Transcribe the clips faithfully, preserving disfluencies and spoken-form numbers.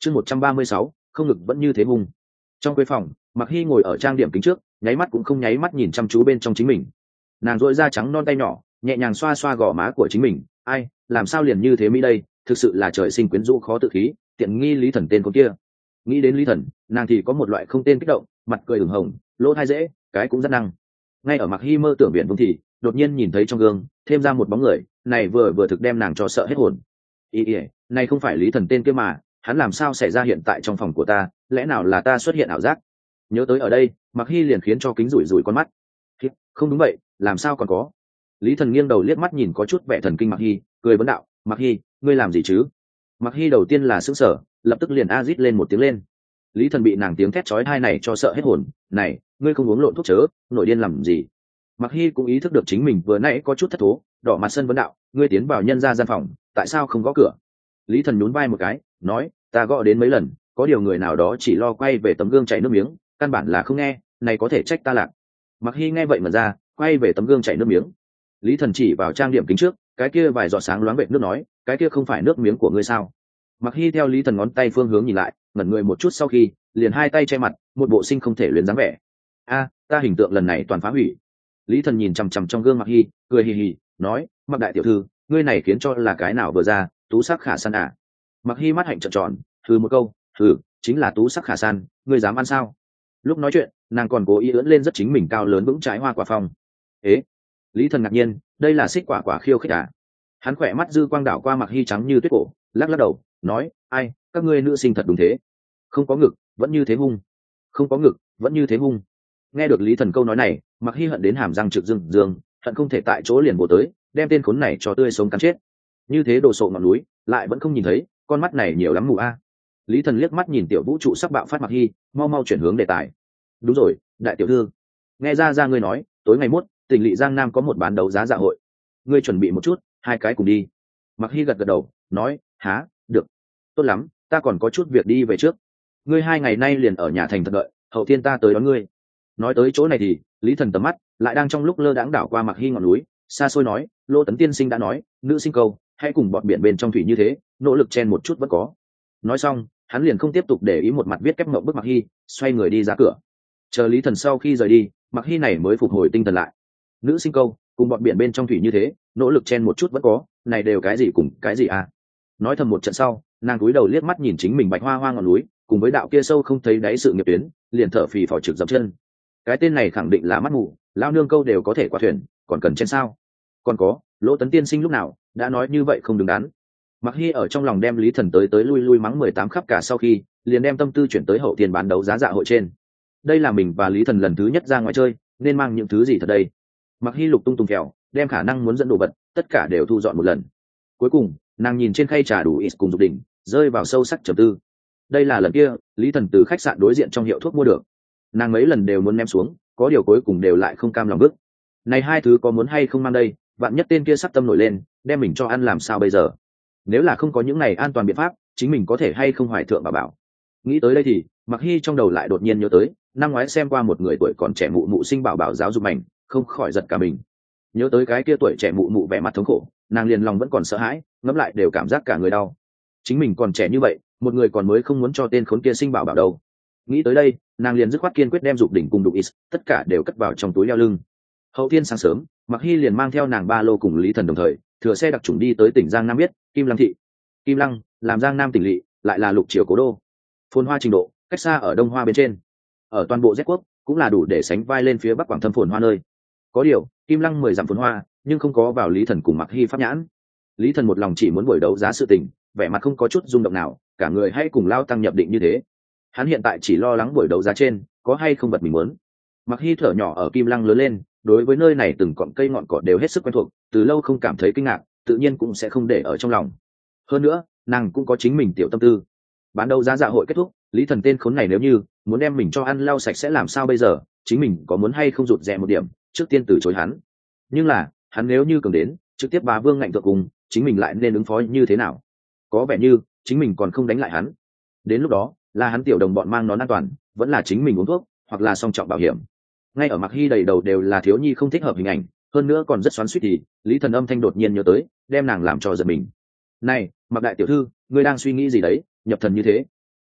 chương một trăm ba mươi sáu không ngực vẫn như thế hung. Trong khuê phòng, Mặc Hi ngồi ở trang điểm kính trước, nháy mắt cũng không nháy mắt nhìn chăm chú bên trong chính mình. Nàng duỗi da trắng non tay nhỏ, nhẹ nhàng xoa xoa gò má của chính mình. Ai, làm sao liền như thế mỹ đây, thực sự là trời sinh quyến rũ khó tự khí, tiện nghi Lý Thần tên con kia. Nghĩ đến Lý Thần, nàng thì có một loại không tên kích động, mặt cười ửng hồng, lỗ tai dễ, cái cũng rất năng. Ngay ở Mặc Hi mơ tưởng viện vương thì đột nhiên nhìn thấy trong gương thêm ra một bóng người, này vừa vừa thực đem nàng cho sợ hết hồn. Ý ý, này không phải Lý Thần tên kia mà, hắn làm sao xảy ra hiện tại trong phòng của ta, lẽ nào là ta xuất hiện ảo giác? Nhớ tới ở đây, Mặc Hi liền khiến cho kính rủi rủi con mắt. Không đúng vậy, làm sao còn có? Lý Thần nghiêng đầu liếc mắt nhìn có chút vẻ thần kinh Mặc Hi, cười vấn đạo, Mặc Hi, ngươi làm gì chứ? Mặc Hi đầu tiên là sững sờ, lập tức liền a rít lên một tiếng lên. Lý Thần bị nàng tiếng thét chói tai này cho sợ hết hồn. Này, ngươi không uống lộn thuốc chớ, nổi điên làm gì? Mặc Hi cũng ý thức được chính mình vừa nãy có chút thất thố, đỏ mặt sân vấn đạo, ngươi tiến vào nhân gia gian phòng, tại sao không gõ cửa? Lý Thần nhún vai một cái, nói, ta gõ đến mấy lần, có điều người nào đó chỉ lo quay về tấm gương chảy nước miếng, căn bản là không nghe, này có thể trách ta lạc. Mặc Hi nghe vậy mà ra, quay về tấm gương chảy nước miếng. Lý Thần chỉ vào trang điểm kính trước, cái kia vài giọt sáng loáng vệt nước nói, cái kia không phải nước miếng của ngươi sao? Mặc Hi theo Lý Thần ngón tay phương hướng nhìn lại, ngẩn người một chút sau khi, liền hai tay che mặt, một bộ sinh không thể luyến dáng vẻ. A, ta hình tượng lần này toàn phá hủy. Lý Thần nhìn chằm chằm trong gương Mặc Hi, cười hì hì, nói, Mặc đại tiểu thư, ngươi này khiến cho là cái nào vừa ra, tú sắc khả san à? Mặc Hi mắt hạnh trợn tròn, hừ một câu, hừ, chính là tú sắc khả san, ngươi dám ăn sao? Lúc nói chuyện, nàng còn cố ý ưỡn lên rất chính mình cao lớn vững trái hoa quả phong. Ế, Lý Thần ngạc nhiên, đây là xích quả quả khiêu khích à? Hắn khỏe mắt dư quang đảo qua Mặc Hi trắng như tuyết cổ, lắc lắc đầu, nói, ai, các ngươi nữ sinh thật đúng thế, không có ngực, vẫn như thế hung, không có ngực, vẫn như thế hung. Nghe được Lý Thần câu nói này, Mặc Hi hận đến hàm răng trực dương dương, hận không thể tại chỗ liền bổ tới, đem tên khốn này cho tươi sống cắn chết. Như thế đồ sộ ngọn núi, lại vẫn không nhìn thấy, con mắt này nhiều lắm mù a. Lý Thần liếc mắt nhìn tiểu vũ trụ sắc bạo phát Mặc Hi, mau mau chuyển hướng đề tài. Đúng rồi, đại tiểu thư, nghe ra ra ngươi nói, tối ngày mốt, tỉnh lỵ Giang Nam có một bán đấu giá dạ hội, ngươi chuẩn bị một chút, hai cái cùng đi. Mặc Hi gật gật đầu, nói, há, được, tốt lắm, ta còn có chút việc đi về trước. Ngươi hai ngày nay liền ở nhà thành thật đợi, hậu thiên ta tới đón ngươi. Nói tới chỗ này thì Lý Thần tầm mắt lại đang trong lúc lơ đãng đảo qua Mặc Hi ngọn núi, xa xôi nói, Lô Tấn tiên sinh đã nói, nữ sinh câu, hãy cùng bọn biển bên trong thủy như thế, nỗ lực chen một chút vẫn có. Nói xong, hắn liền không tiếp tục để ý một mặt viết kép mộng bức Mặc Hi, xoay người đi ra cửa. Chờ Lý Thần sau khi rời đi, Mặc Hi này mới phục hồi tinh thần lại. Nữ sinh câu, cùng bọn biển bên trong thủy như thế, nỗ lực chen một chút vẫn có, này đều cái gì cùng cái gì à? Nói thầm một trận sau, nàng cúi đầu liếc mắt nhìn chính mình bạch hoa hoa ngọn núi, cùng với đạo kia sâu không thấy đáy sự nghiệp tuyến, liền thở phì phò trực dậm chân. Cái tên này khẳng định là mắt mù, lao nương câu đều có thể qua thuyền, còn cần chen sao? Còn có, Lỗ Tấn tiên sinh lúc nào đã nói như vậy không đứng đắn. Mặc Hi ở trong lòng đem Lý Thần tới tới lui lui mắng mười tám khắp cả sau khi, liền đem tâm tư chuyển tới hậu tiền bán đấu giá dạ hội trên. Đây là mình và Lý Thần lần thứ nhất ra ngoài chơi, nên mang những thứ gì thật đây? Mặc Hi lục tung tung kẹo, đem khả năng muốn dẫn đồ vật, tất cả đều thu dọn một lần. Cuối cùng, nàng nhìn trên khay trà đủ ít cùng dục đỉnh, rơi vào sâu sắc trầm tư. Đây là lần kia, Lý Thần từ khách sạn đối diện trong hiệu thuốc mua được. Nàng mấy lần đều muốn ném xuống, có điều cuối cùng đều lại không cam lòng bước. Này hai thứ có muốn hay không mang đây, vạn nhất tên kia sắp tâm nổi lên, đem mình cho ăn làm sao bây giờ? Nếu là không có những này an toàn biện pháp, chính mình có thể hay không hoài thượng bà bảo. Nghĩ tới đây thì, Mặc Hi trong đầu lại đột nhiên nhớ tới, năm ngoái xem qua một người tuổi còn trẻ mụ mụ sinh bảo bảo giáo dục mảnh, không khỏi giật cả mình. Nhớ tới cái kia tuổi trẻ mụ mụ vẻ mặt thống khổ, nàng liền lòng vẫn còn sợ hãi, ngẫm lại đều cảm giác cả người đau. Chính mình còn trẻ như vậy, một người còn mới không muốn cho tên khốn kia sinh bảo bảo đâu. Nghĩ tới đây, nàng liền dứt khoát kiên quyết đem dục đỉnh cùng đục ít, tất cả đều cất vào trong túi đeo lưng. Hậu thiên sáng sớm, Mặc Hi liền mang theo nàng ba lô cùng Lý Thần đồng thời, thừa xe đặc trùng đi tới tỉnh Giang Nam biết, Kim Lăng thị. Kim Lăng, làm Giang Nam tỉnh lỵ, lại là lục triều cố đô. Phồn hoa trình độ, cách xa ở Đông Hoa bên trên. Ở toàn bộ Z quốc, cũng là đủ để sánh vai lên phía Bắc Quảng Thâm phồn hoa nơi. Có điều, Kim Lăng mười dặm phồn hoa, nhưng không có vào Lý Thần cùng Mặc Hi pháp nhãn. Lý Thần một lòng chỉ muốn buổi đấu giá sự tình, vẻ mặt không có chút rung động nào, cả người hay cùng lao tăng nhập định như thế. Hắn hiện tại chỉ lo lắng buổi đấu giá trên có hay không vật mình muốn. Mặc Hi thở nhỏ ở Kim Lăng lớn lên, đối với nơi này từng cọng cây ngọn cỏ đều hết sức quen thuộc, từ lâu không cảm thấy kinh ngạc, tự nhiên cũng sẽ không để ở trong lòng. Hơn nữa, nàng cũng có chính mình tiểu tâm tư. Bán đấu giá dạ hội kết thúc, Lý Thần tên khốn này nếu như muốn đem mình cho ăn lau sạch sẽ làm sao bây giờ, chính mình có muốn hay không rụt rè một điểm, trước tiên từ chối hắn. Nhưng là, hắn nếu như cường đến, trực tiếp bá vương ngạnh thượng cùng, chính mình lại nên ứng phó như thế nào? Có vẻ như chính mình còn không đánh lại hắn. Đến lúc đó, là hắn tiểu đồng bọn mang nón an toàn, vẫn là chính mình uống thuốc, hoặc là song trọng bảo hiểm. Ngay ở Mặc Hi đầy đầu đều là thiếu nhi không thích hợp hình ảnh, hơn nữa còn rất xoắn xuýt thì Lý Thần âm thanh đột nhiên nhớ tới, đem nàng làm cho giật mình. Này, Mặc đại tiểu thư, ngươi đang suy nghĩ gì đấy, nhập thần như thế?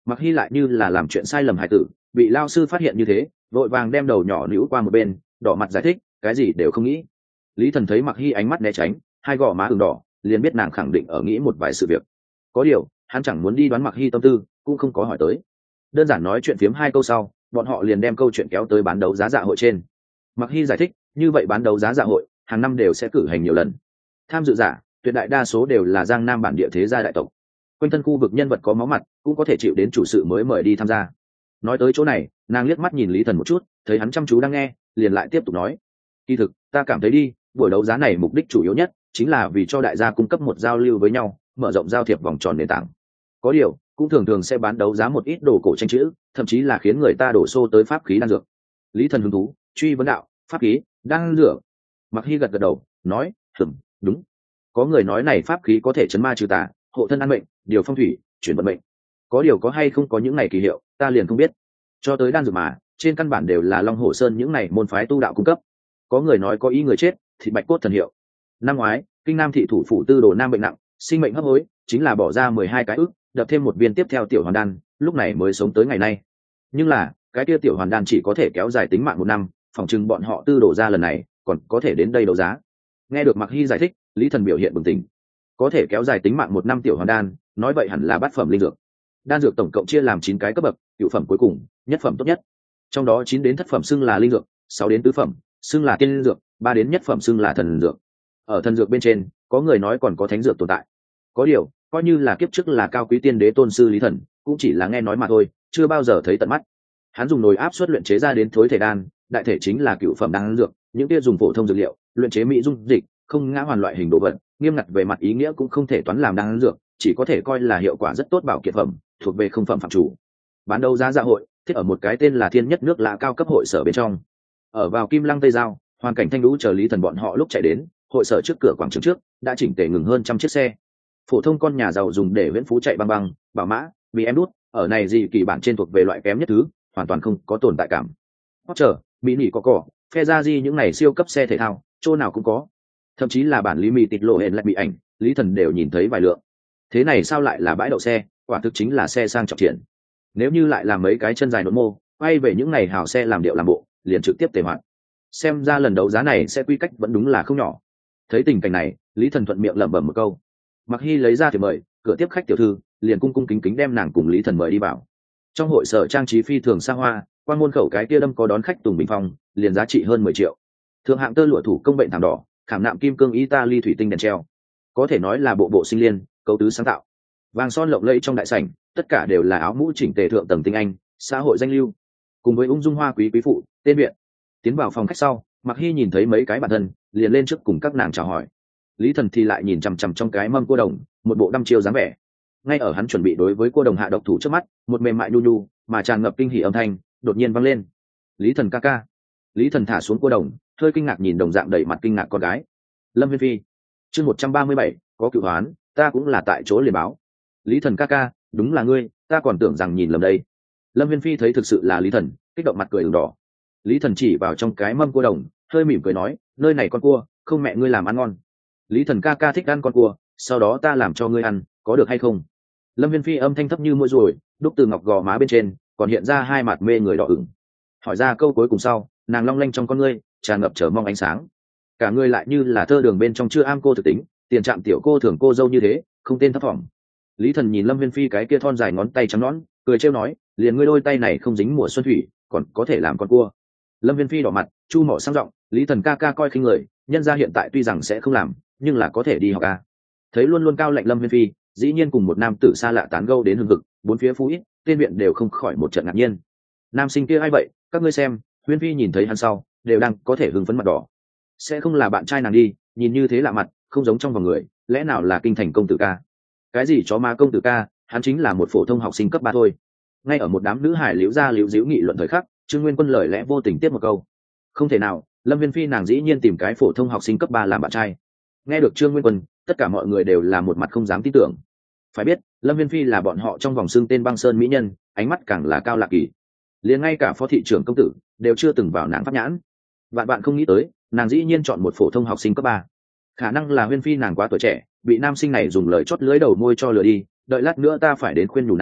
Mặc Hy lại như là làm chuyện sai lầm hài tử, bị lao sư phát hiện như thế, vội vàng đem đầu nhỏ níu qua một bên, đỏ mặt giải thích, cái gì đều không nghĩ. Lý Thần thấy Mặc Hy ánh mắt né tránh, hai gò má ửng đỏ, liền biết nàng khẳng định ở nghĩ một vài sự việc. Có điều, hắn chẳng muốn đi đoán Mặc Hy tâm tư, cũng không có hỏi tới. Đơn giản nói chuyện phiếm hai câu sau, bọn họ liền đem câu chuyện kéo tới bán đấu giá dạ hội trên. Mặc Hy giải thích, như vậy bán đấu giá dạ hội, hàng năm đều sẽ cử hành nhiều lần. Tham dự giả, tuyệt đại đa số đều là Giang Nam bản địa thế gia đại tộc. Quanh thân khu vực nhân vật có máu mặt, cũng có thể chịu đến chủ sự mới mời đi tham gia. Nói tới chỗ này, nàng liếc mắt nhìn Lý Thần một chút, thấy hắn chăm chú đang nghe, liền lại tiếp tục nói: kỳ thực, ta cảm thấy đi, buổi đấu giá này mục đích chủ yếu nhất chính là vì cho đại gia cung cấp một giao lưu với nhau, mở rộng giao thiệp vòng tròn nền tảng. Có điều, cũng thường thường sẽ bán đấu giá một ít đồ cổ tranh chữ, thậm chí là khiến người ta đổ xô tới pháp khí đan dược. Lý Thần hứng thú, truy vấn đạo: pháp khí, đan dược? Mặc Hy gật gật đầu, nói: ừm, đúng. Có người nói này pháp khí có thể chấn ma trừ tà, hộ thân an mệnh, điều phong thủy, chuyển vận mệnh. Có điều có hay không có những này kỳ hiệu, ta liền không biết. Cho tới đan dược mà, trên căn bản đều là Long Hổ Sơn những này môn phái tu đạo cung cấp. Có người nói có ý người chết, thì bạch cốt thần hiệu. Năm ngoái, Kinh Nam thị thủ phủ Tư Đồ Nam bệnh nặng, sinh mệnh hấp hối, chính là bỏ ra mười hai cái ức, đập thêm một viên tiếp theo tiểu hoàn đan, lúc này mới sống tới ngày nay. Nhưng là, cái kia tiểu hoàn đan chỉ có thể kéo dài tính mạng một năm, phòng chừng bọn họ Tư Đồ ra lần này, còn có thể đến đây đấu giá. Nghe được Mặc Hy giải thích, Lý Thần biểu hiện bừng tỉnh. Có thể kéo dài tính mạng một năm tiểu hoàn đan, nói vậy hẳn là bát phẩm linh dược. Đan dược tổng cộng chia làm chín cái cấp bậc, cửu phẩm cuối cùng, nhất phẩm tốt nhất. Trong đó chín đến thất phẩm xưng là linh dược, sáu đến tứ phẩm xưng là tiên dược, ba đến nhất phẩm xưng là thần dược. Ở thần dược bên trên, có người nói còn có thánh dược tồn tại. Có điều, coi như là kiếp trước là cao quý tiên đế tôn sư Lý Thần, cũng chỉ là nghe nói mà thôi, chưa bao giờ thấy tận mắt. Hắn dùng nồi áp suất luyện chế ra đến thối thể đan, đại thể chính là cửu phẩm đan dược, những kia dùng phổ thông dược liệu, luyện chế mỹ dung dịch, không ngã hoàn loại hình đồ vật, nghiêm ngặt về mặt ý nghĩa cũng không thể toán làm đan dược, chỉ có thể coi là hiệu quả rất tốt bảo kiện phẩm, thuộc về không phẩm phạm chủ. Bán đấu giá dạ hội, thiết ở một cái tên là Thiên Nhất nước lạ cao cấp hội sở bên trong. Ở vào Kim Lăng Tây Giao, hoàn cảnh thanh lũ chờ Lý Thần bọn họ lúc chạy đến, hội sở trước cửa quảng trường trước đã chỉnh tề ngừng hơn trăm chiếc xe. Phổ thông con nhà giàu dùng để huyễn phú chạy băng băng, bảo mã, bị em đút, ở này gì kỳ bản trên thuộc về loại kém nhất thứ, hoàn toàn không có tồn tại cảm. Porsche, mỹ nỉ có cỏ, Ferrari những này siêu cấp xe thể thao, chỗ nào cũng có. Thậm chí là bản lý mì tịt lộ hẹn lại bị ảnh, Lý Thần đều nhìn thấy vài lượng. Thế này sao lại là bãi đậu xe, quả thực chính là xe sang trọng triển. Nếu như lại làm mấy cái chân dài nốt mô, quay về những ngày hào xe làm điệu làm bộ, liền trực tiếp tề hoạt. Xem ra lần đấu giá này sẽ quy cách vẫn đúng là không nhỏ. Thấy tình cảnh này, Lý Thần thuận miệng lẩm bẩm một câu. Mặc Hy lấy ra thì mời, cửa tiếp khách tiểu thư, liền cung cung kính kính đem nàng cùng Lý Thần mời đi vào. Trong hội sở trang trí phi thường xa hoa, quan môn khẩu cái kia đâm có đón khách tùng bình phong, liền giá trị hơn mười triệu. Thượng hạng tơ lụa thủ công bệnh thảm đỏ, khảm nạm kim cương Italy thủy tinh đèn treo, có thể nói là bộ bộ sinh liên, cấu tứ sáng tạo. Vàng son lộng lẫy trong đại sảnh, tất cả đều là áo mũ chỉnh tề thượng tầng tinh anh, xã hội danh lưu, cùng với ung dung hoa quý quý phụ, tên viện. Tiến vào phòng khách sau, Mặc Hy nhìn thấy mấy cái bản thân, liền lên trước cùng các nàng chào hỏi. Lý Thần thì lại nhìn chằm chằm trong cái mâm cua đồng, một bộ đăm chiêu dáng vẻ. Ngay ở hắn chuẩn bị đối với cua đồng hạ độc thủ trước mắt, một mềm mại nhu nhu mà tràn ngập kinh hỉ âm thanh đột nhiên vang lên. Lý Thần ca ca. Lý Thần thả xuống cua đồng, hơi kinh ngạc nhìn đồng dạng đầy mặt kinh ngạc con gái. Lâm Viên Phi. Chương một trăm ba mươi bảy, có cựu hoán, ta cũng là tại chỗ liền báo. Lý Thần ca ca, đúng là ngươi, ta còn tưởng rằng nhìn lầm đây. Lâm Viên Phi thấy thực sự là Lý Thần, kích động mặt cười ửng đỏ. Lý Thần chỉ vào trong cái mâm cua đồng, hơi mỉm cười nói, nơi này con cua, không mẹ ngươi làm ăn ngon. Lý Thần ca ca thích ăn con cua, sau đó ta làm cho ngươi ăn, có được hay không? Lâm Viên Phi âm thanh thấp như môi ruồi, đúc từ ngọc gò má bên trên, còn hiện ra hai mặt mê người đỏ ửng. Hỏi ra câu cuối cùng sau, nàng long lanh trong con ngươi, tràn ngập chờ mong ánh sáng. Cả ngươi lại như là thơ đường bên trong chưa am cô thực tính, tiền trạm tiểu cô thường cô dâu như thế, không tên thấp phỏng. Lý Thần nhìn Lâm Viên Phi cái kia thon dài ngón tay trắng nõn, cười trêu nói, liền ngươi đôi tay này không dính mùa xuân thủy, còn có thể làm con cua. Lâm Viên Phi đỏ mặt, chu mỏ sang giọng, Lý Thần ca ca coi khinh người, nhân gia hiện tại tuy rằng sẽ không làm, nhưng là có thể đi học a. Thấy luôn luôn cao lạnh Lâm Viên Phi, dĩ nhiên cùng một nam tử xa lạ tán gẫu đến hưng hực, bốn phía phú ít, tên viện đều không khỏi một trận ngạc nhiên. Nam sinh kia ai vậy, các ngươi xem, Huyên Phi nhìn thấy hắn sau, đều đang có thể hưng phấn mặt đỏ. Sẽ không là bạn trai nàng đi, nhìn như thế lạ mặt, không giống trong vòng người, lẽ nào là kinh thành công tử ca? Cái gì chó má công tử ca, hắn chính là một phổ thông học sinh cấp ba thôi. Ngay ở một đám nữ hải liễu ra liễu díu nghị luận thời khắc, Trương Nguyên Quân lời lẽ vô tình tiếp một câu. Không thể nào, Lâm Viên Phi nàng dĩ nhiên tìm cái phổ thông học sinh cấp ba làm bạn trai. Nghe được Trương Nguyên Quân, tất cả mọi người đều là một mặt không dám tin tưởng. Phải biết, Lâm Viên Phi là bọn họ trong vòng xưng tên băng sơn mỹ nhân, ánh mắt càng là cao lạ kỳ. Liền ngay cả phó thị trưởng công tử đều chưa từng vào nàng pháp nhãn. Vạn bạn không nghĩ tới, nàng dĩ nhiên chọn một phổ thông học sinh cấp ba. Khả năng là Huyên Phi nàng quá tuổi trẻ, bị nam sinh này dùng lời chót lưỡi đầu môi cho lừa đi, đợi lát nữa ta phải đến khuyên nhủ nàng,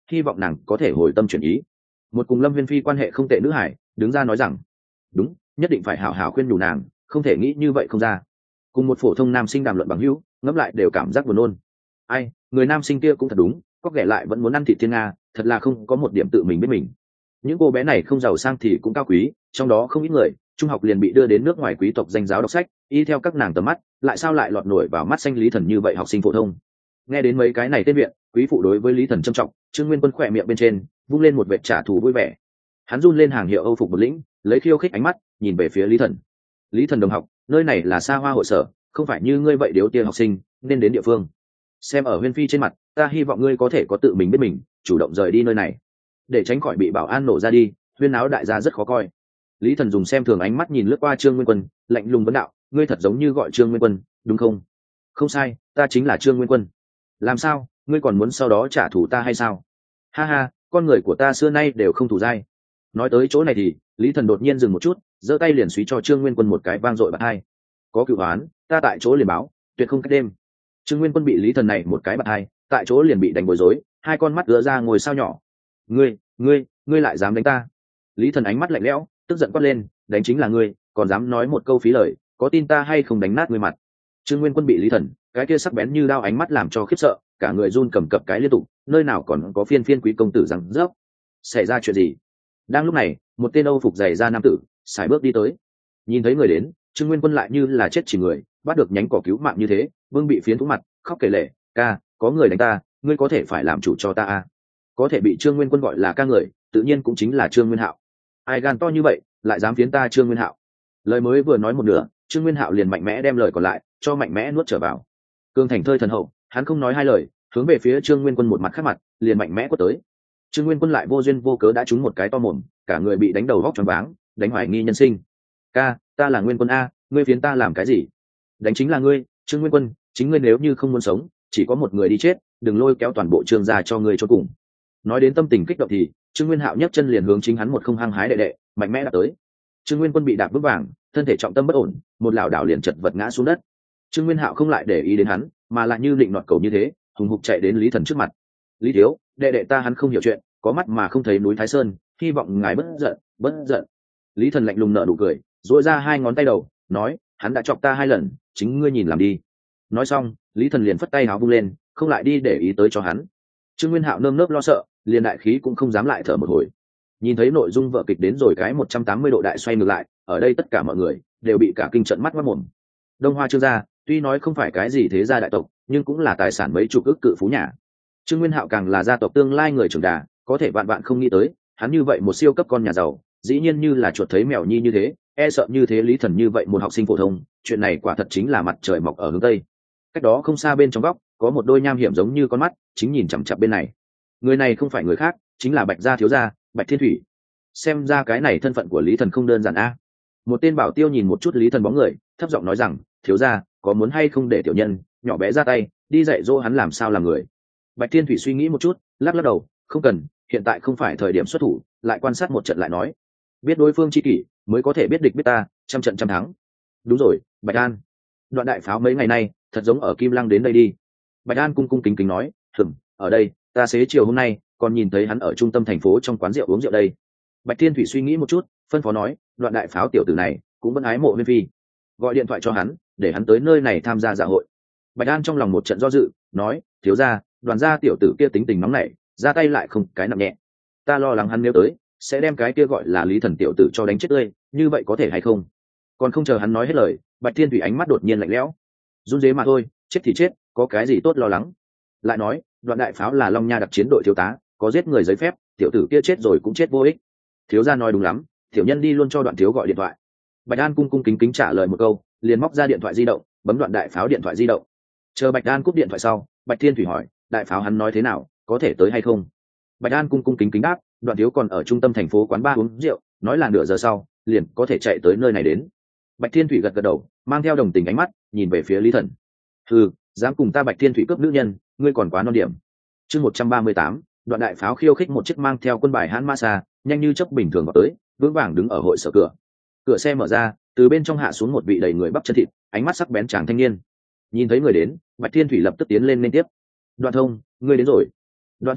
hy vọng nàng có thể hồi tâm chuyển ý. Một cùng Lâm Viên Phi quan hệ không tệ nữ hải đứng ra nói rằng đúng, nhất định phải hảo hảo khuyên nhủ nàng, không thể nghĩ như vậy không ra. Cùng một phổ thông nam sinh đàm luận bằng hữu, ngẫm lại đều cảm giác buồn nôn. Ai, người nam sinh kia cũng thật đúng, có ghẻ lại vẫn muốn ăn thịt thiên nga, thật là không có một điểm tự mình biết mình. Những cô bé này không giàu sang thì cũng cao quý, trong đó không ít người trung học liền bị đưa đến nước ngoài quý tộc danh giáo đọc sách, y theo các nàng tầm mắt, lại sao lại lọt nổi vào mắt xanh Lý Thần như vậy học sinh phổ thông. Nghe đến mấy cái này tên viện, quý phụ đối với Lý Thần trân trọng, Trương Nguyên Quân khỏe miệng bên trên vung lên một vệt trả thù vui vẻ. Hắn run lên hàng hiệu Âu phục một lĩnh, lấy khiêu khích ánh mắt nhìn về phía Lý Thần. Lý Thần đồng học, nơi này là xa hoa hội sở, không phải như ngươi vậy điếu tiền học sinh nên đến địa phương. Xem ở Huyên Phi trên mặt, ta hy vọng ngươi có thể có tự mình biết mình, chủ động rời đi nơi này, để tránh khỏi bị bảo an nổ ra đi, huyên náo đại gia rất khó coi. Lý Thần dùng xem thường ánh mắt nhìn lướt qua Trương Nguyên Quân, lạnh lùng vấn đạo, ngươi thật giống như gọi Trương Nguyên Quân, đúng không? Không sai, ta chính là Trương Nguyên Quân. Làm sao, ngươi còn muốn sau đó trả thù ta hay sao? Ha ha, con người của ta xưa nay đều không thù dai. Nói tới chỗ này thì Lý Thần đột nhiên dừng một chút, giơ tay liền suý cho Trương Nguyên Quân một cái vang dội bạt hai. Có cửu hoán, ta tại chỗ liền báo, tuyệt không cách đêm. Trương Nguyên Quân bị Lý Thần này một cái bạt hai, tại chỗ liền bị đánh bối rối, hai con mắt gỡ ra ngồi sao nhỏ. Ngươi, ngươi, ngươi lại dám đánh ta? Lý Thần ánh mắt lạnh lẽo, tức giận quát lên, đánh chính là ngươi, còn dám nói một câu phí lời, có tin ta hay không đánh nát ngươi mặt? Trương Nguyên Quân bị Lý Thần cái kia sắc bén như đao ánh mắt làm cho khiếp sợ, cả người run cầm cập cái liên tục, nơi nào còn có phiên phiên quý công tử rằng rớp. Xảy ra chuyện gì? Đang lúc này, một tên Âu phục dày da nam tử sải bước đi tới. Nhìn thấy người đến, Trương Nguyên Quân lại như là chết chỉ người, bắt được nhánh cỏ cứu mạng như thế, vương bị phiến thú mặt, khóc kể lể, ca, có người đánh ta, ngươi có thể phải làm chủ cho ta a. Có thể bị Trương Nguyên Quân gọi là ca người, tự nhiên cũng chính là Trương Nguyên Hạo. Ai gan to như vậy, lại dám phiến ta Trương Nguyên Hạo? Lời mới vừa nói một nửa, Trương Nguyên Hạo liền mạnh mẽ đem lời còn lại cho mạnh mẽ nuốt trở vào. Cương thành thơi thần hậu, hắn không nói hai lời, hướng về phía Trương Nguyên Quân một mặt khác mặt, liền mạnh mẽ quất tới. Trương Nguyên Quân lại vô duyên vô cớ đã trúng một cái to mồm, cả người bị đánh đầu vóc choáng váng, đánh hoài nghi nhân sinh. Ca, ta là Nguyên Quân a, ngươi phiến ta làm cái gì? Đánh chính là ngươi, Trương Nguyên Quân, chính ngươi nếu như không muốn sống, chỉ có một người đi chết, đừng lôi kéo toàn bộ Trương gia cho ngươi cho cùng. Nói đến tâm tình kích động thì Trương Nguyên Hạo nhấc chân liền hướng chính hắn một không hăng hái đệ đệ mạnh mẽ đạp tới. Trương Nguyên Quân bị đạp vững vàng, thân thể trọng tâm bất ổn, một lảo đảo liền chật vật ngã xuống đất. Trương Nguyên Hạo không lại để ý đến hắn, mà lại như định nọt cầu như thế, hùng hục chạy đến Lý Thần trước mặt. Lý thiếu, đệ đệ ta hắn không hiểu chuyện, có mắt mà không thấy núi Thái Sơn, hy vọng ngài bất giận, bất giận. Lý Thần lạnh lùng nở nụ cười, duỗi ra hai ngón tay đầu, nói, hắn đã chọc ta hai lần, chính ngươi nhìn làm đi. Nói xong, Lý Thần liền phất tay háo vung lên, không lại đi để ý tới cho hắn. Trương Nguyên Hạo nơm nớp lo sợ, liền đại khí cũng không dám lại thở một hồi. Nhìn thấy nội dung vở kịch đến rồi cái một trăm tám mươi độ đại xoay ngược lại, ở đây tất cả mọi người đều bị cả kinh trận mắt mắt mồm. Đông Hoa Trương gia, tuy nói không phải cái gì thế gia đại tộc, nhưng cũng là tài sản mấy chục ức cự phú nhà. Trương Nguyên Hạo càng là gia tộc tương lai người trưởng đà, có thể vạn vạn không nghĩ tới, hắn như vậy một siêu cấp con nhà giàu, dĩ nhiên như là chuột thấy mèo nhi như thế, e sợ như thế Lý Thần như vậy một học sinh phổ thông, chuyện này quả thật chính là mặt trời mọc ở hướng tây. Cách đó không xa bên trong góc, có một đôi nham hiểm giống như con mắt, chính nhìn chằm chằm bên này. Người này không phải người khác, chính là Bạch gia thiếu gia, Bạch Thiên Thủy. Xem ra cái này thân phận của Lý Thần không đơn giản a. Một tên bảo tiêu nhìn một chút Lý Thần bóng người, thấp giọng nói rằng, thiếu gia, có muốn hay không để tiểu nhân nhỏ bé ra tay, đi dạy dỗ hắn làm sao làm người. Bạch Thiên Thủy suy nghĩ một chút, lắc lắc đầu, không cần, hiện tại không phải thời điểm xuất thủ, lại quan sát một trận lại nói. Biết đối phương chi kỷ, mới có thể biết địch biết ta, trăm trận trăm thắng. Đúng rồi, Bạch An. Đoạn đại pháo mấy ngày nay, thật giống ở Kim Lăng đến đây đi. Bạch An cung cung kính kính nói, hừm, ở đây, ta xế chiều hôm nay, còn nhìn thấy hắn ở trung tâm thành phố trong quán rượu uống rượu đây. Bạch Thiên Thủy suy nghĩ một chút, phân phó nói, đoạn đại pháo tiểu tử này cũng vẫn ái mộ Huyên Phi, gọi điện thoại cho hắn, để hắn tới nơi này tham gia dạ hội. Bạch An trong lòng một trận do dự, nói, thiếu gia, đoàn gia tiểu tử kia tính tình nóng nảy, ra tay lại không cái nặng nhẹ, ta lo lắng hắn nếu tới, sẽ đem cái kia gọi là Lý Thần tiểu tử cho đánh chết tươi, như vậy có thể hay không? Còn không chờ hắn nói hết lời, Bạch Thiên Thủy ánh mắt đột nhiên lạnh lẽo, run rế mà thôi, chết thì chết, có cái gì tốt lo lắng? Lại nói, đoạn đại pháo là Long Nha đặc chiến đội thiếu tá, có giết người giấy phép, tiểu tử kia chết rồi cũng chết vô ích. Thiếu gia nói đúng lắm, tiểu nhân đi luôn cho đoạn thiếu gọi điện thoại. Bạch An cung cung kính kính trả lời một câu, liền móc ra điện thoại di động, bấm đoạn đại pháo điện thoại di động. Chờ Bạch An cúp điện thoại sau, Bạch Thiên Thủy hỏi, đại pháo hắn nói thế nào, có thể tới hay không? Bạch An cung cung kính kính đáp, đoạn thiếu còn ở trung tâm thành phố quán bar uống rượu, nói là nửa giờ sau liền có thể chạy tới nơi này đến. Bạch Thiên Thủy gật gật đầu, mang theo đồng tình ánh mắt nhìn về phía Lý Thần. Ừ, dám cùng ta Bạch Thiên Thủy cướp nữ nhân, ngươi còn quá non điểm. Chương một trăm ba mươi tám, đoạn đại pháo khiêu khích một chiếc mang theo quân bài hãn ma xa, nhanh như chớp bình thường vào tới, vững vàng đứng ở hội sở cửa. Cửa xe mở ra, từ bên trong hạ xuống một vị đầy người bắp chân thịt, ánh mắt sắc bén chàng thanh niên. Nhìn thấy người đến, Bạch Thiên Thủy lập tức tiến lên liên tiếp. Đoạn Thông, ngươi đến rồi. Đoạn Thông,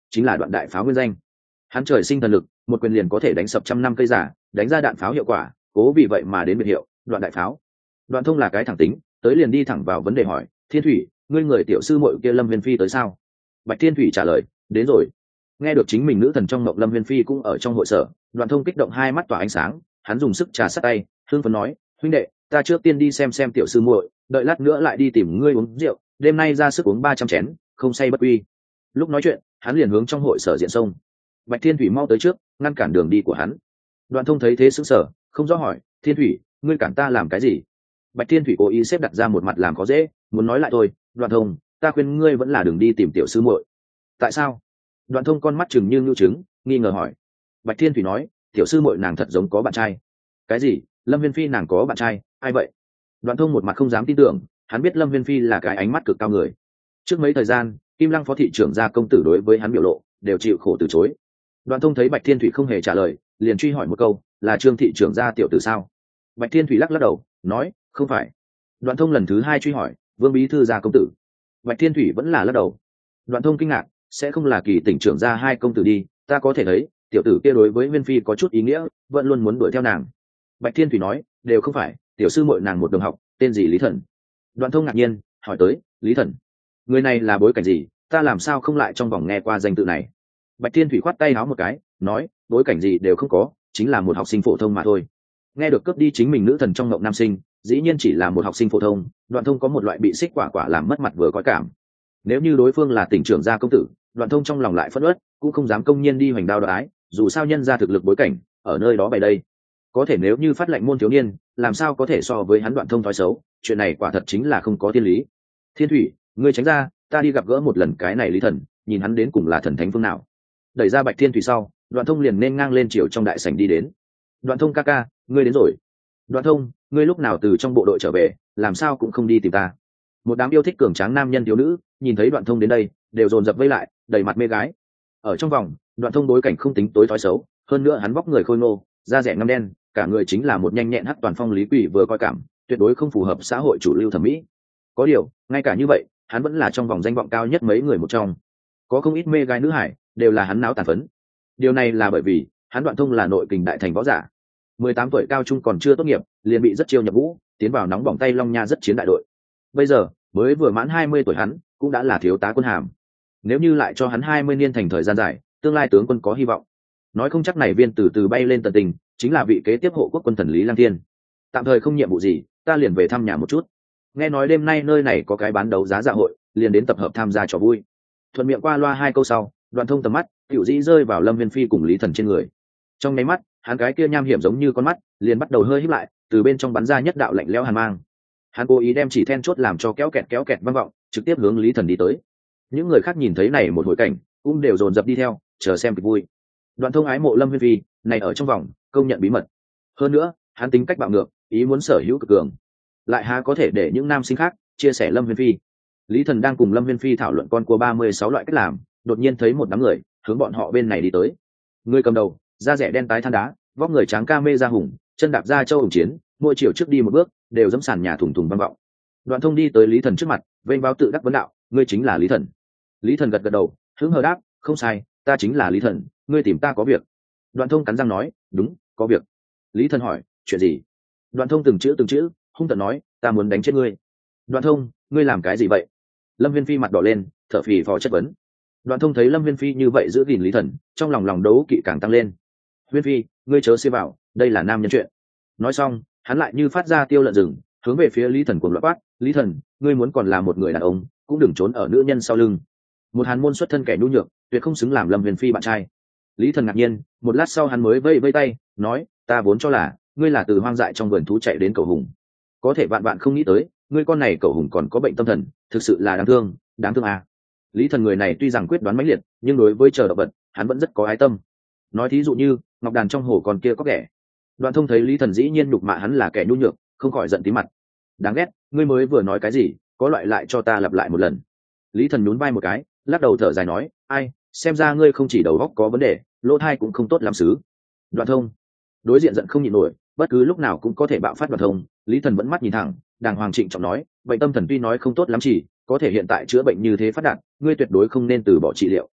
chính là đoạn đại pháo nguyên danh. Hắn trời sinh thần lực, một quyền liền có thể đánh sập trăm năm cây giả, đánh ra đạn pháo hiệu quả, cố vì vậy mà đến biệt hiệu đoạn đại pháo. Đoạn Thông là cái thẳng tính, tới liền đi thẳng vào vấn đề hỏi, Thiên Thủy, ngươi người tiểu sư muội kia Lâm Viên Phi tới sao? Bạch Thiên Thủy trả lời, đến rồi. Nghe được chính mình nữ thần trong mộng Lâm Viên Phi cũng ở trong hội sở, Đoạn Thông kích động hai mắt tỏa ánh sáng, hắn dùng sức trà sát tay, hưng phấn nói, huynh đệ, ta trước tiên đi xem xem tiểu sư muội, đợi lát nữa lại đi tìm ngươi uống rượu, đêm nay ra sức uống ba trăm chén, không say bất uy. Lúc nói chuyện, hắn liền hướng trong hội sở diện sông. Bạch Thiên Thủy mau tới trước, ngăn cản đường đi của hắn. Đoạn Thông thấy thế sững sờ, không rõ hỏi, Thiên Thủy, ngươi cản ta làm cái gì? Bạch Thiên Thủy cố ý xếp đặt ra một mặt làm khó dễ, muốn nói lại thôi, Đoạn Thông, ta khuyên ngươi vẫn là đừng đi tìm tiểu sư muội. Tại sao? Đoạn Thông con mắt trừng như ngưu trứng, nghi ngờ hỏi. Bạch Thiên Thủy nói, tiểu sư muội nàng thật giống có bạn trai. Cái gì? Lâm Viên Phi nàng có bạn trai, ai vậy? Đoạn Thông một mặt không dám tin tưởng, hắn biết Lâm Viên Phi là cái ánh mắt cực cao người. Trước mấy thời gian, Kim Lăng phó thị trưởng gia công tử đối với hắn biểu lộ, đều chịu khổ từ chối. Đoạn Thông thấy Bạch Thiên Thủy không hề trả lời, liền truy hỏi một câu, là Trương thị trưởng gia tiểu tử sao? Bạch Thiên Thủy lắc lắc đầu, nói, không phải. Đoạn Thông lần thứ hai truy hỏi, Vương bí thư gia công tử. Bạch Thiên Thủy vẫn là lắc đầu. Đoạn Thông kinh ngạc, sẽ không là Kỳ tỉnh trưởng gia hai công tử đi, ta có thể thấy, tiểu tử kia đối với Viên Phi có chút ý nghĩa, vẫn luôn muốn đuổi theo nàng. Bạch Thiên Thủy nói, đều không phải, tiểu sư muội nàng một đồng học, tên gì Lý Thần. Đoạn Thông ngạc nhiên, hỏi tới, Lý Thần, người này là bối cảnh gì, ta làm sao không lại trong vòng nghe qua danh tự này? Bạch Thiên Thủy khoát tay áo một cái, nói, bối cảnh gì đều không có, chính là một học sinh phổ thông mà thôi. Nghe được cướp đi chính mình nữ thần trong mộng nam sinh, dĩ nhiên chỉ là một học sinh phổ thông, Đoạn Thông có một loại bị xích quả quả làm mất mặt vừa có cảm. Nếu như đối phương là tỉnh trưởng gia công tử, Đoạn Thông trong lòng lại phẫn uất, cũng không dám công nhiên đi hoành đao đoái, dù sao nhân ra thực lực bối cảnh ở nơi đó bày đây. Có thể nếu như phát lệnh môn thiếu niên, làm sao có thể so với hắn Đoạn Thông thói xấu, chuyện này quả thật chính là không có thiên lý. Thiên Thủy, ngươi tránh ra, ta đi gặp gỡ một lần cái này Lý Thần, nhìn hắn đến cùng là thần thánh phương nào. Đẩy ra Bạch Thiên Thủy sau, Đoạn Thông liền nên ngang lên chiều trong đại sảnh đi đến. Đoạn Thông ca ca, ngươi đến rồi. Đoạn Thông, ngươi lúc nào từ trong bộ đội trở về, làm sao cũng không đi tìm ta? Một đám yêu thích cường tráng nam nhân thiếu nữ, nhìn thấy Đoạn Thông đến đây, đều dồn dập vây lại, đầy mặt mê gái. Ở trong vòng, Đoạn Thông đối cảnh không tính tối thói xấu, hơn nữa hắn vóc người khôi ngô, da rẻ ngăm đen, cả người chính là một nhanh nhẹn hắc toàn phong lý quỷ vừa coi cảm, tuyệt đối không phù hợp xã hội chủ lưu thẩm mỹ. Có điều, ngay cả như vậy, hắn vẫn là trong vòng danh vọng cao nhất mấy người một trong. Có không ít mê gái nữ hải, đều là hắn náo tàn phấn. Điều này là bởi vì, hắn Đoạn Thông là nội kình đại thành võ giả. mười tám tuổi cao trung còn chưa tốt nghiệp, liền bị rất chiêu nhập ngũ, tiến vào nóng bỏng tay Long Nha rất chiến đại đội. Bây giờ, mới vừa mãn hai mươi tuổi hắn, cũng đã là thiếu tá quân hàm. Nếu như lại cho hắn hai mươi niên thành thời gian dài, tương lai tướng quân có hy vọng. Nói không chắc này viên từ từ bay lên tận tình, chính là vị kế tiếp hộ quốc quân thần Lý Lang Thiên. Tạm thời không nhiệm vụ gì, ta liền về thăm nhà một chút. Nghe nói đêm nay nơi này có cái bán đấu giá dạ hội, liền đến tập hợp tham gia trò vui. Thuận miệng qua loa hai câu sau, Đoạn Thông tầm mắt tiểu dĩ rơi vào Lâm Viên Phi cùng Lý Thần trên người. Trong nháy mắt, hắn cái kia nham hiểm giống như con mắt, liền bắt đầu hơi híp lại, từ bên trong bắn ra nhất đạo lạnh lẽo hàn mang. Hắn cố ý đem chỉ then chốt làm cho kéo kẹt kéo kẹt vang vọng, trực tiếp hướng Lý Thần đi tới. Những người khác nhìn thấy này một hồi cảnh, cũng đều dồn dập đi theo, chờ xem kịch vui. Đoạn Thông ái mộ Lâm Viên Phi, này ở trong vòng, công nhận bí mật. Hơn nữa, hắn tính cách bạo ngược, ý muốn sở hữu cực cường, lại há có thể để những nam sinh khác chia sẻ Lâm Viên Phi. Lý Thần đang cùng Lâm Viên Phi thảo luận con cua ba mươi sáu loại cách làm, đột nhiên thấy một đám người hướng bọn họ bên này đi tới. Người cầm đầu, da rẻ đen tái than đá, vóc người trắng ca mê ra hùng, chân đạp ra châu hùng chiến, mỗi chiều trước đi một bước, đều dẫm sàn nhà thùng thùng vang vọng. Đoạn Thông đi tới Lý Thần trước mặt, vênh báo tự đắc vấn đạo, ngươi chính là Lý Thần? Lý Thần gật gật đầu, hứng hờ đáp, không sai, ta chính là Lý Thần, ngươi tìm ta có việc. Đoạn Thông cắn răng nói, đúng, có việc. Lý Thần hỏi, chuyện gì? Đoạn Thông từng chữ từng chữ hung tợn nói, ta muốn đánh chết ngươi. Đoạn Thông, ngươi làm cái gì vậy? Lâm Viên Phi mặt đỏ lên, thở phì phò chất vấn. Đoạn Thông thấy Lâm Viên Phi như vậy giữ gìn Lý Thần, trong lòng lòng đấu kỵ càng tăng lên. Viên Phi, ngươi chớ xê vào, đây là nam nhân chuyện. Nói xong, hắn lại như phát ra tiêu lợn rừng, hướng về phía Lý Thần cuồng loạn quát, Lý Thần, ngươi muốn còn là một người đàn ông, cũng đừng trốn ở nữ nhân sau lưng. Một hàn môn xuất thân kẻ nhu nhược, tuyệt không xứng làm Lâm Viên Phi bạn trai. Lý Thần ngạc nhiên, một lát sau hắn mới vây vây tay, nói, ta vốn cho là ngươi là từ hoang dại trong vườn thú chạy đến cầu hùng, có thể vạn vạn không nghĩ tới, ngươi con này cầu hùng còn có bệnh tâm thần, thực sự là đáng thương, đáng thương à. Lý Thần người này tuy rằng quyết đoán mãnh liệt, nhưng đối với chờ động vật, hắn vẫn rất có ái tâm. Nói thí dụ như ngọc đàn trong hồ còn kia có kẻ. Đoạn Thông thấy Lý Thần dĩ nhiên nhục mạ hắn là kẻ nhu nhược, không khỏi giận tí mặt. Đáng ghét, ngươi mới vừa nói cái gì, có loại lại cho ta lặp lại một lần. Lý Thần nhún vai một cái, lắc đầu thở dài nói, ai, xem ra ngươi không chỉ đầu óc có vấn đề, lỗ tai cũng không tốt lắm xứ. Đoạn Thông đối diện giận không nhịn nổi, bất cứ lúc nào cũng có thể bạo phát. Đoạn Thông, Lý Thần vẫn mắt nhìn thẳng, đàng hoàng trịnh trọng nói, bệnh tâm thần tuy nói không tốt lắm chỉ, có thể hiện tại chữa bệnh như thế phát đạt, ngươi tuyệt đối không nên từ bỏ trị liệu.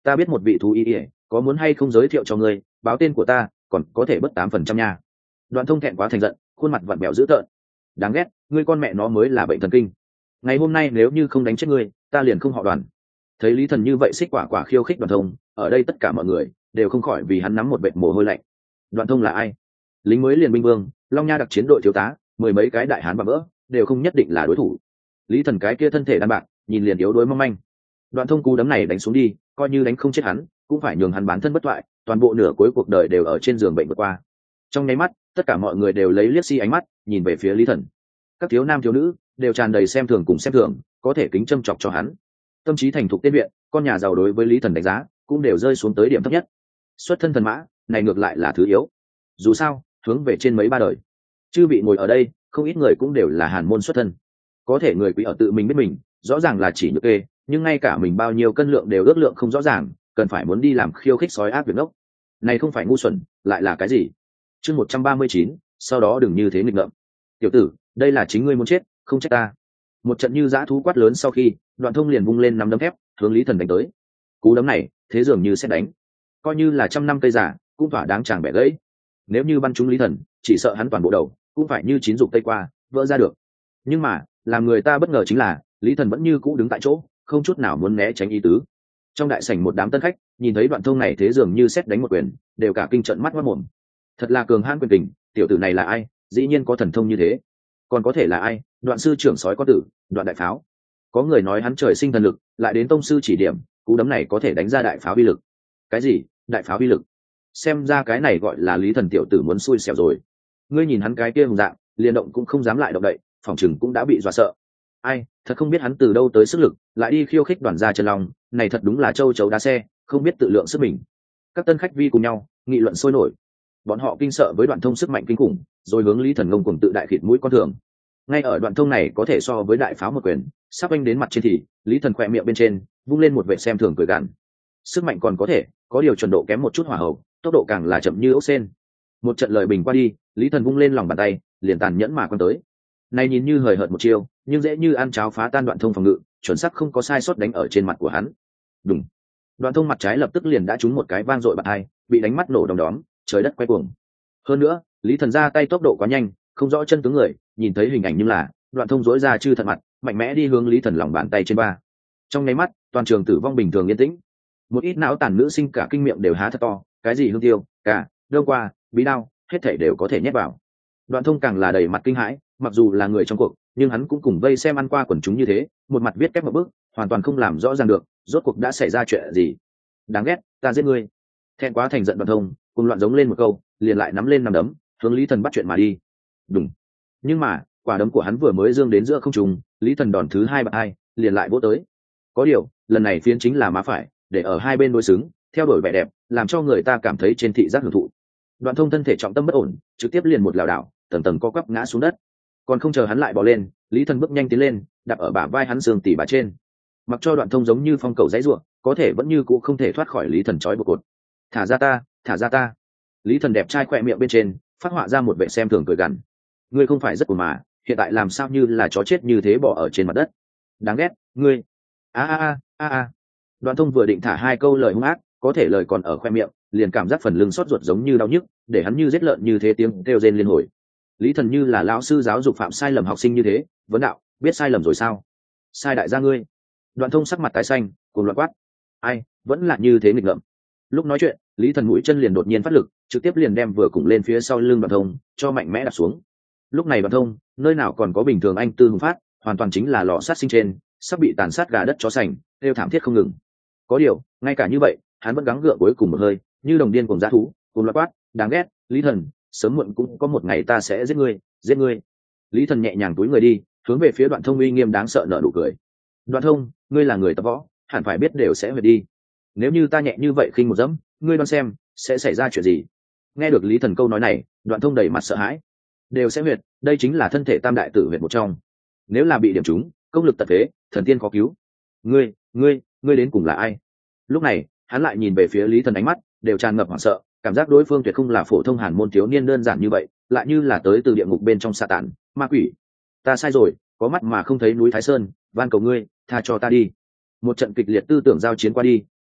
ta biết một vị thú y ỉa, có muốn hay không giới thiệu cho ngươi, báo tên của ta còn có thể bớt tám phần trăm nha. Đoạn Thông thẹn quá thành giận, khuôn mặt vặn bẹo dữ tợn. Đáng ghét, ngươi con mẹ nó mới là bệnh thần kinh. Ngày hôm nay nếu như không đánh chết ngươi, ta liền không họ Đoàn. Thấy Lý Thần như vậy xích quả quả khiêu khích Đoạn Thông, ở đây tất cả mọi người đều không khỏi vì hắn nắm một vệt mồ hôi lạnh. Đoạn Thông là ai? Lính mới liền binh vương, Long Nha đặc chiến đội thiếu tá, mười mấy cái đại hán và vỡ đều không nhất định là đối thủ. Lý Thần cái kia thân thể đan bạc, nhìn liền yếu đuối mong manh. Đoạn Thông cú đấm này đánh xuống đi, coi như đánh không chết hắn, cũng phải nhường hắn bán thân bất thoại, toàn bộ nửa cuối cuộc đời đều ở trên giường bệnh vượt qua. Trong nháy mắt, tất cả mọi người đều lấy liếc xi ánh mắt nhìn về phía Lý Thần. Các thiếu nam thiếu nữ đều tràn đầy xem thường cùng xem thường, có thể kính châm chọc cho hắn. Tâm trí thành thục tiên viện, con nhà giàu đối với Lý Thần đánh giá cũng đều rơi xuống tới điểm thấp nhất. Xuất thân thần mã, này ngược lại là thứ yếu. Dù sao, hướng về trên mấy ba đời. Chư vị ngồi ở đây, không ít người cũng đều là hàn môn xuất thân. Có thể người quý ở tự mình biết mình, rõ ràng là chỉ nhược kê, nhưng ngay cả mình bao nhiêu cân lượng đều ước lượng không rõ ràng, cần phải muốn đi làm khiêu khích sói ác việc ngốc. Này không phải ngu xuẩn, lại là cái gì? Chương một trăm ba mươi chín, sau đó đừng như thế nghịch ngợm. Tiểu tử, đây là chính ngươi muốn chết, không trách ta. Một trận như dã thú quát lớn sau khi, Đoạn Thông liền vung lên nắm đấm thép, hướng Lý Thần đánh tới. Cú đấm này, thế dường như sẽ đánh, coi như là trăm năm cây giả, cũng thỏa đáng chàng bẻ gãy. Nếu như bắn trúng Lý Thần, chỉ sợ hắn toàn bộ đầu cũng phải như chín dục tây qua, vỡ ra được. Nhưng mà, làm người ta bất ngờ chính là, Lý Thần vẫn như cũ đứng tại chỗ, không chút nào muốn né tránh ý tứ. Trong đại sảnh một đám tân khách, nhìn thấy Đoạn Thông này thế dường như xét đánh một quyền, đều cả kinh trợn mắt mắt mồm. Thật là cường hãn quyền tình, tiểu tử này là ai, dĩ nhiên có thần thông như thế. Còn có thể là ai? Đoạn sư trưởng sói có tử, Đoạn đại pháo. Có người nói hắn trời sinh thần lực, lại đến tông sư chỉ điểm, cú đấm này có thể đánh ra đại pháo uy lực. Cái gì? Đại pháo uy lực? Xem ra cái này gọi là Lý Thần tiểu tử muốn xui xẻo rồi. Ngươi nhìn hắn cái kia hùng dạng, liền động cũng không dám lại động đậy, phòng chừng cũng đã bị dọa sợ. Ai, thật không biết hắn từ đâu tới sức lực, lại đi khiêu khích Đoàn gia chân long, này thật đúng là châu chấu đá xe, không biết tự lượng sức mình. Các tân khách vi cùng nhau nghị luận sôi nổi. Bọn họ kinh sợ với Đoạn Thông sức mạnh kinh khủng, rồi hướng Lý Thần ngông cuồng tự đại khịt mũi con thường. Ngay ở Đoạn Thông này có thể so với đại pháo một quyền, sắp anh đến mặt trên thì Lý Thần khỏe miệng bên trên vung lên một vệ xem thường cười gằn. Sức mạnh còn có thể, có điều chuẩn độ kém một chút hỏa hậu, tốc độ càng là chậm như ốc sên. Một trận lời bình qua đi, Lý Thần vung lên lòng bàn tay, liền tàn nhẫn mà quan tới. Này nhìn như hời hợt một chiêu, nhưng dễ như ăn cháo phá tan Đoạn Thông phòng ngự, chuẩn xác không có sai sót đánh ở trên mặt của hắn. Đùng. Đoạn Thông mặt trái lập tức liền đã trúng một cái vang dội bạt hai, bị đánh mắt nổ đom đóm, trời đất quay cuồng. Hơn nữa, Lý Thần ra tay tốc độ quá nhanh, không rõ chân tướng người, nhìn thấy hình ảnh nhưng là Đoạn Thông dỗi ra chư thật mặt, mạnh mẽ đi hướng Lý Thần lòng bàn tay trên ba. Trong nháy mắt, toàn trường tử vong bình thường yên tĩnh. Một ít não tàn nữ sinh cả kinh miệng đều há thật to, cái gì hương tiêu, cả đâu qua, bí đao, hết thảy đều có thể nhét vào. Đoạn Thông càng là đầy mặt kinh hãi, mặc dù là người trong cuộc, nhưng hắn cũng cùng vây xem ăn qua quần chúng như thế, một mặt viết kép một bước, hoàn toàn không làm rõ ràng được rốt cuộc đã xảy ra chuyện gì. Đáng ghét, ta giết ngươi. Thẹn quá thành giận Đoạn Thông, cùng loạn giống lên một câu, liền lại nắm lên nắm đấm, hướng Lý Thần bắt chuyện mà đi. Đùng. Nhưng mà, quả đấm của hắn vừa mới dương đến giữa không trung, Lý Thần đòn thứ hai bật hai, liền lại vỗ tới. Có điều, lần này phiến chính là má phải, để ở hai bên đối xứng, theo đuổi vẻ đẹp, làm cho người ta cảm thấy trên thị giác hưởng thụ. Đoạn Thông thân thể trọng tâm bất ổn, trực tiếp liền một lảo đảo, tầng tầng co quắp ngã xuống đất. Còn không chờ hắn lại bò lên, Lý Thần bước nhanh tiến lên, đạp ở bả vai hắn xương tỉ bà trên. Mặc cho Đoạn Thông giống như phong cầu giãy giụa, có thể vẫn như cũ không thể thoát khỏi Lý Thần trói buộc cột. Thả ra ta, thả ra ta. Lý Thần đẹp trai khỏe miệng bên trên phát họa ra một vẻ xem thường cười gằn. Ngươi không phải rất của mà, hiện tại làm sao như là chó chết như thế bỏ ở trên mặt đất. Đáng ghét, ngươi. A a a a a. Đoạn Thông vừa định thả hai câu lời hung ác, có thể lời còn ở khoe miệng, liền cảm giác phần lưng xót ruột giống như đau nhức, để hắn như giết lợn như thế tiếng kêu rên liên hồi. Lý Thần như là lão sư giáo dục phạm sai lầm học sinh như thế, vấn đạo, biết sai lầm rồi sao? Sai đại gia ngươi. Đoạn Thông sắc mặt tái xanh, cuồng loạn quát. Ai, vẫn là như thế nghịch ngợm. Lúc nói chuyện, Lý Thần mũi chân liền đột nhiên phát lực, trực tiếp liền đem vừa cùng lên phía sau lưng Đoạn Thông, cho mạnh mẽ đặt xuống. Lúc này Đoạn Thông, nơi nào còn có bình thường anh tư hùng phát, hoàn toàn chính là lò sát sinh trên, sắp bị tàn sát gà đất chó sành, kêu thảm thiết không ngừng. Có điều, ngay cả như vậy, hắn vẫn gắng gượng cuối cùng một hơi, như đồng điên cùng dã thú, cùng loạt quát, đáng ghét, Lý Thần, sớm muộn cũng có một ngày ta sẽ giết ngươi, giết ngươi. Lý Thần nhẹ nhàng túi người đi, hướng về phía Đoạn Thông uy nghiêm đáng sợ nở nụ cười. Đoạn Thông, ngươi là người tập võ, hẳn phải biết đều sẽ về đi. Nếu như ta nhẹ như vậy khinh một dẫm, ngươi đoán xem sẽ xảy ra chuyện gì. Nghe được Lý Thần câu nói này, Đoạn Thông đầy mặt sợ hãi. Đều sẽ huyệt, đây chính là thân thể tam đại tử huyệt một trong. Nếu là bị điểm trúng, công lực tật phế, thần tiên khó cứu. Ngươi, ngươi, ngươi đến cùng là ai? Lúc này, hắn lại nhìn về phía Lý Thần, ánh mắt đều tràn ngập hoảng sợ, cảm giác đối phương tuyệt không là phổ thông hàn môn thiếu niên đơn giản như vậy, lại như là tới từ địa ngục bên trong sa tản, ma quỷ. Ta sai rồi, có mắt mà không thấy núi Thái Sơn, van cầu ngươi, tha cho ta đi. Một trận kịch liệt tư tưởng giao chiến qua đi,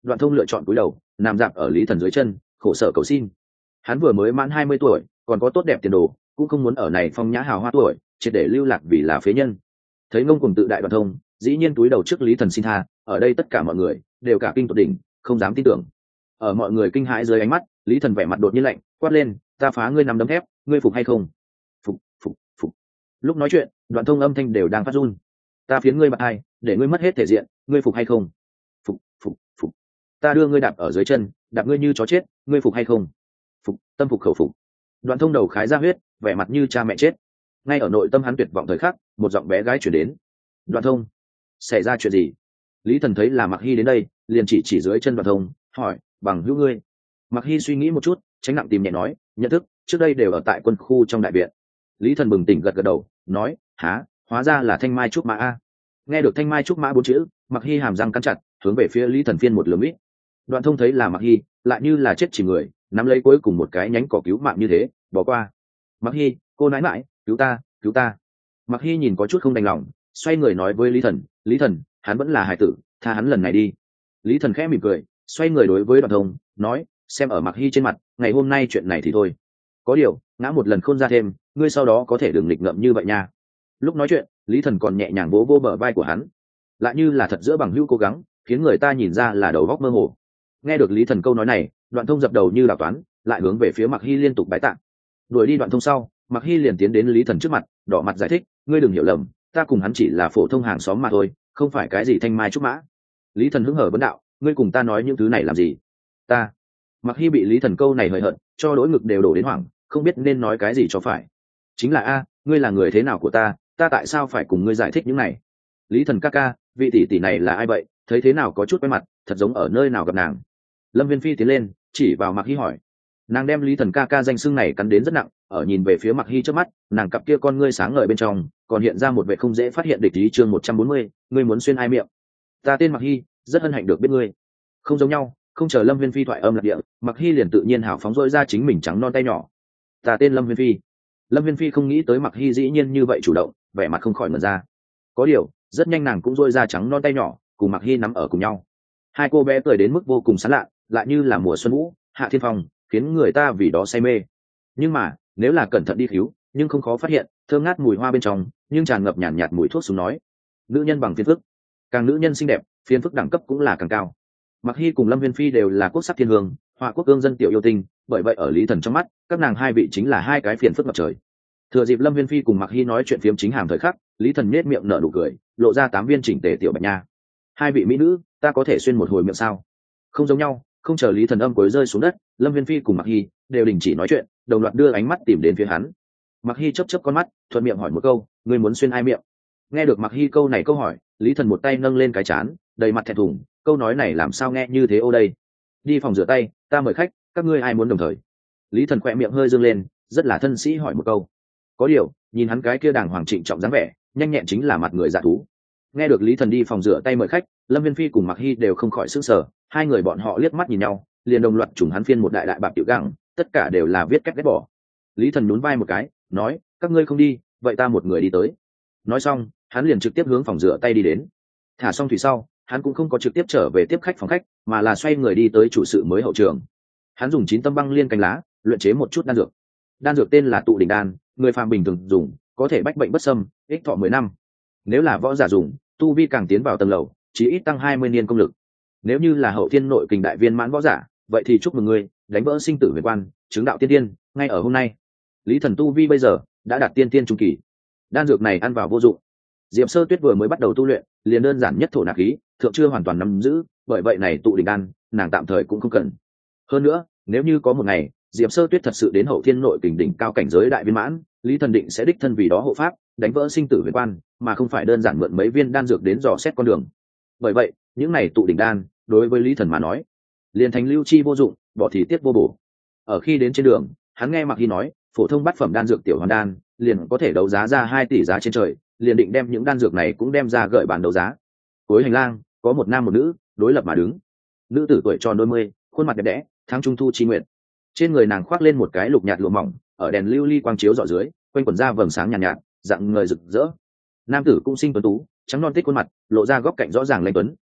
Đoạn Thông lựa chọn cúi đầu nằm dạp ở Lý Thần dưới chân, khổ sở cầu xin. Hắn vừa mới mãn hai mươi tuổi, còn có tốt đẹp tiền đồ, cũng không muốn ở này phong nhã hào hoa tuổi triệt để lưu lạc vì là phế nhân. Thấy ngông cuồng tự đại Đoạn Thông dĩ nhiên cúi đầu trước Lý Thần xin tha, ở đây tất cả mọi người đều cả kinh tột đỉnh, không dám tin tưởng. Ở mọi người kinh hãi dưới ánh mắt, Lý Thần vẻ mặt đột nhiên lạnh, quát lên, ta phá ngươi nắm đấm thép, ngươi phục hay không? Phục, phục, phục. Lúc nói chuyện, Đoạn Thông âm thanh đều đang phát run. Ta phiến ngươi bạc hai, để ngươi mất hết thể diện, ngươi phục hay không? Phục, phục, phục. Ta đưa ngươi đạp ở dưới chân, đạp ngươi như chó chết, ngươi phục hay không? Phục, tâm phục khẩu phục. Đoạn Thông đầu khái ra huyết, vẻ mặt như cha mẹ chết. Ngay ở nội tâm hắn tuyệt vọng thời khắc, một giọng bé gái chuyển đến. Đoạn Thông, xảy ra chuyện gì? Lý Thần thấy là Mặc Hi đến đây, liền chỉ chỉ dưới chân Đoạn Thông, hỏi, bằng hữu ngươi? Mặc Hi suy nghĩ một chút, tránh nặng tìm nhẹ nói, nhận thức, trước đây đều ở tại quân khu trong đại viện. Lý Thần bừng tỉnh gật gật đầu, nói, há, hóa ra là Thanh Mai Trúc Mã a. Nghe được Thanh Mai Trúc Mã bốn chữ, Mặc Hi hàm răng cắn chặt, hướng về phía Lý Thần phiên một lườm ít. Đoạn Thông thấy là Mặc Hi, lại như là chết chỉ người, nắm lấy cuối cùng một cái nhánh cỏ cứu mạng như thế, bỏ qua. Mặc Hi, cô nãi nãi, cứu ta, cứu ta. Mặc Hi nhìn có chút không đành lòng, xoay người nói với Lý Thần, Lý Thần, hắn vẫn là hài tử, tha hắn lần này đi. Lý Thần khẽ mỉm cười, xoay người đối với Đoạn Thông, nói, xem ở Mặc Hi trên mặt, ngày hôm nay chuyện này thì thôi. Có điều, ngã một lần khôn ra thêm, ngươi sau đó có thể đừng nghịch ngợm như vậy nha. Lúc nói chuyện, Lý Thần còn nhẹ nhàng vỗ vỗ bờ vai của hắn, lại như là thật giữa bằng hữu cố gắng, khiến người ta nhìn ra là đầu óc mơ hồ. Nghe được Lý Thần câu nói này, Đoạn Thông dập đầu như đào toán, lại hướng về phía Mặc Hi liên tục bái tạ. Đuổi đi Đoạn Thông sau, Mặc Hi liền tiến đến Lý Thần trước mặt, đỏ mặt giải thích, ngươi đừng hiểu lầm, ta cùng hắn chỉ là phổ thông hàng xóm mà thôi, không phải cái gì Thanh Mai Trúc Mã. Lý Thần hứng hở vấn đạo, ngươi cùng ta nói những thứ này làm gì? Ta. Mặc Hi bị Lý Thần câu này hời hợt, cho đỗi ngực đều đổ đến hoảng, không biết nên nói cái gì cho phải. Chính là a, ngươi là người thế nào của ta, ta tại sao phải cùng ngươi giải thích những này? Lý Thần ca ca, vị tỷ tỷ này là ai vậy, thấy thế nào có chút quen mặt, thật giống ở nơi nào gặp nàng. Lâm Viên Phi tiến lên, chỉ vào Mặc Hi hỏi. Nàng đem Lý Thần ca ca danh xưng này cắn đến rất nặng, ở nhìn về phía Mặc Hi trước mắt, nàng cặp kia con ngươi sáng ngời bên trong, còn hiện ra một vẻ không dễ phát hiện địch ý. Chương một trăm bốn mươi, ngươi muốn xuyên ai miệng? Ta tên Mặc Hi, rất hân hạnh được biết ngươi. Không giống nhau, không chờ Lâm Viên Phi thoại âm lạc địa, Mặc Hi liền tự nhiên hào phóng rỗi ra chính mình trắng non tay nhỏ. Ta tên Lâm Viên Phi. Lâm Viên Phi không nghĩ tới Mặc Hi dĩ nhiên như vậy chủ động, vẻ mặt không khỏi mở ra. Có điều, rất nhanh nàng cũng rỗi ra trắng non tay nhỏ, cùng Mặc Hi nắm ở cùng nhau. Hai cô bé cười đến mức vô cùng sán lạ, lại như là mùa xuân vũ, hạ thiên phong, khiến người ta vì đó say mê. Nhưng mà, nếu là cẩn thận đi cứu, nhưng không khó phát hiện, thơm ngát mùi hoa bên trong, nhưng tràn ngập nhàn nhạt, nhạt mùi thuốc súng nói. Nữ nhân bằng phiền phức, càng nữ nhân xinh đẹp, phiền phức đẳng cấp cũng là càng cao. Mặc Hi cùng Lâm Viên Phi đều là quốc sắc thiên hương, họa quốc cương dân tiểu yêu tinh, bởi vậy ở Lý Thần trong mắt, các nàng hai vị chính là hai cái phiền phức ngập trời. Thừa dịp Lâm Viên Phi cùng Mặc Hi nói chuyện phiếm chính hàm thời khắc, Lý Thần nhếch miệng nở nụ cười, lộ ra tám viên chỉnh tề tiểu bạch nha. Hai vị mỹ nữ, ta có thể xuyên một hồi miệng sao? Không giống nhau, không chờ Lý Thần âm cuối rơi xuống đất, Lâm Viên Phi cùng Mặc Hi đều đình chỉ nói chuyện, đồng loạt đưa ánh mắt tìm đến phía hắn. Mặc Hi chớp chớp con mắt, thuận miệng hỏi một câu, ngươi muốn xuyên ai miệng? Nghe được Mặc Hi câu này câu hỏi, Lý Thần một tay nâng lên cái chán, đầy mặt thẹn thùng, câu nói này làm sao nghe như thế ô đây? Đi phòng rửa tay, ta mời khách, các ngươi ai muốn đồng thời? Lý Thần khẽ miệng hơi dương lên, rất là thân sĩ hỏi một câu. Có điều, nhìn hắn cái kia đàng hoàng trịnh trọng dáng vẻ, nhanh nhẹn chính là mặt người dạ thú. Nghe được Lý Thần đi phòng rửa tay mời khách, Lâm Viên Phi cùng Mặc Hi đều không khỏi sửng sở, hai người bọn họ liếc mắt nhìn nhau, liền đồng loạt trùng hắn phiên một đại đại bạc tiểu gặng, tất cả đều là viết cách ghét bỏ. Lý Thần nhún vai một cái, nói, các ngươi không đi, vậy ta một người đi tới. Nói xong, hắn liền trực tiếp hướng phòng rửa tay đi đến. Thả xong thủy sau, hắn cũng không có trực tiếp trở về tiếp khách phòng khách, mà là xoay người đi tới chủ sự mới hậu trường. Hắn dùng chín tâm băng liên cánh lá, luyện chế một chút đan dược. Đan dược tên là tụ đỉnh đan, người phàm bình thường dùng, có thể bách bệnh bất xâm, ích thọ mười năm. Nếu là võ giả dùng, tu vi càng tiến vào tầng lầu, chỉ ít tăng hai mươi niên công lực. Nếu như là hậu thiên nội kình đại viên mãn võ giả, vậy thì chúc mừng ngươi, đánh vỡ sinh tử huyền quan, chứng đạo tiên tiên, ngay ở hôm nay. Lý Thần tu vi bây giờ đã đạt tiên tiên trung kỳ. Đan dược này ăn vào vô dụng. Diệp Sơ Tuyết vừa mới bắt đầu tu luyện, liền đơn giản nhất thổ nạp khí, thượng chưa hoàn toàn nắm giữ, bởi vậy này tụ đỉnh đan, nàng tạm thời cũng không cần. Hơn nữa, nếu như có một ngày, Diệp Sơ Tuyết thật sự đến hậu thiên nội kình đỉnh cao cảnh giới đại viên mãn, Lý Thần định sẽ đích thân vì đó hộ pháp, đánh vỡ sinh tử huyền quan, mà không phải đơn giản mượn mấy viên đan dược đến dò xét con đường. Bởi vậy, những này tụ đỉnh đan, đối với Lý Thần mà nói, liền thành lưu chi vô dụng, bỏ thì tiết vô bổ. Ở khi đến trên đường, hắn nghe Mặc Hi nói, phổ thông bát phẩm đan dược tiểu hoàn đan, liền có thể đấu giá ra hai tỷ giá trên trời, liền định đem những đan dược này cũng đem ra gợi bản đấu giá. Cuối hành lang, có một nam một nữ, đối lập mà đứng. Nữ tử tuổi tròn đôi mươi, khuôn mặt đẹp đẽ, tháng trung thu chi nguyện. Trên người nàng khoác lên một cái lục nhạt lụa mỏng, ở đèn lưu ly quang chiếu rọi dưới, quanh quần ra vầng sáng nhàn nhạt, nhạt, dạng người rực rỡ. Nam tử cũng sinh tuấn tú, trắng non tích khuôn mặt, lộ ra góc cạnh rõ ràng lanh tuấn.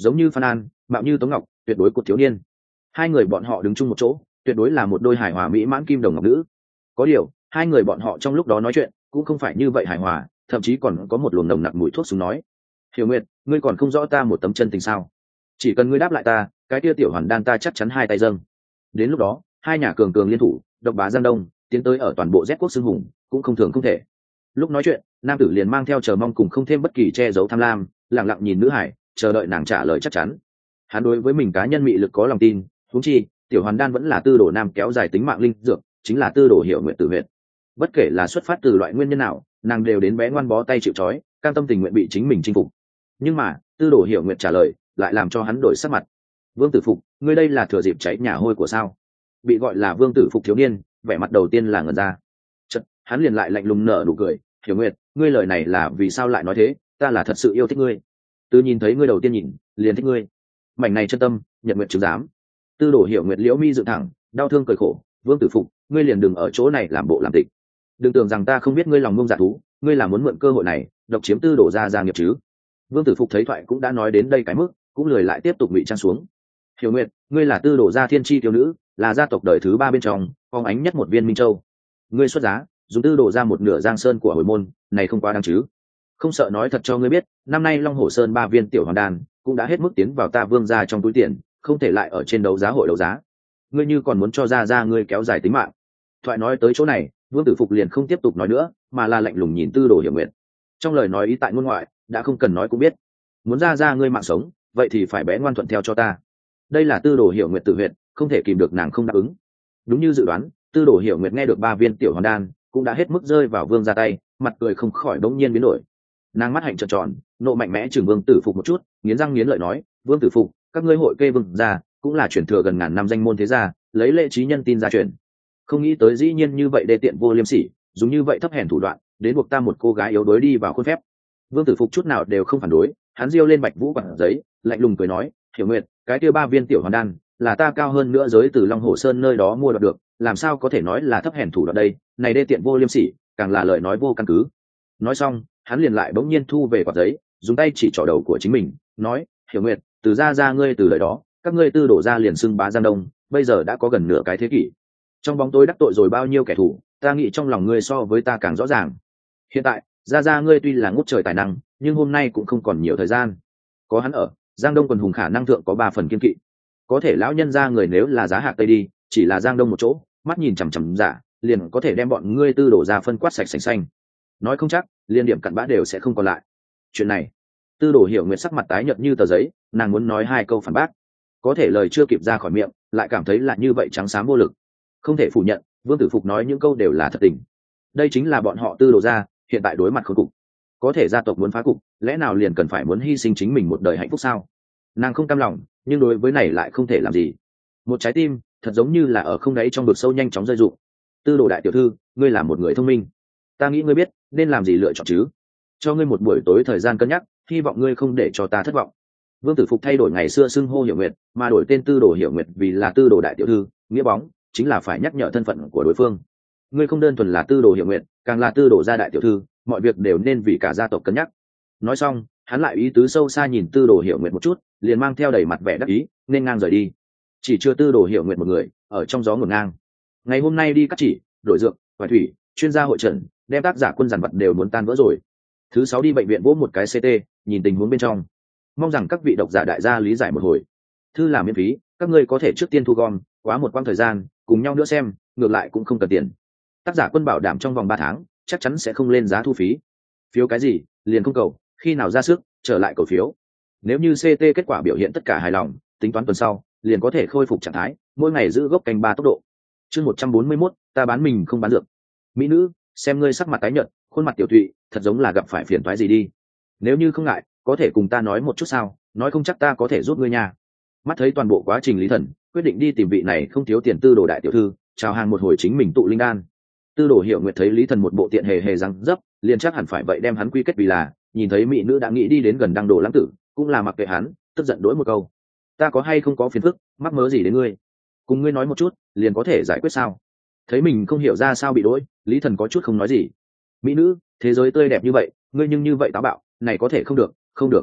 giống như Phan An, mạo như Tống Ngọc, tuyệt đối của thiếu niên. Hai người bọn họ đứng chung một chỗ, tuyệt đối là một đôi hài hòa mỹ mãn kim đồng ngọc nữ. Có điều, hai người bọn họ trong lúc đó nói chuyện cũng không phải như vậy hài hòa, thậm chí còn có một luồng nồng nặc mùi thuốc súng nói. Hiểu Nguyệt, ngươi còn không rõ ta một tấm chân tình sao? Chỉ cần ngươi đáp lại ta, cái kia tiểu hoàn đan ta chắc chắn hai tay dâng. Đến lúc đó, hai nhà cường cường liên thủ, độc bá Giang Đông, tiến tới ở toàn bộ Z quốc xưng hùng, cũng không thường không thể. Lúc nói chuyện, nam tử liền mang theo chờ mong cùng không thêm bất kỳ che giấu tham lam, lặng lặng nhìn nữ hải, chờ đợi nàng trả lời chắc chắn. Hắn đối với mình cá nhân mị lực có lòng tin, huống chi, tiểu hoàn đan vẫn là tư đồ nam kéo dài tính mạng linh dược, chính là tư đồ Hiểu Nguyệt tử huyệt. Bất kể là xuất phát từ loại nguyên nhân nào, nàng đều đến bé ngoan bó tay chịu trói, cam tâm tình nguyện bị chính mình chinh phục. Nhưng mà, tư đồ Hiểu Nguyệt trả lời, lại làm cho hắn đổi sắc mặt. Vương Tử Phục, ngươi đây là thừa dịp cháy nhà hôi của sao? Bị gọi là Vương Tử Phục thiếu niên, vẻ mặt đầu tiên là ngẩn ra. Chợt, hắn liền lại lạnh lùng nở nụ cười, Hiểu Nguyệt, ngươi lời này là vì sao lại nói thế? Ta là thật sự yêu thích ngươi. Từ nhìn thấy ngươi đầu tiên nhìn, liền thích ngươi. Mảnh này chân tâm, nhận nguyện chứng giám. Tư đồ Hiểu Nguyệt liễu mi dựng thẳng, đau thương cười khổ, Vương Tử Phục, ngươi liền đừng ở chỗ này làm bộ làm tịch. Đừng tưởng rằng ta không biết ngươi lòng ngông dạ thú, ngươi là muốn mượn cơ hội này độc chiếm tư đồ gia gia nghiệp chứ? Vương Tử Phục thấy thoại cũng đã nói đến đây cái mức, cũng lười lại tiếp tục ngụy trang xuống. Hiểu Nguyệt, ngươi là tư đồ gia thiên chi tiểu nữ, là gia tộc đời thứ ba bên trong phong ánh nhất một viên minh châu. Ngươi xuất giá dùng tư đồ ra một nửa giang sơn của hồi môn, này không quá đáng chứ? Không sợ nói thật cho ngươi biết, năm nay Long Hổ Sơn ba viên tiểu hoàn đan cũng đã hết mức tiến vào ta Vương gia trong túi tiền, không thể lại ở trên đấu giá hội đấu giá. Ngươi như còn muốn cho gia gia ngươi kéo dài tính mạng. Thoại nói tới chỗ này, Vương Tử Phục liền không tiếp tục nói nữa, mà là lạnh lùng nhìn tư đồ Hiểu Nguyệt. Trong lời nói ý tại ngôn ngoại, đã không cần nói cũng biết. Muốn gia gia ngươi mạng sống, vậy thì phải bé ngoan thuận theo cho ta. Đây là tư đồ Hiểu Nguyệt tự huyệt, không thể kìm được nàng không đáp ứng. Đúng như dự đoán, tư đồ Hiểu Nguyệt nghe được ba viên tiểu hoàn đan cũng đã hết mức rơi vào Vương gia tay, mặt cười không khỏi đống nhiên biến đổi. Nàng mắt hạnh trợn tròn, nộ mạnh mẽ chừng Vương Tử Phục một chút, nghiến răng nghiến lợi nói, Vương Tử Phục, các ngươi hội kê Vương gia cũng là truyền thừa gần ngàn năm danh môn thế gia, lấy lễ trí nhân tin gia truyền. Không nghĩ tới dĩ nhiên như vậy đê tiện vô liêm sỉ, dùng như vậy thấp hèn thủ đoạn đến buộc ta một cô gái yếu đuối đi vào khuôn phép. Vương Tử Phục chút nào đều không phản đối, hắn giơ lên bạch vũ bản giấy, lạnh lùng cười nói, Hiểu Nguyệt, cái kia ba viên tiểu hoàn đan là ta cao hơn nữa giới từ Long Hổ Sơn nơi đó mua được, làm sao có thể nói là thấp hèn thủ đoạn đây, này đê tiện vô liêm sỉ, càng là lời nói vô căn cứ. Nói xong, hắn liền lại bỗng nhiên thu về quạt giấy, dùng tay chỉ trỏ đầu của chính mình, nói, Hiểu Nguyệt, từ ra ra ngươi từ lời đó, các ngươi tư đổ ra liền xưng bá Giang Đông, bây giờ đã có gần nửa cái thế kỷ. Trong bóng tối đắc tội rồi bao nhiêu kẻ thù, ta nghĩ trong lòng ngươi so với ta càng rõ ràng. Hiện tại, ra ra ngươi tuy là ngút trời tài năng, nhưng hôm nay cũng không còn nhiều thời gian. Có hắn ở, Giang Đông quần hùng khả năng thượng có ba phần kiên kỵ. Có thể lão nhân ra người nếu là giá hạc tây đi, chỉ là Giang Đông một chỗ, mắt nhìn chằm chằm giả, liền có thể đem bọn ngươi tư đổ ra phân quát sạch sành xanh. Nói không chắc, liên điểm cặn bã đều sẽ không còn lại. Chuyện này, tư đổ Hiểu Nguyệt sắc mặt tái nhợt như tờ giấy, nàng muốn nói hai câu phản bác, có thể lời chưa kịp ra khỏi miệng, lại cảm thấy là như vậy trắng xám vô lực. Không thể phủ nhận, Vương Tử Phục nói những câu đều là thật tình. Đây chính là bọn họ tư đồ ra, hiện tại đối mặt khốn cục. Có thể gia tộc muốn phá cục, lẽ nào liền cần phải muốn hy sinh chính mình một đời hạnh phúc sao? Nàng không cam lòng, nhưng đối với này lại không thể làm gì. Một trái tim, thật giống như là ở không đáy trong vực sâu nhanh chóng rơi rụng. Tư đồ đại tiểu thư, ngươi là một người thông minh, ta nghĩ ngươi biết nên làm gì lựa chọn chứ. Cho ngươi một buổi tối thời gian cân nhắc, hy vọng ngươi không để cho ta thất vọng. Vương Tử Phục thay đổi ngày xưa xưng hô Hiểu Nguyệt, mà đổi tên tư đồ Hiểu Nguyệt vì là tư đồ đại tiểu thư, nghĩa bóng chính là phải nhắc nhở thân phận của đối phương. Ngươi không đơn thuần là tư đồ Hiểu Nguyệt, càng là tư đồ gia đại tiểu thư, mọi việc đều nên vì cả gia tộc cân nhắc. Nói xong, hắn lại ý tứ sâu xa nhìn tư đồ Hiểu Nguyệt một chút, liền mang theo đầy mặt vẻ đắc ý, nên ngang rời đi. Chỉ chưa tư đồ Hiểu Nguyệt một người ở trong gió ngổn ngang. Ngày hôm nay đi cắt chỉ, đổi dược, vải thủy, chuyên gia hội trần, đem tác giả quân giàn vật đều muốn tan vỡ rồi. Thứ sáu đi bệnh viện vỗ một cái xê tê, nhìn tình huống bên trong. Mong rằng các vị độc giả đại gia lý giải một hồi. Thư là miễn phí, các ngươi có thể trước tiên thu gom, quá một quãng thời gian, cùng nhau nữa xem, ngược lại cũng không cần tiền. Tác giả quân bảo đảm trong vòng ba tháng, chắc chắn sẽ không lên giá thu phí. Phiếu cái gì, liền không cầu, khi nào ra sức, trở lại cầu phiếu. Nếu như xê tê kết quả biểu hiện tất cả hài lòng, tính toán tuần sau, liền có thể khôi phục trạng thái, mỗi ngày giữ gốc canh ba tốc độ. Chương một trăm bốn mươi mốt, ta bán mình không bán được. Mỹ nữ, xem ngươi sắc mặt tái nhợt, khuôn mặt tiểu thụy, thật giống là gặp phải phiền toái gì đi. Nếu như không ngại, có thể cùng ta nói một chút sao, nói không chắc ta có thể giúp ngươi nha. Mắt thấy toàn bộ quá trình Lý Thần quyết định đi tìm vị này không thiếu tiền tư đồ đại tiểu thư, chào hàng một hồi chính mình tụ linh đan. Tư đồ Hiểu Nguyệt thấy Lý Thần một bộ tiện hề hề răng dấp, liền chắc hẳn phải vậy đem hắn quy kết vì là, nhìn thấy mỹ nữ đã nghĩ đi đến gần đăng đồ lãng tử, cũng là mặc kệ hắn, tức giận đối một câu, ta có hay không có phiền phức, mắc mớ gì đến ngươi, cùng ngươi nói một chút liền có thể giải quyết sao? Thấy mình không hiểu ra sao bị đỗi, Lý Thần có chút không nói gì. Mỹ nữ, thế giới tươi đẹp như vậy, ngươi nhưng như vậy táo bạo, này có thể không được, không được.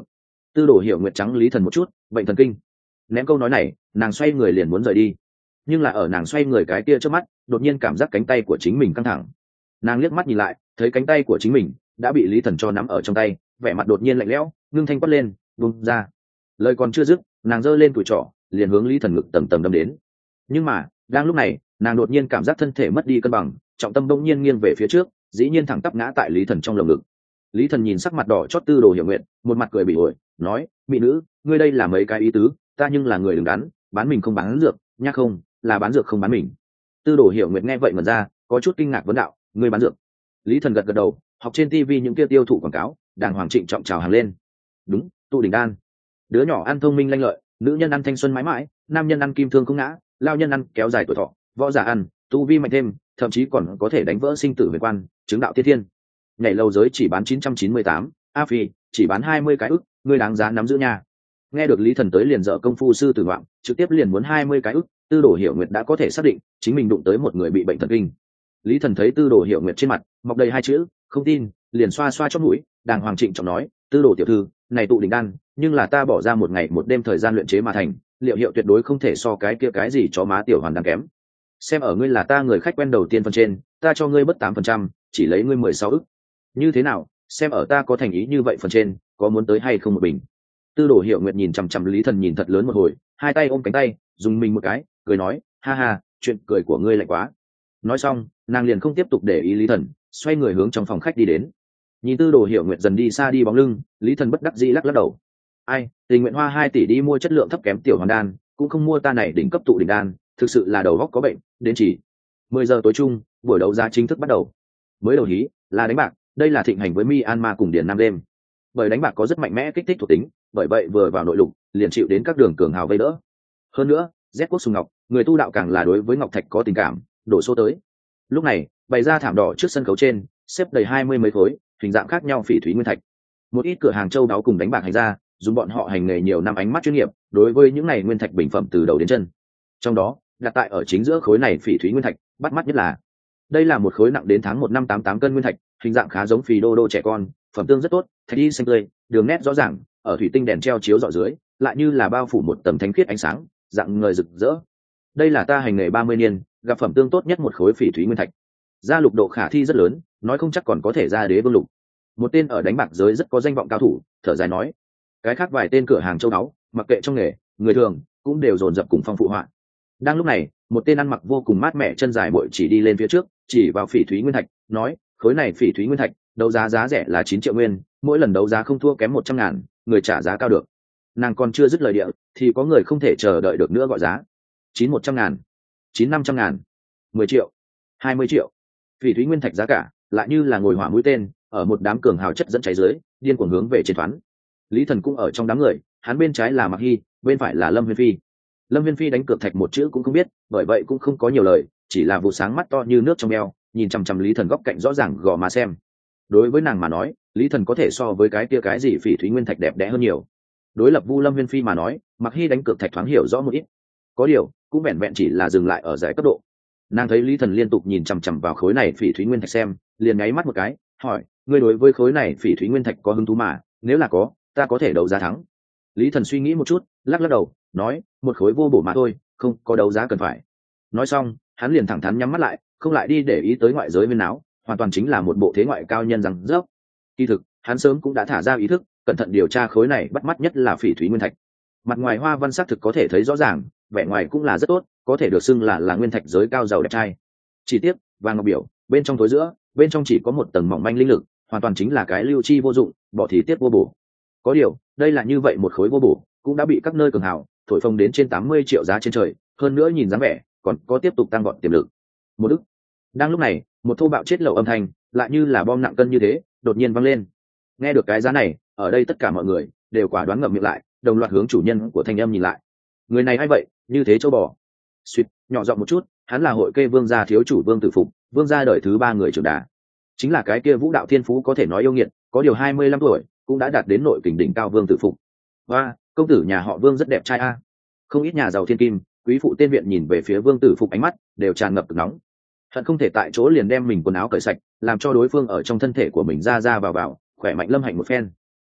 Tư Đồ Hiểu Nguyệt trắng Lý Thần một chút, bệnh thần kinh. Ném câu nói này, nàng xoay người liền muốn rời đi, nhưng là ở nàng xoay người cái kia trước mắt, đột nhiên cảm giác cánh tay của chính mình căng thẳng. Nàng liếc mắt nhìn lại, thấy cánh tay của chính mình đã bị Lý Thần cho nắm ở trong tay, vẻ mặt đột nhiên lạnh lẽo, ngưng thanh quát lên, "Buông ra!" Lời còn chưa dứt, nàng giơ lên cùi trỏ, liền hướng Lý Thần ngực tầm tầm đâm đến. Nhưng mà, đang lúc này, nàng đột nhiên cảm giác thân thể mất đi cân bằng, trọng tâm bỗng nhiên nghiêng về phía trước, dĩ nhiên thẳng tắp ngã tại Lý Thần trong lồng ngực. Lý Thần nhìn sắc mặt đỏ chót Tư Đồ Hiểu Nguyệt, một mặt cười bỉ ổi, nói, "Mỹ nữ, ngươi đây là mấy cái ý tứ, ta nhưng là người đứng đắn, bán mình không bán dược, nhá không, là bán dược không bán mình." Tư Đồ Hiểu Nguyệt nghe vậy mà ra, có chút kinh ngạc vấn đạo, "Ngươi bán dược?" Lý Thần gật gật đầu, học trên tivi những kia tiêu thụ quảng cáo, đàng hoàng trịnh trọng chào hàng lên. "Đúng, tụ đỉnh đan. Đứa nhỏ ăn thông minh lanh lợi, nữ nhân ăn thanh xuân mãi mãi, nam nhân ăn kim thương không ngã, lao nhân ăn kéo dài tuổi thọ, võ giả ăn tu vi mạnh thêm, thậm chí còn có thể đánh vỡ sinh tử huyền quan, chứng đạo tiên thiên. Nhảy lầu giới chỉ bán chín trăm chín mươi tám, a phi chỉ bán hai mươi cái ức, ngươi đáng giá nắm giữ nha." Nghe được Lý Thần tới liền dở công phu sư tử ngoạm, trực tiếp liền muốn hai mươi cái ức, Tư Đồ Hiểu Nguyệt đã có thể xác định chính mình đụng tới một người bị bệnh thần kinh. Lý Thần thấy Tư Đồ Hiểu Nguyệt trên mặt mọc đầy hai chữ không tin, liền xoa xoa chót mũi, đàng hoàng trịnh trọng nói, "Tư Đồ tiểu thư, này tụ đỉnh đan, nhưng là ta bỏ ra một ngày một đêm thời gian luyện chế mà thành, liệu hiệu tuyệt đối không thể so cái kia cái gì chó má tiểu hoàn đan kém. Xem ở ngươi là ta người khách quen đầu tiên phần trên, ta cho ngươi bất tám phần trăm, chỉ lấy ngươi mười sáu ức. Như thế nào, xem ở ta có thành ý như vậy phần trên, có muốn tới hay không một bình?" Tư Đồ Hiểu Nguyệt nhìn chằm chằm Lý Thần nhìn thật lớn một hồi, hai tay ôm cánh tay, dùng mình một cái, cười nói, "Ha ha, chuyện cười của ngươi lạnh quá." Nói xong, nàng liền không tiếp tục để ý Lý Thần, xoay người hướng trong phòng khách đi đến. Nhìn Tư Đồ Hiểu Nguyệt dần đi xa đi bóng lưng, Lý Thần bất đắc dĩ lắc lắc đầu. "Ai, tình nguyện hoa hai tỷ đi mua chất lượng thấp kém tiểu hoàn đan, cũng không mua ta này đỉnh cấp tụ đỉnh đan, thực sự là đầu óc có bệnh." Đến chỉ mười giờ tối chung, buổi đấu giá chính thức bắt đầu. Mới đầu hí là đánh bạc, đây là thịnh hành với Myanmar cùng Điền Nam đêm. Bởi đánh bạc có rất mạnh mẽ kích thích thuộc tính, bởi vậy vừa vào nội lục, liền chịu đến các đường cường hào vây đỡ. Hơn nữa, Z Quốc Sùng Ngọc, người tu đạo càng là đối với ngọc thạch có tình cảm, đổ số tới. Lúc này, bày ra thảm đỏ trước sân khấu trên, xếp đầy hai mươi mấy khối, hình dạng khác nhau phỉ thúy nguyên thạch. Một ít cửa hàng châu đáo cùng đánh bạc hành ra, dùng bọn họ hành nghề nhiều năm ánh mắt chuyên nghiệp, đối với những này nguyên thạch bình phẩm từ đầu đến chân. Trong đó, đặt tại ở chính giữa khối này phỉ thúy nguyên thạch, bắt mắt nhất là đây là một khối nặng đến tháng một năm tám tám cân nguyên thạch, hình dạng khá giống phì đô đô trẻ con, phẩm tương rất tốt, thạch y xanh tươi, đường nét rõ ràng, ở thủy tinh đèn treo chiếu rọi dưới, lại như là bao phủ một tầng thánh khiết ánh sáng, dạng người rực rỡ. Đây là ta hành nghề ba mươi niên, gặp phẩm tương tốt nhất một khối phỉ thúy nguyên thạch. Gia lục độ khả thi rất lớn, nói không chắc còn có thể ra đế vương lục. Một tên ở đánh bạc giới rất có danh vọng cao thủ, thở dài nói. Cái khác vài tên cửa hàng châu báu, mặc kệ trong nghề, người thường cũng đều dồn dập cùng phong phụ họa. Đang lúc này, một tên ăn mặc vô cùng mát mẻ chân dài bội chỉ đi lên phía trước, chỉ vào phỉ thúy nguyên thạch, nói, khối này phỉ thúy nguyên thạch, đấu giá giá rẻ là chín triệu nguyên, mỗi lần đấu giá không thua kém một trăm ngàn, người trả giá cao được. Nàng còn chưa dứt lời địa, thì có người không thể chờ đợi được nữa gọi giá. Chín một trăm ngàn, chín năm trăm ngàn, mười triệu, hai mươi triệu. Phỉ thúy nguyên thạch giá cả, lại như là ngồi hỏa mũi tên, ở một đám cường hào chất dẫn cháy dưới, điên cuồng hướng về trên thoán. Lý Thần cũng ở trong đám người, hắn bên trái là Mạc Hy, bên phải là Lâm Huyên Phi. Lâm Viên Phi đánh cược thạch một chữ cũng không biết, bởi vậy cũng không có nhiều lời, chỉ là vụ sáng mắt to như nước trong eo, nhìn chằm chằm Lý Thần góc cạnh rõ ràng gò má xem. Đối với nàng mà nói, Lý Thần có thể so với cái kia cái gì phỉ thúy nguyên thạch đẹp đẽ hơn nhiều. Đối lập Vu Lâm Viên Phi mà nói, Mặc Hy đánh cược thạch thoáng hiểu rõ một ít. Có điều, cũng vẹn vẹn chỉ là dừng lại ở giải cấp độ. Nàng thấy Lý Thần liên tục nhìn chằm chằm vào khối này phỉ thúy nguyên thạch xem, liền nháy mắt một cái, hỏi, ngươi đối với khối này phỉ thúy nguyên thạch có hứng thú mà, nếu là có, ta có thể đấu giá thắng. Lý Thần suy nghĩ một chút, lắc lắc đầu, nói, một khối vô bổ mà thôi, không có đấu giá cần phải. Nói xong, hắn liền thẳng thắn nhắm mắt lại, không lại đi để ý tới ngoại giới viên áo, hoàn toàn chính là một bộ thế ngoại cao nhân rằng dốc. Kỳ thực, hắn sớm cũng đã thả ra ý thức, cẩn thận điều tra khối này bắt mắt nhất là phỉ thúy nguyên thạch. Mặt ngoài hoa văn sắc thực có thể thấy rõ ràng, vẻ ngoài cũng là rất tốt, có thể được xưng là là nguyên thạch giới cao giàu đẹp trai. Chỉ tiếc, vàng ngọc biểu, bên trong tối giữa, bên trong chỉ có một tầng mỏng manh linh lực, hoàn toàn chính là cái lưu chi vô dụng, bỏ thì tiết vô bổ. Có điều, đây là như vậy một khối vô bổ, cũng đã bị các nơi cường hào thổi phồng đến trên tám mươi triệu giá trên trời, hơn nữa nhìn dáng vẻ, còn có tiếp tục tăng gọn tiềm lực. Một đức. Đang lúc này, một thô bạo chết lậu âm thanh, lại như là bom nặng cân như thế, đột nhiên vang lên. Nghe được cái giá này, ở đây tất cả mọi người đều quả đoán ngậm miệng lại, đồng loạt hướng chủ nhân của thanh âm nhìn lại. Người này ai vậy, như thế châu bò. Suýt, nhỏ giọng một chút, hắn là hội kê vương gia thiếu chủ Vương Tử Phục, vương gia đời thứ ba người trưởng đà. Chính là cái kia vũ đạo thiên phú có thể nói yêu nghiệt, có điều hai mươi lăm tuổi, cũng đã đạt đến nội kình đỉnh cao Vương Tử Phục. Và, công tử nhà họ Vương rất đẹp trai a. Không ít nhà giàu thiên kim, quý phụ tên viện nhìn về phía Vương Tử Phục ánh mắt đều tràn ngập cực nóng. Hận không thể tại chỗ liền đem mình quần áo cởi sạch, làm cho đối phương ở trong thân thể của mình ra ra vào vào, khỏe mạnh lâm hạnh một phen.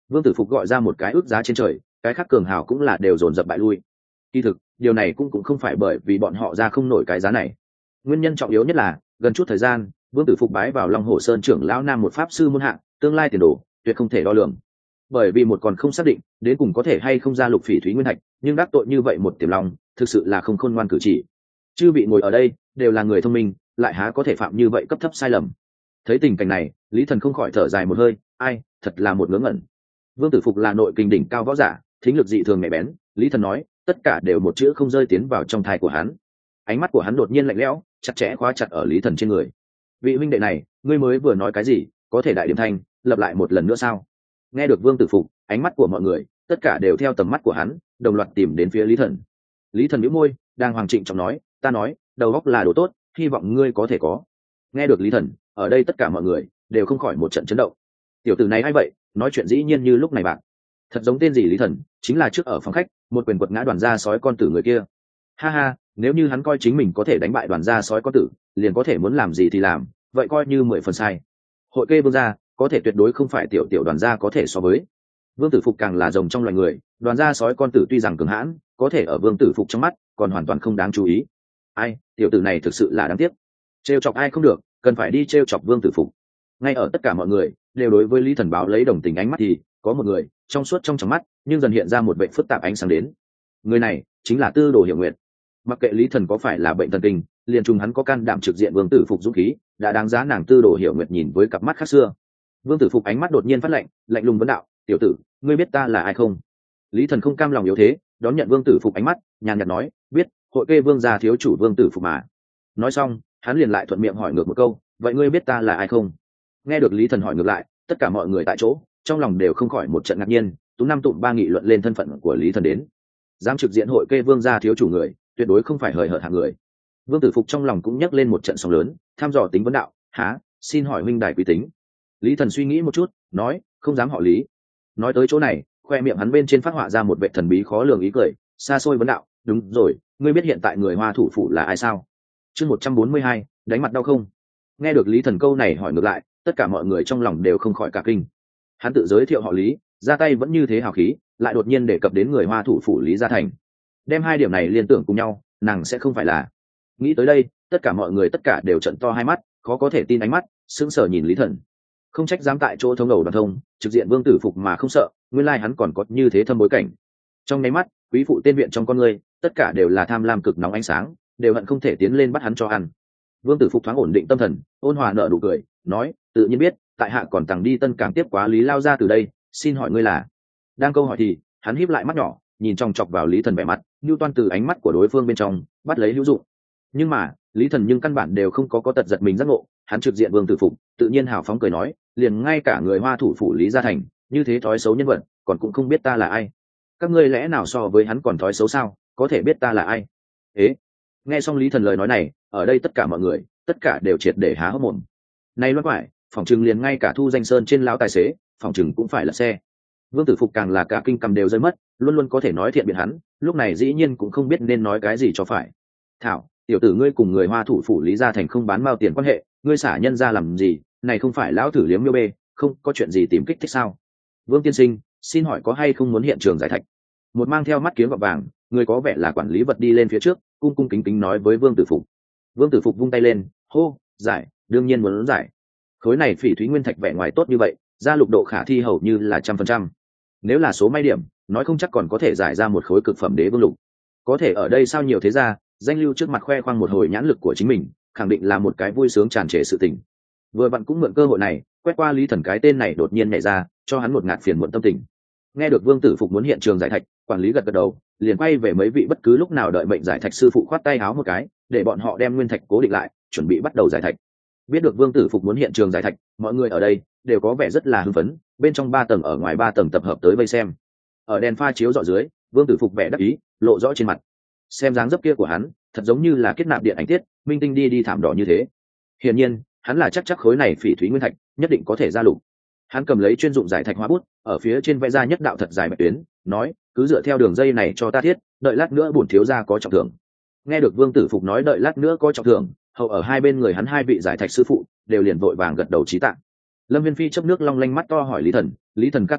Vương Tử Phục gọi ra một cái ước giá trên trời, cái khác cường hào cũng là đều dồn dập bại lui. Kỳ thực điều này cũng cũng không phải bởi vì bọn họ ra không nổi cái giá này. Nguyên nhân trọng yếu nhất là gần chút thời gian Vương Tử Phục bái vào Long Hồ Sơn trưởng lão nam một pháp sư môn hạ, tương lai tiền đồ tuyệt không thể đo lường. Bởi vì một còn không xác định đến cùng có thể hay không ra lục phỉ thúy nguyên thạch, nhưng đắc tội như vậy một tiềm long thực sự là không khôn ngoan cử chỉ. Chư vị ngồi ở đây đều là người thông minh, lại há có thể phạm như vậy cấp thấp sai lầm. Thấy tình cảnh này, Lý Thần không khỏi thở dài một hơi, ai, thật là một ngớ ngẩn. Vương Tử Phục là nội kình đỉnh cao võ giả, thính lực dị thường nhạy bén, Lý Thần nói tất cả đều một chữ không rơi tiến vào trong thai của hắn. Ánh mắt của hắn đột nhiên lạnh lẽo, chặt chẽ khóa chặt ở Lý Thần trên người. Vị huynh đệ này, ngươi mới vừa nói cái gì, có thể đại điểm thanh lập lại một lần nữa sao? Nghe được Vương Tử Phục, ánh mắt của mọi người tất cả đều theo tầm mắt của hắn đồng loạt tìm đến phía Lý Thần. Lý Thần nhíu môi, đang hoàng trịnh trọng nói, ta nói đầu óc là đồ tốt, hy vọng ngươi có thể có. Nghe được Lý Thần, ở đây tất cả mọi người đều không khỏi một trận chấn động. Tiểu tử này hay vậy, nói chuyện dĩ nhiên như lúc này bạn. Thật giống tên gì Lý Thần, chính là trước ở phòng khách một quyền quật ngã đoàn gia sói con tử người kia. Ha ha, nếu như hắn coi chính mình có thể đánh bại đoàn gia sói con tử, liền có thể muốn làm gì thì làm, vậy coi như mười phần sai. Hội kê vương gia có thể tuyệt đối không phải tiểu tiểu đoàn gia có thể so với. Vương Tử Phục càng là rồng trong loài người, đoàn gia sói con tử tuy rằng cường hãn, có thể ở Vương Tử Phục trong mắt còn hoàn toàn không đáng chú ý. Ai, tiểu tử này thực sự là đáng tiếc. Trêu chọc ai không được, cần phải đi trêu chọc Vương Tử Phục. Ngay ở tất cả mọi người đều đối với Lý Thần báo lấy đồng tình ánh mắt thì có một người trong suốt trong trong mắt nhưng dần hiện ra một bệnh phức tạp ánh sáng đến. Người này chính là Tư Đồ Hiểu Nguyệt. Mặc kệ Lý Thần có phải là bệnh thần kinh, liền trùng hắn có can đảm trực diện Vương Tử Phục dũng khí, đã đáng giá nàng Tư Đồ Hiểu Nguyệt nhìn với cặp mắt khác xưa. Vương Tử Phục ánh mắt đột nhiên phát lạnh, lạnh lùng vấn đạo, tiểu tử, ngươi biết ta là ai không? Lý Thần không cam lòng yếu thế, đón nhận Vương Tử Phục ánh mắt, nhàn nhạt nói, biết, hội kê vương gia thiếu chủ Vương Tử Phục mà. Nói xong, hắn liền lại thuận miệng hỏi ngược một câu, vậy ngươi biết ta là ai không? Nghe được Lý Thần hỏi ngược lại, tất cả mọi người tại chỗ trong lòng đều không khỏi một trận ngạc nhiên, tú năm tụm ba nghị luận lên thân phận của Lý Thần đến. Dám trực diện hội kê vương gia thiếu chủ người, tuyệt đối không phải hời hợt hạng người. Vương Tử Phục trong lòng cũng nhấc lên một trận sóng lớn, tham dò tính vấn đạo, há, xin hỏi huynh đài quý tính. Lý Thần suy nghĩ một chút, nói, không dám họ Lý. Nói tới chỗ này, khoe miệng hắn bên trên phát họa ra một vệ thần bí khó lường ý cười, xa xôi vấn đạo, đúng rồi, ngươi biết hiện tại người Hoa thủ phủ là ai sao? Chương một trăm bốn mươi hai, đánh mặt đau không? Nghe được Lý Thần câu này hỏi ngược lại, tất cả mọi người trong lòng đều không khỏi cả kinh. Hắn tự giới thiệu họ Lý, ra tay vẫn như thế hào khí, lại đột nhiên đề cập đến người Hoa thủ phủ Lý Gia Thành. Đem hai điểm này liên tưởng cùng nhau, nàng sẽ không phải là. Nghĩ tới đây, tất cả mọi người tất cả đều trợn to hai mắt, khó có thể tin ánh mắt, sững sờ nhìn Lý Thần. Không trách dám tại chỗ thống đầu đoàn thông, trực diện Vương Tử Phục mà không sợ, nguyên lai hắn còn có như thế thâm bối cảnh. Trong nháy mắt, quý phụ tên viện trong con người, tất cả đều là tham lam cực nóng ánh sáng, đều hận không thể tiến lên bắt hắn cho ăn. Vương Tử Phục thoáng ổn định tâm thần, ôn hòa nở nụ cười, nói, tự nhiên biết, tại hạ còn tàng đi Tân Cảng tiếp quá Lý lao ra từ đây, xin hỏi ngươi là? Đang câu hỏi thì, hắn híp lại mắt nhỏ, nhìn chòng chọc vào Lý Thần vẻ mặt, nhu toan từ ánh mắt của đối phương bên trong bắt lấy hữu dụng. Nhưng mà, Lý Thần nhưng căn bản đều không có có tật giật mình giác ngộ, hắn trực diện Vương Tử Phục, tự nhiên hào phóng cười nói, liền ngay cả người Hoa thủ phủ Lý Gia Thành, như thế thói xấu nhân vật, còn cũng không biết ta là ai. Các ngươi lẽ nào so với hắn còn thói xấu sao, có thể biết ta là ai? Ế, nghe xong Lý Thần lời nói này, ở đây tất cả mọi người, tất cả đều triệt để há hốc mồm. Này loát quải, phòng trừng liền ngay cả Thu Danh Sơn trên lão tài xế, phòng trừng cũng phải là xe. Vương Tử Phục càng là cả kinh cầm đều rơi mất, luôn luôn có thể nói thiện biện hắn, lúc này dĩ nhiên cũng không biết nên nói cái gì cho phải. Thảo, tiểu tử ngươi cùng người Hoa thủ phủ Lý Gia Thành không bán mao tiền quan hệ, ngươi xả nhân ra làm gì, này không phải lão thử liếm miêu bê, không có chuyện gì tìm kích thích sao? Vương tiên sinh, xin hỏi có hay không muốn hiện trường giải thạch? Một mang theo mắt kiếm gọt vàng, người có vẻ là quản lý vật đi lên phía trước, cung cung kính kính nói với Vương Tử Phục. Vương Tử Phục vung tay lên, hô, giải, đương nhiên muốn giải. Khối này phỉ thúy nguyên thạch vẻ ngoài tốt như vậy, ra lục độ khả thi hầu như là trăm phần trăm. Nếu là số may điểm, nói không chắc còn có thể giải ra một khối cực phẩm đế vương lục. Có thể ở đây sao nhiều thế ra, danh lưu trước mặt khoe khoang một hồi nhãn lực của chính mình, khẳng định là một cái vui sướng tràn trề sự tình. Vừa vặn cũng mượn cơ hội này, quét qua Lý Thần cái tên này đột nhiên nhảy ra, cho hắn một ngạt phiền muộn tâm tình. Nghe được Vương Tử Phục muốn hiện trường giải thạch, quản lý gật gật đầu, liền quay về mấy vị bất cứ lúc nào đợi mệnh giải thạch sư phụ khoát tay háo một cái, để bọn họ đem nguyên thạch cố định lại, chuẩn bị bắt đầu giải thạch. Biết được Vương Tử Phục muốn hiện trường giải thạch, mọi người ở đây đều có vẻ rất là hưng phấn, bên trong ba tầng ở ngoài ba tầng tập hợp tới vây xem. Ở đèn pha chiếu rọi dưới, Vương Tử Phục vẻ đắc ý lộ rõ trên mặt. Xem dáng dấp kia của hắn, thật giống như là kết nạp điện ảnh tiết, minh tinh đi đi thảm đỏ như thế. Hiển nhiên, hắn là chắc chắc khối này phỉ thúy nguyên thạch, nhất định có thể ra lục. Hắn cầm lấy chuyên dụng giải thạch hóa bút, ở phía trên vẽ ra nhất đạo thật dài bạch tuyến, nói, cứ dựa theo đường dây này cho ta thiết, đợi lát nữa bổn thiếu gia có trọng thưởng. Nghe được Vương Tử Phục nói đợi lát nữa có trọng thưởng, hầu ở hai bên người hắn hai vị giải thạch sư phụ đều liền vội vàng gật đầu chí tạ. Lâm Viên Phi chớp nước long lanh mắt to hỏi Lý Thần, Lý Thần ca ca,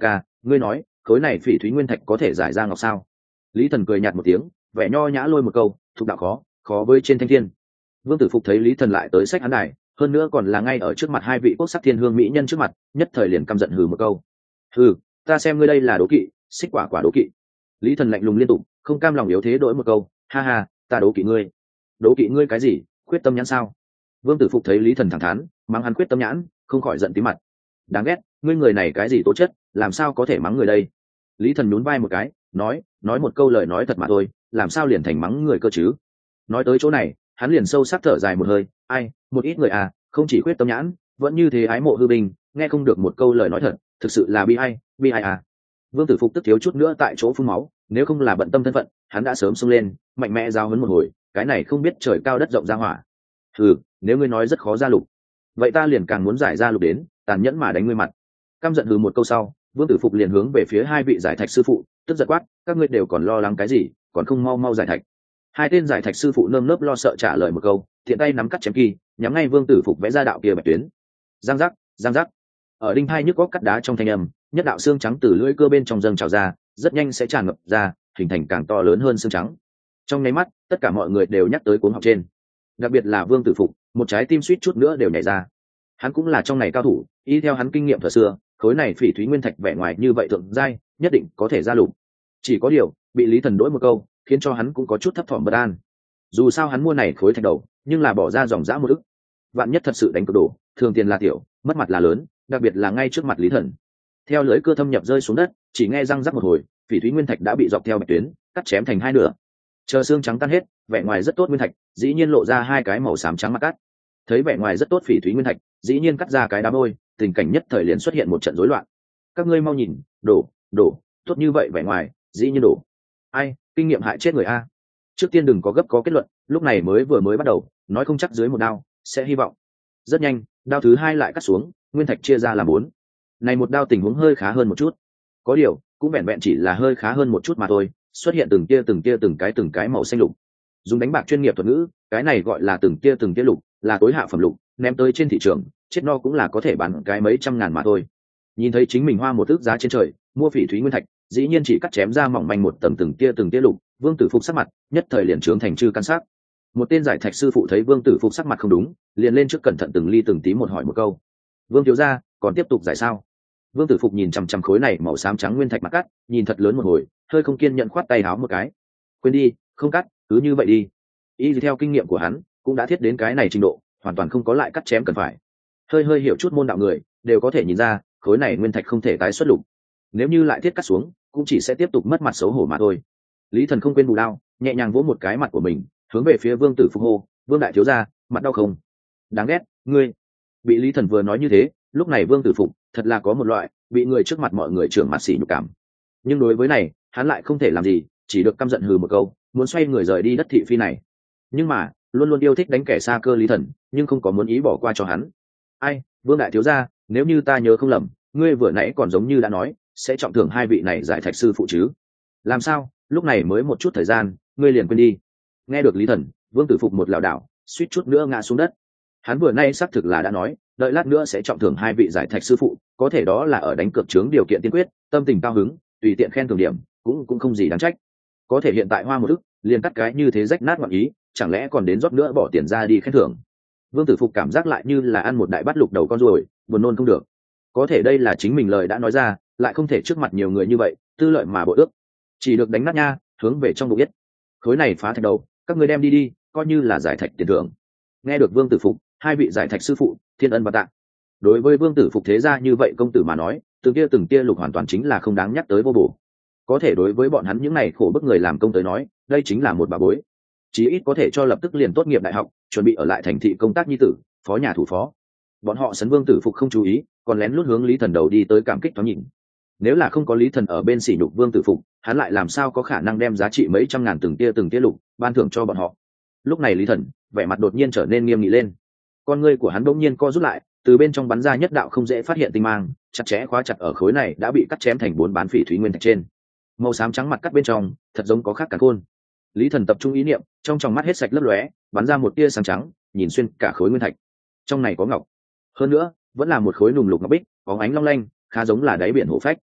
ngươi nói khối này phỉ thúy nguyên thạch có thể giải ra ngọc sao? Lý Thần cười nhạt một tiếng, vẻ nho nhã lôi một câu, thục đạo khó, khó với trên thanh thiên. Vương Tử Phục thấy Lý Thần lại tới sách hắn đài, hơn nữa còn là ngay ở trước mặt hai vị quốc sắc thiên hương mỹ nhân trước mặt, nhất thời liền căm giận hừ một câu. Hừ, ta xem ngươi đây là đố kỵ, xích quả quả đố kỵ. Lý Thần lạnh lùng liên tục, không cam lòng yếu thế đổi một câu, ha ha, ta đố kỵ ngươi. Đố kỵ ngươi cái gì? Quyết tâm nhãn sao? Vương Tử Phục thấy Lý Thần thẳng thắn, mắng hắn quyết tâm nhãn, không khỏi giận tí mặt. Đáng ghét, ngươi người này cái gì tố chất, làm sao có thể mắng người đây? Lý Thần nhún vai một cái, nói, nói một câu lời nói thật mà thôi, làm sao liền thành mắng người cơ chứ? Nói tới chỗ này, hắn liền sâu sắc thở dài một hơi, ai, một ít người à, không chỉ quyết tâm nhãn, vẫn như thế ái mộ hư bình, nghe không được một câu lời nói thật, thực sự là bi ai, bi ai à. Vương Tử Phục tức thiếu chút nữa tại chỗ phun máu, nếu không là bận tâm thân phận, hắn đã sớm xông lên, mạnh mẽ giao huấn một hồi, cái này không biết trời cao đất rộng ra hỏa. Hừ, nếu ngươi nói rất khó ra lục, vậy ta liền càng muốn giải ra lục đến, tàn nhẫn mà đánh ngươi mặt. Căm giận hừ một câu sau, Vương Tử Phục liền hướng về phía hai vị giải thạch sư phụ, tức giận quát, các ngươi đều còn lo lắng cái gì, còn không mau mau giải thạch. Hai tên giải thạch sư phụ nơm nớp lo sợ trả lời một câu, thiện tay nắm cắt chém kỳ, nhắm ngay Vương Tử Phục vẽ ra đạo kia bạch tuyến. Giang giác, giang giác. Ở đinh hai nhức góc cắt đá trong thanh âm, nhất đạo xương trắng từ lưỡi cưa bên trong dâng trào ra, rất nhanh sẽ tràn ngập ra, hình thành càng to lớn hơn xương trắng. Trong nháy mắt, tất cả mọi người đều nhắc tới cuốn học trên, đặc biệt là Vương Tử Phục, một trái tim suýt chút nữa đều nhảy ra. Hắn cũng là trong này cao thủ, y theo hắn kinh nghiệm thời xưa, khối này phỉ thúy nguyên thạch vẻ ngoài như vậy thượng giai, nhất định có thể ra lục. Chỉ có điều, bị Lý Thần đỗi một câu, khiến cho hắn cũng có chút thấp thỏm bất an. Dù sao hắn mua này khối thạch đầu, nhưng là bỏ ra dòng dã một ức. Vạn nhất thật sự đánh cược đổ, thường tiền là tiểu, mất mặt là lớn, đặc biệt là ngay trước mặt Lý Thần. Theo lưới cưa thâm nhập rơi xuống đất, chỉ nghe răng rắc một hồi, phỉ thúy nguyên thạch đã bị dọc theo bạch tuyến cắt chém thành hai nửa. Chờ xương trắng tan hết, vẻ ngoài rất tốt nguyên thạch, dĩ nhiên lộ ra hai cái màu xám trắng mặt cắt. Thấy vẻ ngoài rất tốt phỉ thúy nguyên thạch, dĩ nhiên cắt ra cái đá môi, tình cảnh nhất thời liền xuất hiện một trận rối loạn. Các ngươi mau nhìn, đổ, đổ, tốt như vậy vẻ ngoài, dĩ nhiên đổ. Ai, kinh nghiệm hại chết người a. Trước tiên đừng có gấp có kết luận, lúc này mới vừa mới bắt đầu, nói không chắc dưới một đao sẽ hy vọng. Rất nhanh, đao thứ hai lại cắt xuống, nguyên thạch chia ra làm bốn. Này một đao tình huống hơi khá hơn một chút. Có điều, cũng vẹn vẹn chỉ là hơi khá hơn một chút mà thôi, xuất hiện từng tia từng tia từng cái từng cái màu xanh lục. Dùng đánh bạc chuyên nghiệp thuật ngữ, cái này gọi là từng tia từng tia lục, là tối hạ phẩm lục, ném tới trên thị trường, chết no cũng là có thể bán cái mấy trăm ngàn mà thôi. Nhìn thấy chính mình hoa một ức giá trên trời, mua phỉ thúy nguyên thạch, dĩ nhiên chỉ cắt chém ra mỏng manh một tầng từng tia từng tia lục, Vương Tử Phục sắc mặt nhất thời liền trướng thành chư căn sắc. Một tên giải thạch sư phụ thấy Vương Tử Phục sắc mặt không đúng, liền lên trước cẩn thận từng ly từng tí một hỏi một câu: "Vương thiếu gia, còn tiếp tục giải sao?" Vương Tử Phục nhìn chằm chằm khối này màu xám trắng nguyên thạch mặt cắt, nhìn thật lớn một hồi, hơi không kiên nhẫn khoát tay háo một cái: "Quên đi, không cắt, cứ như vậy đi." Y theo kinh nghiệm của hắn, cũng đã thiết đến cái này trình độ, hoàn toàn không có lại cắt chém cần phải. Hơi hơi hiểu chút môn đạo người, đều có thể nhìn ra, khối này nguyên thạch không thể tái xuất lục. Nếu như lại thiết cắt xuống, cũng chỉ sẽ tiếp tục mất mặt xấu hổ mà thôi. Lý Thần không quên bù đao, nhẹ nhàng vỗ một cái mặt của mình, hướng về phía Vương Tử Phục hô: "Vương đại thiếu gia, mặt đau không?" "Đáng ghét, ngươi." Bị Lý Thần vừa nói như thế, lúc này Vương Tử Phục thật là có một loại bị người trước mặt mọi người trưởng mặt xỉ nhục cảm. Nhưng đối với này, hắn lại không thể làm gì, chỉ được căm giận hừ một câu, muốn xoay người rời đi đất thị phi này. Nhưng mà, luôn luôn yêu thích đánh kẻ xa cơ Lý Thần, nhưng không có muốn ý bỏ qua cho hắn. "Ai, Vương đại thiếu gia, nếu như ta nhớ không lầm, ngươi vừa nãy còn giống như đã nói, sẽ trọng thưởng hai vị này giải thạch sư phụ chứ? Làm sao, lúc này mới một chút thời gian, ngươi liền quên đi?" Nghe được Lý Thần, Vương Tử Phục một lảo đảo, suýt chút nữa ngã xuống đất. Hắn vừa nay xác thực là đã nói, đợi lát nữa sẽ trọng thưởng hai vị giải thạch sư phụ, có thể đó là ở đánh cược chướng điều kiện tiên quyết, tâm tình cao hứng, tùy tiện khen thưởng điểm, cũng cũng không gì đáng trách. Có thể hiện tại hoa một ức, liền cắt cái như thế rách nát ngọn ý, chẳng lẽ còn đến rót nữa bỏ tiền ra đi khen thưởng? Vương Tử Phục cảm giác lại như là ăn một đại bát lục đầu con ruồi, buồn nôn không được. Có thể đây là chính mình lời đã nói ra, lại không thể trước mặt nhiều người như vậy, tư lợi mà bội ước, chỉ được đánh nát nha, hướng về trong bụng biết. Khối này phá thạch đầu, các ngươi đem đi đi, coi như là giải thạch tiền thưởng. Nghe được Vương Tử Phục, hai vị giải thạch sư phụ thiên ân và tạ. Đối với Vương Tử Phục thế gia như vậy công tử mà nói, từng kia từng tia lục hoàn toàn chính là không đáng nhắc tới vô bổ. Có thể đối với bọn hắn những này khổ bức người làm công tới nói, đây chính là một bà bối. Chí ít có thể cho lập tức liền tốt nghiệp đại học, chuẩn bị ở lại thành thị công tác nhi tử, phó nhà thủ phó. Bọn họ sấn Vương Tử Phục không chú ý, còn lén lút hướng Lý Thần đầu đi tới cảm kích thoáng nhìn. Nếu là không có Lý Thần ở bên sỉ nhục Vương Tử Phục, hắn lại làm sao có khả năng đem giá trị mấy trăm ngàn từng tia từng tia lục ban thưởng cho bọn họ. Lúc này Lý Thần vẻ mặt đột nhiên trở nên nghiêm nghị lên, con ngươi của hắn bỗng nhiên co rút lại, từ bên trong bắn ra nhất đạo không dễ phát hiện tinh mang, chặt chẽ khóa chặt ở khối này đã bị cắt chém thành bốn bán phỉ thúy nguyên thạch trên. Màu xám trắng mặt cắt bên trong, thật giống có khác cả khôn. Lý Thần tập trung ý niệm, trong tròng mắt hết sạch lấp lóe, bắn ra một tia sáng trắng, nhìn xuyên cả khối nguyên thạch. Trong này có ngọc, hơn nữa vẫn là một khối nùng lục ngọc bích, bóng ánh long lanh, khá giống là đáy biển hổ phách.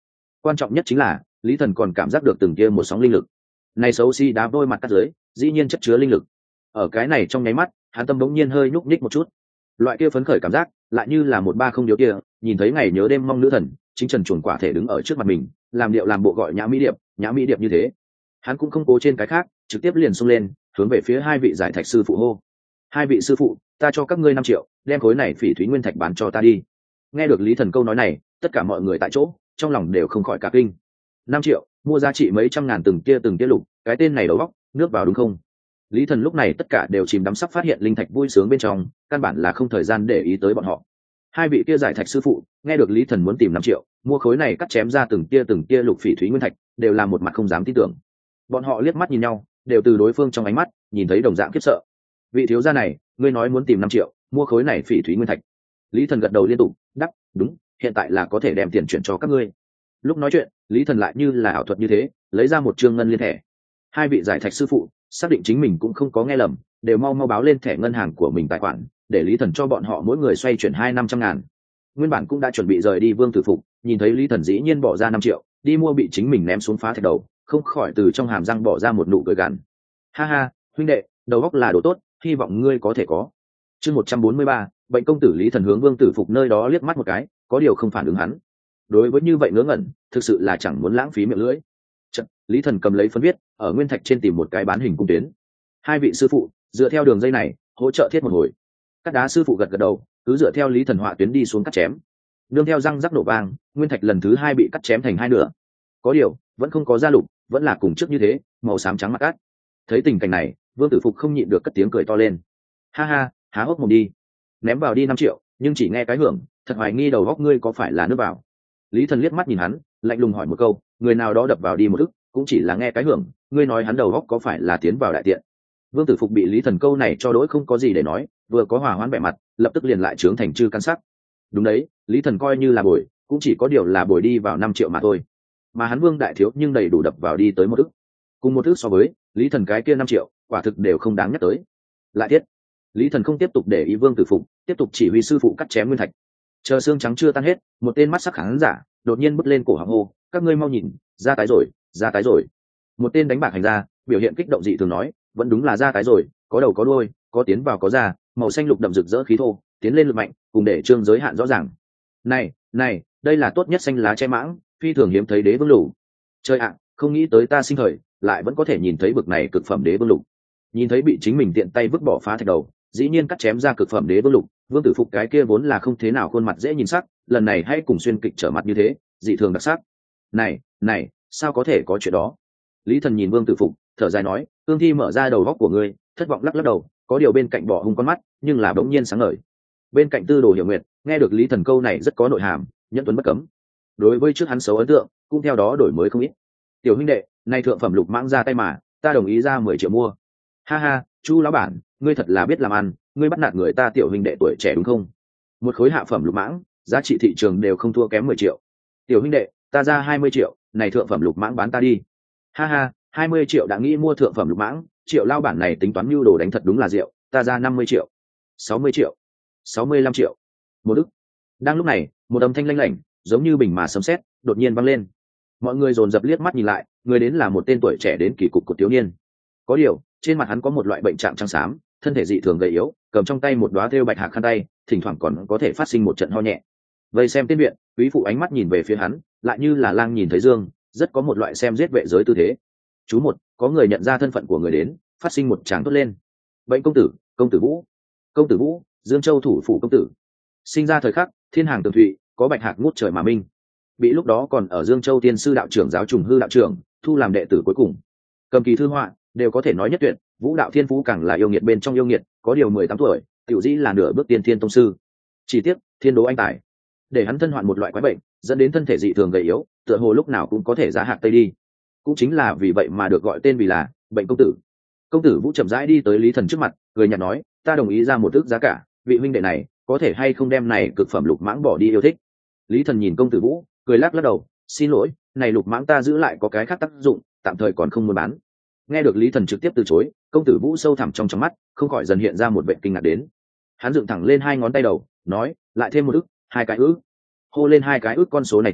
quan trọng nhất chính là lý thần còn cảm giác được từng kia một sóng linh lực này xấu xí đá vôi mặt cắt dưới dĩ nhiên chất chứa linh lực. Ở cái này trong nháy mắt hắn tâm bỗng nhiên hơi nhúc nhích một chút, loại kia phấn khởi cảm giác lại như là một ba không điếu kia nhìn thấy ngày nhớ đêm mong nữ thần chính trần chuồn quả thể đứng ở trước mặt mình, làm điệu làm bộ gọi nhã mỹ điệp nhã mỹ điệp như thế. Hắn cũng không cố trên cái khác, trực tiếp liền xông lên hướng về phía hai vị giải thạch sư phụ hô: hai vị sư phụ, ta cho các ngươi năm triệu, đem khối này phỉ thúy nguyên thạch bán cho ta đi. Nghe được lý thần câu nói này, tất cả mọi người tại chỗ trong lòng đều không khỏi cả kinh. Năm triệu mua giá trị mấy trăm ngàn từng kia từng kia lục, cái tên này đầu óc nước vào đúng không? Lý thần lúc này tất cả đều chìm đắm sắp phát hiện linh thạch vui sướng bên trong, căn bản là không thời gian để ý tới bọn họ. Hai vị kia giải thạch sư phụ nghe được lý thần muốn tìm năm triệu mua khối này cắt chém ra từng kia từng kia lục phỉ thúy nguyên thạch, đều là một mặt không dám tin tưởng. Bọn họ liếc mắt nhìn nhau, đều từ đối phương trong ánh mắt nhìn thấy đồng dạng khiếp sợ. Vị thiếu gia này, ngươi nói muốn tìm năm triệu mua khối này phỉ thúy nguyên thạch? Lý thần gật đầu liên tục đáp: đúng, hiện tại là có thể đem tiền chuyển cho các ngươi. Lúc nói chuyện lý thần lại như là ảo thuật như thế lấy ra một trương ngân liên thẻ. Hai vị giải thạch sư phụ xác định chính mình cũng không có nghe lầm, đều mau mau báo lên thẻ ngân hàng của mình tài khoản, để lý thần cho bọn họ mỗi người xoay chuyển hai năm trăm ngàn. Nguyên bản cũng đã chuẩn bị rời đi Vương Tử Phục nhìn thấy lý thần dĩ nhiên bỏ ra năm triệu đi mua bị chính mình ném xuống phá thạch đầu, không khỏi từ trong hàm răng bỏ ra một nụ cười gằn. Ha ha, huynh đệ, đầu óc là đồ tốt, hy vọng ngươi có thể có. Chương một trăm bốn mươi ba, bệnh công tử lý thần hướng Vương Tử Phục nơi đó liếc mắt một cái, có điều không phản ứng hắn. Đối với như vậy ngớ ngẩn, thực sự là chẳng muốn lãng phí miệng lưỡi. Chật, lý thần cầm lấy phấn viết ở nguyên thạch trên tìm một cái bán hình cung tuyến. Hai vị sư phụ dựa theo đường dây này hỗ trợ thiết một hồi. Cắt đá sư phụ gật gật đầu, cứ dựa theo lý thần họa tuyến đi xuống cắt chém. Nương theo răng rắc nổ vang, nguyên thạch lần thứ hai bị cắt chém thành hai nửa. Có điều vẫn không có da lục, vẫn là cùng trước như thế, màu xám trắng mặt cắt. Thấy tình cảnh này, Vương Tử Phục không nhịn được cất tiếng cười to lên. Ha ha, há hốc mồm đi, ném vào đi năm triệu, nhưng chỉ nghe cái hưởng, thật hoài nghi đầu góc ngươi có phải là nước vào. Lý thần liếc mắt nhìn hắn, lạnh lùng hỏi một câu: người nào đó đập vào đi một ức, cũng chỉ là nghe cái hưởng, ngươi nói hắn đầu góc có phải là tiến vào đại tiện? Vương Tử Phục bị lý thần câu này cho đỗi không có gì để nói, vừa có hòa hoãn vẻ mặt, lập tức liền lại trướng thành chư căn sắc. Đúng đấy, lý thần coi như là bồi, cũng chỉ có điều là bồi đi vào năm triệu mà thôi, mà hắn Vương đại thiếu nhưng đầy đủ đập vào đi tới một ức. Cùng một ức so với lý thần cái kia năm triệu, quả thực đều không đáng nhắc tới. Lại thiết, lý thần không tiếp tục để ý Vương Tử Phục, tiếp tục chỉ huy sư phụ cắt chém nguyên thạch. Chờ xương trắng chưa tan hết, một tên mắt sắc khán giả đột nhiên bứt lên cổ họng hô: các ngươi mau nhìn, ra tái rồi, ra tái rồi. Một tên đánh bạc hành ra biểu hiện kích động dị thường nói: vẫn đúng là ra tái rồi, có đầu có đuôi, có tiến vào có ra, màu xanh lục đậm rực rỡ khí thô, tiến lên lực mạnh, cùng để trương giới hạn rõ ràng. Này, này, đây là tốt nhất xanh lá che mãng, phi thường hiếm thấy đế vương lục. Trời ạ, không nghĩ tới ta sinh thời lại vẫn có thể nhìn thấy bực này cực phẩm đế vương lục. Nhìn thấy bị chính mình tiện tay vứt bỏ phá thạch đầu, dĩ nhiên cắt chém ra cực phẩm đế vương lục, Vương Tử Phục cái kia vốn là không thế nào khuôn mặt dễ nhìn sắc, lần này hãy cùng xuyên kịch trở mặt như thế, dị thường đặc sắc. Này, này, sao có thể có chuyện đó? Lý thần nhìn Vương Tử Phục, thở dài nói: ương thi mở ra đầu góc của ngươi, thất vọng lắc lắc đầu, có điều bên cạnh bỏ hung con mắt, nhưng là bỗng nhiên sáng ngời. Bên cạnh Tư Đồ Hiểu Nguyệt nghe được Lý thần câu này rất có nội hàm, nhẫn tuấn bất cấm. Đối với trước hắn xấu ấn tượng, cũng theo đó đổi mới không ít. Tiểu huynh đệ, nay thượng phẩm lục mãng ra tay mà, ta đồng ý ra mười triệu mua. Ha ha, Chu lão bản, ngươi thật là biết làm ăn, ngươi bắt nạt người ta tiểu huynh đệ tuổi trẻ đúng không? Một khối hạ phẩm lục mãng, giá trị thị trường đều không thua kém mười triệu. Tiểu huynh đệ, ta ra hai mươi triệu, này thượng phẩm lục mãng bán ta đi. Ha ha, hai mươi triệu đã nghĩ mua thượng phẩm lục mãng, triệu lao bản này tính toán mưu đồ đánh thật đúng là rượu, ta ra năm mươi triệu, sáu mươi triệu, sáu mươi lăm triệu. Một đức. Đang lúc này, một âm thanh lanh lảnh, giống như bình mà sấm sét, đột nhiên vang lên. Mọi người dồn dập liếc mắt nhìn lại, người đến là một tên tuổi trẻ đến kỳ cục của thiếu niên. Có điều, trên mặt hắn có một loại bệnh trạng trắng xám, thân thể dị thường gầy yếu, cầm trong tay một đóa thêu bạch hạc khăn tay, thỉnh thoảng còn có thể phát sinh một trận ho nhẹ. Vây xem tiên viện, quý phụ ánh mắt nhìn về phía hắn, lại như là lang nhìn thấy dương, rất có một loại xem giết vệ giới tư thế. Chú một, có người nhận ra thân phận của người đến, phát sinh một tràng thốt lên. Bệnh công tử, công tử Vũ, công tử Vũ, Dương Châu thủ phủ công tử. Sinh ra thời khắc, thiên hàng tường thụy, có bạch hạc ngút trời mà minh. Bị lúc đó còn ở Dương Châu tiên sư đạo trưởng giáo trùng hư đạo trưởng thu làm đệ tử cuối cùng. Cầm kỳ thư họa đều có thể nói nhất tuyệt, vũ đạo thiên phú càng là yêu nghiệt bên trong yêu nghiệt, có điều mười tám tuổi, tiểu dĩ là nửa bước tiên thiên tông sư. Chỉ tiếc, thiên đố anh tài, để hắn thân hoạn một loại quái bệnh, dẫn đến thân thể dị thường gầy yếu, tựa hồ lúc nào cũng có thể giá hạc tây đi. Cũng chính là vì vậy mà được gọi tên vì là bệnh công tử. Công tử Vũ chậm rãi đi tới Lý Thần trước mặt, cười nhạt nói: ta đồng ý ra một ước giá cả, vị huynh đệ này có thể hay không đem này cực phẩm lục mãng bỏ đi yêu thích. Lý Thần nhìn công tử Vũ, cười lắc lắc đầu: xin lỗi, này lục mãng ta giữ lại có cái khác tác dụng, tạm thời còn không muốn bán. Nghe được Lý Thần trực tiếp từ chối, công tử Vũ sâu thẳm trong trong mắt không khỏi dần hiện ra một vẻ kinh ngạc đến. Hắn dựng thẳng lên hai ngón tay đầu, nói: lại thêm một ức, hai cái ức. Hô lên hai cái ức con số này thì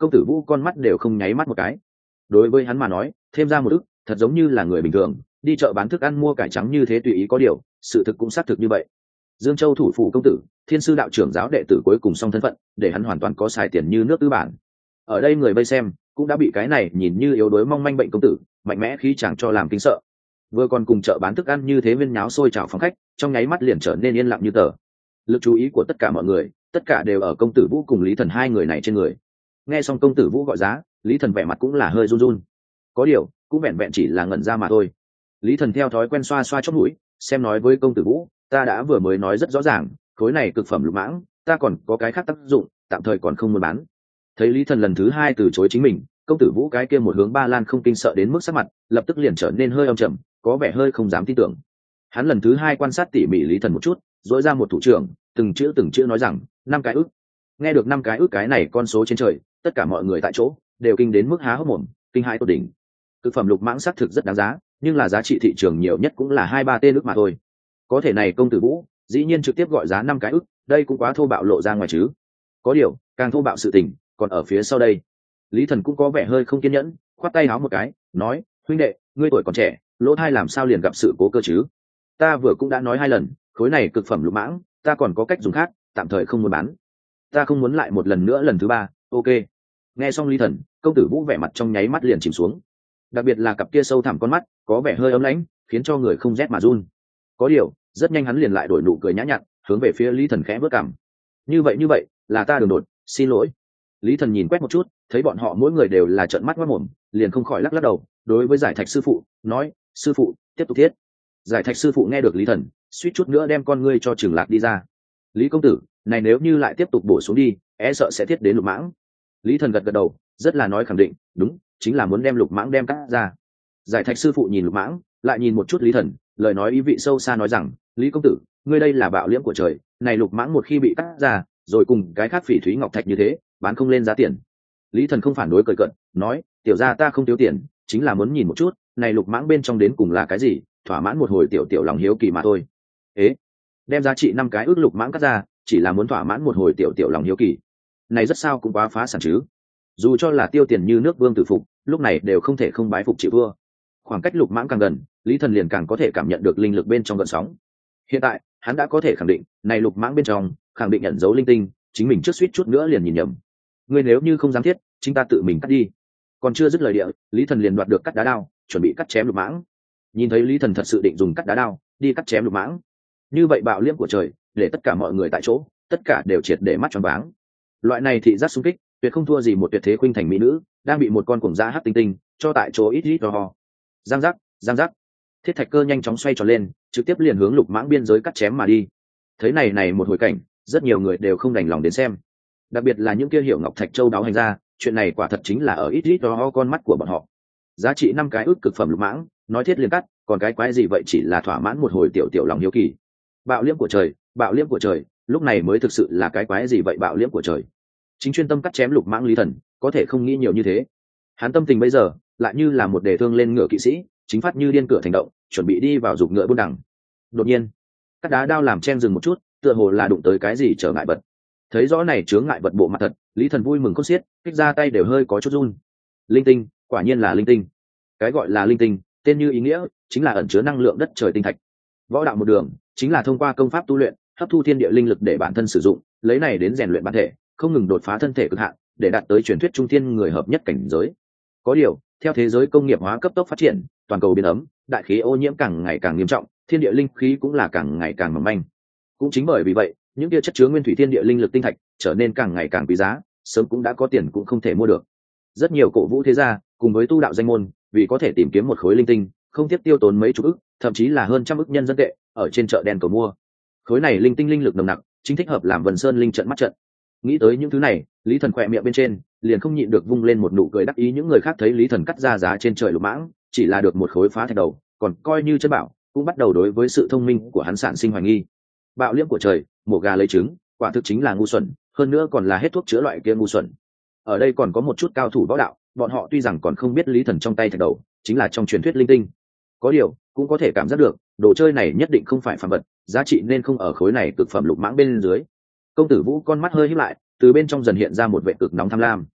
công tử vũ con mắt đều không nháy mắt một cái. Đối với hắn mà nói, thêm ra một ức thật giống như là người bình thường đi chợ bán thức ăn mua cải trắng như thế tùy ý có điều, sự thực cũng xác thực như vậy. Dương Châu thủ phủ công tử, thiên sư đạo trưởng giáo đệ tử cuối cùng song thân phận, để hắn hoàn toàn có xài tiền như nước tư bản. Ở đây người vây xem cũng đã bị cái này nhìn như yếu đuối mong manh bệnh công tử mạnh mẽ khí chẳng cho làm kinh sợ. Vừa còn cùng chợ bán thức ăn như thế viên nháo sôi trào phòng khách, trong nháy mắt liền trở nên yên lặng như tờ. Lực chú ý của tất cả mọi người, tất cả đều ở công tử Vũ cùng Lý Thần hai người này trên người. Nghe xong công tử Vũ gọi giá, Lý Thần vẻ mặt cũng là hơi run run. Có điều, cũng vẹn vẹn chỉ là ngẩn ra mà thôi. Lý Thần theo thói quen xoa xoa chóp mũi, xem nói với công tử Vũ, ta đã vừa mới nói rất rõ ràng, khối này cực phẩm lục mãng, ta còn có cái khác tác dụng, tạm thời còn không muốn bán. Thấy Lý Thần lần thứ hai từ chối chính mình, công tử Vũ cái kia một hướng ba lan không kinh sợ đến mức sắc mặt lập tức liền trở nên hơi âm trầm, có vẻ hơi không dám tin tưởng. Hắn lần thứ hai quan sát tỉ mỉ Lý Thần một chút, dỗi ra một thủ trưởng, từng chữ từng chữ nói rằng năm cái ức. Nghe được năm cái ức cái này con số trên trời, tất cả mọi người tại chỗ đều kinh đến mức há hốc mồm, kinh hãi tột đỉnh. Thực phẩm lục mãng xác thực rất đáng giá, nhưng là giá trị thị trường nhiều nhất cũng là hai ba tên ức mà thôi. Có thể này công tử Vũ dĩ nhiên trực tiếp gọi giá năm cái ức, đây cũng quá thô bạo lộ ra ngoài chứ. Có điều càng thô bạo sự tình còn ở phía sau đây. Lý Thần cũng có vẻ hơi không kiên nhẫn, khoát tay háo một cái nói, huynh đệ, ngươi tuổi còn trẻ, lỗ thai làm sao liền gặp sự cố cơ chứ. Ta vừa cũng đã nói hai lần, khối này cực phẩm lục mãng ta còn có cách dùng khác, tạm thời không muốn bán. Ta không muốn lại một lần nữa lần thứ ba. Ok. Nghe xong Lý Thần, công tử Vũ vẻ mặt trong nháy mắt liền chìm xuống, đặc biệt là cặp kia sâu thẳm con mắt có vẻ hơi ấm lãnh, khiến cho người không rét mà run. Có điều rất nhanh hắn liền lại đổi nụ cười nhã nhặn, hướng về phía Lý Thần khẽ bước cằm. Như vậy như vậy là ta đường đột, xin lỗi. Lý Thần nhìn quét một chút, thấy bọn họ mỗi người đều là trợn mắt ngoác mồm, liền không khỏi lắc lắc đầu, đối với Giải Thạch sư phụ nói, sư phụ tiếp tục thiết. Giải Thạch sư phụ nghe được Lý Thần, suýt chút nữa đem con ngươi cho Trường Lạc đi ra. Lý công tử, này nếu như lại tiếp tục bổ xuống đi, e sợ sẽ thiết đến lục mãng. Lý Thần gật gật đầu, rất là nói khẳng định, đúng, chính là muốn đem lục mãng đem cắt ra. Giải Thạch sư phụ nhìn lục mãng, lại nhìn một chút Lý Thần, lời nói ý vị sâu xa nói rằng, Lý công tử, ngươi đây là bạo liễm của trời, này lục mãng một khi bị cắt ra, rồi cùng cái khác phỉ thúy ngọc thạch như thế, bán không lên giá tiền. Lý Thần không phản đối, cười cợt nói, tiểu gia ta không thiếu tiền, chính là muốn nhìn một chút này lục mãng bên trong đến cùng là cái gì, thỏa mãn một hồi tiểu tiểu lòng hiếu kỳ mà thôi. Ế, đem giá trị năm cái ước lục mãng cắt ra, chỉ là muốn thỏa mãn một hồi tiểu tiểu lòng hiếu kỳ, này rất sao cũng quá phá sản chứ. Dù cho là tiêu tiền như nước Vương Tử Phục, lúc này đều không thể không bái phục chịu vua. Khoảng cách lục mãng càng gần, Lý Thần liền càng có thể cảm nhận được linh lực bên trong gợn sóng. Hiện tại hắn đã có thể khẳng định, này lục mãng bên trong khẳng định nhận dấu linh tinh, chính mình trước suýt chút nữa liền nhìn nhầm. Ngươi nếu như không dám thiết, chính ta tự mình cắt đi. Còn chưa dứt lời địa, Lý Thần liền đoạt được cắt đá đao, chuẩn bị cắt chém lục mãng. Nhìn thấy Lý Thần thật sự định dùng cắt đá đao đi cắt chém lục mãng, như vậy bạo liễm của trời để tất cả mọi người tại chỗ tất cả đều triệt để mắt tròn váng. Loại này thị giác xung kích tuyệt không thua gì một tuyệt thế khuynh thành mỹ nữ đang bị một con cuồng dã hắc tinh tinh cho tại chỗ ít ít ho. Giang giác, giang giác, thiết thạch cơ nhanh chóng xoay tròn lên, trực tiếp liền hướng lục mãng biên giới cắt chém mà đi. Thấy này này một hồi cảnh, rất nhiều người đều không đành lòng đến xem, đặc biệt là những kia hiểu ngọc thạch châu đáo hành ra, chuyện này quả thật chính là ở ít ít ho con mắt của bọn họ. Giá trị năm cái ước cực phẩm lục mãng, nói thiết liền cắt, còn cái quái gì vậy, chỉ là thỏa mãn một hồi tiểu tiểu lòng hiếu kỳ. Bạo liễm của trời, bạo liễm của trời, lúc này mới thực sự là cái quái gì vậy bạo liễm của trời. Chính chuyên tâm cắt chém lục mãng Lý Thần có thể không nghĩ nhiều như thế. Hắn tâm tình bây giờ lại như là một đề thương lên ngựa kỵ sĩ, chính phát như điên cửa thành động, chuẩn bị đi vào dục ngựa buôn đằng. Đột nhiên, cắt đá đao làm chen dừng một chút, tựa hồ là đụng tới cái gì trở ngại vật. Thấy rõ này chướng ngại vật bộ mặt thật, Lý Thần vui mừng khôn xiết, kích ra tay đều hơi có chút run. Linh tinh, quả nhiên là linh tinh. Cái gọi là linh tinh, tên như ý nghĩa, chính là ẩn chứa năng lượng đất trời tinh thạch. Võ đạo một đường, chính là thông qua công pháp tu luyện, hấp thu thiên địa linh lực để bản thân sử dụng, lấy này đến rèn luyện bản thể, không ngừng đột phá thân thể cực hạn, để đạt tới truyền thuyết trung thiên người hợp nhất cảnh giới. Có điều, theo thế giới công nghiệp hóa cấp tốc phát triển, toàn cầu biến ấm, đại khí ô nhiễm càng ngày càng nghiêm trọng, thiên địa linh khí cũng là càng ngày càng mỏng manh. Cũng chính bởi vì vậy, những kia chất chứa nguyên thủy thiên địa linh lực tinh thạch trở nên càng ngày càng quý giá, sớm cũng đã có tiền cũng không thể mua được. Rất nhiều cổ vũ thế gia cùng với tu đạo danh môn, vì có thể tìm kiếm một khối linh tinh, không tiếc tiêu tốn mấy chục ức, thậm chí là hơn trăm ức nhân dân tệ ở trên chợ đen cầu mua. Khối này linh tinh linh lực nồng nặc, chính thích hợp làm Vân Sơn linh trận mắt trận. Nghĩ tới những thứ này, Lý Thần khỏe miệng bên trên liền không nhịn được vung lên một nụ cười đắc ý. Những người khác thấy Lý Thần cắt ra giá trên trời lục mãng chỉ là được một khối phá thạch đầu, còn coi như chân bảo, cũng bắt đầu đối với sự thông minh của hắn sản sinh hoài nghi. Bạo liễm của trời, mổ gà lấy trứng, quả thực chính là ngu xuẩn, hơn nữa còn là hết thuốc chữa loại kia ngu xuẩn. Ở đây còn có một chút cao thủ võ đạo, bọn họ tuy rằng còn không biết Lý Thần trong tay thạch đầu chính là trong truyền thuyết linh tinh, có điều cũng có thể cảm giác được đồ chơi này nhất định không phải phàm vật, giá trị nên không ở khối này cực phẩm lục mãng bên dưới. Công tử Vũ con mắt hơi híp lại, từ bên trong dần hiện ra một vệ cực nóng tham lam.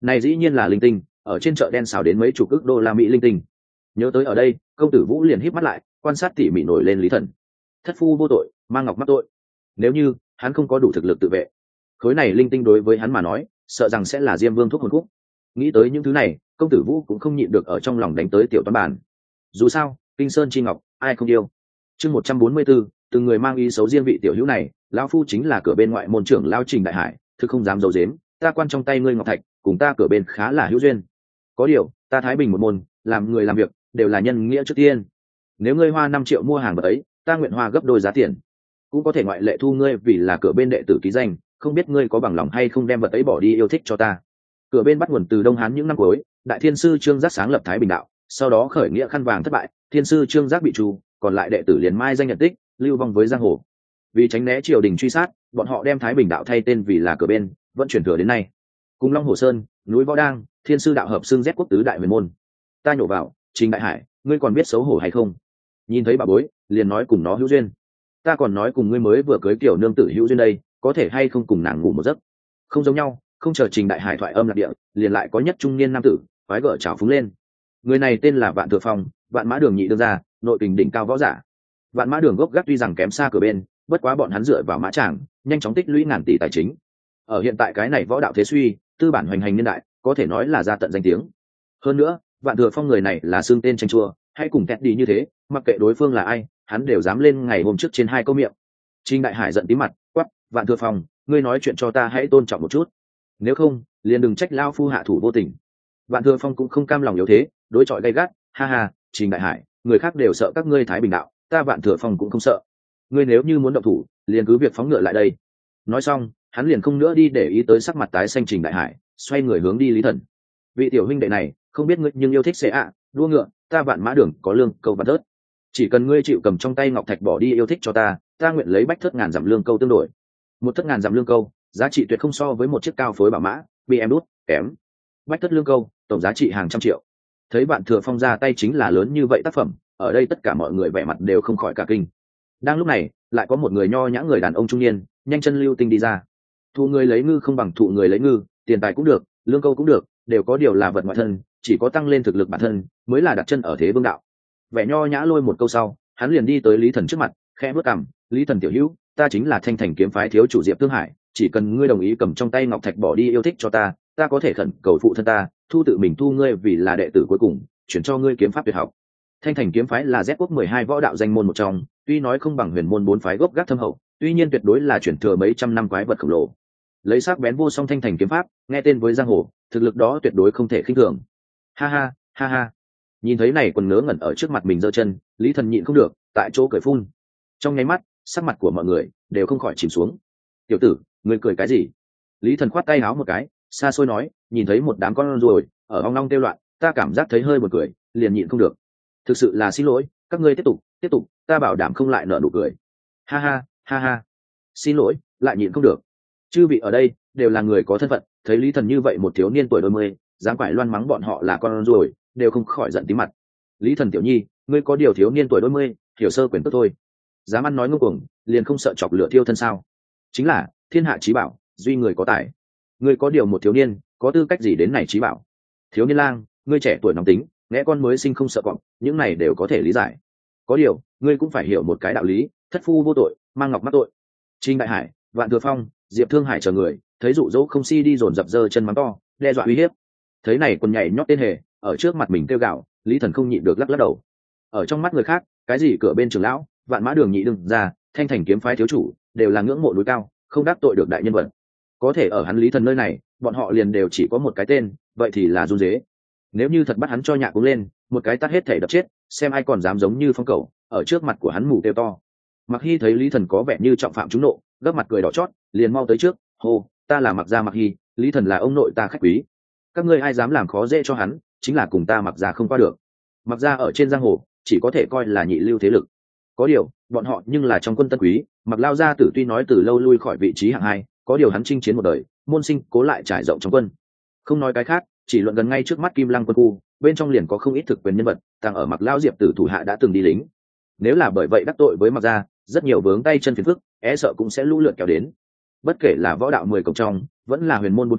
này dĩ nhiên là linh tinh, ở trên chợ đen xào đến mấy chục ức đô la Mỹ linh tinh. Nhớ tới ở đây, công tử Vũ liền híp mắt lại, quan sát tỉ mỉ nổi lên Lý Thần. Thất phu vô tội, mang ngọc mắc tội. Nếu như hắn không có đủ thực lực tự vệ, khối này linh tinh đối với hắn mà nói, sợ rằng sẽ là Diêm Vương thuốc hồn khúc. Nghĩ tới những thứ này, công tử Vũ cũng không nhịn được ở trong lòng đánh tới tiểu toán bản. Dù sao, Kinh Sơn chi ngọc, ai không yêu. Chương một trăm bốn mươi tư, từng người mang ý xấu riêng vị tiểu hữu này, lão phu chính là cửa bên ngoại môn trưởng lao Trình Đại Hải, thực không dám giấu giếm, ta quan trong tay ngươi ngọc thạch, cùng ta cửa bên khá là hữu duyên. Có điều, ta Thái Bình một môn, làm người làm việc đều là nhân nghĩa trước tiên. Nếu ngươi hoa năm triệu mua hàng vật ấy, ta nguyện hoa gấp đôi giá tiền. Cũng có thể ngoại lệ thu ngươi vì là cửa bên đệ tử ký danh, không biết ngươi có bằng lòng hay không đem vật ấy bỏ đi yêu thích cho ta. Cửa bên bắt nguồn từ Đông Hán những năm cuối, đại thiên sư Trương Giác sáng lập Thái Bình đạo, sau đó khởi nghĩa khăn vàng thất bại, thiên sư Trương Giác bị trù, còn lại đệ tử liền mai danh nhận tích, lưu vong với giang hồ. Vì tránh né triều đình truy sát, bọn họ đem Thái Bình đạo thay tên vì là cửa bên, vẫn truyền thừa đến nay. Cùng Long Hồ Sơn, núi Võ Đang, thiên sư đạo hợp xưng Z quốc tứ đại huyền môn. Ta nhổ vào, Trình Đại Hải, ngươi còn biết xấu hổ hay không? Nhìn thấy bà bối, liền nói cùng nó hữu duyên. Ta còn nói cùng ngươi mới vừa cưới kiểu nương tử hữu duyên đây, có thể hay không cùng nàng ngủ một giấc? Không giống nhau, không chờ Trình Đại Hải thoại âm lạc địa, liền lại có nhất trung niên nam tử, quái gở trào phúng lên. Người này tên là Vạn Thừa Phong, Vạn Mã Đường nhị đương gia, nội kình đỉnh cao võ giả. Vạn Mã Đường gốc gác tuy rằng kém xa cửa bên, bất quá bọn hắn dựa vào mã tràng, nhanh chóng tích lũy ngàn tỷ tài chính. Ở hiện tại cái này võ đạo thế suy, tư bản hoành hành niên đại, có thể nói là ra tận danh tiếng. Hơn nữa, Vạn Thừa Phong người này là xương tên tranh chua, hay cùng kẹt đi như thế, mặc kệ đối phương là ai, hắn đều dám lên ngày hôm trước trên hai câu miệng. Trình Đại Hải giận tí mặt, quát: Vạn Thừa Phong, ngươi nói chuyện cho ta hãy tôn trọng một chút, nếu không, liền đừng trách lao phu hạ thủ vô tình. Vạn Thừa Phong cũng không cam lòng yếu thế, đối chọi gay gắt, ha ha, Trình Đại Hải, người khác đều sợ các ngươi Thái Bình đạo, ta Vạn Thừa Phong cũng không sợ. Ngươi nếu như muốn động thủ, liền cứ việc phóng ngựa lại đây. Nói xong, hắn liền không nữa đi để ý tới sắc mặt tái xanh Trình Đại Hải, xoay người hướng đi Lý Thần. Vị tiểu huynh đệ này, không biết ngươi nhưng yêu thích sẽ ạ, à, đua ngựa, ta Vạn Mã Đường có lương câu vạn thớt. Chỉ cần ngươi chịu cầm trong tay ngọc thạch bỏ đi yêu thích cho ta, ta nguyện lấy bách thớt ngàn giảm lương câu tương đổi. Một thớt ngàn giảm lương câu, giá trị tuyệt không so với một chiếc cao phối bảo mã, bị em đút, kém. Bách thớt lương câu, tổng giá trị hàng trăm triệu. Thấy Vạn Thừa Phong ra tay chính là lớn như vậy tác phẩm, ở đây tất cả mọi người vẻ mặt đều không khỏi cả kinh. Đang lúc này, lại có một người nho nhã người đàn ông trung niên, nhanh chân lưu tinh đi ra. Thụ người lấy ngư không bằng thụ người lấy ngư, tiền tài cũng được, lương câu cũng được, đều có điều là vật ngoại thân, chỉ có tăng lên thực lực bản thân mới là đặt chân ở thế vương đạo. Vẻ nho nhã lôi một câu sau, hắn liền đi tới Lý Thần trước mặt, khẽ bước cằm: Lý Thần tiểu hữu, ta chính là Thanh Thành kiếm phái thiếu chủ Diệp Thương Hải, chỉ cần ngươi đồng ý cầm trong tay ngọc thạch bỏ đi yêu thích cho ta, ta có thể khẩn cầu phụ thân ta thu tự mình thu ngươi vì là đệ tử cuối cùng, chuyển cho ngươi kiếm pháp tuyệt học. Thanh Thành kiếm phái là Z quốc mười hai võ đạo danh môn một trong, tuy nói không bằng huyền môn bốn phái gốc gác thâm hậu, tuy nhiên tuyệt đối là chuyển thừa mấy trăm năm quái vật khổng lồ. Lấy sắc bén vô song Thanh Thành kiếm pháp, nghe tên với giang hồ, thực lực đó tuyệt đối không thể khinh thường. Ha ha, ha ha. Nhìn thấy này quần ngớ ngẩn ở trước mặt mình giơ chân, Lý Thần nhịn không được, tại chỗ cười phun. Trong nháy mắt, sắc mặt của mọi người đều không khỏi chìm xuống. Tiểu tử, ngươi cười cái gì? Lý Thần khoát tay áo một cái, xa xôi nói, nhìn thấy một đám con ruồi ở ong long kêu loạn, ta cảm giác thấy hơi buồn cười, liền nhịn không được. Thực sự là xin lỗi, các ngươi tiếp tục, tiếp tục, ta bảo đảm không lại nở nụ cười. Ha ha, ha ha. Xin lỗi, lại nhịn không được. Chư vị ở đây đều là người có thân phận, thấy Lý Thần như vậy một thiếu niên tuổi đôi mươi, dám quải loan mắng bọn họ là con ruồi, đều không khỏi giận tí mặt. Lý Thần tiểu nhi, ngươi có điều thiếu niên tuổi đôi mươi, hiểu sơ quyền tức thôi, dám ăn nói ngông cuồng, liền không sợ chọc lửa thiêu thân sao? Chính là thiên hạ chí bảo, duy người có tài. Ngươi có điều một thiếu niên, có tư cách gì đến này chí bảo? Thiếu niên lang, ngươi trẻ tuổi nóng tính, nghe con mới sinh không sợ cọp, những này đều có thể lý giải. Có điều, ngươi cũng phải hiểu một cái đạo lý, thất phu vô tội, mang ngọc mắc tội. Trình Đại Hải, Vạn Thừa Phong, Diệp Thương Hải chờ người, thấy dụ dỗ không si đi dồn dập giơ chân mắng to, đe dọa uy hiếp. Thấy này quần nhảy nhót tên hề, ở trước mặt mình kêu gào, Lý Thần không nhịn được lắc lắc đầu. Ở trong mắt người khác, cái gì cửa bên trưởng lão, Vạn Mã Đường nhị đương ra, Thanh Thành kiếm phái thiếu chủ, đều là ngưỡng mộ núi cao, không đắc tội được đại nhân vật. Có thể ở hắn Lý Thần nơi này, bọn họ liền đều chỉ có một cái tên, vậy thì là run rế. Nếu như thật bắt hắn cho nhạ cũng lên, một cái tát hết thể đập chết, xem ai còn dám giống như phong cầu, ở trước mặt của hắn mù kêu to. Mặc Hy thấy Lý Thần có vẻ như trọng phạm trúng nộ, gấp mặt cười đỏ chót, liền mau tới trước, hô, ta là Mặc gia Mặc Hy, Lý Thần là ông nội ta khách quý. Các ngươi ai dám làm khó dễ cho hắn, chính là cùng ta Mặc gia không qua được. Mặc gia ở trên giang hồ, chỉ có thể coi là nhị lưu thế lực. Có điều, bọn họ nhưng là trong quân tân quý, Mặc lao gia tử tuy nói từ lâu lui khỏi vị trí hạng hai, có điều hắn chinh chiến một đời, môn sinh cố lại trải rộng trong quân. Không nói cái khác, chỉ luận gần ngay trước mắt Kim Lăng quân khu, bên trong liền có không ít thực quyền nhân vật, tăng ở Mặc lao diệp tử thủ hạ đã từng đi lính. Nếu là bởi vậy đắc tội với Mặc gia, rất nhiều vướng tay chân phiền phức, e sợ cũng sẽ lũ lượt kéo đến. Bất kể là võ đạo mười cổng trong, vẫn là huyền môn bốn phái,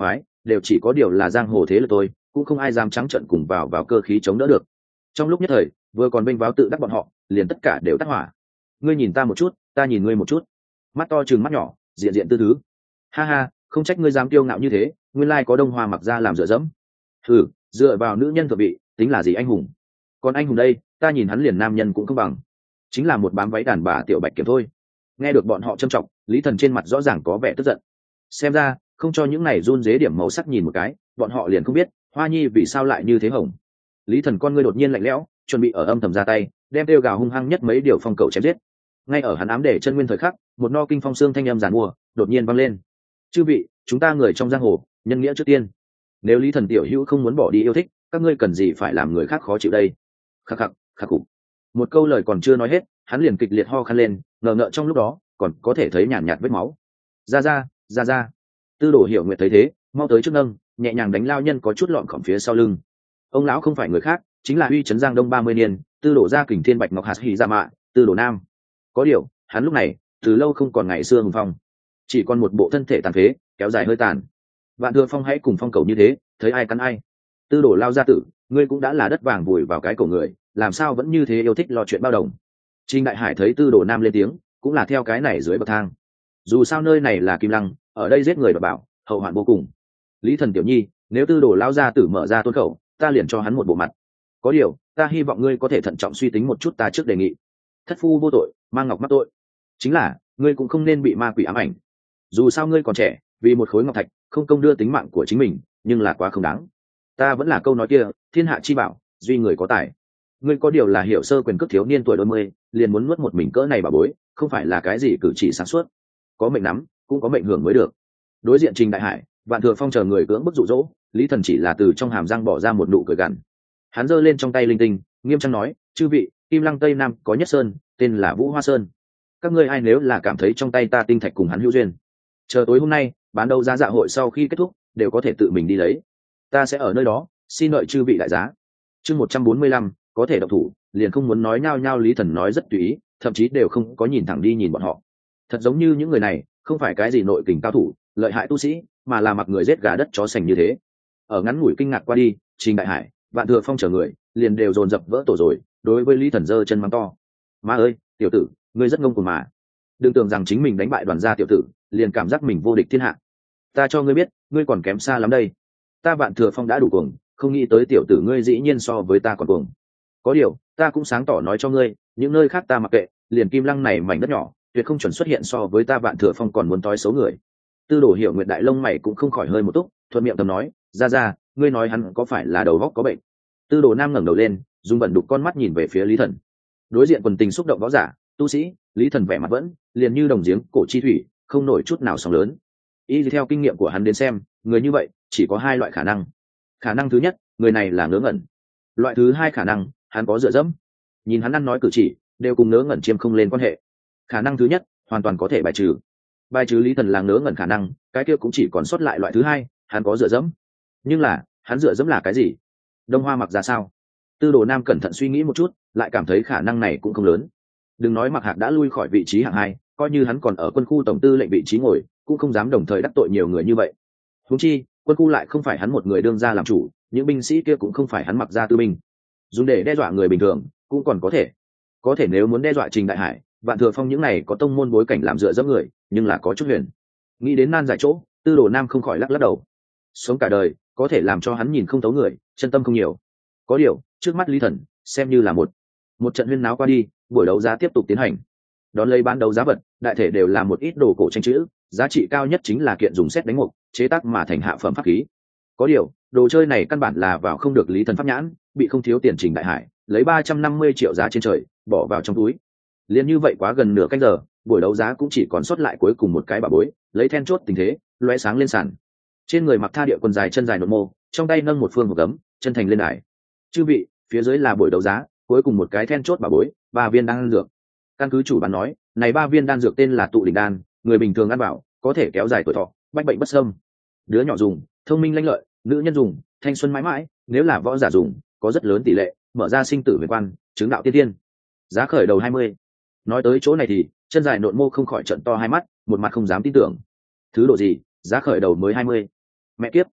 đều chỉ có điều là giang hồ thế lực tôi, cũng không ai dám trắng trận cùng vào vào cơ khí chống đỡ được. Trong lúc nhất thời vừa còn bênh váo tự đắc bọn họ liền tất cả đều tắt hỏa. Ngươi nhìn ta một chút, ta nhìn ngươi một chút, mắt to chừng mắt nhỏ, diện diện tư thứ. Ha ha, không trách ngươi dám kiêu ngạo như thế, nguyên lai có Đông Hoa mặc ra làm dựa dẫm. Thử dựa vào nữ nhân thượng vị tính là gì anh hùng? Còn anh hùng đây, ta nhìn hắn liền nam nhân cũng không bằng, chính là một bám váy đàn bà tiểu bạch kiểm thôi. Nghe được bọn họ châm trọng, Lý Thần trên mặt rõ ràng có vẻ tức giận. Xem ra không cho những này run dế điểm màu sắc nhìn một cái, bọn họ liền không biết Hoa Nhi vì sao lại như thế hồng. Lý Thần con ngươi đột nhiên lạnh lẽo, chuẩn bị ở âm thầm ra tay, đem tiêu gào hung hăng nhất mấy điều phong cầu chém giết. Ngay ở hắn ám để chân nguyên thời khắc, một no kinh phong xương thanh âm giàn mua đột nhiên vang lên. Chư vị, chúng ta người trong giang hồ, nhân nghĩa trước tiên. Nếu Lý Thần tiểu hữu không muốn bỏ đi yêu thích, các ngươi cần gì phải làm người khác khó chịu đây? Khắc khắc khắc khủng. Một câu lời còn chưa nói hết, hắn liền kịch liệt ho khan lên, ngờ ngợ trong lúc đó còn có thể thấy nhàn nhạt, nhạt vết máu. Ra ra, ra ra. Tư Đồ Hiểu Nguyệt thấy thế, mau tới trước nâng, nhẹ nhàng đánh lao nhân có chút lọn khỏm phía sau lưng. Ông lão không phải người khác, chính là uy trấn Giang Đông ba mươi niên, Tư Đồ gia Kình Thiên Bạch Ngọc Hạt Hỉ Dạ Mạ, Tư Đồ Nam. Có điều, hắn lúc này từ lâu không còn ngày xưa hùng phong, chỉ còn một bộ thân thể tàn phế, kéo dài hơi tàn. Vạn Thừa Phong hãy cùng phong cầu như thế, thấy ai cắn ai. Tư Đồ lao gia tử, ngươi cũng đã là đất vàng vùi vào cái cổ người, làm sao vẫn như thế yêu thích lo chuyện bao đồng? Trình Đại Hải thấy Tư Đồ Nam lên tiếng, cũng là theo cái này dưới bậc thang. Dù sao nơi này là Kim Lăng, ở đây giết người và bảo, hậu hoạn vô cùng. Lý Thần tiểu nhi, nếu Tư Đồ lao gia tử mở ra tôn khẩu, ta liền cho hắn một bộ mặt. Có điều, ta hy vọng ngươi có thể thận trọng suy tính một chút ta trước đề nghị. Thất phu vô tội, mang ngọc mắc tội. Chính là, ngươi cũng không nên bị ma quỷ ám ảnh. Dù sao ngươi còn trẻ, vì một khối ngọc thạch, không công đưa tính mạng của chính mình, nhưng là quá không đáng. Ta vẫn là câu nói kia, thiên hạ chi bảo, duy người có tài. Ngươi có điều là hiểu sơ quyền cước thiếu niên tuổi đôi mươi, liền muốn nuốt một mình cỡ này bà bối, không phải là cái gì cử chỉ sáng suốt. Có mệnh nắm, cũng có mệnh hưởng mới được. Đối diện Trình Đại Hải, Vạn Thừa Phong chờ người cưỡng bức dụ dỗ, Lý Thần chỉ là từ trong hàm răng bỏ ra một nụ cười gằn. Hắn giơ lên trong tay linh tinh, nghiêm trang nói: chư vị, Kim Lăng Tây Nam có nhất sơn, tên là Vũ Hoa Sơn. Các ngươi ai nếu là cảm thấy trong tay ta tinh thạch cùng hắn hữu duyên, chờ tối hôm nay bán đấu giá dạ hội sau khi kết thúc, đều có thể tự mình đi lấy. Ta sẽ ở nơi đó, xin đợi chư vị đại giá. Chương một trăm bốn mươi lăm, có thể động thủ, liền không muốn nói nhao nhao. Lý Thần nói rất tùy ý, thậm chí đều không có nhìn thẳng đi nhìn bọn họ. Thật giống như những người này không phải cái gì nội kình cao thủ, lợi hại tu sĩ, mà là mặc người giết gà đất chó sành như thế. Ở ngắn ngủi kinh ngạc qua đi, Trình Đại Hải, Vạn Thừa Phong chờ người liền đều dồn dập vỡ tổ rồi, đối với Lý Thần giơ chân mắng to: má ơi, tiểu tử, ngươi rất ngông cuồng mà. Đừng tưởng rằng chính mình đánh bại Đoàn gia tiểu tử, liền cảm giác mình vô địch thiên hạ. Ta cho ngươi biết, ngươi còn kém xa lắm đây. Ta Vạn Thừa Phong đã đủ cuồng, không nghĩ tới tiểu tử ngươi dĩ nhiên so với ta còn cuồng. Có điều, ta cũng sáng tỏ nói cho ngươi, những nơi khác ta mặc kệ, liền Kim Lăng này mảnh đất nhỏ, tuyệt không chuẩn xuất hiện so với ta Vạn Thừa Phong còn muốn tối xấu người. Tư Đồ Hiểu Nguyệt đại lông mày cũng không khỏi hơi một túc, thuận miệng thầm nói: ra ra, ngươi nói hắn có phải là đầu óc có bệnh? Tư Đồ Nam ngẩng đầu lên, dùng bẩn đục con mắt nhìn về phía Lý Thần. Đối diện quần tình xúc động võ giả, tu sĩ, Lý Thần vẻ mặt vẫn liền như đồng giếng cổ chi thủy, không nổi chút nào sóng lớn. Y theo kinh nghiệm của hắn đến xem, người như vậy chỉ có hai loại khả năng. Khả năng thứ nhất, người này là ngớ ngẩn. Loại thứ hai khả năng, hắn có dựa dẫm. Nhìn hắn ăn nói cử chỉ, đều cùng ngớ ngẩn chiêm không lên quan hệ. Khả năng thứ nhất, hoàn toàn có thể bài trừ. Bài trừ Lý Thần là ngớ ngẩn khả năng, cái kia cũng chỉ còn sót lại loại thứ hai, hắn có dựa dẫm. Nhưng là, hắn dựa dẫm là cái gì? Đông Hoa mặc ra sao? Tư Đồ Nam cẩn thận suy nghĩ một chút, lại cảm thấy khả năng này cũng không lớn. Đừng nói Mặc Hạc đã lui khỏi vị trí hạng hai, coi như hắn còn ở quân khu tổng tư lệnh vị trí ngồi, cũng không dám đồng thời đắc tội nhiều người như vậy. Huống chi, quân khu lại không phải hắn một người đương ra làm chủ, những binh sĩ kia cũng không phải hắn mặc ra tư binh. Dùng để đe dọa người bình thường, cũng còn có thể. Có thể nếu muốn đe dọa Trình Đại Hải, Vạn Thừa Phong những này có tông môn bối cảnh làm dựa dẫm người, nhưng là có chút huyền. Nghĩ đến nan giải chỗ, Tư Đồ Nam không khỏi lắc lắc đầu. Sống cả đời, có thể làm cho hắn nhìn không thấu người, chân tâm không nhiều. Có điều, trước mắt Lý Thần, xem như là một một trận huyên náo qua đi, buổi đấu giá tiếp tục tiến hành. Đón lấy bán đấu giá vật, đại thể đều là một ít đồ cổ tranh chữ, giá trị cao nhất chính là kiện dùng sét đánh mục, chế tác mà thành hạ phẩm pháp khí. Có điều, đồ chơi này căn bản là vào không được Lý Thần pháp nhãn, bị không thiếu tiền Trình Đại Hải, lấy ba trăm năm mươi triệu giá trên trời, bỏ vào trong túi. Liên như vậy quá gần nửa canh giờ, buổi đấu giá cũng chỉ còn sót lại cuối cùng một cái bà bối, lấy then chốt tình thế, lóe sáng lên sàn. Trên người mặc tha địa quần dài chân dài nội mô, trong tay nâng một phương hộp gấm, chân thành lên đài. Chư vị, phía dưới là buổi đấu giá, cuối cùng một cái then chốt bà bối, ba viên đan dược. Căn cứ chủ bán nói, này ba viên đan dược tên là tụ đỉnh đan, người bình thường ăn vào, có thể kéo dài tuổi thọ, bách bệnh bất xâm. Đứa nhỏ dùng, thông minh lanh lợi, nữ nhân dùng, thanh xuân mãi mãi, nếu là võ giả dùng, có rất lớn tỷ lệ mở ra sinh tử huyền quan, chứng đạo tiên tiên. Giá khởi đầu hai mươi. Nói tới chỗ này thì, chân dài nội mô không khỏi trận to hai mắt, một mặt không dám tin tưởng. Thứ độ gì, giá khởi đầu mới hai mươi. Mẹ kiếp,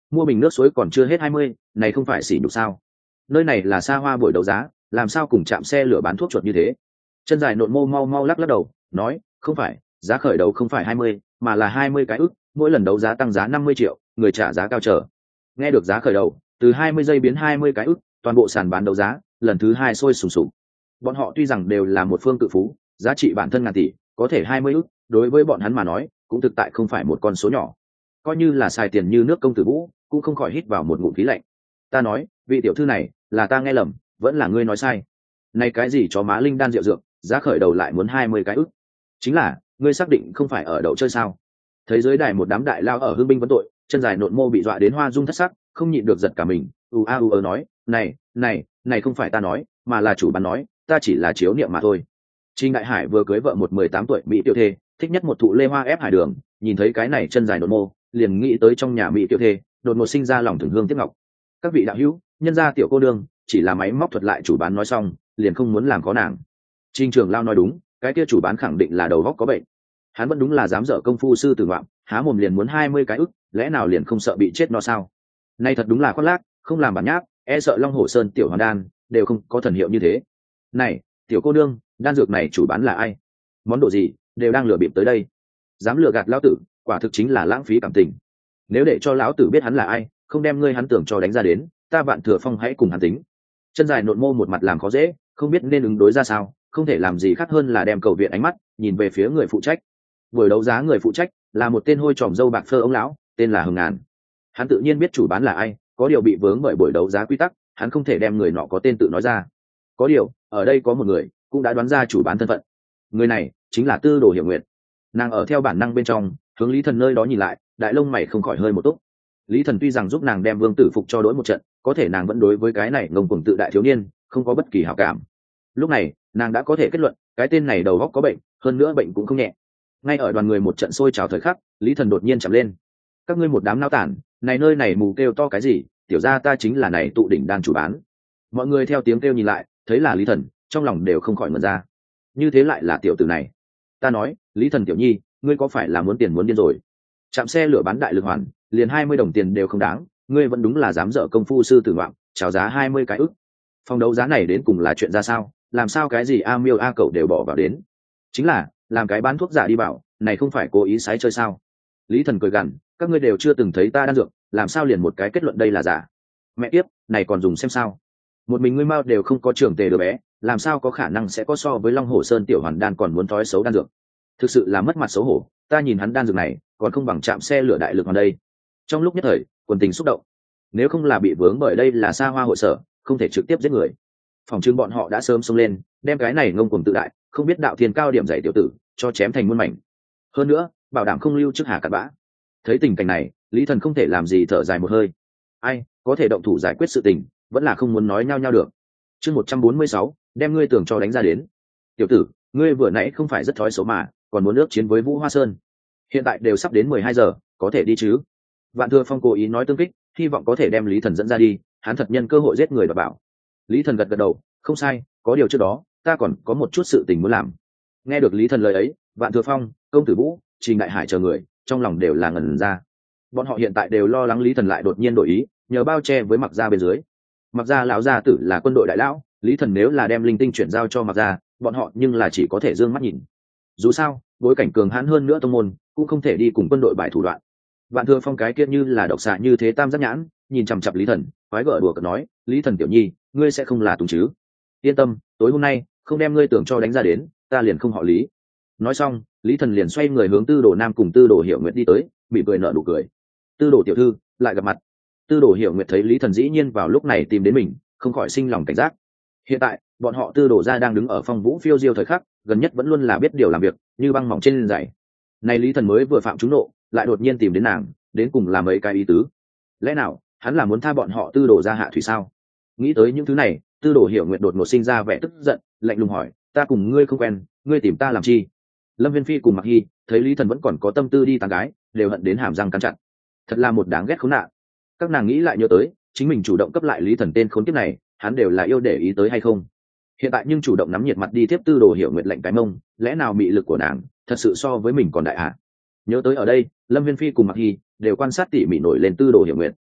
mua bình nước suối còn chưa hết hai mươi, này không phải xỉ nhục sao? Nơi này là xa hoa buổi đấu giá, làm sao cùng chạm xe lửa bán thuốc chuột như thế? Chân dài nộn mô mau mau lắc lắc đầu nói, không phải, giá khởi đầu không phải hai mươi, mà là hai mươi cái ức, mỗi lần đấu giá tăng giá năm mươi triệu, người trả giá cao trở. Nghe được giá khởi đầu, từ hai mươi giây biến hai mươi cái ức, toàn bộ sàn bán đấu giá lần thứ hai sôi sùng sục. Bọn họ tuy rằng đều là một phương cự phú, giá trị bản thân ngàn tỷ, có thể hai mươi ức, đối với bọn hắn mà nói, cũng thực tại không phải một con số nhỏ. Coi như là xài tiền như nước công tử Vũ, cũng không khỏi hít vào một ngụm khí lạnh. Ta nói, vị tiểu thư này, là ta nghe lầm, vẫn là ngươi nói sai. Này cái gì cho má linh đan rượu dược, giá khởi đầu lại muốn hai mươi cái ức. Chính là, ngươi xác định không phải ở đậu chơi sao? Thấy dưới đài một đám đại lao ở hương binh vấn tội, chân dài nộn mô bị dọa đến hoa dung thất sắc, không nhịn được giật cả mình, u a u ơ nói, này, này, này không phải ta nói, mà là chủ bán nói, ta chỉ là chiếu niệm mà thôi. Trình Đại Hải vừa cưới vợ một mười tám tuổi mỹ tiểu thê, thích nhất một thụ lê hoa ép hải đường, nhìn thấy cái này chân dài nộn mô, liền nghĩ tới trong nhà mỹ tiểu thê, đột ngột sinh ra lòng thường hương tiếc ngọc. Các vị đạo hữu, nhân gia tiểu cô đương, chỉ là máy móc thuật lại chủ bán nói xong, liền không muốn làm khó nàng. Trình Trường Lao nói đúng, cái kia chủ bán khẳng định là đầu óc có bệnh. Hắn vẫn đúng là dám dở công phu sư tử ngoạm, há mồm liền muốn hai mươi cái ức, lẽ nào liền không sợ bị chết no sao? Nay thật đúng là khoác lác, không làm bản nháp, e sợ Long Hổ Sơn tiểu hoàn đan đều không có thần hiệu như thế. Này, tiểu cô đương, đan dược này chủ bán là ai? Món đồ gì, đều đang lừa bịp tới đây. Dám lừa gạt lão tử, quả thực chính là lãng phí cảm tình. Nếu để cho lão tử biết hắn là ai, không đem ngươi hắn tưởng cho đánh ra đến, ta Vạn Thừa Phong hãy cùng hắn tính. Chân dài nộn mô một mặt làm khó dễ, không biết nên ứng đối ra sao, không thể làm gì khác hơn là đem cầu viện ánh mắt nhìn về phía người phụ trách. Buổi đấu giá người phụ trách là một tên hôi tròm dâu bạc phơ ông lão, tên là Hồng Ngàn. Hắn tự nhiên biết chủ bán là ai, có điều bị vướng bởi buổi đấu giá quy tắc, hắn không thể đem người nọ có tên tự nói ra. Có điều, ở đây có một người cũng đã đoán ra chủ bán thân phận. Người này chính là Tư Đồ Hiểu Nguyệt. Nàng ở theo bản năng bên trong, hướng Lý Thần nơi đó nhìn lại, đại lông mày không khỏi hơi một túc. Lý Thần tuy rằng giúp nàng đem Vương Tử Phục cho đối một trận, có thể nàng vẫn đối với cái này ngông cuồng tự đại thiếu niên không có bất kỳ hảo cảm. Lúc này, nàng đã có thể kết luận, cái tên này đầu óc có bệnh, hơn nữa bệnh cũng không nhẹ. Ngay ở đoàn người một trận sôi trào thời khắc, Lý Thần đột nhiên chậm lên. Các ngươi một đám nao tản, này nơi này mù kêu to cái gì, tiểu gia ta chính là này tụ đỉnh đan chủ bán. Mọi người theo tiếng kêu nhìn lại, thấy là Lý Thần, trong lòng đều không khỏi ngẩn ra. Như thế lại là tiểu tử này. Ta nói, Lý Thần tiểu nhi, ngươi có phải là muốn tiền muốn điên rồi? Chạm xe lửa bán đại lực hoàn, liền hai mươi đồng tiền đều không đáng, ngươi vẫn đúng là dám dở công phu sư tử ngoạm, chào giá hai mươi cái ức. Phòng đấu giá này đến cùng là chuyện ra sao, làm sao cái gì a miêu a cậu đều bỏ vào đến? Chính là, làm cái bán thuốc giả đi bảo, này không phải cố ý sái chơi sao? Lý Thần cười gằn, các ngươi đều chưa từng thấy ta đan dược, làm sao liền một cái kết luận đây là giả? Mẹ tiếp, này còn dùng xem sao? Một mình ngươi mau đều không có trưởng tề đứa bé, làm sao có khả năng sẽ có so với Long Hổ Sơn tiểu hoàn đan còn muốn thói xấu đan dược? Thực sự là mất mặt xấu hổ, ta nhìn hắn đan dược này, còn không bằng chạm xe lửa đại lực hoàn đây. Trong lúc nhất thời, quần tình xúc động. Nếu không là bị vướng bởi đây là xa hoa hội sở, không thể trực tiếp giết người. Phòng trưng bọn họ đã sớm xông lên, đem cái này ngông cuồng tự đại, không biết đạo thiên cao điểm dạy tiểu tử, cho chém thành muôn mảnh. Hơn nữa, bảo đảm không lưu trước hà cặn bã. Thấy tình cảnh này, Lý Thần không thể làm gì thở dài một hơi. Ai, có thể động thủ giải quyết sự tình, vẫn là không muốn nói nhau nhau được. Chương một trăm bốn mươi sáu, đem ngươi tưởng cho đánh ra đến. Tiểu tử, ngươi vừa nãy không phải rất thói xấu mà, còn muốn ước chiến với Vũ Hoa Sơn. Hiện tại đều sắp đến mười hai giờ, có thể đi chứ? Vạn Thừa Phong cố ý nói tương kích, hy vọng có thể đem Lý Thần dẫn ra đi, hắn thật nhân cơ hội giết người và bảo. Lý Thần gật gật đầu, không sai, có điều trước đó, ta còn có một chút sự tình muốn làm. Nghe được Lý Thần lời ấy, Vạn Thừa Phong, Công Tử Vũ, Trình Đại Hải chờ người, trong lòng đều là ngẩn ra. Bọn họ hiện tại đều lo lắng Lý Thần lại đột nhiên đổi ý, nhờ bao che với Mặc Gia bên dưới. Mặc Gia lão gia tử là quân đội đại lão, Lý Thần nếu là đem linh tinh chuyển giao cho Mặc Gia, bọn họ nhưng là chỉ có thể dương mắt nhìn. Dù sao, bối cảnh cường hãn hơn nữa tông môn, cũng không thể đi cùng quân đội bài thủ đoạn. Vạn Thừa Phong cái kia như là độc xạ như thế tam giác nhãn, nhìn chằm chằm Lý Thần, quái gở đùa cợt nói, Lý Thần tiểu nhi, ngươi sẽ không là tùng chứ? Yên tâm, tối hôm nay không đem ngươi tưởng cho đánh ra đến, ta liền không họ Lý. Nói xong, Lý Thần liền xoay người hướng Tư Đồ Nam cùng Tư Đồ Hiểu Nguyệt đi tới, mỉm cười nở nụ cười. Tư Đồ tiểu thư lại gặp mặt. Tư Đồ Hiểu Nguyệt thấy Lý Thần dĩ nhiên vào lúc này tìm đến mình, không khỏi sinh lòng cảnh giác. Hiện tại, bọn họ Tư Đồ gia đang đứng ở phong vũ phiêu diêu thời khắc, gần nhất vẫn luôn là biết điều làm việc, như băng mỏng trên giày. Này Lý Thần mới vừa phạm trúng nộ, lại đột nhiên tìm đến nàng, đến cùng làm mấy cái ý tứ. Lẽ nào, hắn là muốn tha bọn họ Tư Đồ gia hạ thủy sao? Nghĩ tới những thứ này, Tư Đồ Hiểu Nguyệt đột ngột sinh ra vẻ tức giận, lạnh lùng hỏi, ta cùng ngươi không quen, ngươi tìm ta làm chi? Lâm Viên Phi cùng Mặc Hi thấy Lý Thần vẫn còn có tâm tư đi tán gái, đều hận đến hàm răng cắn chặt. Thật là một đáng ghét khốn nạn. Các nàng nghĩ lại nhớ tới, chính mình chủ động cấp lại Lý Thần tên khốn kiếp này, hắn đều là yêu để ý tới hay không? Hiện tại nhưng chủ động nắm nhiệt mặt đi tiếp Tư Đồ Hiểu Nguyệt lệnh cái mông, lẽ nào mị lực của nàng thật sự so với mình còn đại hạ? Nhớ tới ở đây, Lâm Viên Phi cùng Mặc Hi đều quan sát tỉ mỉ nổi lên Tư Đồ Hiểu Nguyệt.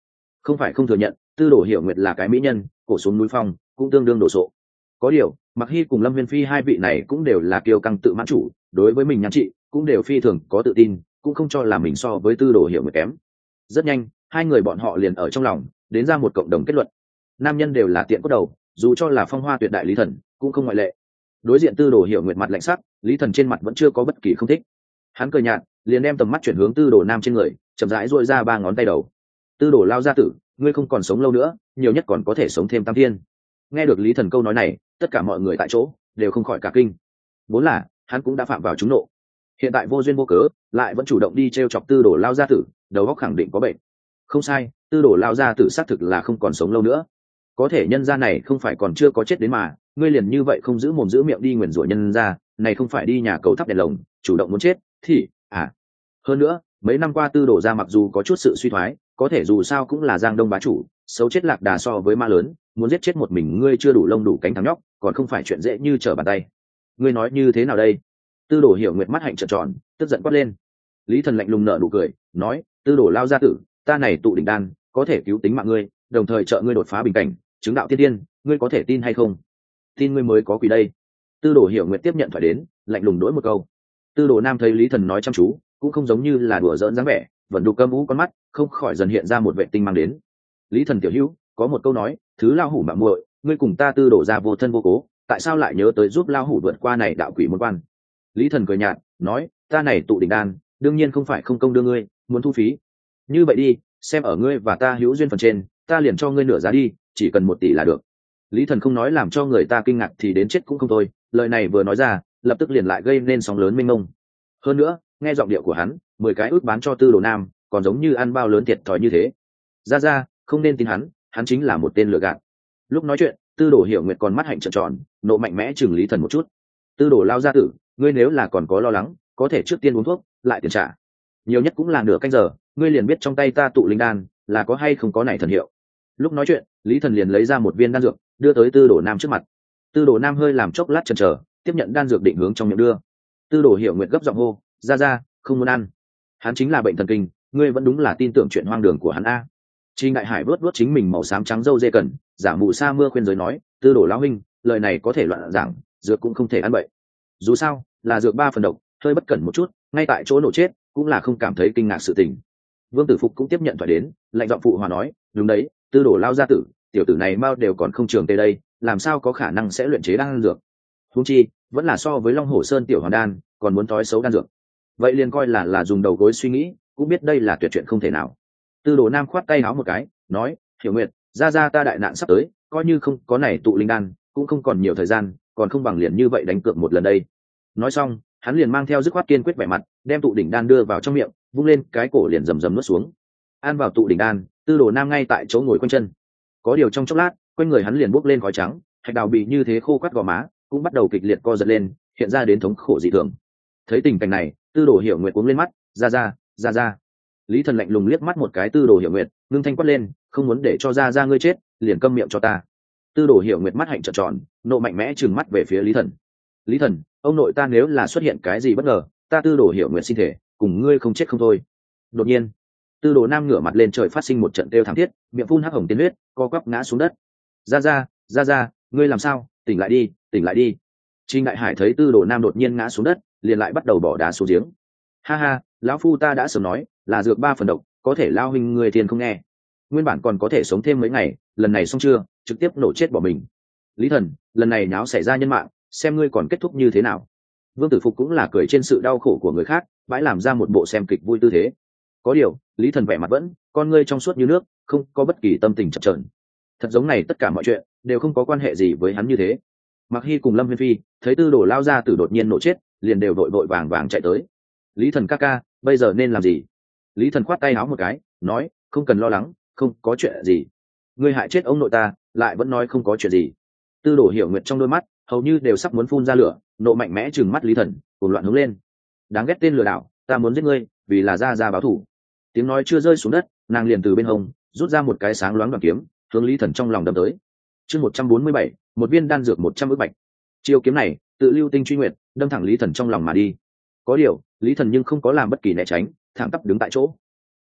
không phải không thừa nhận, tư đồ hiểu nguyệt là cái mỹ nhân, cổ xuống núi phong cũng tương đương đồ sộ. Có điều mặc hy cùng lâm viên phi hai vị này cũng đều là kiêu căng tự mãn chủ, đối với mình nhan trị cũng đều phi thường có tự tin, cũng không cho là mình so với tư đồ hiểu nguyệt kém. Rất nhanh hai người bọn họ liền ở trong lòng đến ra một cộng đồng kết luận: nam nhân đều là tiện cốt đầu, dù cho là phong hoa tuyệt đại lý thần cũng không ngoại lệ. Đối diện tư đồ hiểu nguyệt mặt lạnh sắc, lý thần trên mặt vẫn chưa có bất kỳ không thích. Hắn cười nhạt, liền đem tầm mắt chuyển hướng tư đồ nam trên người, chậm rãi duỗi ra ba ngón tay đầu. Tư đồ lao gia tử, ngươi không còn sống lâu nữa, nhiều nhất còn có thể sống thêm tam thiên. Nghe được lý thần câu nói này, tất cả mọi người tại chỗ đều không khỏi cả kinh. Vốn là hắn cũng đã phạm vào trúng nộ, hiện tại vô duyên vô cớ lại vẫn chủ động đi t r e o chọc tư đồ lao gia tử, đầu óc khẳng định có bệnh. Không sai, tư đồ lao gia tử xác thực là không còn sống lâu nữa. Có thể nhân gia này không phải còn chưa có chết đến mà, ngươi liền như vậy không giữ mồm giữ miệng đi nguyền rủa nhân gia, này không phải đi nhà cầu thắp đèn lồng chủ động muốn chết thì à. Hơn nữa mấy năm qua tư đồ gia mặc dù có chút sự suy thoái, có thể dù sao cũng là giang đông bá chủ, xấu chết lạc đà so với ma lớn, muốn giết chết một mình ngươi chưa đủ lông đủ cánh thằng nhóc còn không phải chuyện dễ như trở bàn tay. Ngươi nói như thế nào đây? Tư đồ hiểu nguyệt mắt hạnh trợn tròn, tức giận quát lên. Lý thần lạnh lùng nở nụ cười nói, tư đồ lao gia tử, ta này tụ đỉnh đan có thể cứu tính mạng ngươi, đồng thời trợ ngươi đột phá bình cảnh, chứng đạo tiên tiên, ngươi có thể tin hay không? Tin ngươi mới có quỷ đây. Tư đồ hiểu nguyệt tiếp nhận thoại đến, lạnh lùng đỗi một câu. Tư đồ nam thấy lý thần nói chăm chú, cũng không giống như là đùa giỡn dáng vẻ, vẫn đục cơm ú con mắt, không khỏi dần hiện ra một vệ tinh mang đến. Lý thần tiểu hữu, có một câu nói, thứ lao hủ mạng muội, ngươi cùng ta tư đổ ra vô thân vô cố, tại sao lại nhớ tới giúp lao hủ vượt qua này đạo quỷ môn quan? Lý thần cười nhạt nói, ta này tụ đỉnh đan đương nhiên không phải không công đưa ngươi, muốn thu phí. Như vậy đi, xem ở ngươi và ta hữu duyên phần trên, ta liền cho ngươi nửa giá đi, chỉ cần một tỷ là được. Lý thần không nói làm cho người ta kinh ngạc thì đến chết cũng không thôi, lời này vừa nói ra lập tức liền lại gây nên sóng lớn mênh mông. Hơn nữa nghe giọng điệu của hắn, mười cái ước bán cho tư đồ nam còn giống như ăn bao lớn thiệt thòi như thế. Ra ra không nên tin hắn, hắn chính là một tên lừa gạt. Lúc nói chuyện tư đồ hiểu nguyệt còn mắt hạnh trợn tròn, nộ mạnh mẽ chừng lý thần một chút. Tư đồ lao gia tử, ngươi nếu là còn có lo lắng, có thể trước tiên uống thuốc lại tiền trả, nhiều nhất cũng là nửa canh giờ, ngươi liền biết trong tay ta tụ linh đan là có hay không có này thần hiệu. Lúc nói chuyện lý thần liền lấy ra một viên đan dược đưa tới tư đồ nam trước mặt. Tư đồ nam hơi làm chốc lát chần chờ, tiếp nhận đan dược định hướng trong miệng đưa. Tư đồ hiểu nguyệt gấp giọng hô, ra ra không muốn ăn, hắn chính là bệnh thần kinh, ngươi vẫn đúng là tin tưởng chuyện hoang đường của hắn a. Trình Đại Hải vớt vớt chính mình màu xám trắng râu dê cần, giả mù sa mưa khuyên giới nói, tư đồ lão huynh, lời này có thể loạn giảng, dược cũng không thể ăn bậy. Dù sao là dược ba phần độc, hơi bất cẩn một chút ngay tại chỗ nổ chết cũng là không cảm thấy kinh ngạc sự tình. Vương Tử Phục cũng tiếp nhận thoại đến, lạnh giọng phụ hòa nói, đúng đấy, tư đồ lao gia tử, tiểu tử này mau đều còn không trường tê đây, làm sao có khả năng sẽ luyện chế đan dược? Huống chi vẫn là so với Long Hổ Sơn tiểu hoàn đan còn muốn thói xấu đan dược. Vậy liền coi là là dùng đầu gối suy nghĩ, cũng biết đây là tuyệt chuyện không thể nào. Tư đồ nam khoát tay áo một cái nói, hiểu nguyệt, ra ra ta đại nạn sắp tới, coi như không có này tụ linh đan cũng không còn nhiều thời gian, còn không bằng liền như vậy đánh cược một lần đây. Nói xong hắn liền mang theo dứt khoát kiên quyết vẻ mặt, đem tụ đỉnh đan đưa vào trong miệng, vung lên cái cổ liền rầm rầm nuốt xuống. Ăn vào tụ đỉnh đan, tư đồ nam ngay tại chỗ ngồi quanh chân. Có điều trong chốc lát quanh người hắn liền bốc lên khói trắng, hạch đào bị như thế khô quắt gò má cũng bắt đầu kịch liệt co giật lên, hiện ra đến thống khổ dị thường. Thấy tình cảnh này tư đồ hiểu nguyệt uống lên mắt, ra ra ra ra. Lý thần lạnh lùng liếc mắt một cái tư đồ hiểu nguyệt, ngưng thanh quát lên, không muốn để cho ra ra ngươi chết liền câm miệng cho ta. Tư đồ hiểu nguyệt mắt hạnh trợn tròn, nộ mạnh mẽ trừng mắt về phía lý thần. Lý thần, ông nội ta nếu là xuất hiện cái gì bất ngờ, ta tư đồ hiểu nguyệt xin thể cùng ngươi không chết không thôi. Đột nhiên tư đồ nam ngửa mặt lên trời phát sinh một trận kêu thảm thiết, miệng phun hắc hồng tiên huyết, co quắp ngã xuống đất. ra ra ra ra ngươi làm sao, tỉnh lại đi tỉnh lại đi. Trình Đại Hải thấy tư đồ nam đột nhiên ngã xuống đất, liền lại bắt đầu bỏ đá xuống giếng. Ha ha, lão phu ta đã sớm nói là dược ba phần độc, có thể lao huynh người tiền không nghe, nguyên bản còn có thể sống thêm mấy ngày, lần này xong chưa, trực tiếp nổ chết bỏ mình. Lý thần, lần này nháo xảy ra nhân mạng, xem ngươi còn kết thúc như thế nào. Vương Tử Phục cũng là cười trên sự đau khổ của người khác, bãi làm ra một bộ xem kịch vui tư thế. Có điều lý thần vẻ mặt vẫn con ngươi trong suốt như nước, không có bất kỳ tâm tình chập chờn. Thật giống này tất cả mọi chuyện đều không có quan hệ gì với hắn như thế. Mặc Hy cùng Lâm Viên Phi thấy tư đồ lao ra tử đột nhiên nổ chết, liền đều vội vội vàng vàng chạy tới. Lý thần ca ca, bây giờ nên làm gì? Lý thần khoát tay áo một cái nói, không cần lo lắng, không có chuyện gì. Ngươi hại chết ông nội ta lại vẫn nói không có chuyện gì. Tư đồ hiểu nguyệt trong đôi mắt hầu như đều sắp muốn phun ra lửa, nộ mạnh mẽ trừng mắt lý thần, cuồng loạn hướng lên. Đáng ghét tên lừa đảo, ta muốn giết ngươi vì là ra ra báo thù. Tiếng nói chưa rơi xuống đất, nàng liền từ bên hông rút ra một cái sáng loáng đoàn kiếm, hướng lý thần trong lòng đâm tới. Chương một trăm bốn mươi bảy, một viên đan dược một trăm ức bạch. Chiêu kiếm này tự lưu tinh truy nguyệt, đâm thẳng lý thần trong lòng mà đi. Có điều lý thần nhưng không có làm bất kỳ né tránh, thẳng tắp đứng tại chỗ.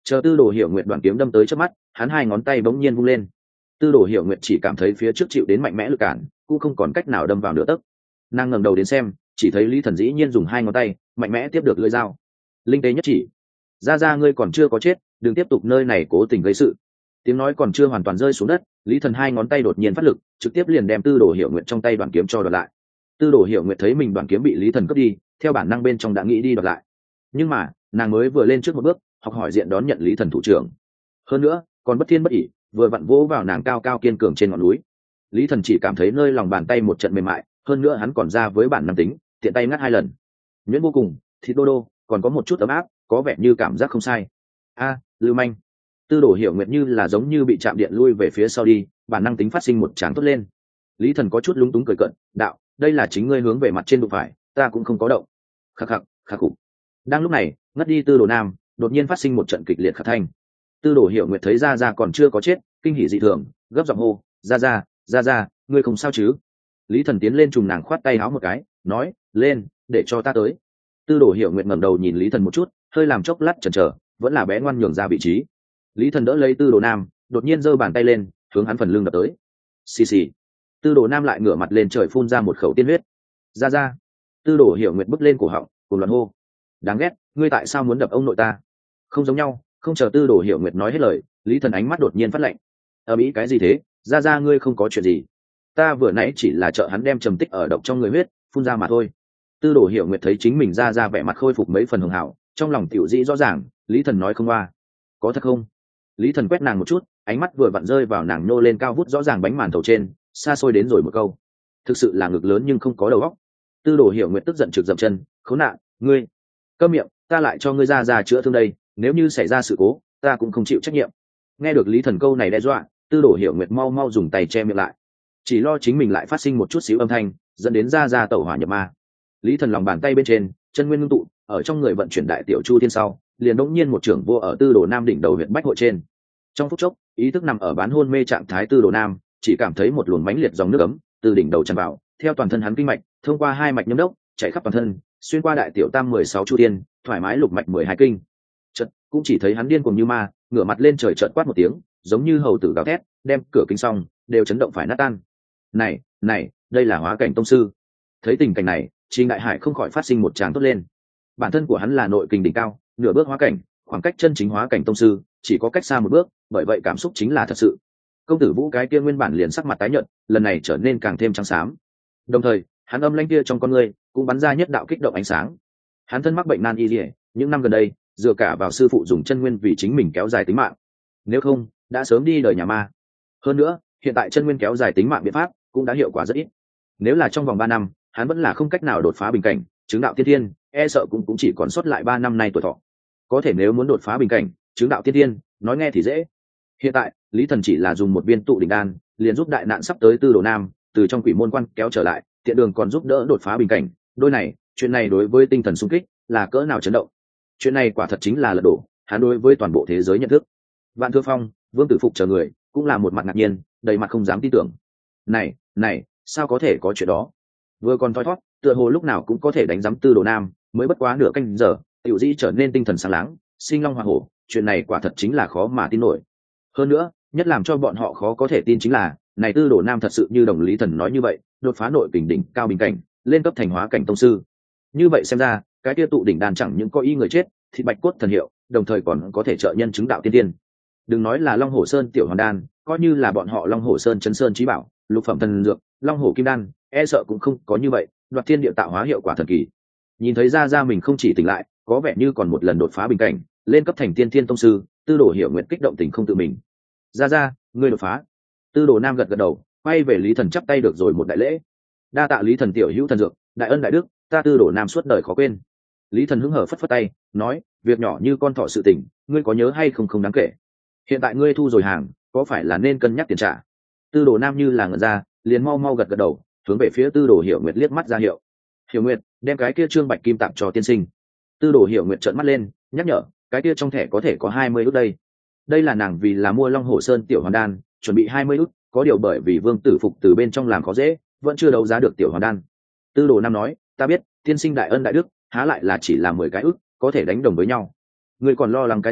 Chờ Tư Đồ Hiểu Nguyệt đoạn kiếm đâm tới trước mắt, hắn hai ngón tay bỗng nhiên vung lên. Tư Đồ Hiểu Nguyệt chỉ cảm thấy phía trước chịu đến mạnh mẽ lực cản, cũng không còn cách nào đâm vào nửa tấc. Nàng ngẩng đầu đến xem, chỉ thấy Lý Thần dĩ nhiên dùng hai ngón tay mạnh mẽ tiếp được lưỡi dao. Linh tế nhất chỉ. Ra ra ngươi còn chưa có chết, đừng tiếp tục nơi này cố tình gây sự. Tiếng nói còn chưa hoàn toàn rơi xuống đất, Lý Thần hai ngón tay đột nhiên phát lực, trực tiếp liền đem Tư Đồ Hiểu Nguyệt trong tay đoạn kiếm cho đoạt lại. Tư Đồ Hiểu Nguyệt thấy mình đoạn kiếm bị Lý Thần cướp đi, theo bản năng bên trong đã nghĩ đi đoạt lại. Nhưng mà, nàng mới vừa lên trước một bước, học hỏi diện đón nhận Lý Thần thủ trưởng. Hơn nữa, còn bất thiên bất ỉ, vừa vặn vỗ vào nàng cao cao kiên cường trên ngọn núi. Lý Thần chỉ cảm thấy nơi lòng bàn tay một trận mềm mại, hơn nữa hắn còn ra với bản năng tính, tiện tay ngắt hai lần. Nhuyễn vô cùng, thịt đô đô, còn có một chút ấm áp, có vẻ như cảm giác không sai. A, lưu manh. Tư Đồ Hiểu Nguyệt như là giống như bị chạm điện lui về phía sau đi, bản năng tính phát sinh một tràng tốt lên. Lý Thần có chút lúng túng cười cợt, đạo, đây là chính ngươi hướng về mặt trên đụng phải, ta cũng không có động. Khắc khắc, khắc khục. Đang lúc này, ngất đi Tư Đồ Nam, đột nhiên phát sinh một trận kịch liệt khắc thanh. Tư Đồ Hiểu Nguyệt thấy ra ra còn chưa có chết, kinh hỉ dị thường, gấp giọng hô, ra ra, ra ra, ngươi không sao chứ? Lý Thần tiến lên trùng nàng khoát tay háo một cái, nói, lên, để cho ta tới. Tư Đồ Hiểu Nguyệt ngẩng đầu nhìn Lý Thần một chút, hơi làm chốc lát chần chờ, vẫn là bé ngoan nhường ra vị trí. Lý Thần đỡ lấy Tư Đồ Nam, đột nhiên giơ bàn tay lên, hướng hắn phần lưng đập tới. Xì xì. Tư Đồ Nam lại ngửa mặt lên trời phun ra một khẩu tiên huyết. Ra ra. Tư Đồ Hiểu Nguyệt bứt lên cổ họng, cùng loạn hô. Đáng ghét, ngươi tại sao muốn đập ông nội ta? Không giống nhau, không chờ Tư Đồ Hiểu Nguyệt nói hết lời, Lý Thần ánh mắt đột nhiên phát lạnh. Ở mỹ cái gì thế? Ra ra ngươi không có chuyện gì. Ta vừa nãy chỉ là trợ hắn đem trầm tích ở độc trong người huyết phun ra mà thôi. Tư Đồ Hiểu Nguyệt thấy chính mình ra ra vẻ mặt khôi phục mấy phần hường hảo, trong lòng tiểu dĩ rõ ràng, Lý Thần nói không qua. Có thật không? Lý Thần quét nàng một chút, ánh mắt vừa vặn rơi vào nàng nô lên cao vút rõ ràng bánh màn thầu trên, xa xôi đến rồi một câu. Thực sự là ngực lớn nhưng không có đầu óc. Tư Đồ Hiểu Nguyệt tức giận trực dậm chân, khốn nạn, ngươi câm miệng, ta lại cho ngươi ra ra chữa thương đây, nếu như xảy ra sự cố, ta cũng không chịu trách nhiệm. Nghe được Lý Thần câu này đe dọa, Tư Đồ Hiểu Nguyệt mau mau dùng tay che miệng lại, chỉ lo chính mình lại phát sinh một chút xíu âm thanh, dẫn đến ra ra tẩu hỏa nhập ma. Lý Thần lòng bàn tay bên trên, chân nguyên ngưng tụ, ở trong người vận chuyển đại tiểu chu thiên sau, liền đống nhiên một trưởng vô ở Tư Đồ Nam đỉnh đầu huyện bách hội trên. Trong phút chốc, ý thức nằm ở bán hôn mê trạng thái Tư Đồ Nam, chỉ cảm thấy một luồng mãnh liệt dòng nước ấm từ đỉnh đầu tràn vào, theo toàn thân hắn kinh mạch, thông qua hai mạch nhâm đốc, chạy khắp toàn thân, xuyên qua đại tiểu tam mười sáu chu thiên, thoải mái lục mạch mười hai kinh. Chợt, cũng chỉ thấy hắn điên cuồng như ma, ngửa mặt lên trời chợt quát một tiếng, giống như hầu tử gào thét, đem cửa kính xong, đều chấn động phải nát tan. Này, này, đây là hóa cảnh tông sư. Thấy tình cảnh này, Trình Đại Hải không khỏi phát sinh một tràng tốt lên. Bản thân của hắn là nội kình đỉnh cao, nửa bước hóa cảnh, khoảng cách chân chính hóa cảnh tông sư chỉ có cách xa một bước, bởi vậy cảm xúc chính là thật sự. Công tử Vũ cái kia nguyên bản liền sắc mặt tái nhợt, lần này trở nên càng thêm trắng xám. Đồng thời, hắn âm lãnh kia trong con người cũng bắn ra nhất đạo kích động ánh sáng. Hắn thân mắc bệnh nan y liễu, những năm gần đây, dựa cả vào sư phụ dùng chân nguyên vì chính mình kéo dài tính mạng. Nếu không, đã sớm đi đời nhà ma. Hơn nữa, hiện tại chân nguyên kéo dài tính mạng biện pháp cũng đã hiệu quả rất ít. Nếu là trong vòng ba năm, hắn vẫn là không cách nào đột phá bình cảnh, chứng đạo tiên thiên, e sợ cũng cũng chỉ còn sót lại ba năm nay tuổi thọ. Có thể nếu muốn đột phá bình cảnh, chứng đạo tiên thiên, nói nghe thì dễ. Hiện tại, Lý Thần chỉ là dùng một viên tụ đỉnh đan, liền giúp đại nạn sắp tới Tư Đồ Nam, từ trong quỷ môn quan kéo trở lại, tiện đường còn giúp đỡ đột phá bình cảnh. Đôi này, chuyện này đối với tinh thần xung kích là cỡ nào chấn động. Chuyện này quả thật chính là lật đổ hắn đối với toàn bộ thế giới nhận thức. Vạn Thưa Phong, Vương Tử Phục chờ người cũng là một mặt ngạc nhiên, đầy mặt không dám tin tưởng. Này, này, sao có thể có chuyện đó? Vừa còn thoi thoát, tựa hồ lúc nào cũng có thể đánh giám Tư Đồ Nam, mới bất quá nửa canh giờ, tiểu dĩ trở nên tinh thần sáng láng, sinh long hoa hổ, chuyện này quả thật chính là khó mà tin nổi. Hơn nữa, nhất làm cho bọn họ khó có thể tin chính là, này Tư Đồ Nam thật sự như đồng Lý Thần nói như vậy, đột phá nội kình đỉnh cao bình cảnh, lên cấp thành hóa cảnh tông sư. Như vậy xem ra, cái kia tụ đỉnh đan chẳng những có ý người chết, thì bạch cốt thần hiệu, đồng thời còn có thể trợ nhân chứng đạo tiên tiên. Đừng nói là Long Hổ Sơn tiểu hoàn đan, coi như là bọn họ Long Hổ Sơn chân sơn chí bảo, lục phẩm thần dược, Long Hổ kim đan, e sợ cũng không có như vậy, đoạt thiên địa tạo hóa hiệu quả thần kỳ. Nhìn thấy ra ra mình không chỉ tỉnh lại, có vẻ như còn một lần đột phá bình cảnh, lên cấp thành tiên thiên tông sư, Tư Đồ Hiểu Nguyện kích động tình không tự mình. Ra ra, ngươi đột phá. Tư Đồ Nam gật gật đầu, quay về Lý Thần chắp tay được rồi một đại lễ. Đa tạ Lý Thần tiểu hữu thần dược, đại ân đại đức, ta Tư Đồ Nam suốt đời khó quên. Lý Thần hứng hở phất phất tay, nói, việc nhỏ như con thỏ sự tình, ngươi có nhớ hay không không đáng kể. Hiện tại ngươi thu rồi hàng, có phải là nên cân nhắc tiền trả? Tư Đồ Nam như là ngẩn ra, liền mau mau gật gật đầu, hướng về phía Tư Đồ Hiểu Nguyệt liếc mắt ra hiệu. Hiểu Nguyệt, đem cái kia trương bạch kim tặng cho tiên sinh. Tư Đồ Hiểu Nguyệt trợn mắt lên, nhắc nhở, cái kia trong thẻ có thể có hai mươi ức đây. Đây là nàng vì là mua Long Hổ Sơn tiểu hoàn đan, chuẩn bị hai mươi ức, có điều bởi vì Vương Tử Phục từ bên trong làm khó dễ, vẫn chưa đấu giá được tiểu hoàn đan. Tư Đồ Nam nói, ta biết, tiên sinh đại ân đại đức, há lại là chỉ là mười cái ức, có thể đánh đồng với nhau. Ngươi còn lo lắng cái gì,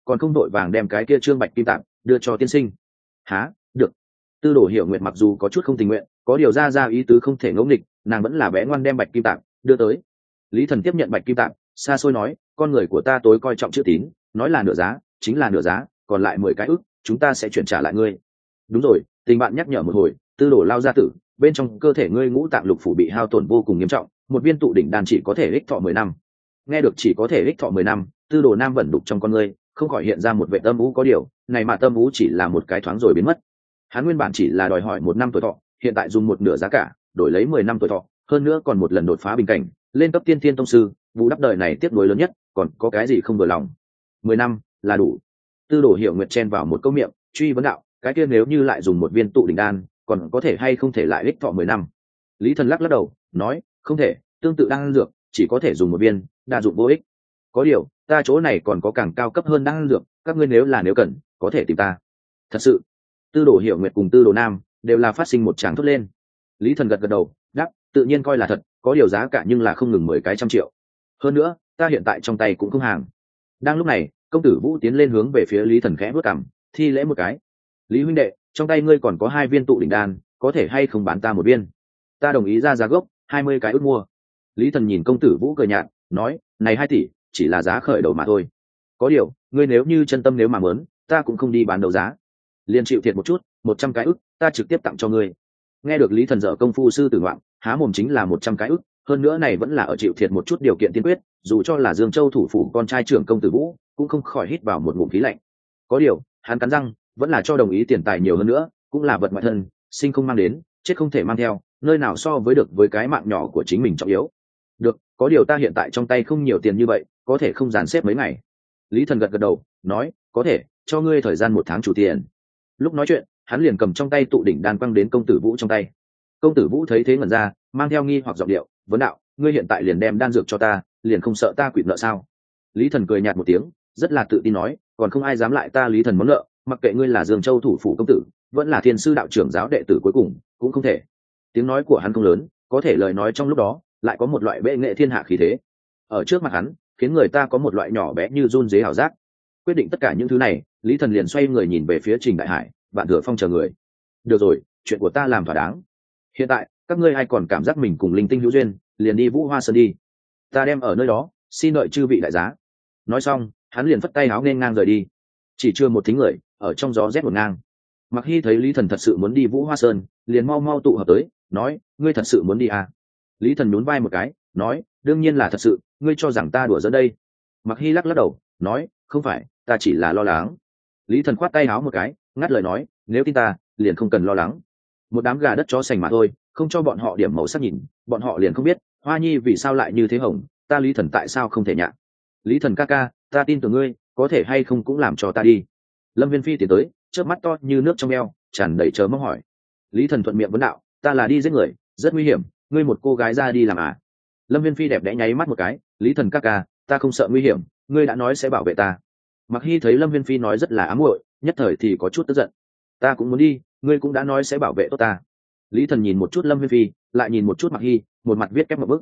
còn không đội vàng đem cái kia trương bạch kim tạm đưa cho tiên sinh. Há, được. Tư Đồ Hiểu Nguyệt mặc dù có chút không tình nguyện, có điều ra ra ý tứ không thể ngẫu nghịch, nàng vẫn là bé ngoan đem bạch kim tạm đưa tới. Lý Thần tiếp nhận bạch kim tạm, xa xôi nói, con người của ta tối coi trọng chữ tín, nói là nửa giá chính là nửa giá, còn lại mười cái ức chúng ta sẽ chuyển trả lại ngươi. Đúng rồi, tình bạn nhắc nhở một hồi, Tư Đồ lao gia tử, bên trong cơ thể ngươi ngũ tạng lục phủ bị hao tổn vô cùng nghiêm trọng, một viên tụ đỉnh đan chỉ có thể ích thọ mười năm. Nghe được chỉ có thể ích thọ mười năm, Tư Đồ Nam vẫn đục trong con ngươi, không khỏi hiện ra một vẻ tâm u, có điều, này mà tâm u chỉ là một cái thoáng rồi biến mất. Hắn nguyên bản chỉ là đòi hỏi một năm tuổi thọ, hiện tại dùng một nửa giá cả, đổi lấy mười năm tuổi thọ, hơn nữa còn một lần đột phá bình cảnh, lên cấp tiên thiên tông sư, bù đắp đời này tiếp nối lớn nhất, còn có cái gì không vừa lòng. Mười năm là đủ. Tư Đồ Hiểu Nguyệt chen vào một câu miệng, truy vấn đạo, cái kia nếu như lại dùng một viên tụ đỉnh đan, còn có thể hay không thể lại ích thọ mười năm? Lý Thần lắc lắc đầu, nói, không thể, tương tự đan dược, chỉ có thể dùng một viên, đa dụng vô ích. Có điều, ta chỗ này còn có càng cao cấp hơn đan dược, các ngươi nếu là nếu cần, có thể tìm ta. Thật sự. Tư Đồ Hiểu Nguyệt cùng Tư Đồ Nam đều là phát sinh một tràng thốt lên. Lý Thần gật gật đầu, đáp, tự nhiên coi là thật, có điều giá cả nhưng là không ngừng mười cái trăm triệu. Hơn nữa, ta hiện tại trong tay cũng không hàng. Đang lúc này, công tử Vũ tiến lên hướng về phía Lý Thần khẽ vuốt cằm, thi lễ một cái. Lý huynh đệ, trong tay ngươi còn có hai viên tụ đỉnh đan, có thể hay không bán ta một viên? Ta đồng ý ra giá gốc, hai mươi cái ước mua. Lý Thần nhìn công tử Vũ cười nhạt, nói, này hai tỷ, chỉ là giá khởi đầu mà thôi. Có điều, ngươi nếu như chân tâm nếu mà muốn, ta cũng không đi bán đấu giá. Liên chịu thiệt một chút, một trăm cái ức, ta trực tiếp tặng cho ngươi. Nghe được Lý Thần dở công phu sư tử ngoạn, há mồm chính là một trăm cái ức, hơn nữa này vẫn là ở chịu thiệt một chút điều kiện tiên quyết, dù cho là Dương Châu thủ phủ con trai trưởng công tử Vũ, cũng không khỏi hít vào một ngụm khí lạnh. Có điều, hắn cắn răng, vẫn là cho đồng ý tiền tài nhiều hơn nữa, cũng là vật ngoại thân, sinh không mang đến, chết không thể mang theo, nơi nào so với được với cái mạng nhỏ của chính mình trọng yếu. Được, có điều ta hiện tại trong tay không nhiều tiền như vậy, có thể không dàn xếp mấy ngày. Lý Thần gật gật đầu, nói, có thể, cho ngươi thời gian một tháng chủ tiền. Lúc nói chuyện, hắn liền cầm trong tay tụ đỉnh đan quăng đến công tử Vũ trong tay. Công tử Vũ thấy thế ngẩn ra, mang theo nghi hoặc giọng điệu, vấn đạo, ngươi hiện tại liền đem đan dược cho ta, liền không sợ ta quỵt nợ sao? Lý Thần cười nhạt một tiếng, rất là tự tin nói, còn không ai dám lại ta Lý Thần món nợ, mặc kệ ngươi là Dương Châu thủ phủ công tử, vẫn là thiên sư đạo trưởng giáo đệ tử cuối cùng, cũng không thể. Tiếng nói của hắn không lớn, có thể lời nói trong lúc đó lại có một loại bệ nghệ thiên hạ khí thế. Ở trước mặt hắn, khiến người ta có một loại nhỏ bé như run rế ảo giác. Quyết định tất cả những thứ này, Lý Thần liền xoay người nhìn về phía Trình Đại Hải, Vạn Thừa Phong chờ người. Được rồi, chuyện của ta làm thỏa đáng. Hiện tại, các ngươi ai còn cảm giác mình cùng linh tinh hữu duyên, liền đi Vũ Hoa Sơn đi. Ta đem ở nơi đó, xin đợi chư vị đại giá. Nói xong, hắn liền phất tay áo nên ngang rời đi. Chỉ chưa một thính người, ở trong gió rét một ngang. Mặc Hy thấy Lý Thần thật sự muốn đi Vũ Hoa Sơn, liền mau mau tụ hợp tới, nói, ngươi thật sự muốn đi à? Lý Thần nhún vai một cái, nói, đương nhiên là thật sự, ngươi cho rằng ta đùa giỡn đây. Mặc Hy lắc lắc đầu, nói, không phải, ta chỉ là lo lắng. Lý Thần khoát tay áo một cái, ngắt lời nói, nếu tin ta, liền không cần lo lắng. Một đám gà đất chó sành mà thôi, không cho bọn họ điểm màu sắc nhìn, bọn họ liền không biết, Hoa Nhi vì sao lại như thế hồng, ta Lý Thần tại sao không thể nhạ. Lý Thần ca ca, ta tin tưởng ngươi, có thể hay không cũng làm cho ta đi. Lâm Viên Phi tiến tới, chớp mắt to như nước trong eo, tràn đầy chờ mong hỏi. Lý Thần thuận miệng vấn đạo, ta là đi giết người, rất nguy hiểm, ngươi một cô gái ra đi làm à? Lâm Viên Phi đẹp đẽ nháy mắt một cái, Lý Thần ca ca, ta không sợ nguy hiểm, ngươi đã nói sẽ bảo vệ ta. Mặc Hy thấy Lâm Viên Phi nói rất là ám muội, nhất thời thì có chút tức giận. Ta cũng muốn đi, ngươi cũng đã nói sẽ bảo vệ tốt ta. Lý Thần nhìn một chút Lâm Viên Phi, lại nhìn một chút Mặc Hy, một mặt viết kép một bức.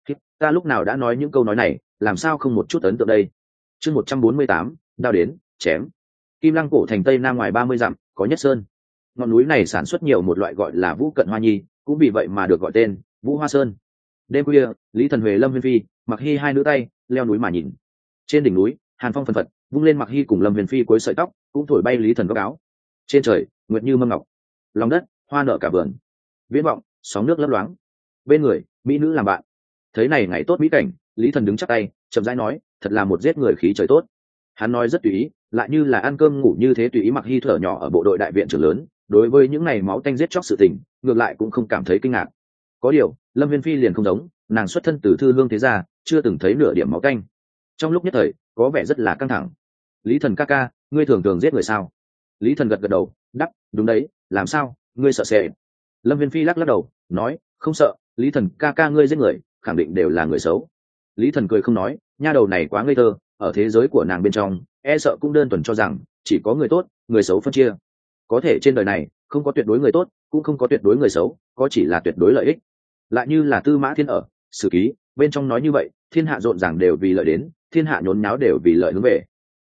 Ta lúc nào đã nói những câu nói này, làm sao không một chút ấn tượng đây? Chương một trăm bốn mươi tám, đao đến, chém. Kim Lăng cổ thành tây nam ngoài ba mươi dặm, có Nhất Sơn. Ngọn núi này sản xuất nhiều một loại gọi là Vũ Cận Hoa Nhi, cũng vì vậy mà được gọi tên Vũ Hoa Sơn. Đêm khuya, Lý Thần Huệ Lâm Viên Phi, Mặc Hy hai nữ tay leo núi mà nhìn. Trên đỉnh núi, hàn phong phần phật, vung lên Mặc Hy cùng Lâm Viên Phi cuối sợi tóc, cũng thổi bay Lý Thần góc áo. Trên trời, nguyệt như mâm ngọc. Lòng đất, hoa nở cả vườn. Viễn vọng, sóng nước lấp loáng. Bên người, mỹ nữ làm bạn. Thấy này ngày tốt mỹ cảnh, Lý Thần đứng chắp tay, chậm rãi nói, thật là một giết người khí trời tốt. Hắn nói rất tùy ý, lại như là ăn cơm ngủ như thế tùy ý. Mặc Hy thở nhỏ ở bộ đội đại viện trưởng lớn, đối với những này máu tanh giết chóc sự tình, ngược lại cũng không cảm thấy kinh ngạc. Có điều, Lâm Viên Phi liền không giống, nàng xuất thân từ thư hương thế gia, chưa từng thấy nửa điểm máu tanh. Trong lúc nhất thời, có vẻ rất là căng thẳng. Lý Thần ca ca, ngươi thường thường giết người sao? Lý Thần gật gật đầu, đáp, đúng đấy, làm sao, ngươi sợ sệt? Lâm Viên Phi lắc lắc đầu, nói, không sợ, Lý Thần ca ca ngươi giết người, khẳng định đều là người xấu. Lý Thần cười không nói, nha đầu này quá ngây thơ, ở thế giới của nàng bên trong, e sợ cũng đơn thuần cho rằng chỉ có người tốt, người xấu phân chia. Có thể trên đời này không có tuyệt đối người tốt, cũng không có tuyệt đối người xấu, có chỉ là tuyệt đối lợi ích. Lại như là Tư Mã Thiên ở Sử Ký bên trong nói như vậy, thiên hạ rộn ràng đều vì lợi đến, thiên hạ nhốn nháo đều vì lợi hướng về.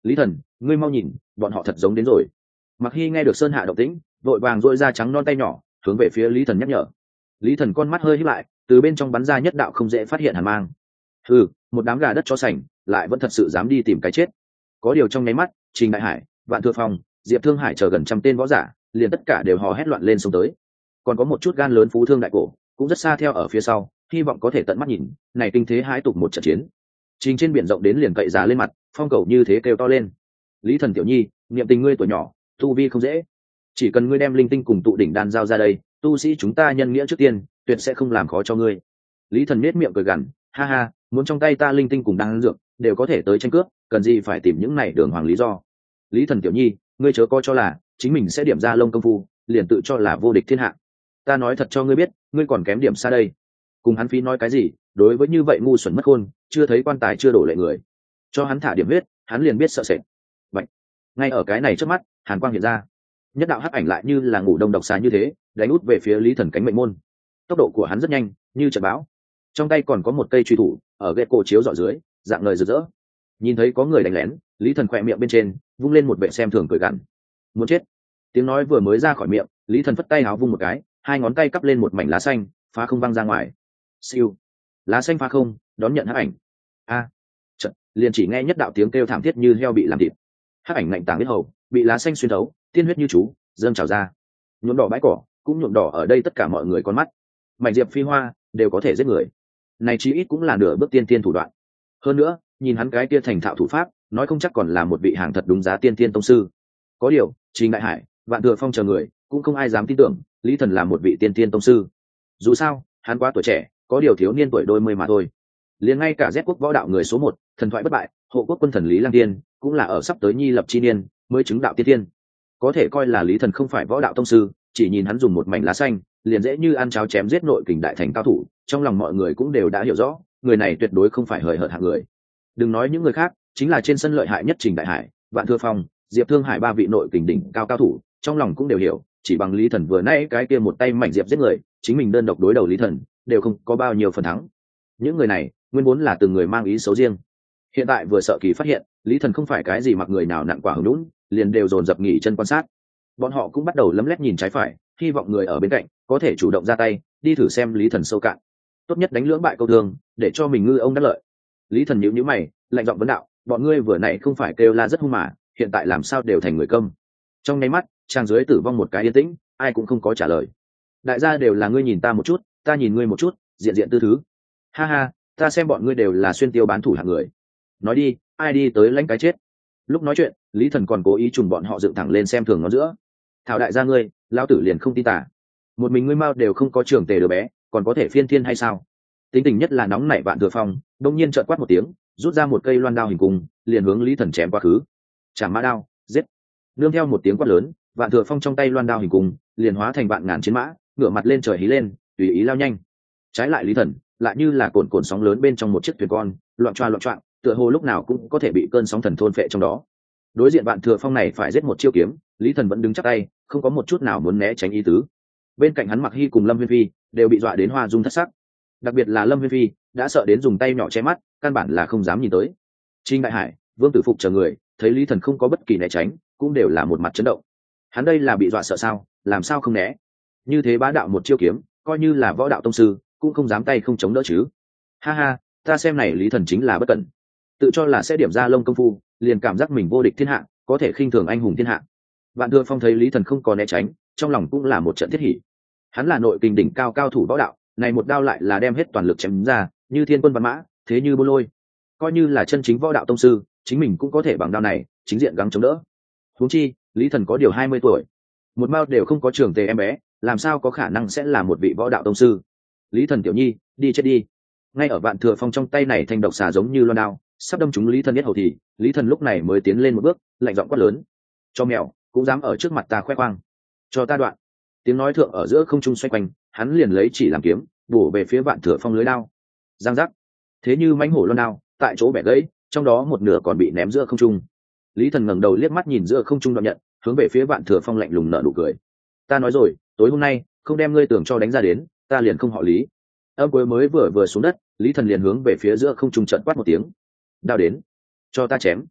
Lý Thần, ngươi mau nhìn, bọn họ thật giống đến rồi. Mặc Hi nghe được Sơn Hạ động tĩnh, vội vàng duỗi ra trắng non tay nhỏ, hướng về phía Lý Thần nhắc nhở. Lý Thần con mắt hơi híp lại, từ bên trong bắn ra nhất đạo không dễ phát hiện hàn mang. Ừ, một đám gà đất chó sành, lại vẫn thật sự dám đi tìm cái chết. Có điều trong nháy mắt, Trình Đại Hải, Vạn Thừa Phong, Diệp Thương Hải chờ gần trăm tên võ giả, liền tất cả đều hò hét loạn lên xông tới. Còn có một chút gan lớn phú thương đại cổ, cũng rất xa theo ở phía sau, hy vọng có thể tận mắt nhìn, này kinh thế hãi tục một trận chiến. Trình trên biển rộng đến liền cậy giá lên mặt, phong cầu như thế kêu to lên. Lý Thần tiểu nhi, niệm tình ngươi tuổi nhỏ, tu vi không dễ, chỉ cần ngươi đem linh tinh cùng tụ đỉnh đan giao ra đây, tu sĩ chúng ta nhân nghĩa trước tiên, tuyệt sẽ không làm khó cho ngươi. Lý Thần nết miệng cười gằn, ha ha, muốn trong tay ta linh tinh cùng đan dược, đều có thể tới tranh cướp, cần gì phải tìm những này đường hoàng lý do. Lý Thần tiểu nhi, ngươi chớ coi cho là chính mình sẽ điểm ra lông công phu, liền tự cho là vô địch thiên hạ. Ta nói thật cho ngươi biết, ngươi còn kém điểm xa đây. Cùng hắn phí nói cái gì, đối với như vậy ngu xuẩn mất khôn, chưa thấy quan tài chưa đổ lệ người, cho hắn thả điểm huyết, hắn liền biết sợ sệt. Vậy, ngay ở cái này trước mắt, hàn quang hiện ra, nhất đạo hắc ảnh lại như là ngủ đông độc xà như thế, đánh út về phía Lý Thần cánh mệnh môn. Tốc độ của hắn rất nhanh, như trận bão. Trong tay còn có một cây truy thủ, ở ghét cổ chiếu dọ dưới, dạng lời rực rỡ. Nhìn thấy có người đánh lén, Lý Thần khỏe miệng bên trên vung lên một vẻ xem thường cười gằn. Muốn chết. Tiếng nói vừa mới ra khỏi miệng, Lý Thần phất tay áo vung một cái, hai ngón tay cắp lên một mảnh lá xanh, phá không văng ra ngoài. Siêu. Lá xanh phá không, đón nhận hắc ảnh. A. À. Chợt, liền chỉ nghe nhất đạo tiếng kêu thảm thiết như heo bị làm thịt. Hắc ảnh lạnh tàng biết hầu, bị lá xanh xuyên thấu, tiên huyết như chú, dâng trào ra. Nhuộm đỏ bãi cỏ, cũng nhuộm đỏ ở đây tất cả mọi người con mắt. Mảnh diệp phi hoa đều có thể giết người. Này chí ít cũng là nửa bước tiên tiên thủ đoạn. Hơn nữa, nhìn hắn cái kia thành thạo thủ pháp, nói không chắc còn là một vị hàng thật đúng giá tiên tiên tông sư. Có điều, Trình Đại Hải, Vạn Thừa Phong chờ người, cũng không ai dám tin tưởng Lý Thần là một vị tiên tiên tông sư. Dù sao, hắn quá tuổi trẻ, có điều thiếu niên tuổi đôi mươi mà thôi. Liền ngay cả Z quốc võ đạo người số một, thần thoại bất bại, hộ quốc quân thần Lý Lăng Tiên, cũng là ở sắp tới nhi lập chi niên mới chứng đạo tiên tiên. Có thể coi là Lý Thần không phải võ đạo tông sư, chỉ nhìn hắn dùng một mảnh lá xanh, liền dễ như ăn cháo chém giết nội kình đại thành cao thủ, trong lòng mọi người cũng đều đã hiểu rõ, người này tuyệt đối không phải hời hợt hạng người. Đừng nói những người khác, chính là trên sân lợi hại nhất Trình Đại Hải, Vạn Thừa Phong, Diệp Thương Hải ba vị nội kình đỉnh cao cao thủ, trong lòng cũng đều hiểu, chỉ bằng Lý Thần vừa nãy cái kia một tay mảnh diệp giết người, chính mình đơn độc đối đầu Lý Thần, đều không có bao nhiêu phần thắng. Những người này, nguyên vốn là từng người mang ý xấu riêng. Hiện tại vừa sợ kỳ phát hiện, Lý Thần không phải cái gì mặc người nào nặng quả hứng lún, liền đều dồn dập nghỉ chân quan sát. Bọn họ cũng bắt đầu lấm lét nhìn trái phải, hy vọng người ở bên cạnh có thể chủ động ra tay, đi thử xem Lý Thần sâu cạn. Tốt nhất đánh lưỡng bại câu thương, để cho mình ngư ông đắc lợi. Lý Thần nhíu nhíu mày, lạnh giọng vấn đạo, bọn ngươi vừa nãy không phải kêu la rất hung mà, hiện tại làm sao đều thành người câm? Trong nháy mắt, trang dưới tử vong một cái yên tĩnh, ai cũng không có trả lời. Đại gia đều là ngươi nhìn ta một chút, ta nhìn ngươi một chút, diện diện tư thứ. Ha ha, ta xem bọn ngươi đều là xuyên tiêu bán thủ hạng người. Nói đi, ai đi tới lãnh cái chết? Lúc nói chuyện, Lý Thần còn cố ý trùng bọn họ dựng thẳng lên xem thường nó giữa. Thảo đại gia ngươi, lão tử liền không tin tả. Một mình ngươi mau đều không có trưởng tề đứa bé, còn có thể phiên thiên hay sao? Tính tình nhất là nóng nảy Vạn Thừa Phong, đông nhiên trợn quát một tiếng, rút ra một cây loan đao hình cung, liền hướng Lý Thần chém qua khứ. Chảm mã đao, giết. Nương theo một tiếng quát lớn, Vạn Thừa Phong trong tay loan đao hình cung, liền hóa thành vạn ngàn chiến mã, ngửa mặt lên trời hí lên, tùy ý lao nhanh. Trái lại Lý Thần, lại như là cồn cồn sóng lớn bên trong một chiếc thuyền con, loạn choạng loạn choạng, tựa hồ lúc nào cũng có thể bị cơn sóng thần thôn phệ trong đó. Đối diện Vạn Thừa Phong này phải giết một chiêu kiếm, Lý Thần vẫn đứng chắc tay, không có một chút nào muốn né tránh ý tứ. Bên cạnh hắn Mặc Hi cùng Lâm Viên Phi đều bị dọa đến hoa dung thất sắc. Đặc biệt là Lâm Viên Phi đã sợ đến dùng tay nhỏ che mắt, căn bản là không dám nhìn tới. Trình Đại Hải, Vương Tử Phục chờ người thấy Lý Thần không có bất kỳ né tránh, cũng đều là một mặt chấn động. Hắn đây là bị dọa sợ sao, làm sao không né? Như thế bá đạo một chiêu kiếm, coi như là võ đạo tông sư cũng không dám tay không chống đỡ chứ. Ha ha, ta xem này Lý Thần chính là bất cẩn, tự cho là sẽ điểm ra lông công phu, liền cảm giác mình vô địch thiên hạ, có thể khinh thường anh hùng thiên hạ. Vạn Thừa Phong thấy Lý Thần không có né tránh, trong lòng cũng là một trận thiết hỉ. Hắn là nội kình đỉnh cao cao thủ võ đạo, này một đao lại là đem hết toàn lực chém ra, như thiên quân văn mã, thế như bôn lôi. Coi như là chân chính võ đạo tông sư, chính mình cũng có thể bằng đao này chính diện gắng chống đỡ. Huống chi, Lý Thần có điều hai mươi tuổi, một mao đều không có trưởng tề em bé, làm sao có khả năng sẽ là một vị võ đạo tông sư? Lý Thần tiểu nhi, đi chết đi. Ngay ở Vạn Thừa Phong trong tay này thanh độc xà giống như loan đao, sắp đâm trúng Lý Thần nhất hầu thì, Lý Thần lúc này mới tiến lên một bước, lạnh giọng quát lớn: cho mèo, cũng dám ở trước mặt ta khoe khoang, cho ta đoạn. Tiếng nói thượng ở giữa không trung xoay quanh, hắn liền lấy chỉ làm kiếm, bổ về phía Vạn Thừa Phong lưới đao. Giang giác, thế như mãnh hổ loan đao, tại chỗ bẻ gãy, trong đó một nửa còn bị ném giữa không trung. Lý Thần ngẩng đầu liếc mắt nhìn giữa không trung đoạn nhận, hướng về phía Vạn Thừa Phong lạnh lùng nở nụ cười. Ta nói rồi, tối hôm nay không đem ngươi tưởng cho đánh ra đến, ta liền không họ Lý. Âm cuối mới vừa vừa xuống đất, Lý Thần liền hướng về phía giữa không trung trận quát một tiếng: đao đến, cho ta chém.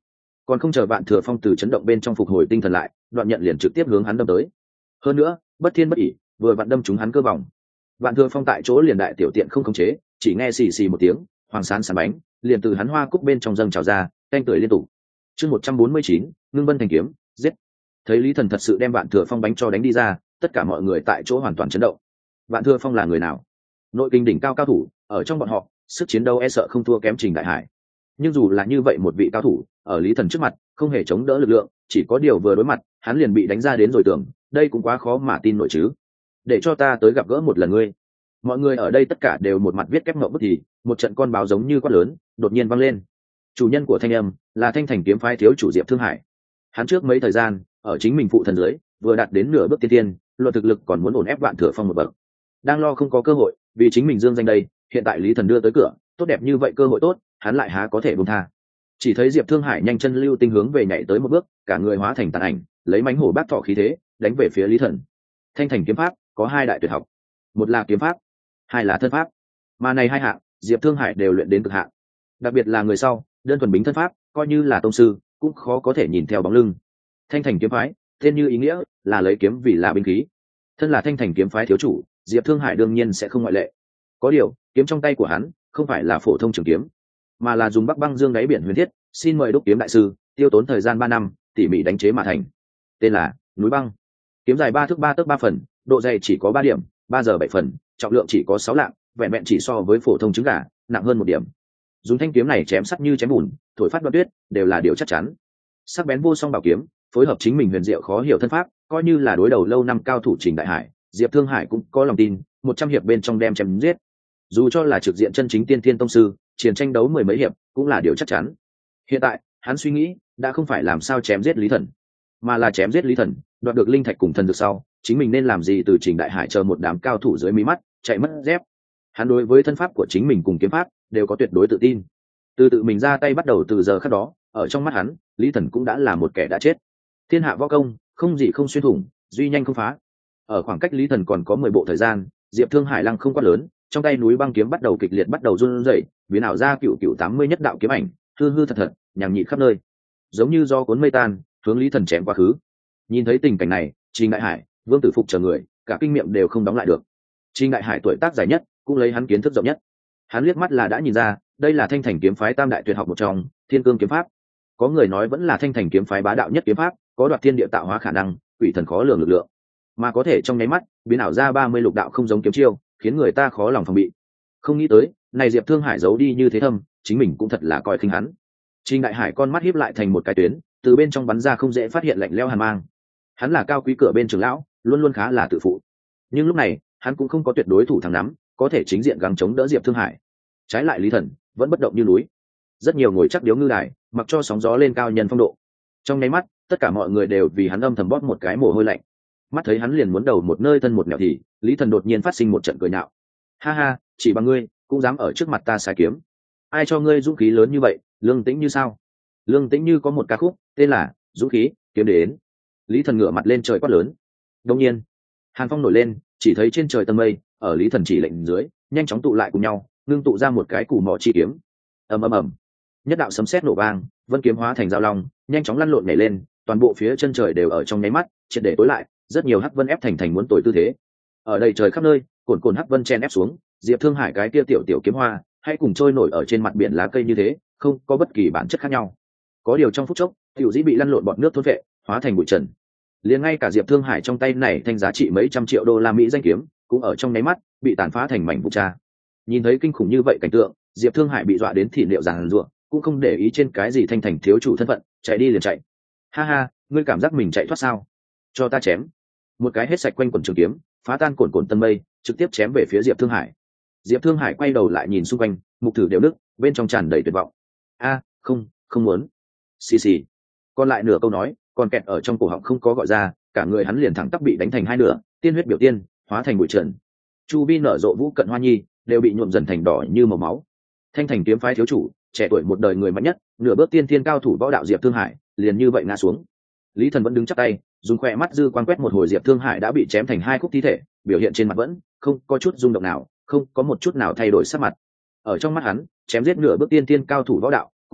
còn không chờ Vạn Thừa Phong từ chấn động bên trong phục hồi tinh thần lại, đoạn nhận liền trực tiếp hướng hắn đâm tới. Hơn nữa, bất thiên bất ỉ, vừa vặn đâm trúng hắn cơ vòng. Vạn Thừa Phong tại chỗ liền đại tiểu tiện không khống chế, chỉ nghe xì xì một tiếng, hoàng sán sán bánh, liền từ hắn hoa cúc bên trong dâng trào ra, canh tưởi liên tục. Chương một trăm bốn mươi chín, Ngưng Vân thành kiếm, giết. Thấy Lý Thần thật sự đem Vạn Thừa Phong bánh cho đánh đi ra, tất cả mọi người tại chỗ hoàn toàn chấn động. Vạn Thừa Phong là người nào? Nội kinh đỉnh cao cao thủ, ở trong bọn họ, sức chiến đấu e sợ không thua kém Trình Đại Hải. Nhưng dù là như vậy một vị cao thủ, ở Lý Thần trước mặt, không hề chống đỡ lực lượng, chỉ có điều vừa đối mặt, hắn liền bị đánh ra đến rồi tưởng, đây cũng quá khó mà tin nổi chứ. Để cho ta tới gặp gỡ một lần ngươi. Mọi người ở đây tất cả đều một mặt viết kép ngậm bức thì, một trận con báo giống như quát lớn, đột nhiên vang lên. Chủ nhân của thanh âm là Thanh Thành kiếm phái thiếu chủ Diệp Thương Hải. Hắn trước mấy thời gian, ở chính mình phụ thần dưới, vừa đạt đến nửa bước tiên tiên, luận thực lực còn muốn ổn ép Vạn Thừa Phong một bậc. Đang lo không có cơ hội, vì chính mình dương danh đây, hiện tại Lý Thần đưa tới cửa, tốt đẹp như vậy cơ hội tốt, hắn lại há có thể buông tha. Chỉ thấy Diệp Thương Hải nhanh chân lưu tinh hướng về nhảy tới một bước, cả người hóa thành tàn ảnh, lấy mãnh hổ bát thọ khí thế, đánh về phía Lý Thần. Thanh Thành kiếm pháp có hai đại tuyệt học, một là kiếm pháp, hai là thân pháp. Mà này hai hạng, Diệp Thương Hải đều luyện đến cực hạn. Đặc biệt là người sau, đơn thuần bính thân pháp, coi như là tông sư, cũng khó có thể nhìn theo bóng lưng. Thanh Thành kiếm phái, tên như ý nghĩa, là lấy kiếm vì là binh khí. Thân là Thanh Thành kiếm phái thiếu chủ, Diệp Thương Hải đương nhiên sẽ không ngoại lệ. Có điều, kiếm trong tay của hắn không phải là phổ thông trường kiếm, mà là dùng Bắc Băng Dương đáy biển huyền thiết, xin mời đúc kiếm đại sư, tiêu tốn thời gian ba năm, tỉ mỉ đánh chế mà thành. Tên là Núi Băng. Kiếm dài ba thước ba tấc ba phần, độ dày chỉ có ba điểm, ba giờ bảy phần, trọng lượng chỉ có sáu lạng, vẹn vẹn chỉ so với phổ thông trứng gà, nặng hơn một điểm. Dùng thanh kiếm này chém sắt như chém bùn, thổi phát đoạn tuyết, đều là điều chắc chắn. Sắc bén vô song bảo kiếm, phối hợp chính mình huyền diệu khó hiểu thân pháp, coi như là đối đầu lâu năm cao thủ Trình Đại Hải, Diệp Thương Hải cũng có lòng tin, một trăm hiệp bên trong đem chém giết. Dù cho là trực diện chân chính tiên thiên tông sư, chiến tranh đấu mười mấy hiệp, cũng là điều chắc chắn. Hiện tại, hắn suy nghĩ, đã không phải làm sao chém giết Lý Thần, mà là chém giết Lý Thần, đoạt được linh thạch cùng thần dược sau, chính mình nên làm gì từ Trình Đại Hải chờ một đám cao thủ dưới mí mắt, chạy mất dép. Hắn đối với thân pháp của chính mình cùng kiếm pháp đều có tuyệt đối tự tin. Từ tự mình ra tay bắt đầu từ giờ khắc đó, ở trong mắt hắn, Lý Thần cũng đã là một kẻ đã chết. Thiên hạ võ công, không gì không xuyên thủng, duy nhanh không phá. Ở khoảng cách Lý Thần còn có mười bộ thời gian, Diệp Thương Hải lăng không quá lớn, trong tay núi băng kiếm bắt đầu kịch liệt bắt đầu run rẩy, biến ảo ra cựu cựu tám mươi nhất đạo kiếm ảnh, hư hư thật thật, nhằng nhị khắp nơi, giống như do cuốn mây tan, hướng Lý Thần chém quá khứ. Nhìn thấy tình cảnh này, Trình Đại Hải, Vương Tử Phục chờ người, cả kinh miệng đều không đóng lại được. Trình Đại Hải tuổi tác dài nhất, cũng lấy hắn kiến thức rộng nhất. Hắn liếc mắt là đã nhìn ra, đây là Thanh Thành kiếm phái tam đại tuyệt học một trong, Thiên Cương kiếm pháp. Có người nói vẫn là Thanh Thành kiếm phái bá đạo nhất kiếm pháp, có đoạt thiên địa tạo hóa khả năng, quỷ thần khó lường lực lượng, mà có thể trong nháy mắt biến ảo ra ba mươi lục đạo không giống kiếm chiêu, khiến người ta khó lòng phòng bị. Không nghĩ tới, này Diệp Thương Hải giấu đi như thế thâm, chính mình cũng thật là coi khinh hắn. Trình Đại Hải con mắt híp lại thành một cái tuyến, từ bên trong bắn ra không dễ phát hiện lạnh lẽo hàn mang. Hắn là cao quý cửa bên trưởng lão, luôn luôn khá là tự phụ. Nhưng lúc này, hắn cũng không có tuyệt đối thủ thắng nắm, có thể chính diện gắng chống đỡ Diệp Thương Hải. Trái lại Lý Thần vẫn bất động như núi. Rất nhiều ngồi chắc điếu ngư đài, mặc cho sóng gió lên cao nhân phong độ. Trong nháy mắt, tất cả mọi người đều vì hắn âm thầm bóp một cái mồ hôi lạnh. Mắt thấy hắn liền muốn đầu một nơi thân một nẻo thì, Lý Thần đột nhiên phát sinh một trận cười nhạo. Ha ha, chỉ bằng ngươi cũng dám ở trước mặt ta xài kiếm. Ai cho ngươi dũng khí lớn như vậy? Lương Tĩnh Như sao? Lương Tĩnh Như có một ca khúc tên là Dũng khí kiếm đến. Lý Thần ngửa mặt lên trời quát lớn. Đột nhiên, hàn phong nổi lên, chỉ thấy trên trời tầng mây, ở Lý Thần chỉ lệnh dưới, nhanh chóng tụ lại cùng nhau, ngưng tụ ra một cái củ mỏ chi kiếm. Ầm ầm ầm, nhất đạo sấm sét nổ vang, vân kiếm hóa thành dao long, nhanh chóng lăn lộn nhảy lên, toàn bộ phía chân trời đều ở trong nháy mắt triệt để tối lại, rất nhiều hắc vân ép thành thành muốn tồi tư thế. Ở đây trời khắp nơi, cồn cồn hắc vân chen ép xuống, Diệp Thương Hải cái kia tiểu tiểu kiếm hoa, hay cùng trôi nổi ở trên mặt biển lá cây như thế, không có bất kỳ bản chất khác nhau. Có điều trong phút chốc, tiểu dĩ bị lăn lộn bọt nước thôn vệ, hóa thành bụi trần. Liền ngay cả Diệp Thương Hải trong tay này thanh giá trị mấy trăm triệu đô la Mỹ danh kiếm, cũng ở trong nháy mắt bị tàn phá thành mảnh vụn cha. Nhìn thấy kinh khủng như vậy cảnh tượng, Diệp Thương Hải bị dọa đến thị liệu giàn rủa, cũng không để ý trên cái gì Thanh Thành thiếu chủ thân phận, chạy đi liền chạy. Ha ha, ngươi cảm giác mình chạy thoát sao? Cho ta chém. Một cái hết sạch quanh quần trường kiếm, phá tan cồn cồn tân mây, trực tiếp chém về phía Diệp Thương Hải. Diệp Thương Hải quay đầu lại nhìn xung quanh, mục thử đều đứt, bên trong tràn đầy tuyệt vọng. A, không, không muốn. Xì xì. Còn lại nửa câu nói, còn kẹt ở trong cổ họng không có gọi ra, cả người hắn liền thẳng tắp bị đánh thành hai nửa, tiên huyết biểu tiên, hóa thành bụi trần. Chu vi nở rộ vũ cận hoa nhi, đều bị nhuộm dần thành đỏ như màu máu. Thanh Thành kiếm phái thiếu chủ, trẻ tuổi một đời người mạnh nhất, nửa bước tiên thiên cao thủ võ đạo Diệp Thương Hải, liền như vậy ngã xuống. Lý Thần vẫn đứng chắp tay, dùng khỏe mắt dư quan quét một hồi Diệp Thương Hải đã bị chém thành hai khúc thi thể, biểu hiện trên mặt vẫn không có chút rung động nào, không có một chút nào thay đổi sắc mặt. Ở trong mắt hắn, chém giết nửa bước tiên thiên cao thủ võ đạo,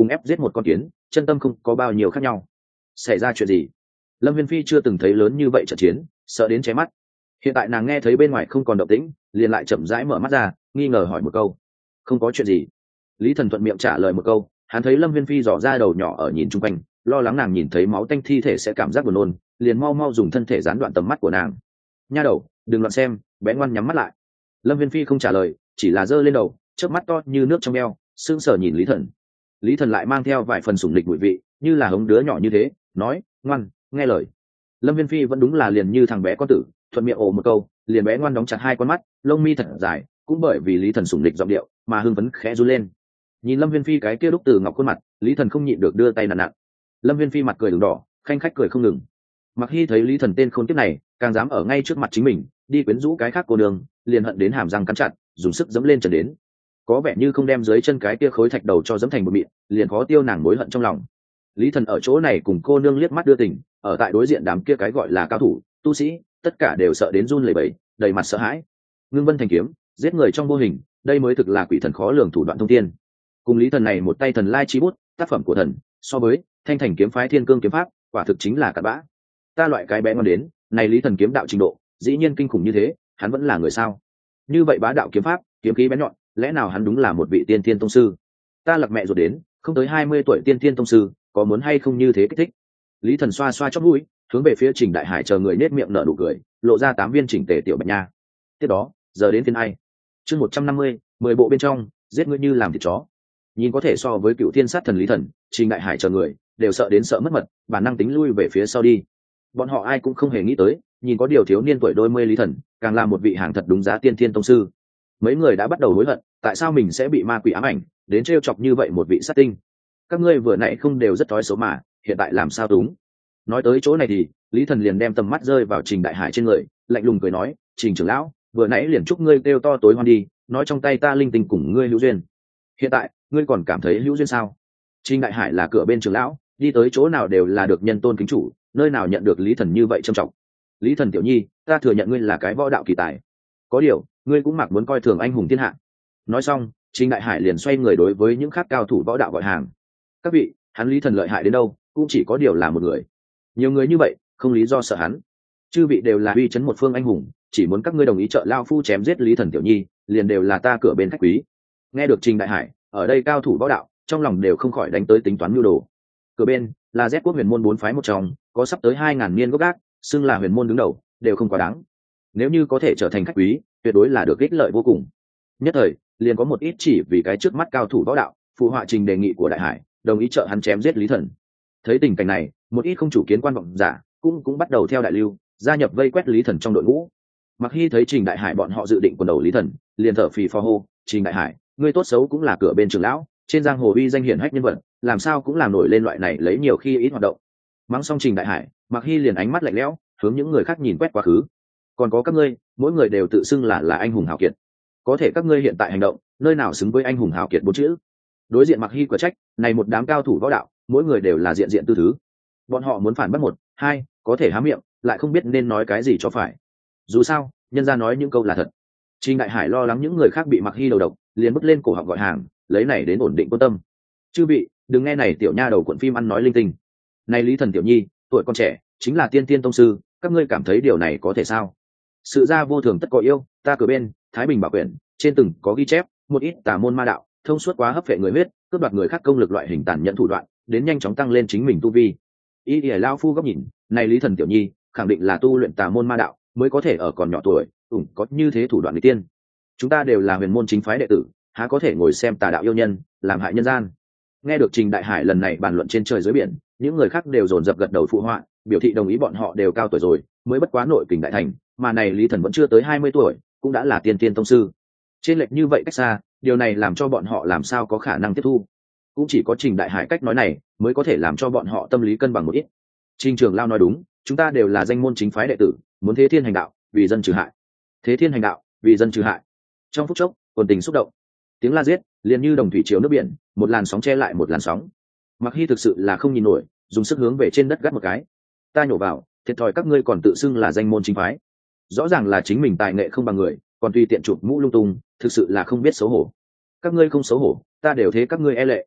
cùng ép giết một con kiến chân tâm không có bao nhiêu khác nhau. Xảy ra chuyện gì? Lâm Viên Phi chưa từng thấy lớn như vậy trận chiến, sợ đến cháy mắt. Hiện tại nàng nghe thấy bên ngoài không còn động tĩnh, liền lại chậm rãi mở mắt ra, nghi ngờ hỏi một câu. Không có chuyện gì. Lý Thần thuận miệng trả lời một câu. Hắn thấy Lâm Viên Phi dò ra đầu nhỏ ở nhìn chung quanh, lo lắng nàng nhìn thấy máu tanh thi thể sẽ cảm giác buồn nôn, liền mau mau dùng thân thể gián đoạn tầm mắt của nàng. Nha đầu, đừng loạn xem. Bé ngoan nhắm mắt lại. Lâm Viên Phi không trả lời, chỉ là giơ lên đầu, chớp mắt to như nước trong eo, sững sờ nhìn Lý Thần. Lý Thần lại mang theo vài phần sủng lịch mùi vị, như là hống đứa nhỏ như thế, nói, ngoan, nghe lời. Lâm Viên Phi vẫn đúng là liền như thằng bé con tử, thuận miệng ồ một câu, liền bé ngoan đóng chặt hai con mắt, lông mi thật dài, cũng bởi vì Lý Thần sủng lịch giọng điệu mà hưng phấn khẽ run lên. Nhìn Lâm Viên Phi cái kia đúc từ ngọc khuôn mặt, Lý Thần không nhịn được đưa tay nặn nặn. Lâm Viên Phi mặt cười đường đỏ, khanh khách cười không ngừng. Mặc Hi thấy Lý Thần tên khốn kiếp này càng dám ở ngay trước mặt chính mình đi quyến rũ cái khác cô đường, liền hận đến hàm răng cắn chặt, dùng sức giẫm lên trần đến. Có vẻ như không đem dưới chân cái kia khối thạch đầu cho giẫm thành một mịn, liền khó tiêu nàng mối hận trong lòng. Lý Thần ở chỗ này cùng cô nương liếc mắt đưa tình, ở tại đối diện đám kia cái gọi là cao thủ tu sĩ, tất cả đều sợ đến run lẩy bẩy, đầy mặt sợ hãi. Ngưng Vân thành kiếm, giết người trong vô hình, đây mới thực là quỷ thần khó lường thủ đoạn thông thiên. Cùng Lý Thần này một tay thần lai chi bút, tác phẩm của thần, so với Thanh Thành kiếm phái Thiên Cương kiếm pháp, quả thực chính là cặn bã. Ta loại cái bé ngon đến, này Lý Thần kiếm đạo trình độ, dĩ nhiên kinh khủng như thế, hắn vẫn là người sao? Như vậy bá đạo kiếm pháp, kiếm khí bén nhọn, lẽ nào hắn đúng là một vị tiên thiên tông sư? Ta lặc mẹ rồi đến, không tới hai mươi tuổi tiên thiên tông sư, có muốn hay không như thế kích thích? Lý Thần xoa xoa chóp mũi, hướng về phía Trình Đại Hải chờ người nết miệng nở nụ cười, lộ ra tám viên chỉnh tề tiểu bạch nha. Tiếp đó, giờ đến phiên ai? Chương một trăm năm mươi, mười bộ bên trong, giết ngươi như làm thịt chó. Nhìn có thể so với cựu thiên sát thần Lý Thần, Trình Đại Hải chờ người đều sợ đến sợ mất mật, bản năng tính lui về phía sau đi. Bọn họ ai cũng không hề nghĩ tới, nhìn có điều thiếu niên tuổi đôi mươi Lý Thần, càng là một vị hàng thật đúng giá tiên thiên tông sư. Mấy người đã bắt đầu hối hận, tại sao mình sẽ bị ma quỷ ám ảnh, đến trêu chọc như vậy một vị sát tinh. Các ngươi vừa nãy không đều rất thói xấu mà, hiện tại làm sao đúng? Nói tới chỗ này thì Lý Thần liền đem tầm mắt rơi vào Trình Đại Hải trên người, lạnh lùng cười nói, Trình trưởng lão, vừa nãy liền chúc ngươi kêu to tối hoan đi, nói trong tay ta linh tinh cùng ngươi hữu duyên. Hiện tại ngươi còn cảm thấy hữu duyên sao? Trình Đại Hải là cửa bên trưởng lão, đi tới chỗ nào đều là được nhân tôn kính chủ, nơi nào nhận được Lý Thần như vậy trân trọng. Lý Thần tiểu nhi, ta thừa nhận ngươi là cái võ đạo kỳ tài, có điều ngươi cũng mặc muốn coi thường anh hùng thiên hạ. Nói xong, Trình Đại Hải liền xoay người đối với những khác cao thủ võ đạo gọi hàng. Các vị, hắn Lý Thần lợi hại đến đâu, cũng chỉ có điều là một người. Nhiều người như vậy, không lý do sợ hắn. Chư vị đều là uy chấn một phương anh hùng, chỉ muốn các ngươi đồng ý trợ lao phu chém giết Lý Thần tiểu nhi, liền đều là ta cửa bên khách quý. Nghe được Trình Đại Hải, ở đây cao thủ võ đạo, trong lòng đều không khỏi đánh tới tính toán mưu đồ. Cửa bên là Z quốc huyền môn bốn phái một trong, có sắp tới hai ngàn niên gốc gác, xưng là huyền môn đứng đầu, đều không quá đáng. Nếu như có thể trở thành khách quý, tuyệt đối là được ích lợi vô cùng. Nhất thời, liền có một ít chỉ vì cái trước mắt cao thủ võ đạo, phụ họa trình đề nghị của Đại Hải, đồng ý trợ hắn chém giết Lý Thần. Thấy tình cảnh này, một ít không chủ kiến quan vọng giả cũng cũng bắt đầu theo đại lưu, gia nhập vây quét Lý Thần trong đội ngũ. Mặc Hi thấy Trình Đại Hải bọn họ dự định quần đầu Lý Thần, liền thở phì phò hô, Trình Đại Hải, ngươi tốt xấu cũng là cửa bên trưởng lão, trên giang hồ uy danh hiển hách nhân vật, làm sao cũng làm nổi lên loại này lấy nhiều khi ít hoạt động. Mắng xong Trình Đại Hải, Mặc Hi liền ánh mắt lạnh lẽo, hướng những người khác nhìn quét quá khứ. Còn có các ngươi, mỗi người đều tự xưng là là anh hùng hào kiệt, có thể các ngươi hiện tại hành động, nơi nào xứng với anh hùng hào kiệt bốn chữ? Đối diện Mặc Hi quả trách, này một đám cao thủ võ đạo, mỗi người đều là diện diện tư thứ. Bọn họ muốn phản bác một, hai, có thể há miệng, lại không biết nên nói cái gì cho phải. Dù sao, nhân gia nói những câu là thật. Trình Đại Hải lo lắng những người khác bị Mặc Hi đầu độc, liền bước lên cổ họng gọi hàng, lấy này đến ổn định quan tâm. Chư vị, đừng nghe này tiểu nha đầu cuộn phim ăn nói linh tinh. Này Lý Thần tiểu nhi, tuổi còn trẻ, chính là tiên tiên tông sư, các ngươi cảm thấy điều này có thể sao? Sự ra vô thường tất có yêu, ta cửa bên Thái Bình bảo quyển trên từng có ghi chép, một ít tà môn ma đạo, thông suốt quá hấp phệ người huyết, cướp đoạt người khác công lực loại hình tàn nhẫn thủ đoạn, đến nhanh chóng tăng lên chính mình tu vi. Ý ỉa lao phu góc nhìn, này Lý Thần tiểu nhi, khẳng định là tu luyện tà môn ma đạo, mới có thể ở còn nhỏ tuổi, ủng có như thế thủ đoạn người tiên. Chúng ta đều là huyền môn chính phái đệ tử, há có thể ngồi xem tà đạo yêu nhân, làm hại nhân gian. Nghe được Trình Đại Hải lần này bàn luận trên trời dưới biển, những người khác đều dồn dập gật đầu phụ họa, biểu thị đồng ý. Bọn họ đều cao tuổi rồi, mới bất quá nội kình đại thành, mà này Lý Thần vẫn chưa tới hai mươi tuổi, cũng đã là tiên tiên tông sư. Trên lệch như vậy cách xa, điều này làm cho bọn họ làm sao có khả năng tiếp thu. Cũng chỉ có Trình Đại Hải cách nói này mới có thể làm cho bọn họ tâm lý cân bằng một ít. Trình Trường Lao nói đúng, chúng ta đều là danh môn chính phái đệ tử, muốn thế thiên hành đạo, vì dân trừ hại. Thế thiên hành đạo, vì dân trừ hại. Trong phút chốc, quần tình xúc động, tiếng la giết liền như đồng thủy chiều nước biển, một làn sóng che lại một làn sóng. Mặc Hi thực sự là không nhìn nổi, dùng sức hướng về trên đất gắt một cái. Ta nhổ vào, thiệt thòi các ngươi còn tự xưng là danh môn chính phái, rõ ràng là chính mình tài nghệ không bằng người, còn tùy tiện chụp mũ lung tung, thực sự là không biết xấu hổ. Các ngươi không xấu hổ, ta đều thế các ngươi e lệ.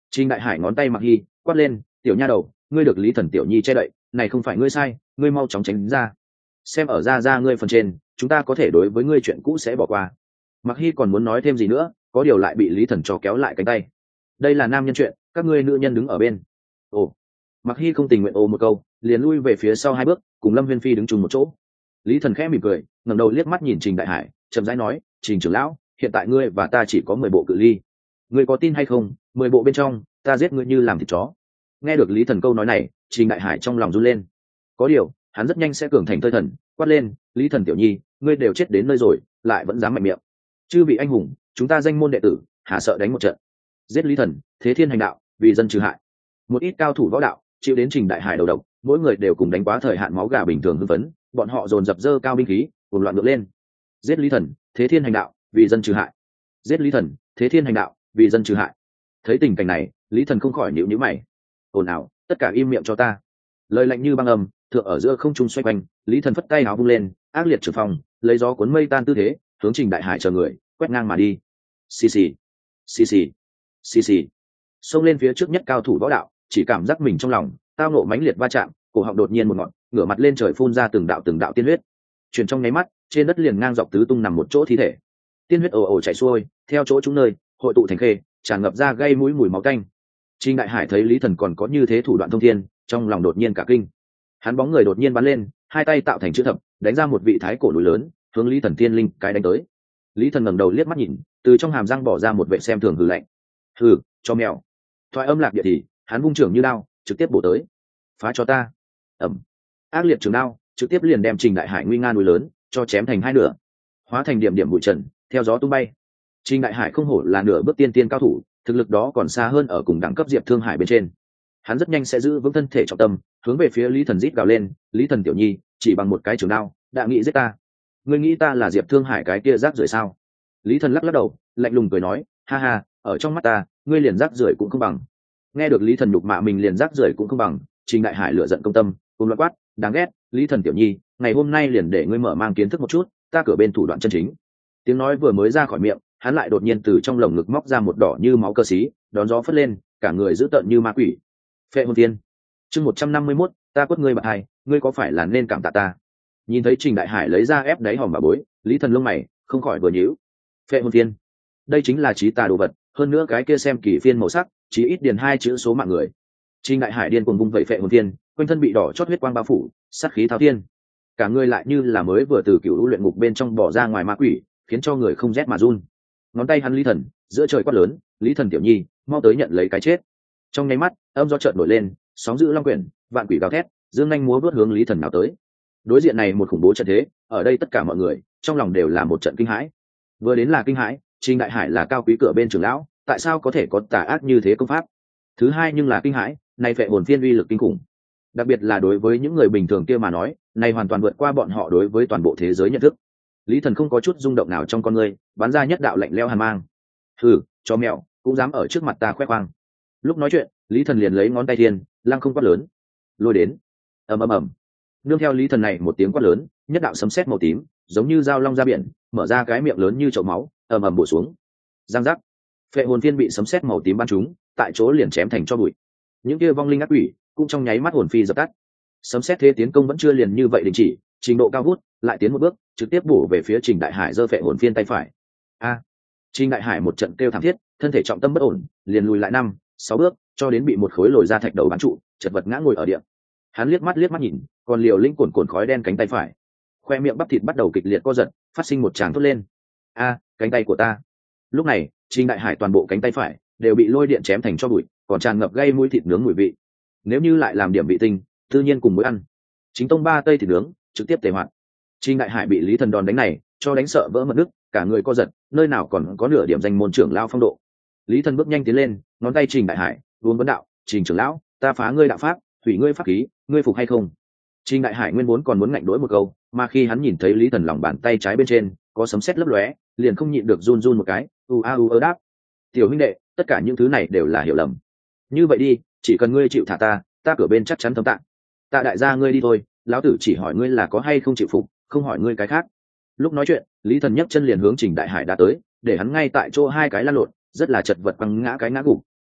Trình Đại Hải ngón tay Mặc Hy quát lên, tiểu nha đầu, ngươi được Lý Thần tiểu nhi che đậy, này không phải ngươi sai, ngươi mau chóng tránh ra. Xem ở ra ra ngươi phần trên, chúng ta có thể đối với ngươi chuyện cũ sẽ bỏ qua. Mặc Hy còn muốn nói thêm gì nữa, có điều lại bị Lý Thần cho kéo lại cánh tay. Đây là nam nhân chuyện, các ngươi nữ nhân đứng ở bên. Ồ. Mặc Hy không tình nguyện ồ một câu, liền lui về phía sau hai bước, cùng Lâm Viên Phi đứng chung một chỗ. Lý Thần khẽ mỉm cười, ngẩng đầu liếc mắt nhìn Trình Đại Hải, chậm rãi nói, Trình trưởng lão, hiện tại ngươi và ta chỉ có mười bộ cự ly. Ngươi có tin hay không, mười bộ bên trong, ta giết ngươi như làm thịt chó. Nghe được Lý Thần câu nói này, Trình Đại Hải trong lòng run lên. Có điều, hắn rất nhanh sẽ cường thành tơi thần, quát lên, Lý Thần tiểu nhi, ngươi đều chết đến nơi rồi, lại vẫn dám mạnh miệng. Chư vị anh hùng, chúng ta danh môn đệ tử, hà sợ đánh một trận. Giết Lý Thần, thế thiên hành đạo, vì dân trừ hại. Một ít cao thủ võ đạo, chịu đến Trình Đại Hải đầu độc, mỗi người đều cùng đánh quá thời hạn máu gà bình thường hưng phấn, bọn họ dồn dập dơ cao binh khí, cùng loạn ngược lên. Giết Lý Thần, thế thiên hành đạo, vì dân trừ hại. Giết Lý Thần, thế thiên hành đạo, vì dân trừ hại. Thấy tình cảnh này, Lý Thần không khỏi nhíu nhíu mày. Ồn ào, tất cả im miệng cho ta. Lời lạnh như băng âm, thượng ở giữa không trung xoay quanh, Lý Thần phất tay áo vung lên, ác liệt trường phong, lấy gió cuốn mây tan tư thế, hướng Trình Đại Hải chờ người, quét ngang mà đi. Xì xì, xì xì, xì xì. Xông lên phía trước nhất cao thủ võ đạo, chỉ cảm giác mình trong lòng tao nộ mãnh liệt va chạm, cổ họng đột nhiên một ngọn, ngửa mặt lên trời phun ra từng đạo từng đạo tiên huyết. Truyền trong nháy mắt, trên đất liền ngang dọc tứ tung nằm một chỗ thi thể. Tiên huyết ồ ồ chảy xuôi, theo chỗ chúng nơi, hội tụ thành khê, tràn ngập ra gây mũi mùi máu tanh. Trình Đại Hải thấy Lý Thần còn có như thế thủ đoạn thông thiên, trong lòng đột nhiên cả kinh. Hắn bóng người đột nhiên bắn lên, hai tay tạo thành chữ thập, đánh ra một vị thái cổ núi lớn, hướng Lý Thần tiên linh cái đánh tới. Lý Thần ngẩng đầu liếc mắt nhìn, từ trong hàm răng bỏ ra một vệ xem thường hừ lạnh. Hừ, cho mèo. Thoại âm lạc địa thì, hắn vung trưởng như đao, trực tiếp bổ tới. Phá cho ta. Ầm. Ác liệt trường đao, trực tiếp liền đem Trình Đại Hải nguy nga núi lớn cho chém thành hai nửa, hóa thành điểm điểm bụi trần, theo gió tung bay. Trình Đại Hải không hổ là nửa bước tiên tiên cao thủ, thực lực đó còn xa hơn ở cùng đẳng cấp Diệp Thương Hải bên trên. Hắn rất nhanh sẽ giữ vững thân thể trọng tâm, hướng về phía Lý Thần rít gào lên, Lý Thần tiểu nhi, chỉ bằng một cái trường đao, đã nghĩ giết ta. Ngươi nghĩ ta là Diệp Thương Hải cái kia rác rưởi sao? Lý Thần lắc lắc đầu, lạnh lùng cười nói, ha ha, ở trong mắt ta, ngươi liền rác rưởi cũng không bằng. Nghe được Lý Thần nhục mạ mình liền rác rưởi cũng không bằng, Trình Đại Hải lửa giận công tâm, cùng loạn quát, đáng ghét, Lý Thần tiểu nhi, ngày hôm nay liền để ngươi mở mang kiến thức một chút, ta cửa bên thủ đoạn chân chính. Tiếng nói vừa mới ra khỏi miệng, hắn lại đột nhiên từ trong lồng ngực móc ra một đỏ như máu cơ xí, đón gió phất lên, cả người dữ tợn như ma quỷ. Phệ hồn tiên. Chương một trăm năm mươi mốt, ta quất ngươi bạc hai, ngươi có phải là nên cảm tạ ta? Nhìn thấy Trình Đại Hải lấy ra ép đáy hòm bà bối, Lý Thần lông mày không khỏi vừa nhíu. Phệ hồn tiên, đây chính là trí tà đồ vật, hơn nữa cái kia xem kỳ phiên màu sắc, chỉ ít điền hai chữ số mạng người. Trình Đại Hải điên cuồng vung vẩy phệ hồn tiên, quanh thân bị đỏ chót huyết quang bao phủ, sát khí thao thiên. Cả người lại như là mới vừa từ cựu luyện ngục bên trong bỏ ra ngoài ma quỷ, khiến cho người không rét mà run. Ngón tay hắn Lý Thần, giữa trời quát lớn, Lý Thần tiểu nhi, mau tới nhận lấy cái chết. Trong nháy mắt, âm gió chợt nổi lên, sóng dữ long quyển, vạn quỷ gào thét, dương nhanh múa vớt hướng Lý Thần nào tới. Đối diện này một khủng bố trận thế, ở đây tất cả mọi người trong lòng đều là một trận kinh hãi. Vừa đến là kinh hãi, Trình Đại Hải là cao quý cửa bên trưởng lão, tại sao có thể có tà ác như thế công pháp? Thứ hai nhưng là kinh hãi, này phệ hồn phiên uy lực kinh khủng. Đặc biệt là đối với những người bình thường kia mà nói, này hoàn toàn vượt qua bọn họ đối với toàn bộ thế giới nhận thức. Lý Thần không có chút rung động nào trong con người, bắn ra nhất đạo lạnh lẽo hàn mang. Hừ, cho mèo, cũng dám ở trước mặt ta khoe khoang. Lúc nói chuyện, Lý Thần liền lấy ngón tay thiên, lăng không quát lớn. Lôi đến. Ầm ầm ầm. Nương theo Lý Thần này một tiếng quát lớn, nhất đạo sấm sét màu tím, giống như dao long ra biển, mở ra cái miệng lớn như chậu máu, ầm ầm bổ xuống. Giang giác. Phệ hồn phiên bị sấm sét màu tím bắn trúng, tại chỗ liền chém thành cho bụi. Những kia vong linh ác quỷ cũng trong nháy mắt hồn phi dập tắt. Sấm sét thế tiến công vẫn chưa liền như vậy đình chỉ, trình độ cao vút, lại tiến một bước, trực tiếp bổ về phía Trình Đại Hải giơ phệ hồn phiên tay phải. A! Trình Đại Hải một trận kêu thảm thiết, thân thể trọng tâm bất ổn, liền lùi lại năm, sáu bước, cho đến bị một khối lồi ra thạch đầu bắn trụ, chật vật ngã ngồi ở địa. Hắn liếc mắt liếc mắt nhìn, còn liều lĩnh cuồn cuộn khói đen cánh tay phải. Khoe miệng bắp thịt bắt đầu kịch liệt co giật, phát sinh một tràng thốt lên. A, cánh tay của ta. Lúc này, Trình Đại Hải toàn bộ cánh tay phải đều bị lôi điện chém thành cho bụi, còn tràn ngập gây mũi thịt nướng mùi vị. Nếu như lại làm điểm vị tinh, tự nhiên cùng muối ăn. Chính tông ba tây thịt nướng, trực tiếp tề hoạt. Trình Đại Hải bị Lý Thần đòn đánh này, cho đánh sợ vỡ mật nước, cả người co giật, nơi nào còn có nửa điểm danh môn trưởng lao phong độ. Lý Thần bước nhanh tiến lên, ngón tay Trình Đại Hải, luôn vấn đạo, "Trình trưởng lão, ta phá ngươi đạo pháp, hủy ngươi pháp khí, ngươi phục hay không?" Trình Đại Hải nguyên vốn còn muốn ngạnh đối một câu, mà khi hắn nhìn thấy Lý Thần lòng bàn tay trái bên trên có sấm sét lấp lóe, liền không nhịn được run run một cái, u a u ơ đáp, "Tiểu huynh đệ, tất cả những thứ này đều là hiểu lầm. Như vậy đi, chỉ cần ngươi chịu thả ta, ta cửa bên chắc chắn thấm tạ. Tạ đại gia ngươi đi thôi, lão tử chỉ hỏi ngươi là có hay không chịu phục, không hỏi ngươi cái khác." Lúc nói chuyện, Lý Thần nhấc chân liền hướng Trình Đại Hải đã tới, để hắn ngay tại chỗ hai cái lăn lộn, rất là chật vật quăng ngã cái ngã gục.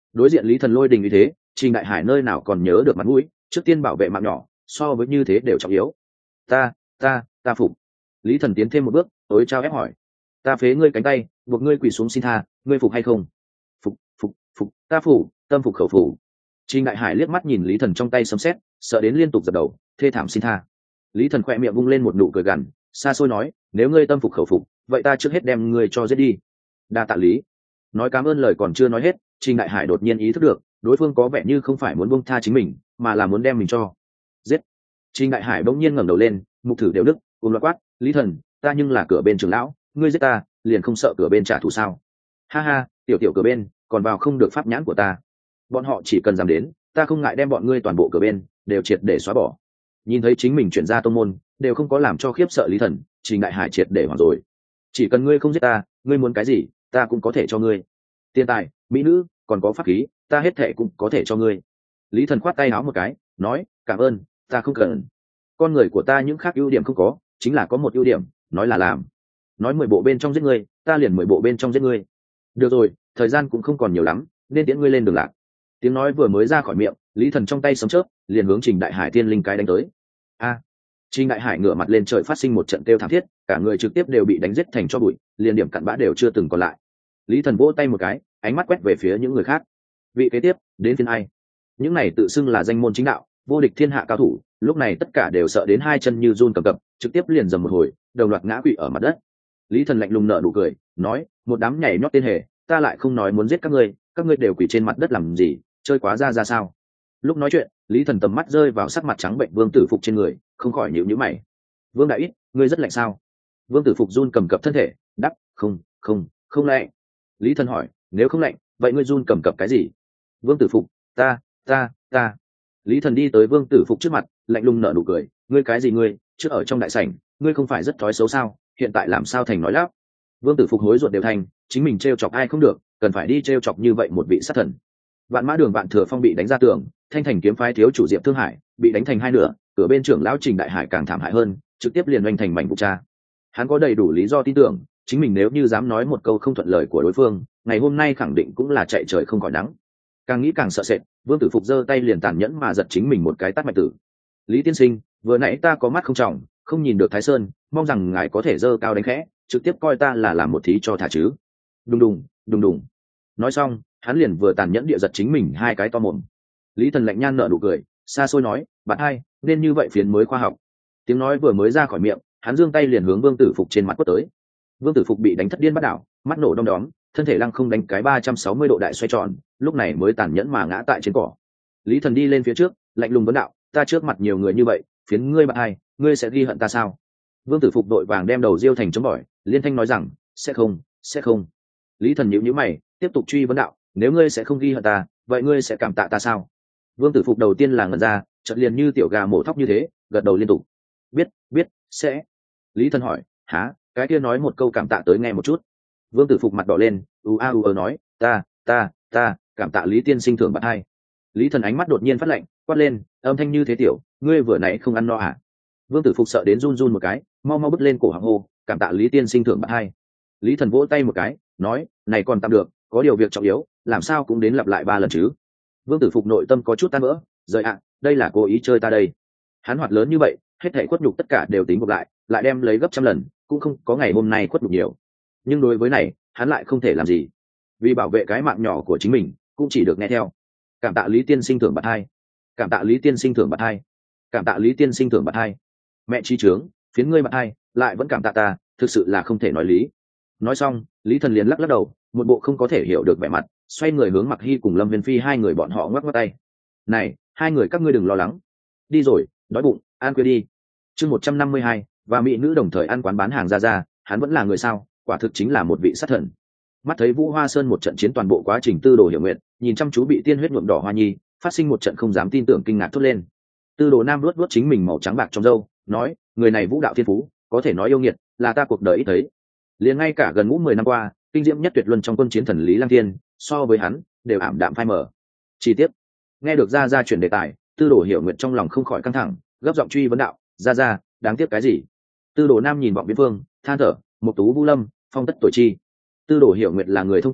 Đối diện Lý Thần lôi đình như thế, Trình Đại Hải nơi nào còn nhớ được mặt mũi, trước tiên bảo vệ mạng nhỏ so với như thế đều trọng yếu. Ta, ta, ta phục. Lý Thần tiến thêm một bước, tối trao ép hỏi. Ta phế ngươi cánh tay, buộc ngươi quỳ xuống xin tha, ngươi phục hay không? Phục, phục, phục, ta phủ, tâm phục khẩu phủ. Trình Đại Hải liếc mắt nhìn Lý Thần trong tay sấm sét, sợ đến liên tục dập đầu, thê thảm xin tha. Lý Thần khỏe miệng vung lên một nụ cười gằn, xa xôi nói, nếu ngươi tâm phục khẩu phục, vậy ta trước hết đem ngươi cho giết đi. Đa tạ Lý. Nói cảm ơn lời còn chưa nói hết, Trình Đại Hải đột nhiên ý thức được, đối phương có vẻ như không phải muốn buông tha chính mình, mà là muốn đem mình cho giết. Trình Đại Hải bỗng nhiên ngẩng đầu lên, mục thử đều đức, cùng loạt quát, Lý Thần, ta nhưng là cửa bên trưởng lão, ngươi giết ta, liền không sợ cửa bên trả thù sao? Ha ha, tiểu tiểu cửa bên, còn vào không được pháp nhãn của ta. Bọn họ chỉ cần dám đến, ta không ngại đem bọn ngươi toàn bộ cửa bên đều triệt để xóa bỏ. Nhìn thấy chính mình chuyển ra tông môn, đều không có làm cho khiếp sợ Lý Thần, Trình Đại Hải triệt để hoảng rồi. Chỉ cần ngươi không giết ta, ngươi muốn cái gì, ta cũng có thể cho ngươi. Tiền tài, mỹ nữ, còn có pháp khí, ta hết thệ cũng có thể cho ngươi. Lý Thần khoát tay áo một cái, nói, cảm ơn, ta không cần. Con người của ta những khác ưu điểm không có, chính là có một ưu điểm, nói là làm. Nói mười bộ bên trong giết ngươi, ta liền mười bộ bên trong giết ngươi. Được rồi, thời gian cũng không còn nhiều lắm, nên tiễn ngươi lên đường lạc. Tiếng nói vừa mới ra khỏi miệng, Lý Thần trong tay sấm chớp liền hướng Trình Đại Hải tiên linh cái đánh tới. A! Trình Đại Hải ngửa mặt lên trời phát sinh một trận kêu thảm thiết, cả người trực tiếp đều bị đánh giết thành cho bụi, liền điểm cặn bã đều chưa từng còn lại. Lý Thần vỗ tay một cái, ánh mắt quét về phía những người khác. Vị kế tiếp, đến phiên ai? Những này tự xưng là danh môn chính đạo, vô địch thiên hạ cao thủ, lúc này tất cả đều sợ đến hai chân như run cầm cập, trực tiếp liền dầm một hồi, đồng loạt ngã quỵ ở mặt đất. Lý Thần lạnh lùng nở nụ cười, nói, một đám nhảy nhót tên hề, ta lại không nói muốn giết các ngươi, các ngươi đều quỳ trên mặt đất làm gì, chơi quá ra ra sao? Lúc nói chuyện, Lý Thần tầm mắt rơi vào sắc mặt trắng bệnh Vương Tử Phục trên người, không khỏi nhíu nhíu mày. Vương đại ít, ngươi rất lạnh sao? Vương Tử Phục run cầm cập thân thể, đáp, không, không, không lạnh. Lý Thần hỏi, nếu không lạnh, vậy ngươi run cầm cập cái gì? Vương Tử Phục, ta, ta, ta. Lý Thần đi tới Vương Tử Phục trước mặt, lạnh lùng nở nụ cười, ngươi cái gì ngươi, trước ở trong đại sảnh, ngươi không phải rất thói xấu sao, hiện tại làm sao thành nói lắp? Vương Tử Phục hối ruột đều thành, chính mình trêu chọc ai không được, cần phải đi trêu chọc như vậy một vị sát thần. Vạn Mã Đường Vạn Thừa Phong bị đánh ra tường, Thanh Thành kiếm phái thiếu chủ Diệp Thương Hải bị đánh thành hai nửa, cửa bên trưởng lão Trình Đại Hải càng thảm hại hơn, trực tiếp liền oanh thành mảnh vụ cha. Hắn có đầy đủ lý do tin tưởng, chính mình nếu như dám nói một câu không thuận lời của đối phương, ngày hôm nay khẳng định cũng là chạy trời không khỏi nắng. Càng nghĩ càng sợ sệt, Vương Tử Phục giơ tay liền tàn nhẫn mà giật chính mình một cái tát mạch tử. Lý tiên sinh, vừa nãy ta có mắt không trọng, không nhìn được Thái Sơn, mong rằng ngài có thể giơ cao đánh khẽ, trực tiếp coi ta là làm một thí cho thả chứ. Đùng đùng, đùng đùng. Nói xong, hắn liền vừa tàn nhẫn địa giật chính mình hai cái to mồm. Lý Thần lạnh nhan nở nụ cười, xa xôi nói, bạn hai, nên như vậy phiến mới khoa học. Tiếng nói vừa mới ra khỏi miệng, hắn giương tay liền hướng Vương Tử Phục trên mặt quất tới. Vương Tử Phục bị đánh thất điên bắt đảo, mắt nổ đom đóm, thân thể lăng không đánh cái ba trăm sáu mươi độ đại xoay tròn, lúc này mới tàn nhẫn mà ngã tại trên cỏ. Lý Thần đi lên phía trước, lạnh lùng vấn đạo, ta trước mặt nhiều người như vậy, phiến ngươi bạn hai, ngươi sẽ ghi hận ta sao? Vương Tử Phục đội vàng đem đầu riêu thành chống bỏi, liên thanh nói rằng, sẽ không, sẽ không. Lý Thần nhíu nhíu mày, tiếp tục truy vấn đạo, nếu ngươi sẽ không ghi hận ta, vậy ngươi sẽ cảm tạ ta sao? Vương Tử Phục đầu tiên là ngẩn ra, chợt liền như tiểu gà mổ thóc như thế, gật đầu liên tục. Biết, biết, sẽ. Lý Thần hỏi, hả, cái kia nói một câu cảm tạ tới nghe một chút. Vương Tử Phục mặt đỏ lên, u a u ơ nói, ta, ta, ta, cảm tạ Lý tiên sinh thưởng bạn hai. Lý Thần ánh mắt đột nhiên phát lạnh, quát lên, âm thanh như thế tiểu, ngươi vừa nãy không ăn no à? Vương Tử Phục sợ đến run run một cái, mau mau bứt lên cổ họng hô, cảm tạ Lý tiên sinh thưởng bạn hai. Lý Thần vỗ tay một cái, nói, này còn tạm được, có điều việc trọng yếu, làm sao cũng đến lặp lại ba lần chứ? Vương Tử Phục nội tâm có chút tan vỡ, rời ạ, đây là cố ý chơi ta đây. Hắn hoạt lớn như vậy, hết thảy khuất nhục tất cả đều tính gộp lại, lại đem lấy gấp trăm lần, cũng không có ngày hôm nay khuất nhục nhiều. Nhưng đối với này, hắn lại không thể làm gì, vì bảo vệ cái mạng nhỏ của chính mình, cũng chỉ được nghe theo. Cảm tạ Lý tiên sinh thưởng bạc hai, cảm tạ Lý tiên sinh thưởng bạc hai, cảm tạ Lý tiên sinh thưởng bạc hai. Mẹ chi trướng, phiến ngươi bạc hai, lại vẫn cảm tạ ta, thực sự là không thể nói lý. Nói xong, Lý Thần liền lắc lắc đầu, một bộ không có thể hiểu được vẻ mặt, xoay người hướng Mặc Hy cùng Lâm Viên Phi hai người bọn họ ngoắc ngoắc tay. Này, hai người các ngươi đừng lo lắng, đi rồi, đói bụng, ăn khuya đi. Chương một trăm năm mươi hai, và mỹ nữ đồng thời ăn quán bán hàng ra ra, hắn vẫn là người sao? Quả thực chính là một vị sát thần. Mắt thấy Vũ Hoa Sơn một trận chiến toàn bộ quá trình Tư Đồ Hiểu Nguyện, nhìn chăm chú bị tiên huyết nhuộm đỏ Hoa Nhi, phát sinh một trận không dám tin tưởng kinh ngạc thốt lên. Tư Đồ Nam luốt luốt chính mình màu trắng bạc trong râu, nói, người này vũ đạo thiên phú, có thể nói yêu nghiệt, là ta cuộc đời ít thấy. Liền ngay cả gần ngũ mười năm qua, kinh diễm nhất tuyệt luân trong quân chiến thần Lý Lăng Thiên, so với hắn, đều ảm đạm phai mờ. Chi tiết, nghe được ra ra chuyển đề tài, Tư Đồ Hiểu Nguyện trong lòng không khỏi căng thẳng, gấp giọng truy vấn đạo, ra ra, đáng tiếc cái gì? Tư Đồ Nam nhìn vọng viễn phương, than thở, một tú vũ lâm, phong tất tuổi chi. Tư Đồ Hiểu Nguyệt là người thông tuệ,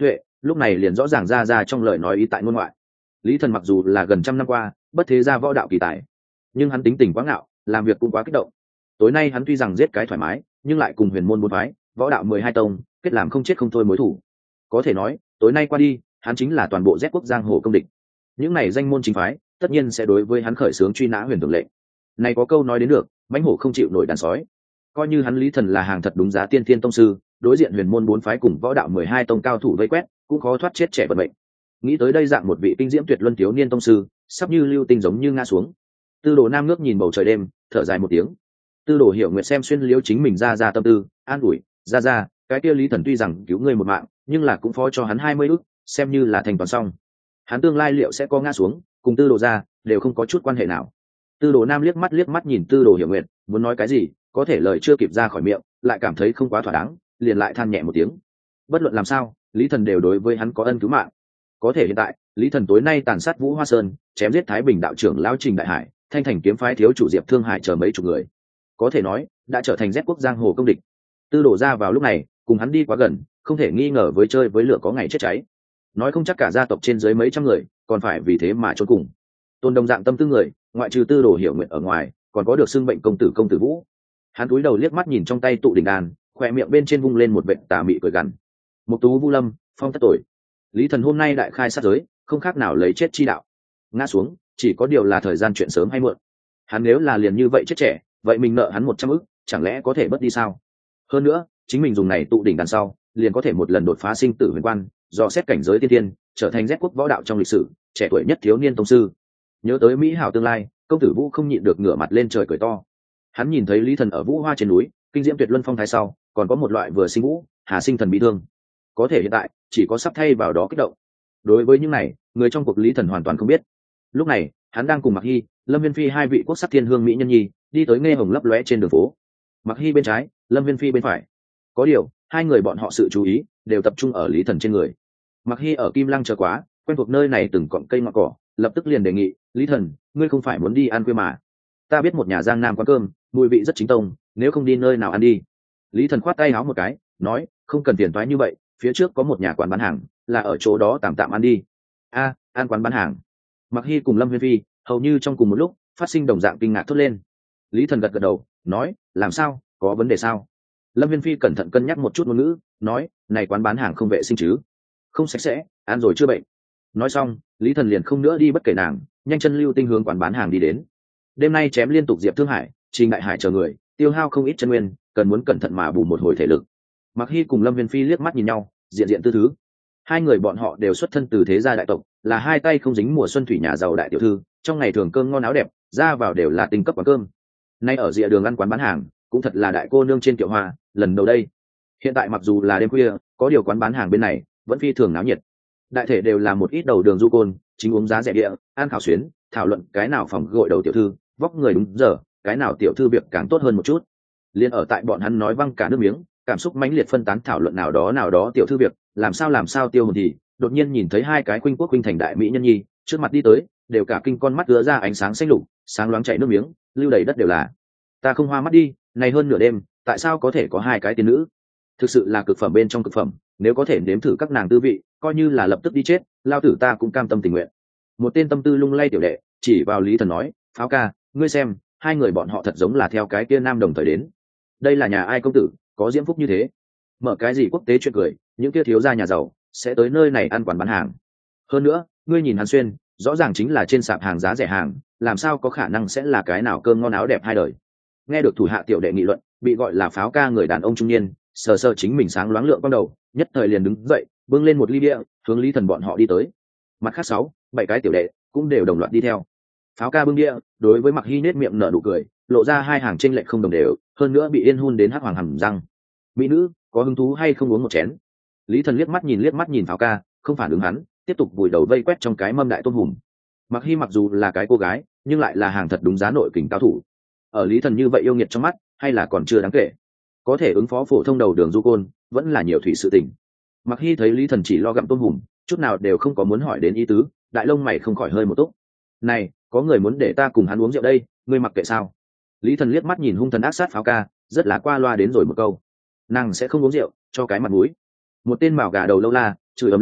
lúc này liền rõ ràng ra ra trong lời nói ý tại ngôn ngoại. Lý Thần mặc dù là gần trăm năm qua bất thế gia võ đạo kỳ tài, nhưng hắn tính tình quá ngạo, làm việc cũng quá kích động. Tối nay hắn tuy rằng giết cái thoải mái, nhưng lại cùng huyền môn bốn phái võ đạo mười hai tông kết làm không chết không thôi mối thủ. Có thể nói tối nay qua đi, hắn chính là toàn bộ Z quốc giang hồ công địch. Những này danh môn chính phái tất nhiên sẽ đối với hắn khởi xướng truy nã huyền tưởng lệnh. Này có câu nói đến được, mãnh hổ không chịu nổi đàn sói. Coi như hắn Lý Thần là hàng thật đúng giá tiên thiên tông sư, đối diện huyền môn bốn phái cùng võ đạo mười hai tông cao thủ vây quét, cũng khó thoát chết trẻ vận mệnh. Nghĩ tới đây, dạng một vị kinh diễm tuyệt luân thiếu niên tông sư sắp như lưu tinh giống như ngã xuống. Tư Đồ Nam ngước nhìn bầu trời đêm, thở dài một tiếng. Tư Đồ Hiểu Nguyệt xem xuyên liếu chính mình ra ra tâm tư, an ủi, ra ra, cái kia Lý Thần tuy rằng cứu ngươi một mạng, nhưng là cũng phó cho hắn hai mươi ức, xem như là thành toàn xong. Hắn tương lai liệu sẽ có ngã xuống, cùng Tư Đồ gia đều không có chút quan hệ nào. Tư Đồ Nam liếc mắt liếc mắt nhìn Tư Đồ Hiểu Nguyệt, muốn nói cái gì, có thể lời chưa kịp ra khỏi miệng, lại cảm thấy không quá thỏa đáng, liền lại than nhẹ một tiếng. Bất luận làm sao, Lý Thần đều đối với hắn có ân cứu mạng. Có thể hiện tại, Lý Thần tối nay tàn sát Vũ Hoa Sơn, chém giết Thái Bình đạo trưởng lão Trình Đại Hải, Thanh Thành kiếm phái thiếu chủ Diệp Thương Hải chờ mấy chục người, có thể nói đã trở thành Z quốc giang hồ công địch. Tư Đồ gia vào lúc này cùng hắn đi quá gần, không thể nghi ngờ với chơi với lửa có ngày chết cháy. Nói không chắc cả gia tộc trên dưới mấy trăm người còn phải vì thế mà trốn cùng. Tôn đồng dạng tâm tư người, ngoại trừ Tư Đồ Hiểu Nguyện ở ngoài, còn có được xưng bệnh công tử công tử Vũ. Hắn cúi đầu liếc mắt nhìn trong tay tụ đỉnh đàn, khỏe miệng bên trên vung lên một vệt tà mị cười gằn. Mục tú Vu Lâm, phong thất tội. Lý Thần hôm nay đại khai sát giới, không khác nào lấy chết chi đạo. Ngã xuống, chỉ có điều là thời gian chuyện sớm hay muộn. Hắn nếu là liền như vậy chết trẻ, vậy mình nợ hắn một trăm ức, chẳng lẽ có thể bớt đi sao? Hơn nữa, chính mình dùng này tụ đỉnh đằng sau, liền có thể một lần đột phá sinh tử huyền quan, dò xét cảnh giới tiên tiên, trở thành Z quốc võ đạo trong lịch sử trẻ tuổi nhất thiếu niên tông sư. Nhớ tới mỹ hảo tương lai, công tử Vũ không nhịn được ngửa mặt lên trời cười to. Hắn nhìn thấy Lý Thần ở Vũ Hoa trên núi, kinh diễm tuyệt luân phong thái sau, còn có một loại vừa sinh vũ, hà sinh thần bị thương. Có thể hiện tại, chỉ có sắp thay vào đó kích động. Đối với những này, người trong cuộc Lý Thần hoàn toàn không biết. Lúc này, hắn đang cùng Mặc Hy, Lâm Viên Phi hai vị quốc sắc thiên hương mỹ nhân nhi, đi tới nghe hồng lấp lóe trên đường phố. Mặc Hy bên trái, Lâm Viên Phi bên phải. Có điều, hai người bọn họ sự chú ý đều tập trung ở Lý Thần trên người. Mặc Hy ở Kim Lăng chờ quá, quen thuộc nơi này từng cọng cây ngọn cỏ, lập tức liền đề nghị, Lý Thần, ngươi không phải muốn đi ăn khuya mà? Ta biết một nhà giang nam quán cơm, mùi vị rất chính tông, nếu không đi nơi nào ăn đi? Lý Thần khoát tay áo một cái, nói, không cần tiền toái như vậy, phía trước có một nhà quán bán hàng, là ở chỗ đó tạm tạm ăn đi. A, ăn quán bán hàng. Mặc Hy cùng Lâm Viên Phi hầu như trong cùng một lúc phát sinh đồng dạng kinh ngạc thốt lên. Lý Thần gật gật đầu, nói, làm sao, có vấn đề sao? Lâm Viên Phi cẩn thận cân nhắc một chút ngôn ngữ, nói, này quán bán hàng không vệ sinh chứ? Không sạch sẽ, ăn rồi chưa bệnh. Nói xong, Lý Thần liền không nữa đi bất kể nàng, nhanh chân lưu tinh hướng quán bán hàng đi đến. Đêm nay chém liên tục Diệp Thương Hải, Trình Đại Hải chờ người, tiêu hao không ít chân nguyên, cần muốn cẩn thận mà bù một hồi thể lực. Mặc Hy cùng Lâm Viên Phi liếc mắt nhìn nhau, diện diện tư thứ. Hai người bọn họ đều xuất thân từ thế gia đại tộc, là hai tay không dính mùa xuân thủy nhà giàu đại tiểu thư, trong ngày thường cơm ngon áo đẹp, ra vào đều là tinh cấp quán cơm. Nay ở rìa đường ăn quán bán hàng, cũng thật là đại cô nương trên kiệu hoa, lần đầu đây. Hiện tại mặc dù là đêm khuya, có điều quán bán hàng bên này vẫn phi thường náo nhiệt. Đại thể đều là một ít đầu đường du côn, chính uống giá rẻ địa, ăn khảo xuyến, thảo luận cái nào phòng gội đầu tiểu thư, vóc người đúng giờ, cái nào tiểu thư việc càng tốt hơn một chút. Liên ở tại bọn hắn nói văng cả nước miếng, cảm xúc mãnh liệt phân tán thảo luận nào đó nào đó tiểu thư việc, làm sao làm sao tiêu hồn thì, đột nhiên nhìn thấy hai cái khuynh quốc khuynh thành đại mỹ nhân nhi, trước mặt đi tới, đều cả kinh con mắt ứa ra ánh sáng xanh lục, sáng loáng chảy nước miếng, lưu đầy đất đều là. Ta không hoa mắt đi, này hơn nửa đêm, tại sao có thể có hai cái tiên nữ? Thực sự là cực phẩm bên trong cực phẩm, nếu có thể nếm thử các nàng tư vị, coi như là lập tức đi chết, lao tử ta cũng cam tâm tình nguyện. Một tên tâm tư lung lay tiểu đệ chỉ vào Lý Thần nói, Pháo ca, ngươi xem, hai người bọn họ thật giống là theo cái kia nam đồng thời đến. Đây là nhà ai công tử, có diễm phúc như thế? Mở cái gì quốc tế chuyện cười, những kia thiếu gia nhà giàu sẽ tới nơi này ăn quán bán hàng. Hơn nữa, ngươi nhìn hắn xuyên, rõ ràng chính là trên sạp hàng giá rẻ hàng, làm sao có khả năng sẽ là cái nào cơm ngon áo đẹp hai đời? Nghe được thủ hạ tiểu đệ nghị luận, bị gọi là Pháo ca người đàn ông trung niên, sờ sờ chính mình sáng loáng lượng con đầu, nhất thời liền đứng dậy, bưng lên một ly bia, hướng Lý Thần bọn họ đi tới. Mặt khác sáu, bảy cái tiểu đệ cũng đều đồng loạt đi theo. Pháo ca bưng bia, đối với Mặc Hy nết miệng nở nụ cười, lộ ra hai hàng chênh lệch không đồng đều, hơn nữa bị yên hun đến hắc hoàng hầm răng. Mỹ nữ, có hứng thú hay không uống một chén? Lý Thần liếc mắt nhìn liếc mắt nhìn Pháo ca, không phản ứng hắn, tiếp tục vùi đầu vây quét trong cái mâm đại tôm hùm. Mặc Hy mặc dù là cái cô gái, nhưng lại là hàng thật đúng giá nội kình cao thủ. Ở Lý Thần như vậy yêu nghiệt trong mắt, hay là còn chưa đáng kể. Có thể ứng phó phổ thông đầu đường du côn, vẫn là nhiều thủy sự tình. Mặc Hy thấy Lý Thần chỉ lo gặm tôm hùm, chút nào đều không có muốn hỏi đến ý tứ, đại lông mày không khỏi hơi một túc. Này, có người muốn để ta cùng hắn uống rượu đây, ngươi mặc kệ sao? Lý Thần liếc mắt nhìn hung thần ác sát Pháo ca, rất là qua loa đến rồi một câu, nàng sẽ không uống rượu, cho cái mặt mũi. Một tên mào gà đầu lâu la chửi ầm lên,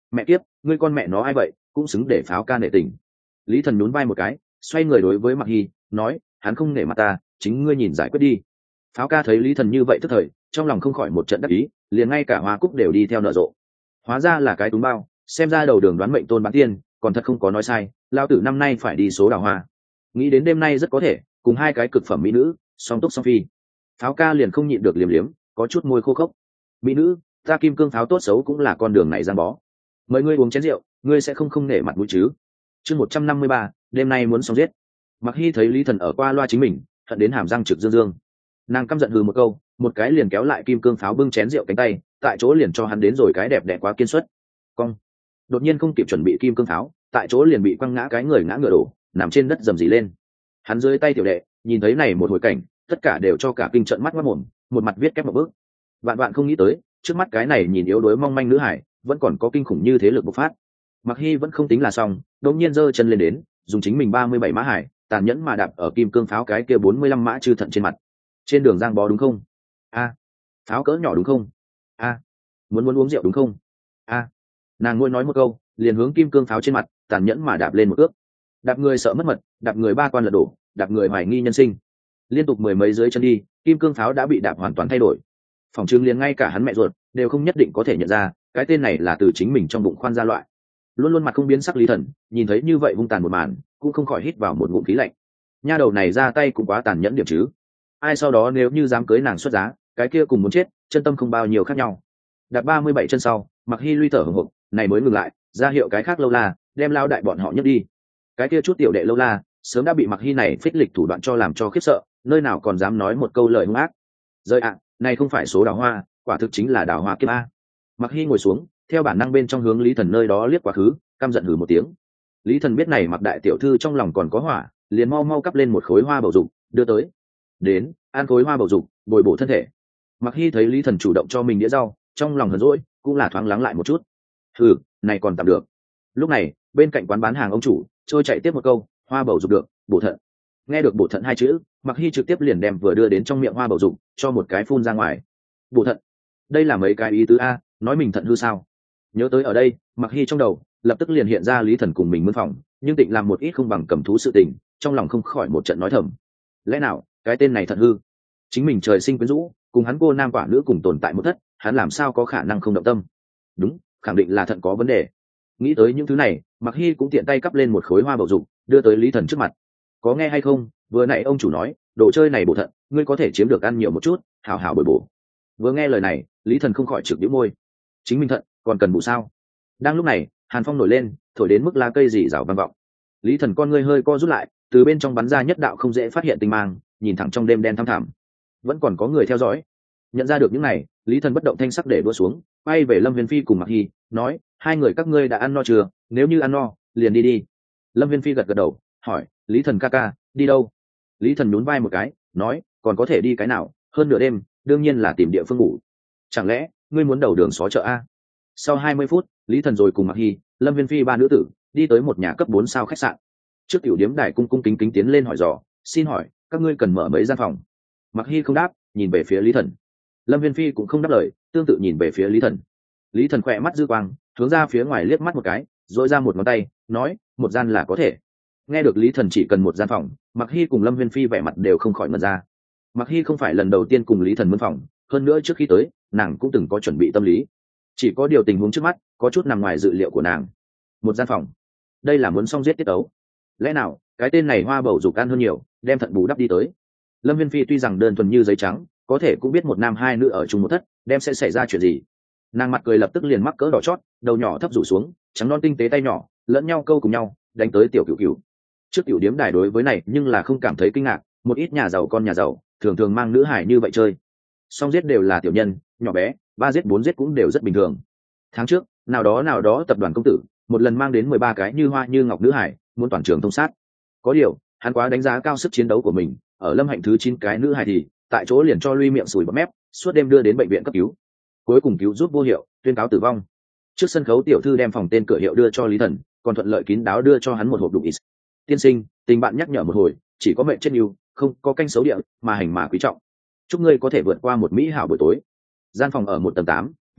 mẹ kiếp, ngươi con mẹ nó ai vậy, cũng xứng để pháo ca nể tình. Lý Thần nhún vai một cái, xoay người đối với Mặc Hy nói, hắn không nể mặt ta, chính ngươi nhìn giải quyết đi. Pháo ca thấy Lý Thần như vậy tức thời, trong lòng không khỏi một trận đắc ý, liền ngay cả hoa cúc đều đi theo nở rộ. Hóa ra là cái túm bao, xem ra đầu đường đoán mệnh tôn bán tiên, còn thật không có nói sai, lao tử năm nay phải đi số đào hoa. Nghĩ đến đêm nay rất có thể cùng hai cái cực phẩm mỹ nữ song túc song phi. Pháo ca liền không nhịn được liếm liếm, có chút môi khô khốc. Mỹ nữ, ta kim cương pháo tốt xấu cũng là con đường này giang bó, mời ngươi uống chén rượu, ngươi sẽ không không nể mặt mũi chứ? Chương một trăm năm mươi ba, đêm nay muốn xong giết. Mặc Hy thấy Lý Thần ở qua loa chính mình, hận đến hàm răng trực dương dương. Nàng căm giận hừ một câu, một cái liền kéo lại kim cương pháo bưng chén rượu cánh tay, tại chỗ liền cho hắn đến rồi cái đẹp đẽ quá kiên suất. Cong. Đột nhiên không kịp chuẩn bị kim cương pháo, tại chỗ liền bị quăng ngã cái người ngã ngựa đổ, nằm trên đất rầm rì lên. Hắn dưới tay tiểu đệ, nhìn thấy này một hồi cảnh, tất cả đều cho cả kinh trận mắt mắt mồm, một mặt viết kép một bước. Vạn vạn không nghĩ tới, trước mắt cái này nhìn yếu đuối mong manh nữ hải, vẫn còn có kinh khủng như thế lực bộc phát. Mặc Hy vẫn không tính là xong, đột nhiên giơ chân lên đến, dùng chính mình ba mươi bảy mã hải, tàn nhẫn mà đạp ở kim cương pháo cái kia bốn mươi lăm mã chư thận trên mặt. Trên đường giang bó đúng không? A. Pháo cỡ nhỏ đúng không? A. Muốn muốn uống rượu đúng không? A. Nàng ngôi nói một câu, liền hướng kim cương pháo trên mặt, tàn nhẫn mà đạp lên một cước. Đạp người sợ mất mật, đạp người ba quan lật đổ, đạp người hoài nghi nhân sinh. Liên tục mười mấy dưới chân đi, kim cương pháo đã bị đạp hoàn toàn thay đổi. Phòng trưng liền ngay cả hắn mẹ ruột đều không nhất định có thể nhận ra, cái tên này là từ chính mình trong bụng khoan ra loại. Luôn luôn mặt không biến sắc Lý Thần, nhìn thấy như vậy hung tàn một màn, cũng không khỏi hít vào một ngụm khí lạnh. Nha đầu này ra tay cũng quá tàn nhẫn điểm chứ. Ai sau đó nếu như dám cưới nàng xuất giá, cái kia cùng muốn chết, chân tâm không bao nhiêu khác nhau. Đạp ba mươi bảy chân sau, Mặc Hy lui thở hổn hộc, này mới ngừng lại, ra hiệu cái khác lâu la, đem lao đại bọn họ nhấc đi. Cái kia chút tiểu đệ lâu la, sớm đã bị Mặc Hy này phích lịch thủ đoạn cho làm cho khiếp sợ, nơi nào còn dám nói một câu lời hung ác. Rơi ạ, này không phải số đào hoa, quả thực chính là đào hoa kiếp a. Mặc Hy ngồi xuống, theo bản năng bên trong hướng Lý Thần nơi đó liếc quá khứ, căm giận hừ một tiếng. Lý Thần biết này Mặc đại tiểu thư trong lòng còn có hỏa, liền mau mau cắp lên một khối hoa bầu dục, đưa tới. Đến, ăn khối hoa bầu dục, bồi bổ thân thể. Mặc Hy thấy Lý Thần chủ động cho mình đĩa rau, trong lòng hờn dỗi, cũng là thoáng lắng lại một chút. Hừ, này còn tạm được. Lúc này, bên cạnh quán bán hàng ông chủ, trôi chạy tiếp một câu, hoa bầu dục được, bổ thận. Nghe được bổ thận hai chữ, Mặc Hy trực tiếp liền đem vừa đưa đến trong miệng hoa bầu dục, cho một cái phun ra ngoài. Bổ thận, đây là mấy cái ý tứ a, nói mình thận hư sao? Nhớ tới ở đây, Mặc Hy trong đầu lập tức liền hiện ra Lý Thần cùng mình mướn phòng, nhưng tịnh làm một ít không bằng cầm thú sự tình, trong lòng không khỏi một trận nói thầm. Lẽ nào cái tên này thận hư? Chính mình trời sinh quyến rũ, cùng hắn cô nam quả nữ cùng tồn tại một thất, hắn làm sao có khả năng không động tâm? Đúng, khẳng định là thận có vấn đề. Nghĩ tới những thứ này, Mặc Hy cũng tiện tay cắp lên một khối hoa bầu dục, đưa tới Lý Thần trước mặt. Có nghe hay không, vừa nãy ông chủ nói đồ chơi này bổ thận, ngươi có thể chiếm được ăn nhiều một chút, hảo hảo bồi bổ. Vừa nghe lời này, Lý Thần không khỏi trực nhíu môi. Chính mình thận còn cần bù sao? Đang lúc này, hàn phong nổi lên, thổi đến mức lá cây rì rào vang vọng. Lý Thần con ngươi hơi co rút lại, từ bên trong bắn ra nhất đạo không dễ phát hiện tinh mang, nhìn thẳng trong đêm đen thăm thẳm. Vẫn còn có người theo dõi. Nhận ra được những này, Lý Thần bất động thanh sắc để đua xuống, quay về Lâm Viên Phi cùng Mặc Hy, nói: hai người các ngươi đã ăn no chưa? Nếu như ăn no, liền đi đi. Lâm Viên Phi gật gật đầu, hỏi: Lý Thần ca ca, đi đâu? Lý Thần nhún vai một cái, nói: còn có thể đi cái nào? Hơn nửa đêm, đương nhiên là tìm địa phương ngủ. Chẳng lẽ ngươi muốn đầu đường xó chợ a? Sau hai mươi phút, Lý Thần rồi cùng Mặc Hy, Lâm Viên Phi ba nữ tử đi tới một nhà cấp bốn sao khách sạn. Trước tiểu điếm đài cung cung kính kính tiến lên hỏi dò: xin hỏi các ngươi cần mở mấy gian phòng? Mặc Hy không đáp, nhìn về phía Lý Thần. Lâm Viên Phi cũng không đáp lời, tương tự nhìn về phía Lý Thần. Lý Thần khỏe mắt dư quang, hướng ra phía ngoài liếc mắt một cái, dội ra một ngón tay, nói: một gian là có thể. Nghe được Lý Thần chỉ cần một gian phòng, Mặc Hy cùng Lâm Viên Phi vẻ mặt đều không khỏi ngẩn ra. Mặc Hy không phải lần đầu tiên cùng Lý Thần mướn phòng, hơn nữa trước khi tới, nàng cũng từng có chuẩn bị tâm lý. Chỉ có điều tình huống trước mắt có chút nằm ngoài dự liệu của nàng. Một gian phòng, đây là muốn xong giết tiết tấu. Lẽ nào cái tên này hoa bầu dục ăn hơn nhiều, đem thận bù đắp đi tới? Lâm Viên Phi tuy rằng đơn thuần như giấy trắng, có thể cũng biết một nam hai nữ ở chung một thất, đem sẽ xảy ra chuyện gì. Nàng mặt cười lập tức liền mắc cỡ đỏ chót, đầu nhỏ thấp rủ xuống, trắng non tinh tế tay nhỏ lẫn nhau câu cùng nhau, đánh tới tiểu cửu cửu. Trước tiểu điếm đài đối với này nhưng là không cảm thấy kinh ngạc, một ít nhà giàu con nhà giàu thường thường mang nữ hải như vậy chơi. Song giết đều là tiểu nhân, nhỏ bé, ba giết bốn giết cũng đều rất bình thường. Tháng trước, nào đó nào đó tập đoàn công tử một lần mang đến mười ba cái như hoa như ngọc nữ hải, muốn toàn trường thông sát. Có điều, hắn quá đánh giá cao sức chiến đấu của mình, ở lâm hạnh thứ chín cái nữ hải thì tại chỗ liền cho lui miệng sùi bọt mép, suốt đêm đưa đến bệnh viện cấp cứu. Cuối cùng cứu giúp vô hiệu, tuyên cáo tử vong. Trước sân khấu tiểu thư đem phòng tên cửa hiệu đưa cho Lý Thần, còn thuận lợi kín đáo đưa cho hắn một hộp đục ít. Tiên sinh, tình bạn nhắc nhở một hồi, chỉ có mệnh chết yêu, không có canh xấu địa, mà hành mà quý trọng. Chúc ngươi có thể vượt qua một mỹ hảo buổi tối. Gian phòng ở một tầng tám,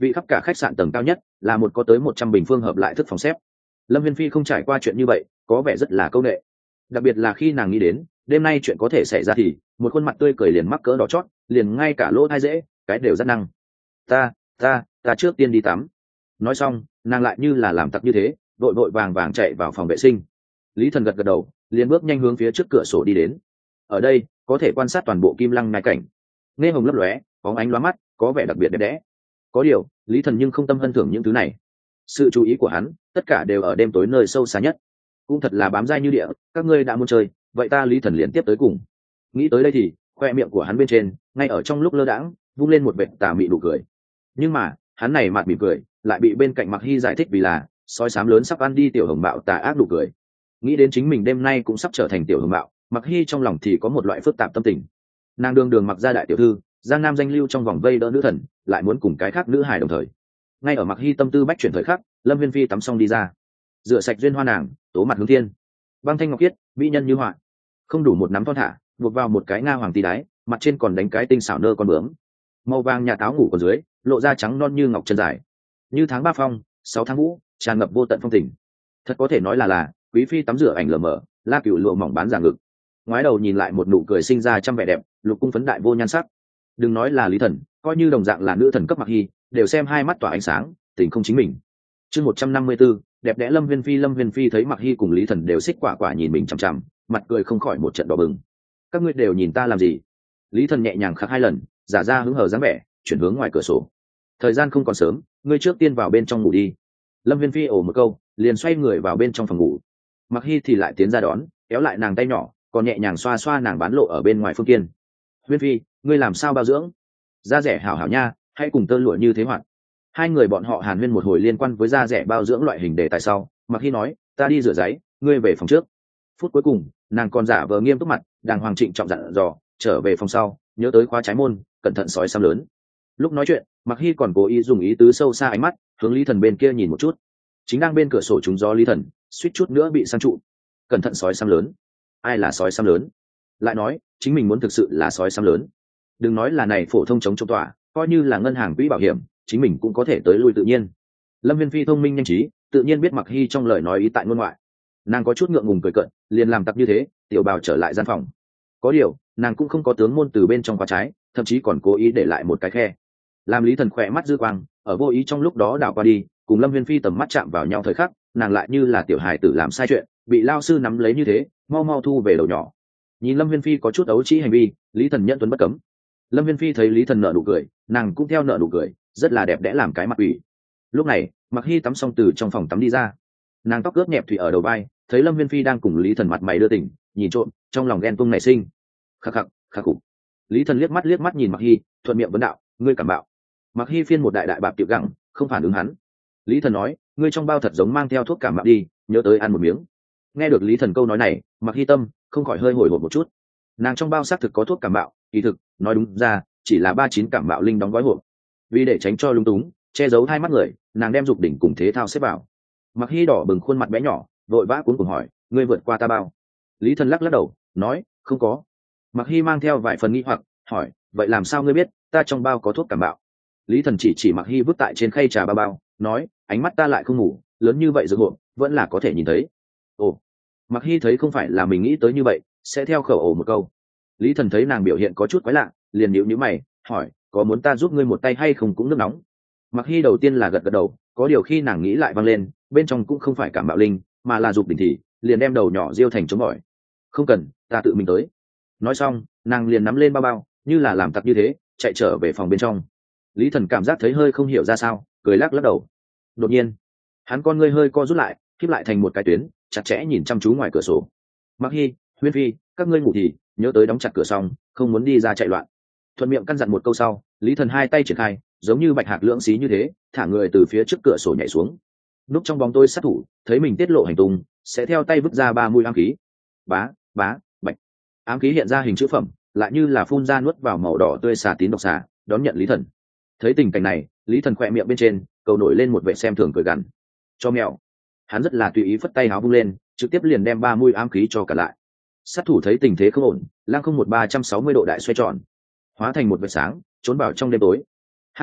vị khắp cả khách sạn tầng cao nhất là một có tới một trăm bình phương hợp lại thức phòng xếp. Lâm Viên Phi không trải qua chuyện như vậy có vẻ rất là câu nệ, đặc biệt là khi nàng nghĩ đến đêm nay chuyện có thể xảy ra thì một khuôn mặt tươi cười liền mắc cỡ đỏ chót, liền ngay cả lỗ thai dễ cái đều rất năng. ta ta ta trước tiên đi tắm. Nói xong nàng lại như là làm tặc như thế vội vội vàng vàng chạy vào phòng vệ sinh. Lý Thần gật gật đầu liền bước nhanh hướng phía trước cửa sổ đi đến. Ở đây có thể quan sát toàn bộ Kim Lăng ngai cảnh, nghe hồng lấp lóe bóng ánh lóa mắt, có vẻ đặc biệt đẹp đẽ. Có điều Lý Thần nhưng không tâm hân thưởng những thứ này, sự chú ý của hắn tất cả đều ở đêm tối nơi sâu xa nhất. Cũng thật là bám dai như địa, các ngươi đã muốn chơi vậy ta Lý Thần liền tiếp tới cùng. Nghĩ tới đây thì khoe miệng của hắn bên trên ngay ở trong lúc lơ đãng vung lên một vệt tà mị nụ cười. Nhưng mà hắn này mặt mỉm cười lại bị bên cạnh Mặc Hi giải thích vì là sói xám lớn sắp ăn đi tiểu hồng bạo tà ác nụ cười. Nghĩ đến chính mình đêm nay cũng sắp trở thành tiểu hồng bạo, Mặc Hi trong lòng thì có một loại phức tạp tâm tình. Nàng đường đường Mặc gia đại tiểu thư, giang nam danh lưu trong vòng vây đỡ nữ thần, lại muốn cùng cái khác nữ hài đồng thời. Ngay ở Mặc Hi tâm tư bách chuyển thời khắc, Lâm Viên Phi tắm xong đi ra, rửa sạch duyên hoa nàng, tố mặt hướng thiên, băng thanh ngọc khiết, mỹ nhân như họa, không đủ một nắm thon thả buộc vào một cái nga hoàng tí đái, mặt trên còn đánh cái tinh xảo nơ con bướm, màu vàng nhà táo ngủ ở dưới lộ ra trắng non như ngọc chân dài, như tháng ba phong sáu tháng vũ, tràn ngập vô tận phong tình. Thật có thể nói là là quý phi tắm rửa ảnh lờ mờ, la cửu lụa mỏng bán giả ngực, ngoái đầu nhìn lại một nụ cười sinh ra trăm vẻ đẹp, lục cung phấn đại vô nhan sắc. Đừng nói là Lý Thần, coi như đồng dạng là nữ thần cấp Mặc Hi đều xem hai mắt tỏa ánh sáng, tình không chính mình. Chương một trăm năm mươi 154, đẹp đẽ Lâm Viên Phi. Lâm Viên Phi thấy Mặc Hi cùng Lý Thần đều xích quả quả nhìn mình chằm chằm, mặt cười không khỏi một trận đỏ bừng. Các ngươi đều nhìn ta làm gì? Lý Thần nhẹ nhàng khắc hai lần, giả ra hứng hờ dáng vẻ, chuyển hướng ngoài cửa sổ. Thời gian không còn sớm, ngươi trước tiên vào bên trong ngủ đi. Lâm Viên Phi ồ một câu liền xoay người vào bên trong phòng ngủ. Mặc Hi thì lại tiến ra đón, kéo lại nàng tay nhỏ, còn nhẹ nhàng xoa xoa nàng bán lộ ở bên ngoài phương kiên. Viên Phi, ngươi làm sao bao dưỡng? Da rẻ hảo hảo nha, hãy cùng tơ lụa như thế hoạt. Hai người bọn họ hàn huyên một hồi liên quan với da rẻ bao dưỡng loại hình đề tài sau, Mặc Hi nói, ta đi rửa giấy, ngươi về phòng trước. Phút cuối cùng nàng còn giả vờ nghiêm túc mặt, đàng hoàng trịnh trọng dặn dò, trở về phòng sau nhớ tới khóa trái môn, cẩn thận sói xăm lớn. Lúc nói chuyện Mặc Hi còn cố ý dùng ý tứ sâu xa ánh mắt hướng Lý Thần bên kia nhìn một chút. Chính đang bên cửa sổ trúng gió Lý Thần suýt chút nữa bị sang trụ. Cẩn thận sói xăm lớn? Ai là sói xăm lớn? Lại nói chính mình muốn thực sự là sói xăm lớn, đừng nói là này phổ thông chống chống tỏa, coi như là ngân hàng quỹ bảo hiểm chính mình cũng có thể tới lui tự nhiên. Lâm Viên Phi thông minh nhanh trí, tự nhiên biết Mặc Hi trong lời nói ý tại ngôn ngoại. Nàng có chút ngượng ngùng cười cợt, liền làm tặc như thế tiểu bào trở lại gian phòng. Có điều nàng cũng không có tướng môn từ bên trong khóa trái, thậm chí còn cố ý để lại một cái khe. Làm Lý Thần khỏe mắt dư quang ở vô ý trong lúc đó đảo qua đi, cùng Lâm Viên Phi tầm mắt chạm vào nhau thời khắc, nàng lại như là tiểu hài tử làm sai chuyện bị lao sư nắm lấy như thế, mau mau thu về đầu nhỏ. Nhìn Lâm Viên Phi có chút ấu trĩ hành vi, Lý Thần nhận tuấn bất cấm. Lâm Viên Phi thấy Lý Thần nở nụ cười, nàng cũng theo nở nụ cười, rất là đẹp đẽ làm cái mặt ủy. Lúc này Mặc Hi tắm xong từ trong phòng tắm đi ra, nàng tóc ướt nhẹp thủy ở đầu vai, thấy Lâm Viên Phi đang cùng Lý Thần mặt mày đưa tỉnh, nhìn trộm, trong lòng ghen tuông nảy sinh. Khắc khắc khắc cục. Lý Thần liếc mắt liếc mắt nhìn Mặc Hi, thuận miệng vấn đạo, ngươi cảm bạo? Mặc Hi phiên một đại đại bạp tiệu gặng, không phản ứng hắn. Lý Thần nói, ngươi trong bao thật giống mang theo thuốc cảm bạo đi, nhớ tới ăn một miếng. Nghe được Lý Thần câu nói này, Mặc Hi tâm không khỏi hơi hồi hộp một chút. Nàng trong bao xác thực có thuốc cảm bạo, kỳ thực nói đúng ra chỉ là ba chín cảm bạo linh đóng gói hộp. Vì để tránh cho lung túng, che giấu hai mắt người, nàng đem dục đỉnh cùng thế thao xếp vào. Mặc Hi đỏ bừng khuôn mặt bé nhỏ, vội vã cuống cuồng hỏi, ngươi vượt qua ta bao? Lý Thần lắc lắc đầu, nói, không có. Mặc Hi mang theo vài phần nghi hoặc, hỏi, vậy làm sao ngươi biết ta trong bao có thuốc cảm bạo? Lý Thần chỉ chỉ Mặc Hi vứt tại trên khay trà bao bao, nói, ánh mắt ta lại không ngủ, lớn như vậy dược hộp vẫn là có thể nhìn thấy. Ồ. Mặc Hi thấy không phải là mình nghĩ tới như vậy, sẽ theo khẩu ồ một câu. Lý Thần thấy nàng biểu hiện có chút quái lạ, liền nhíu nhíu mày, hỏi, có muốn ta giúp ngươi một tay hay không cũng nước nóng? Mặc Hi đầu tiên là gật gật đầu, có điều khi nàng nghĩ lại văng lên, bên trong cũng không phải cảm bạo linh, mà là dục đỉnh thì, liền đem đầu nhỏ diêu thành chống bỏi. Không cần, ta tự mình tới. Nói xong, nàng liền nắm lên bao bao, như là làm tặc như thế, chạy trở về phòng bên trong. Lý Thần cảm giác thấy hơi không hiểu ra sao, cười lắc lắc đầu. Đột nhiên, hắn con ngươi hơi co rút lại, khép lại thành một cái tuyến, chặt chẽ nhìn chăm chú ngoài cửa sổ. Mặc Hi, Huyên Phi, các ngươi ngủ thì nhớ tới đóng chặt cửa xong, không muốn đi ra chạy loạn. Thuận miệng căn dặn một câu sau, Lý Thần hai tay triển khai, giống như bạch hạc lưỡng xí như thế, thả người từ phía trước cửa sổ nhảy xuống. Núp trong bóng tối sát thủ, thấy mình tiết lộ hành tung, sẽ theo tay vứt ra ba mũi ám khí. Bá, bá, bạch. Ám khí hiện ra hình chữ phẩm, lại như là phun ra nuốt vào màu đỏ tươi xà tín độc xà, đón nhận Lý Thần. Thấy tình cảnh này, Lý Thần khỏe miệng bên trên cầu nổi lên một vẻ xem thường cười gằn. Cho mèo. Hắn rất là tùy ý phất tay háo vung lên, trực tiếp liền đem ba mũi ám khí cho cả lại. Sát thủ thấy tình thế không ổn, lang không một ba trăm sáu mươi độ đại xoay tròn, hóa thành một vệt sáng, trốn vào trong đêm tối. Ha ha,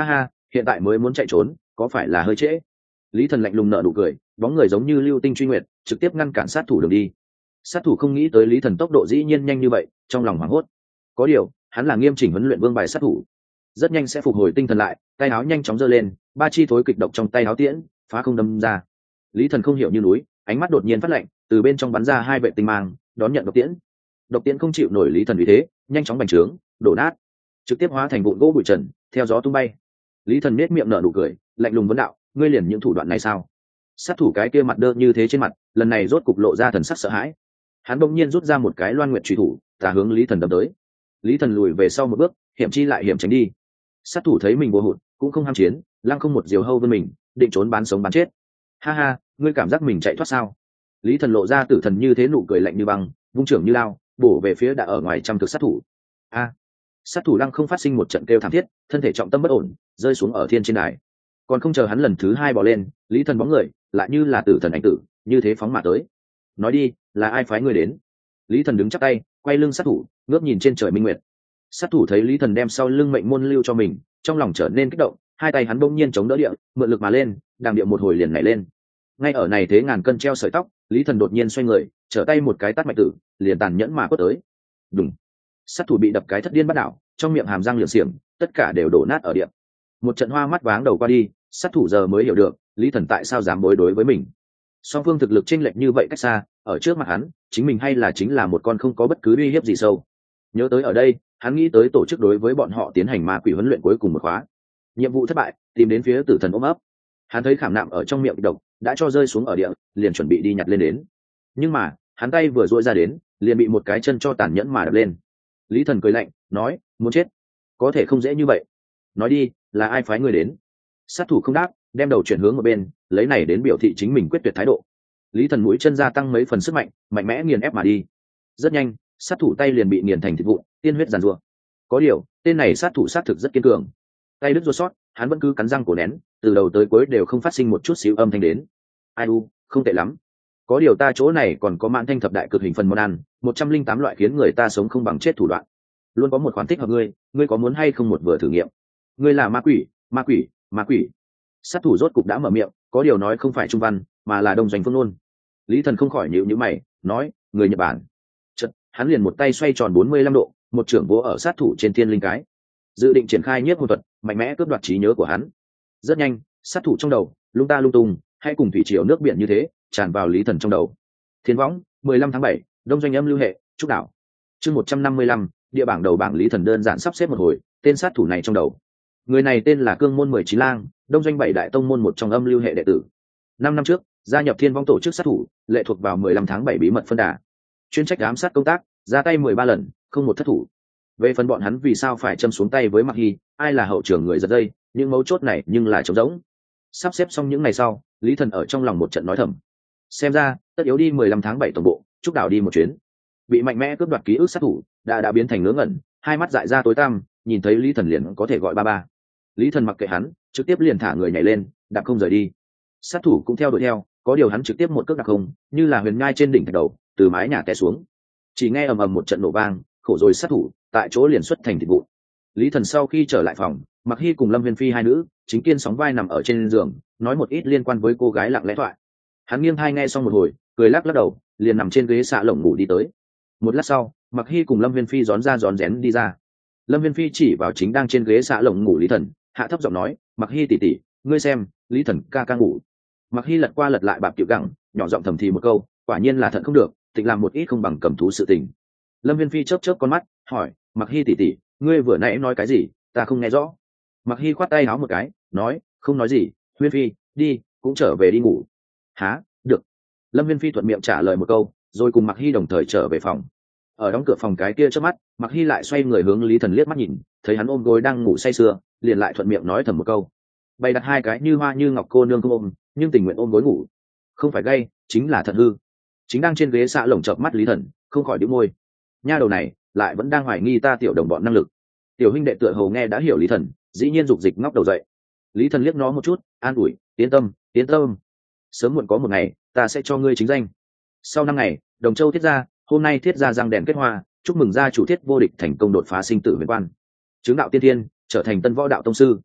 hiện tại mới muốn chạy trốn có phải là hơi trễ? Lý Thần lạnh lùng nở nụ cười, bóng người giống như lưu tinh truy nguyệt, trực tiếp ngăn cản sát thủ đường đi. Sát thủ không nghĩ tới Lý Thần tốc độ dĩ nhiên nhanh như vậy, trong lòng hoảng hốt. Có điều hắn là nghiêm chỉnh huấn luyện vương bài sát thủ, rất nhanh sẽ phục hồi tinh thần lại, tay áo nhanh chóng giơ lên, ba chi thối kịch độc trong tay áo tiễn phá không đâm ra. Lý Thần không hiểu như núi, ánh mắt đột nhiên phát lạnh, từ bên trong bắn ra hai vệ tinh mang đón nhận độc tiễn. Độc tiễn không chịu nổi Lý Thần uy thế, nhanh chóng bành trướng đổ nát, trực tiếp hóa thành vụn gỗ bụi trần theo gió tung bay. Lý Thần nét miệng nở nụ cười, lạnh lùng vấn đạo, ngươi liền những thủ đoạn này sao? Sát thủ cái kia mặt đơ như thế trên mặt, lần này rốt cục lộ ra thần sắc sợ hãi. Hắn bỗng nhiên rút ra một cái loan nguyệt chủy thủ, tà hướng Lý Thần đâm tới. Lý Thần lùi về sau một bước, hiểm chi lại hiểm tránh đi. Sát thủ thấy mình vô hụt, cũng không ham chiến, lăng không một diều hâu bên mình, định trốn bán sống bán chết. Ha ha, ngươi cảm giác mình chạy thoát sao? Lý Thần lộ ra tử thần như thế nụ cười lạnh như băng, vung trưởng như lao, bổ về phía đã ở ngoài trăm thực sát thủ. A! Sát thủ lăng không phát sinh một trận kêu thảm thiết, thân thể trọng tâm bất ổn, rơi xuống ở thiên trên đài. Còn không chờ hắn lần thứ hai bò lên, Lý Thần bóng người lại như là tử thần ảnh tử, như thế phóng mà tới. Nói đi, là ai phái ngươi đến? Lý Thần đứng chắp tay, quay lưng sát thủ, ngước nhìn trên trời minh nguyệt. Sát thủ thấy Lý Thần đem sau lưng mệnh môn lưu cho mình, trong lòng trở nên kích động, hai tay hắn bỗng nhiên chống đỡ địa, mượn lực mà lên, đàng địa một hồi liền nhảy lên. Ngay ở này thế ngàn cân treo sợi tóc, Lý Thần đột nhiên xoay người, trở tay một cái tát mạnh tử, liền tàn nhẫn mà quất tới. Đùng! Sát thủ bị đập cái thất điên bắt đảo, trong miệng hàm răng liệng xiềng, tất cả đều đổ nát ở địa. Một trận hoa mắt váng đầu qua đi, sát thủ giờ mới hiểu được Lý Thần tại sao dám bối đối với mình. Song phương thực lực chênh lệch như vậy cách xa, ở trước mặt hắn, chính mình hay là chính là một con không có bất cứ uy hiếp gì sâu. Nhớ tới ở đây, hắn nghĩ tới tổ chức đối với bọn họ tiến hành ma quỷ huấn luyện cuối cùng một khóa. Nhiệm vụ thất bại, tìm đến phía tử thần ôm ấp. Hắn thấy khảm nạm ở trong miệng độc đã cho rơi xuống ở địa, liền chuẩn bị đi nhặt lên đến. Nhưng mà, hắn tay vừa duỗi ra đến, liền bị một cái chân cho tàn nhẫn mà đập lên. Lý Thần cười lạnh, nói, muốn chết, có thể không dễ như vậy. Nói đi, là ai phái người đến? Sát thủ không đáp, đem đầu chuyển hướng một bên, lấy này đến biểu thị chính mình quyết tuyệt thái độ. Lý Thần mũi chân gia tăng mấy phần sức mạnh, mạnh mẽ nghiền ép mà đi. Rất nhanh, sát thủ tay liền bị nghiền thành thịt vụn, tiên huyết giàn rủa. Có điều, tên này sát thủ sát thực rất kiên cường. Tay đứt ruột sót, hắn vẫn cứ cắn răng cổ nén, từ đầu tới cuối đều không phát sinh một chút xíu âm thanh đến. Ai u, không tệ lắm. Có điều ta chỗ này còn có mãn thanh thập đại cực hình phần món ăn, một trăm linh tám loại khiến người ta sống không bằng chết thủ đoạn. Luôn có một khoản thích hợp ngươi, ngươi có muốn hay không một vừa thử nghiệm? Ngươi là ma quỷ, ma quỷ, ma quỷ. Sát thủ rốt cục đã mở miệng, có điều nói không phải trung văn, mà là đông doanh phương ngôn. Lý Thần không khỏi nhíu nhíu mày, nói, người Nhật Bản. Chợt, hắn liền một tay xoay tròn bốn mươi lăm độ, một trưởng vỗ ở sát thủ trên thiên linh cái, dự định triển khai nhiếp hồn thuật, mạnh mẽ cướp đoạt trí nhớ của hắn. Rất nhanh, sát thủ trong đầu lung ta lung tung, hay cùng thủy triều nước biển như thế tràn vào Lý Thần trong đầu. Thiên võng, mười lăm tháng bảy, đông doanh âm lưu hệ, trúc đảo. Chương một trăm năm mươi lăm, địa bảng đầu bảng. Lý Thần đơn giản sắp xếp một hồi, tên sát thủ này trong đầu. Người này tên là Cương Môn mười chín lang, đông doanh bảy đại tông môn một trong âm lưu hệ đệ tử. Năm năm trước, gia nhập Thiên Võng tổ chức sát thủ, lệ thuộc vào mười lăm tháng bảy bí mật phân đà, chuyên trách ám sát công tác, ra tay mười ba lần, không một thất thủ. Về phần bọn hắn vì sao phải châm xuống tay với Mạc Hy, ai là hậu trường người giật dây, những mấu chốt này nhưng là trống rỗng. Sắp xếp xong những ngày sau, Lý Thần ở trong lòng một trận nói thầm, xem ra tất yếu đi mười lăm tháng bảy tổng bộ, trúc đảo đi một chuyến. Bị mạnh mẽ cướp đoạt ký ức sát thủ đã đã biến thành ngớ ngẩn, hai mắt dại ra tối tăm, nhìn thấy Lý Thần liền có thể gọi ba ba. Lý Thần mặc kệ hắn, trực tiếp liền thả người nhảy lên, đạp không rời đi. Sát thủ cũng theo đuổi theo, có điều hắn trực tiếp một cước đạp không, như là huyền ngai trên đỉnh thạch đầu, từ mái nhà té xuống. Chỉ nghe ầm ầm một trận nổ vang, khổ rồi sát thủ tại chỗ liền xuất thành thịt vụn. Lý Thần sau khi trở lại phòng, Mạc Hy cùng Lâm Viên Phi hai nữ chính kiên sóng vai nằm ở trên giường, nói một ít liên quan với cô gái lặng lẽ thoại. Hắn nghiêng tai nghe xong một hồi, cười lắc lắc đầu, liền nằm trên ghế xạ lồng ngủ đi tới. Một lát sau, Mạc Hy cùng Lâm Viên Phi rón ra rón rén đi ra. Lâm Viên Phi chỉ vào chính đang trên ghế xạ lồng ngủ Lý Thần, hạ thấp giọng nói, Mạc Hy tỷ tỷ, ngươi xem, Lý Thần ca ca ngủ. Mạc Hy lật qua lật lại bạp kiểu gẳng, nhỏ giọng thầm thì một câu, quả nhiên là thận không được, tịnh làm một ít không bằng cầm thú sự tình. Lâm Viên Phi chớp chớp con mắt, hỏi, Mạc Hy tỷ tỷ, ngươi vừa nãy nói cái gì, ta không nghe rõ. Mạc Hy khoát tay áo một cái, nói, không nói gì, Viên Phi, đi, cũng trở về đi ngủ. Há, được. Lâm Viên Phi thuận miệng trả lời một câu, rồi cùng Mạc Hy đồng thời trở về phòng. Ở đóng cửa phòng cái kia trước mắt, Mạc Hy lại xoay người hướng Lý Thần liếc mắt nhìn, thấy hắn ôm gối đang ngủ say sưa, liền lại thuận miệng nói thầm một câu. Bày đặt hai cái như hoa như ngọc cô nương không ôm, nhưng tình nguyện ôm gối ngủ. Không phải gay, chính là thật hư. Chính đang trên ghế xạ lồng chợp mắt Lý Thần, không khỏi đĩu môi. Nha đầu này, lại vẫn đang hoài nghi ta tiểu đồng bọn năng lực. Tiểu huynh đệ tựa hồ nghe đã hiểu Lý Thần, dĩ nhiên dục dịch ngóc đầu dậy. Lý Thần liếc nó một chút, an ủi, yên tâm, yên tâm. Sớm muộn có một ngày, ta sẽ cho ngươi chính danh. Sau năm ngày, Đồng Châu Thiết gia, hôm nay Thiết gia răng đèn kết hoa, chúc mừng gia chủ Thiết vô địch thành công đột phá sinh tử huyền quan, chứng đạo tiên thiên, trở thành tân võ đạo tông sư.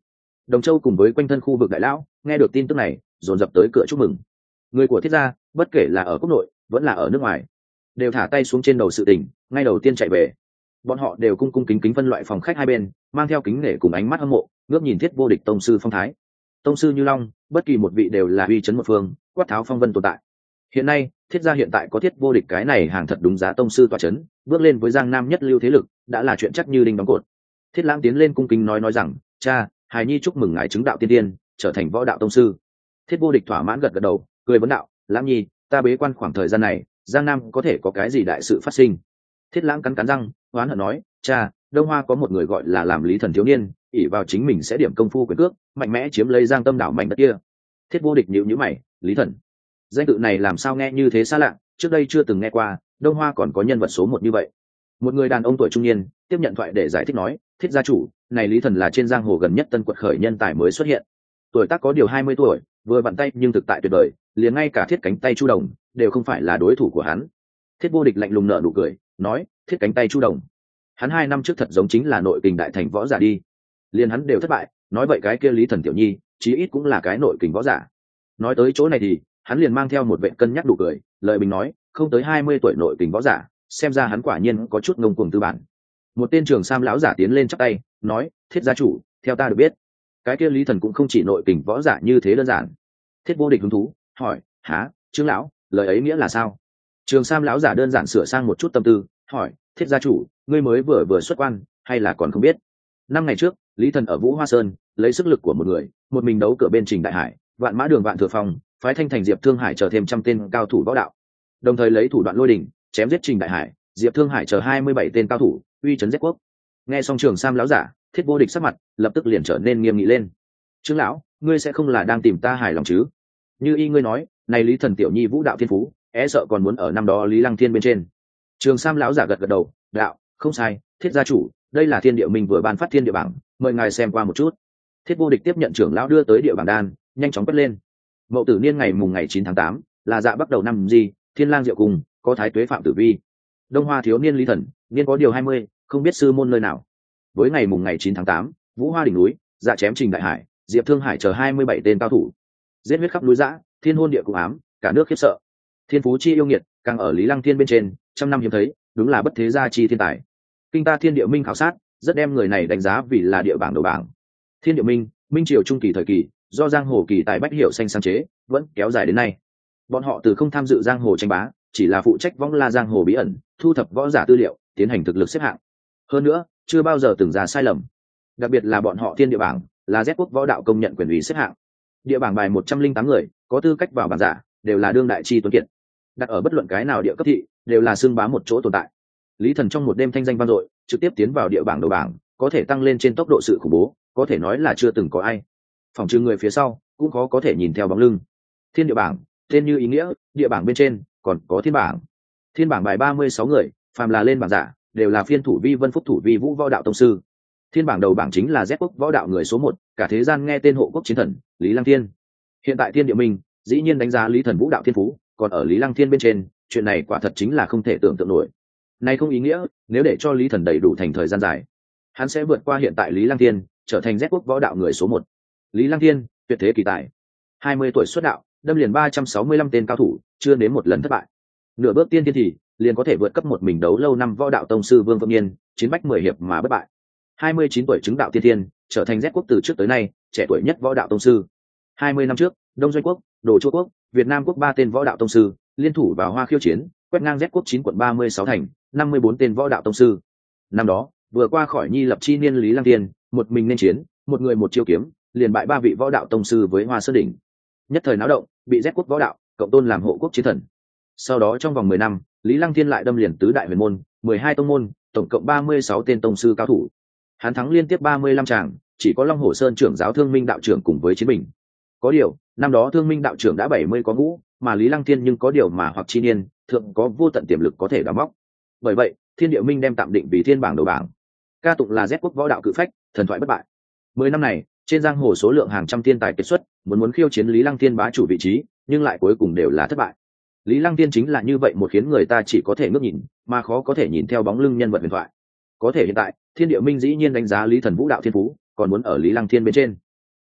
Đồng Châu cùng với quanh thân khu vực đại lão nghe được tin tức này dồn dập tới cửa chúc mừng. Người của Thiết gia bất kể là ở quốc nội vẫn là ở nước ngoài đều thả tay xuống trên đầu sự tình, ngay đầu tiên chạy về. Bọn họ đều cung cung kính kính phân loại phòng khách hai bên, mang theo kính nể cùng ánh mắt hâm mộ ngước nhìn Thiết vô địch tông sư phong thái. Tông sư như long, bất kỳ một vị đều là uy chấn một phương, quát tháo phong vân tồn tại. Hiện nay Thiết gia hiện tại có Thiết vô địch cái này hàng thật đúng giá tông sư tọa chấn, bước lên với Giang Nam nhất lưu thế lực đã là chuyện chắc như đinh đóng cột. Thiết Lãng tiến lên cung kính nói nói rằng, cha, hài nhi chúc mừng ngài chứng đạo tiên tiên, trở thành võ đạo tông sư. Thiết vô địch thỏa mãn gật gật đầu, cười vấn đạo, Lãng nhi, ta bế quan khoảng thời gian này, Giang Nam có thể có cái gì đại sự phát sinh? Thiết Lãng cắn cắn răng, oán hận nói, cha, Đông Hoa có một người gọi là làm Lý Thần thiếu niên, ỷ vào chính mình sẽ điểm công phu quyền cước, mạnh mẽ chiếm lấy Giang Tâm đảo mảnh đất kia. Thiết vô địch nhíu nhíu mày, Lý Thần, danh tự này làm sao nghe như thế xa lạ, trước đây chưa từng nghe qua, Đông Hoa còn có nhân vật số một như vậy. Một người đàn ông tuổi trung niên tiếp nhận thoại để giải thích nói, Thiết gia chủ, này Lý Thần là trên giang hồ gần nhất tân quật khởi nhân tài mới xuất hiện, tuổi tác có điều hai mươi tuổi, vừa vặn tay nhưng thực tại tuyệt vời, liền ngay cả Thiết cánh tay Chu Đồng đều không phải là đối thủ của hắn. Thiết vô địch lạnh lùng nở nụ cười, nói, Thiết cánh tay Chu Đồng, hắn hai năm trước thật giống chính là nội kình đại thành võ giả đi, liền hắn đều thất bại, nói vậy cái kia Lý Thần tiểu nhi chí ít cũng là cái nội kình võ giả. Nói tới chỗ này thì hắn liền mang theo một vệ cân nhắc đủ cười, lời bình nói, không tới hai mươi tuổi nội kình võ giả, xem ra hắn quả nhiên có chút ngông cuồng tư bản. Một tên trường sam lão giả tiến lên chắp tay, nói, Thiết gia chủ, theo ta được biết, cái kia Lý Thần cũng không chỉ nội kình võ giả như thế đơn giản. Thiết vô địch hứng thú hỏi, há, Trương lão, lời ấy nghĩa là sao? Trường sam lão giả đơn giản sửa sang một chút tâm tư, hỏi, Thiết gia chủ, ngươi mới vừa vừa xuất quan hay là còn không biết? Năm ngày trước, Lý Thần ở Vũ Hoa Sơn lấy sức lực của một người, một mình đấu cửa bên Trình Đại Hải, Vạn Mã Đường Vạn Thừa Phong, phái Thanh Thành Diệp Thương Hải chờ thêm trăm tên cao thủ võ đạo, đồng thời lấy thủ đoạn lôi đình chém giết Trình Đại Hải, Diệp Thương Hải chờ hai mươi bảy tên cao thủ, uy chấn giết quốc. Nghe xong trường sam lão giả, Thiết vô địch sắc mặt lập tức liền trở nên nghiêm nghị lên. Trương lão, ngươi sẽ không là đang tìm ta hài lòng chứ? Như y ngươi nói, này Lý Thần tiểu nhi vũ đạo thiên phú, e sợ còn muốn ở năm đó Lý Lăng Thiên bên trên. Trường sam lão giả gật gật đầu, đạo, không sai, Thiết gia chủ, đây là Thiên Địa Minh vừa ban phát thiên địa bảng, mời ngài xem qua một chút. Thiết vô địch tiếp nhận trưởng lão đưa tới địa bảng đan, nhanh chóng quét lên. Mậu Tử niên ngày mùng ngày chín tháng tám, là dạ bắt đầu năm gì, Thiên Lang Diệu cùng, có thái tuế Phạm Tử Vi. Đông Hoa thiếu niên Lý Thần, niên có điều hai mươi, không biết sư môn nơi nào. Với ngày mùng ngày chín tháng tám, Vũ Hoa đỉnh núi, dạ chém Trình Đại Hải, Diệp Thương Hải chờ hai mươi bảy tên cao thủ, giết huyết khắp núi dã, thiên hôn địa cùng ám, cả nước khiếp sợ. Thiên phú chi yêu nghiệt, càng ở Lý Lăng Thiên bên trên, trăm năm hiếm thấy, đúng là bất thế gia chi thiên tài. Kinh ta Thiên Địa Minh khảo sát, rất đem người này đánh giá vì là địa bảng đầu bảng. Thiên Địa Minh, minh triều trung kỳ thời kỳ, do giang hồ kỳ tài bách hiểu xanh sáng chế, vẫn kéo dài đến nay. Bọn họ từ không tham dự giang hồ tranh bá, chỉ là phụ trách võng la giang hồ bí ẩn, thu thập võ giả tư liệu, tiến hành thực lực xếp hạng. Hơn nữa, chưa bao giờ từng ra sai lầm. Đặc biệt là bọn họ Thiên Địa bảng, là Z quốc võ đạo công nhận quyền ủy xếp hạng. Địa bảng bài một trăm linh tám người, có tư cách vào bảng giả, đều là đương đại chi tuấn kiệt. Đặt ở bất luận cái nào địa cấp thị, đều là xương bá một chỗ tồn tại. Lý Thần trong một đêm thanh danh vang dội, trực tiếp tiến vào địa bảng đầu bảng, có thể tăng lên trên tốc độ sự khủng bố, có thể nói là chưa từng có ai. Phòng trừ người phía sau, cũng khó có thể nhìn theo bóng lưng. Thiên Địa bảng, tên như ý nghĩa, địa bảng bên trên còn có thiên bảng. Thiên bảng bài ba mươi sáu người, phàm là lên bảng giả, đều là phiên thủ vi vân phúc thủ vi vũ võ đạo tông sư. Thiên bảng đầu bảng chính là Z quốc võ đạo người số một, cả thế gian nghe tên hộ quốc chiến thần Lý Lăng Thiên. Hiện tại Thiên Địa Minh dĩ nhiên đánh giá Lý Thần vũ đạo thiên phú, còn ở Lý Lăng Thiên bên trên, chuyện này quả thật chính là không thể tưởng tượng nổi. Này không ý nghĩa, nếu để cho Lý Thần đầy đủ thành thời gian dài, hắn sẽ vượt qua hiện tại Lý Lăng Thiên, trở thành Z quốc võ đạo người số một. Lý Lăng Thiên, tuyệt thế kỳ tài, hai mươi tuổi xuất đạo, đâm liền ba trăm sáu mươi lăm tên cao thủ, chưa đến một lần thất bại. Nửa bước tiên thiên thì liền có thể vượt cấp một mình đấu lâu năm võ đạo tông sư Vương Vượng Nhiên, chiến bách mười hiệp mà bất bại. hai mươi chín tuổi chứng đạo tiên thiên, trở thành Z quốc từ trước tới nay trẻ tuổi nhất võ đạo tông sư. hai mươi năm trước, Đông Doanh quốc, Đồ Chu quốc, Việt Nam quốc ba tên võ đạo tông sư liên thủ vào Hoa khiêu chiến, quét ngang Z quốc chín quận ba mươi sáu thành, năm mươi bốn tên võ đạo tông sư. Năm đó, vừa qua khỏi nhi lập chi niên Lý Lăng Thiên, một mình nên chiến, một người một chiêu kiếm, liền bại ba vị võ đạo tông sư với Hoa Sơn đỉnh. Nhất thời náo động, bị Z quốc võ đạo cộng tôn làm hộ quốc chiến thần. Sau đó trong vòng mười năm, Lý Lăng Thiên lại đâm liền tứ đại huyền môn, mười hai tông môn, tổng cộng ba mươi sáu tên tông sư cao thủ. Hắn thắng liên tiếp ba mươi lăm tràng, chỉ có Long Hổ Sơn trưởng giáo Thương Minh đạo trưởng cùng với chiến bình. Có điều, năm đó Thương Minh đạo trưởng đã bảy mươi có ngũ, mà Lý Lăng Thiên nhưng có điều mà hoặc chi niên, thượng có vô tận tiềm lực có thể đào móc. Bởi vậy, Thiên Địa Minh đem tạm định vì thiên bảng đầu bảng. Ca tụng là Z quốc võ đạo cự phách, thần thoại bất bại. Mười năm này, trên giang hồ số lượng hàng trăm thiên tài kết xuất, muốn muốn khiêu chiến Lý Lăng Thiên bá chủ vị trí, nhưng lại cuối cùng đều là thất bại. Lý Lăng Thiên chính là như vậy một khiến người ta chỉ có thể ngước nhìn, mà khó có thể nhìn theo bóng lưng nhân vật huyền thoại. Có thể hiện tại, Thiên Địa Minh dĩ nhiên đánh giá Lý Thần vũ đạo thiên phú, còn muốn ở Lý Lăng Thiên bên trên.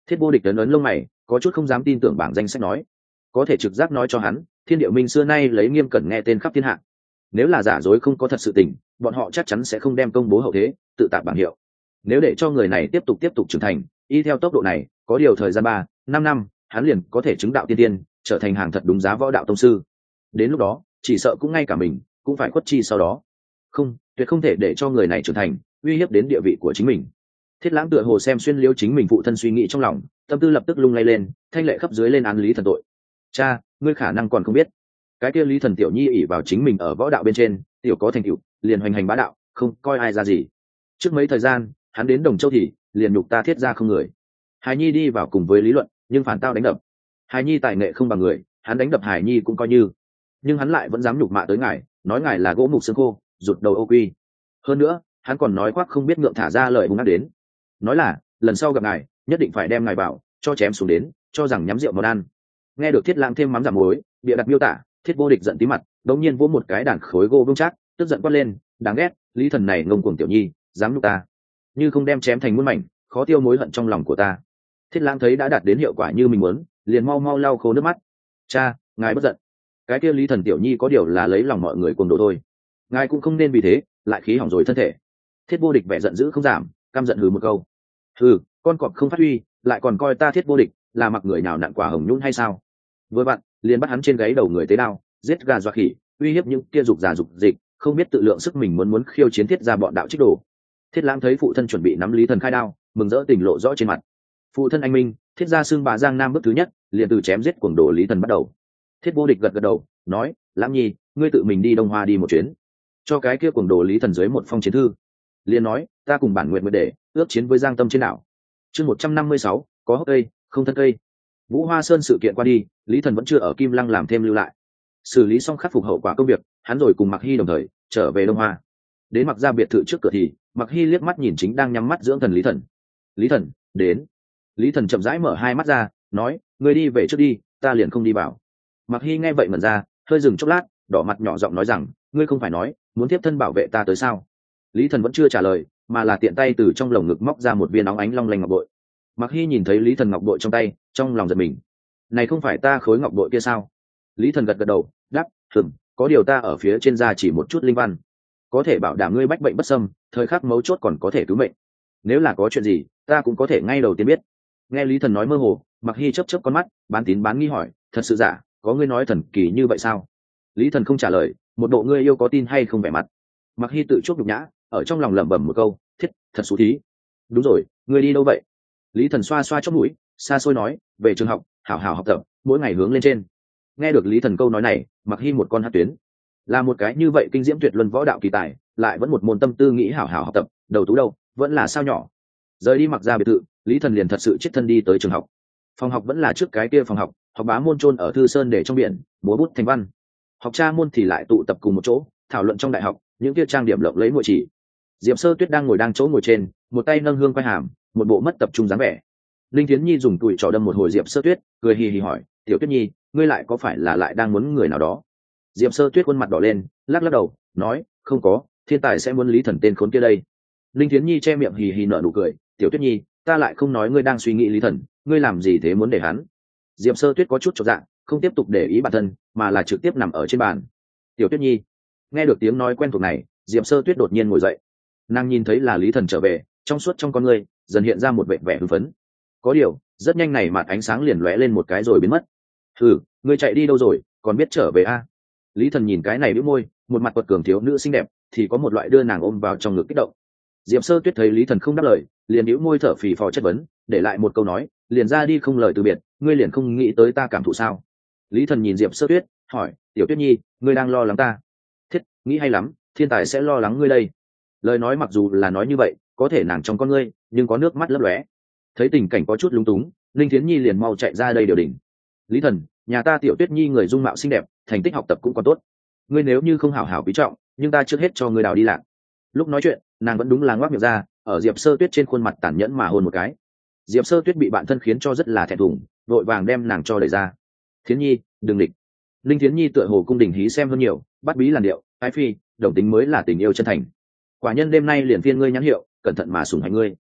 Thiết Vô Địch ấn ấn lông mày, có chút không dám tin tưởng bảng danh sách nói, có thể trực giác nói cho hắn, Thiên Điệu Minh xưa nay lấy nghiêm cẩn nghe tên khắp thiên hạ. Nếu là giả dối không có thật sự tình, bọn họ chắc chắn sẽ không đem công bố hậu thế, tự tạp bảng hiệu. Nếu để cho người này tiếp tục tiếp tục trưởng thành, y theo tốc độ này, có điều thời gian ba, năm năm, hắn liền có thể chứng đạo tiên tiên, trở thành hàng thật đúng giá võ đạo tông sư. Đến lúc đó, chỉ sợ cũng ngay cả mình cũng phải khuất chi sau đó. Không, tuyệt không thể để cho người này trưởng thành, uy hiếp đến địa vị của chính mình. Thiết Lãng tựa hồ xem xuyên liêu chính mình phụ thân suy nghĩ trong lòng, tâm tư lập tức lung lay lên, thanh lệ khắp dưới lên án Lý Thần tội. Cha, ngươi khả năng còn không biết, cái kia Lý Thần tiểu nhi ỷ vào chính mình ở võ đạo bên trên, tiểu có thành tựu, liền hoành hành bá đạo, không coi ai ra gì. Trước mấy thời gian, hắn đến Đồng Châu thì liền nhục ta Thiết ra không người. Hải Nhi đi vào cùng với lý luận, nhưng phản tao đánh đập. Hải Nhi tài nghệ không bằng người, hắn đánh đập Hải Nhi cũng coi như, nhưng hắn lại vẫn dám nhục mạ tới ngài, nói ngài là gỗ mục xương khô, rụt đầu ô quy. Hơn nữa, hắn còn nói khoác không biết ngượng thả ra lời hung ác đến, nói là lần sau gặp ngài nhất định phải đem ngài bảo cho chém xuống đến, cho rằng nhắm rượu món ăn. Nghe được Thiết Lãng thêm mắm giảm muối, bịa đặt miêu tả, Thiết Vô Địch giận tí mặt, đống nhiên vỗ một cái đàn khối gỗ vững chắc, tức giận quát lên, đáng ghét, Lý Thần này ngông cuồng tiểu nhi, dám nhục ta, như không đem chém thành muôn mảnh, khó tiêu mối hận trong lòng của ta. Thiết Lãng thấy đã đạt đến hiệu quả như mình muốn, liền mau mau lau khô nước mắt. Cha, ngài bất giận, cái kia Lý Thần tiểu nhi có điều là lấy lòng mọi người cuồng độ thôi, ngài cũng không nên vì thế lại khí hỏng rồi thân thể. Thiết Vô Địch vẻ giận dữ không giảm, căm giận hừ một câu, hừ, con cọp không phát huy, lại còn coi ta Thiết Vô Địch là mặc người nào nặn quả hồng nhún hay sao? Vừa bạn liền bắt hắn trên gáy đầu người tế đao, giết gà dọa khỉ, uy hiếp những kia dục già dục dịch, không biết tự lượng sức mình muốn muốn khiêu chiến Thiết ra bọn đạo trích đồ. Thiết Lãng thấy phụ thân chuẩn bị nắm Lý Thần khai đao, mừng rỡ tình lộ rõ trên mặt. Phụ thân anh minh, Thiết gia xưng bà Giang Nam bước thứ nhất, liền từ chém giết cuồng đồ Lý Thần bắt đầu. Thiết Vô Địch gật gật đầu, nói, Lãng Nhi, ngươi tự mình đi Đông Hoa đi một chuyến, cho cái kia cuồng đồ Lý Thần dưới một phong chiến thư. Liền nói, ta cùng bản nguyện nguyện để ước chiến với Giang Tâm trên đảo. Chương một trăm năm mươi sáu, có hốc cây, không thân cây. Vũ Hoa Sơn sự kiện qua đi, Lý Thần vẫn chưa ở Kim Lăng làm thêm lưu lại. Xử lý xong khắc phục hậu quả công việc, hắn rồi cùng Mặc Hy đồng thời trở về Đông Hoa. Đến Mặc gia biệt thự trước cửa thì, Mặc Hy liếc mắt nhìn chính đang nhắm mắt dưỡng thần Lý Thần. Lý Thần, đến. Lý Thần chậm rãi mở hai mắt ra, nói, ngươi đi về trước đi, ta liền không đi vào. Mặc Hy nghe vậy ngẩn ra, hơi dừng chốc lát, đỏ mặt nhỏ giọng nói rằng, ngươi không phải nói muốn tiếp thân bảo vệ ta tới sao? Lý Thần vẫn chưa trả lời, mà là tiện tay từ trong lồng ngực móc ra một viên óng ánh long lanh ngọc bội. Mặc Hy nhìn thấy Lý Thần ngọc bội trong tay, trong lòng giật mình. Này không phải ta khối ngọc bội kia sao? Lý Thần gật gật đầu, đáp, "Ừm, có điều ta ở phía trên da chỉ một chút linh văn, có thể bảo đảm ngươi bách bệnh bất xâm, thời khắc mấu chốt còn có thể cứu mệnh. Nếu là có chuyện gì, ta cũng có thể ngay đầu tiên biết." Nghe Lý Thần nói mơ hồ, Mặc Hy chớp chớp con mắt, bán tín bán nghi hỏi, "Thật sự giả, có ngươi nói thần kỳ như vậy sao?" Lý Thần không trả lời, một bộ ngươi yêu có tin hay không vẻ mặt. Mặc Hy tự chuốc nhục nhã, ở trong lòng lẩm bẩm một câu, "Thiết, thật xú thí." "Đúng rồi, ngươi đi đâu vậy?" Lý Thần xoa xoa chóp mũi, xa xôi nói, "Về trường học, hảo hảo học tập, mỗi ngày hướng lên trên." Nghe được Lý Thần câu nói này, Mặc Hy một con hát tuyến. Là một cái như vậy kinh diễm tuyệt luân võ đạo kỳ tài, lại vẫn một môn tâm tư nghĩ hảo hảo học tập, đầu tú đâu, vẫn là sao nhỏ. Rời đi Mặc gia biệt thự, Lý Thần liền thật sự chết thân đi tới trường học. Phòng học vẫn là trước cái kia phòng học, học bá môn chôn ở thư sơn để trong biển, múa bút thành văn. Học tra môn thì lại tụ tập cùng một chỗ, thảo luận trong đại học, những kia trang điểm lộng lấy muội chỉ. Diệp Sơ Tuyết đang ngồi đang chỗ ngồi trên, một tay nâng hương quay hàm, một bộ mất tập trung dáng vẻ. Linh Thiến Nhi dùng tuổi trò đâm một hồi Diệp Sơ Tuyết, cười hì hì hỏi, "Tiểu Tuyết Nhi, ngươi lại có phải là lại đang muốn người nào đó?" Diệp Sơ Tuyết khuôn mặt đỏ lên, lắc lắc đầu, nói, "Không có, thiên tài sẽ muốn Lý Thần tên khốn kia đây." Linh Thiến Nhi che miệng hì hì nở nụ cười, "Tiểu Tuyết Nhi, ta lại không nói ngươi đang suy nghĩ Lý Thần, ngươi làm gì thế muốn để hắn?" Diệp Sơ Tuyết có chút chột dạ, không tiếp tục để ý bản thân, mà là trực tiếp nằm ở trên bàn. "Tiểu Tuyết Nhi." Nghe được tiếng nói quen thuộc này, Diệp Sơ Tuyết đột nhiên ngồi dậy. Nàng nhìn thấy là Lý Thần trở về, trong suốt trong con ngươi dần hiện ra một vẻ vẻ hưng phấn. Có điều, rất nhanh này mặt ánh sáng liền lóe lên một cái rồi biến mất. "Hừ, ngươi chạy đi đâu rồi, còn biết trở về a?" À? Lý Thần nhìn cái này bĩu môi, một mặt quật cường thiếu nữ xinh đẹp, thì có một loại đưa nàng ôm vào trong ngực kích động. Diệp Sơ Tuyết thấy Lý Thần không đáp lời, liền bĩu môi thở phì phò chất vấn, để lại một câu nói, liền ra đi không lời từ biệt, ngươi liền không nghĩ tới ta cảm thụ sao? Lý Thần nhìn Diệp Sơ Tuyết, hỏi, "Tiểu Tuyết Nhi, ngươi đang lo lắng ta?" "Thiết, nghĩ hay lắm, thiên tài sẽ lo lắng ngươi đây." Lời nói mặc dù là nói như vậy, có thể nàng trong con ngươi, nhưng có nước mắt lấp lóe. Thấy tình cảnh có chút lúng túng, Linh Thiến Nhi liền mau chạy ra đây điều đình. "Lý Thần, nhà ta Tiểu Tuyết Nhi người dung mạo xinh đẹp, thành tích học tập cũng còn tốt. Ngươi nếu như không hảo hảo quý trọng, nhưng ta trước hết cho ngươi đào đi lạc." Lúc nói chuyện, nàng vẫn đúng là ngoác miệng ra, ở Diệp Sơ Tuyết trên khuôn mặt tàn nhẫn mà hôn một cái. Diệp Sơ Tuyết bị bạn thân khiến cho rất là thẹn thùng, vội vàng đem nàng cho đẩy ra. "Thiến Nhi, đừng địch." Linh Thiến Nhi tựa hồ cung đình hí xem hơn nhiều, bắt bí làn điệu, ái phi, đồng tính mới là tình yêu chân thành. Quả nhân đêm nay liền phiên ngươi nhãn hiệu, cẩn thận mà sủng hạnh ngươi.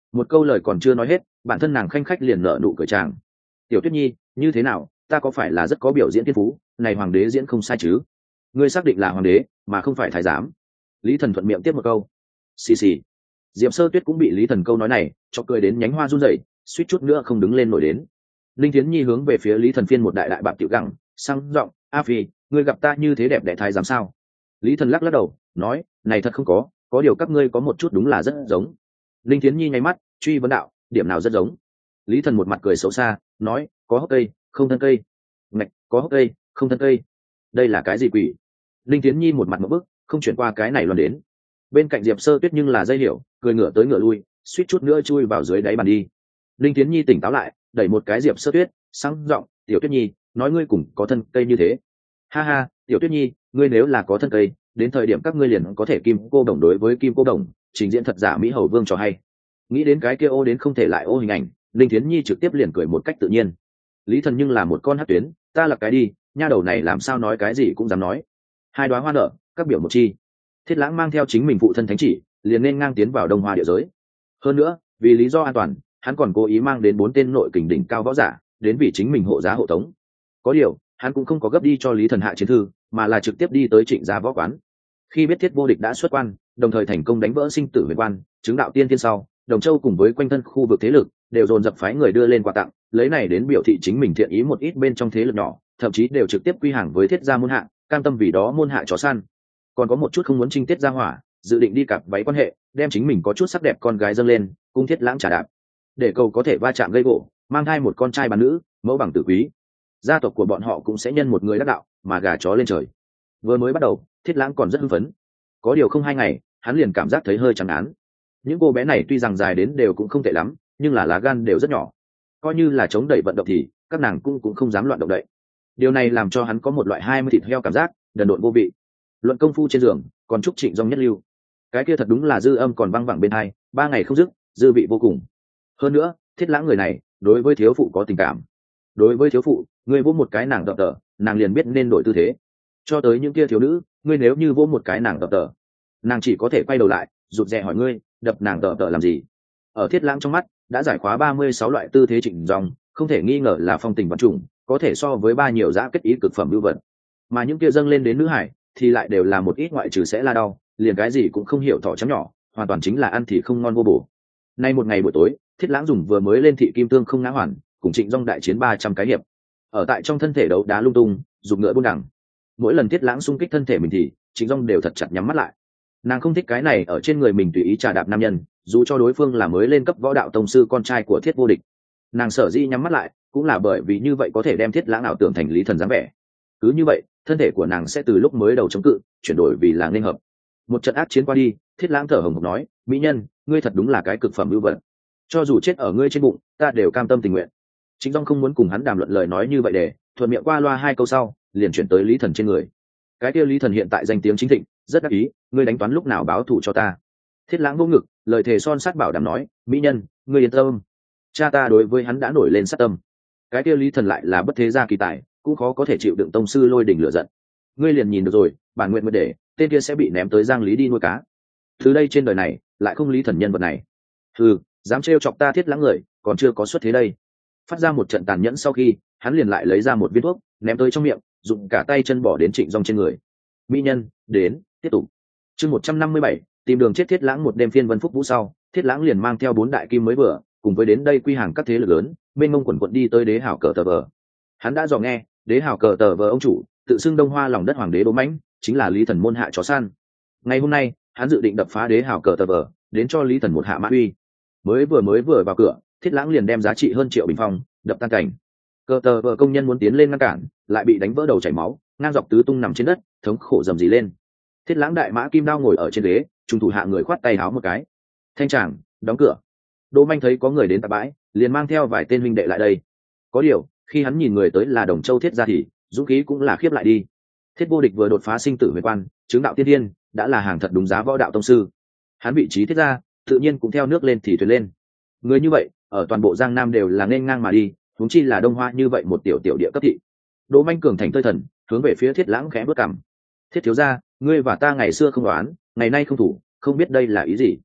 Một câu lời còn chưa nói hết, bản thân nàng khanh khách liền nở nụ cười chàng. Tiểu Tuyết Nhi, như thế nào, ta có phải là rất có biểu diễn thiên phú, này hoàng đế diễn không sai chứ? Ngươi xác định là hoàng đế mà không phải thái giám. Lý Thần thuận miệng tiếp một câu. Xì xì. Diệp Sơ Tuyết cũng bị Lý Thần câu nói này cho cười đến nhánh hoa run rẩy, suýt chút nữa không đứng lên nổi đến. Linh Thiến Nhi hướng về phía Lý Thần phiên một đại đại bạc tiểu gẳng, sang giọng, "A Phi, ngươi gặp ta như thế đẹp đẽ thái giám sao?" Lý Thần lắc lắc đầu, nói, "Này thật không có, có điều các ngươi có một chút đúng là rất giống." Linh Thiến Nhi nháy mắt, truy vấn đạo, "Điểm nào rất giống?" Lý Thần một mặt cười xấu xa, nói, "Có hốc cây, không thân cây." "Ngạch, có hốc cây, không thân cây." Đây là cái gì quỷ? Linh Thiến Nhi một mặt ngộp bức, không chuyển qua cái này loan đến. Bên cạnh Diệp Sơ Tuyết nhưng là dây hiểu, cười ngửa tới ngửa lui, suýt chút nữa chui vào dưới đáy bàn đi. Linh Thiến Nhi tỉnh táo lại, đẩy một cái Diệp Sơ Tuyết, sang giọng, "Tiểu Tuyết Nhi, nói ngươi cùng có thân cây như thế." "Ha ha, Tiểu Tuyết Nhi, ngươi nếu là có thân cây, đến thời điểm các ngươi liền có thể kim cô đồng đối với kim cô đồng, trình diễn thật giả mỹ hầu vương cho hay." Nghĩ đến cái kia ô đến không thể lại ô hình ảnh, Linh Thiến Nhi trực tiếp liền cười một cách tự nhiên. Lý Thần nhưng là một con hắc tuyến, ta là cái đi, nha đầu này làm sao nói cái gì cũng dám nói. Hai đóa hoa nở, các biểu một chi. Thiết Lãng mang theo chính mình phụ thân thánh chỉ, liền nên ngang tiến vào Đông Hoa địa giới. Hơn nữa, vì lý do an toàn, hắn còn cố ý mang đến bốn tên nội kình đỉnh cao võ giả, đến vì chính mình hộ giá hộ tống. Có điều, hắn cũng không có gấp đi cho Lý Thần hạ chiến thư, mà là trực tiếp đi tới Trịnh gia võ quán. Khi biết Thiết Vô Địch đã xuất quan, đồng thời thành công đánh vỡ sinh tử huyền quan, chứng đạo tiên thiên sau, Đồng Châu cùng với quanh thân khu vực thế lực đều dồn dập phái người đưa lên quà tặng, lấy này đến biểu thị chính mình thiện ý một ít bên trong thế lực nhỏ, thậm chí đều trực tiếp quy hàng với Thiết gia môn hạ, cam tâm vì đó môn hạ chó săn. Còn có một chút không muốn trinh tiết ra hỏa, dự định đi cặp váy quan hệ, đem chính mình có chút sắc đẹp con gái dâng lên, cung Thiết Lãng trả đạp, để cầu có thể va chạm gây gỗ, mang thai một con trai bán nữ, mẫu bằng tử quý. Gia tộc của bọn họ cũng sẽ nhân một người đắc đạo, mà gà chó lên trời. Vừa mới bắt đầu, Thiết Lãng còn rất hưng phấn. Có điều không hai ngày, hắn liền cảm giác thấy hơi chán án. Những cô bé này tuy rằng dài đến đều cũng không tệ lắm, nhưng là lá gan đều rất nhỏ. Coi như là chống đẩy vận động thì các nàng cũng cũng không dám loạn động đậy. Điều này làm cho hắn có một loại hai mươi thịt heo cảm giác, đần độn vô vị. Luận công phu trên giường, còn Trúc Trịnh Dung nhất lưu. Cái kia thật đúng là dư âm còn văng vẳng bên hai, ba ngày không dứt, dư vị vô cùng. Hơn nữa, Thiết Lãng người này, đối với thiếu phụ có tình cảm. Đối với thiếu phụ, ngươi vỗ một cái nàng đập tờ, nàng liền biết nên đổi tư thế. Cho tới những kia thiếu nữ, ngươi nếu như vỗ một cái nàng đập tờ, nàng chỉ có thể quay đầu lại, rụt rè hỏi ngươi, đập nàng đập tờ làm gì? Ở Thiết Lãng trong mắt, đã giải khóa ba mươi sáu loại tư thế Trịnh Dung, không thể nghi ngờ là phong tình vật chủng, có thể so với ba nhiều giá kết ý cực phẩm lưu vật. Mà những kia dâng lên đến nữ hải, thì lại đều là một ít ngoại trừ sẽ la đau, liền cái gì cũng không hiểu thỏ trắng nhỏ, hoàn toàn chính là ăn thì không ngon vô bổ. Nay một ngày buổi tối, Thiết Lãng dùng vừa mới lên thị kim tương không ngã hoàn, cùng Trịnh Dung đại chiến ba trăm cái hiệp. Ở tại trong thân thể đấu đá lung tung, dùng ngựa buôn đẳng. Mỗi lần Thiết Lãng xung kích thân thể mình thì Trịnh Dung đều thật chặt nhắm mắt lại. Nàng không thích cái này ở trên người mình tùy ý trà đạp nam nhân, dù cho đối phương là mới lên cấp võ đạo tông sư con trai của Thiết Vô Địch. Nàng sở dĩ nhắm mắt lại, cũng là bởi vì như vậy có thể đem Thiết Lãng ảo tưởng thành Lý Thần dáng vẻ. Cứ như vậy, thân thể của nàng sẽ từ lúc mới đầu chống cự, chuyển đổi vì là nên hợp. Một trận ác chiến qua đi, Thiết Lãng thở hổn hển nói, "Mỹ nhân, ngươi thật đúng là cái cực phẩm ưu vật. Cho dù chết ở ngươi trên bụng, ta đều cam tâm tình nguyện." Trịnh Dung không muốn cùng hắn đàm luận lời nói như vậy để, thuận miệng qua loa hai câu sau, liền chuyển tới Lý Thần trên người. Cái kia Lý Thần hiện tại danh tiếng chính thịnh, rất đắc ý, ngươi đánh toán lúc nào báo thù cho ta. Thiết Lãng vô ngực, lời thề son sắt bảo đảm nói, "Mỹ nhân, ngươi yên tâm. Cha ta đối với hắn đã nổi lên sát tâm." Cái kia Lý Thần lại là bất thế gia kỳ tài, cũng khó có thể chịu đựng tông sư lôi đỉnh lửa giận. Ngươi liền nhìn được rồi, bản nguyện nguyện để tên kia sẽ bị ném tới Giang Lý đi nuôi cá. Từ đây trên đời này lại không Lý Thần nhân vật này. Ừ, dám trêu chọc ta Thiết Lãng người, còn chưa có xuất thế đây. Phát ra một trận tàn nhẫn sau khi, hắn liền lại lấy ra một viên thuốc, ném tới trong miệng, dùng cả tay chân bỏ đến Trịnh Dung trên người. Mỹ nhân, đến, tiếp tục. Chương một trăm năm mươi bảy, tìm đường chết Thiết Lãng một đêm phiên vân phúc vũ sau, Thiết Lãng liền mang theo bốn đại kim mới vừa, cùng với đến đây quy hàng các thế lực lớn, bên ngông quần quận đi tới Đế Hảo cờ tờ vờ. Hắn đã dò nghe, Đế Hảo cờ tờ vờ ông chủ, tự xưng Đông Hoa lòng đất hoàng đế Đỗ Mãnh, chính là Lý Thần môn hạ chó săn. Ngày hôm nay, hắn dự định đập phá Đế Hảo cờ tờ vờ, đến cho Lý Thần một hạ mã uy. Mới vừa mới vừa vào cửa, Thiết Lãng liền đem giá trị hơn triệu bình phong đập tan cảnh. Cờ tờ vờ công nhân muốn tiến lên ngăn cản, lại bị đánh vỡ đầu chảy máu, ngang dọc tứ tung nằm trên đất, thống khổ dầm dì lên. Thiết Lãng đại mã kim đao ngồi ở trên ghế, trung thủ hạ người khoát tay háo một cái. Thanh tràng, đóng cửa. Đỗ Manh thấy có người đến tạp bãi, liền mang theo vài tên huynh đệ lại đây. Có điều, khi hắn nhìn người tới là Đồng Châu Thiết gia thì dũng khí cũng là khiếp lại đi. Thiết Vô Địch vừa đột phá sinh tử huyền quan, chứng đạo tiên thiên, đã là hàng thật đúng giá võ đạo tông sư. Hắn vị trí Thiết gia, tự nhiên cũng theo nước lên thì thuyền lên. Người như vậy, ở toàn bộ Giang Nam đều là nên ngang mà đi, huống chi là Đông Hoa như vậy một tiểu tiểu địa cấp thị. Đỗ Manh cường thành tơi thần, hướng về phía Thiết Lãng khẽ bước cằm. Thiết thiếu gia, ngươi và ta ngày xưa không đoán, ngày nay không thủ, không biết đây là ý gì.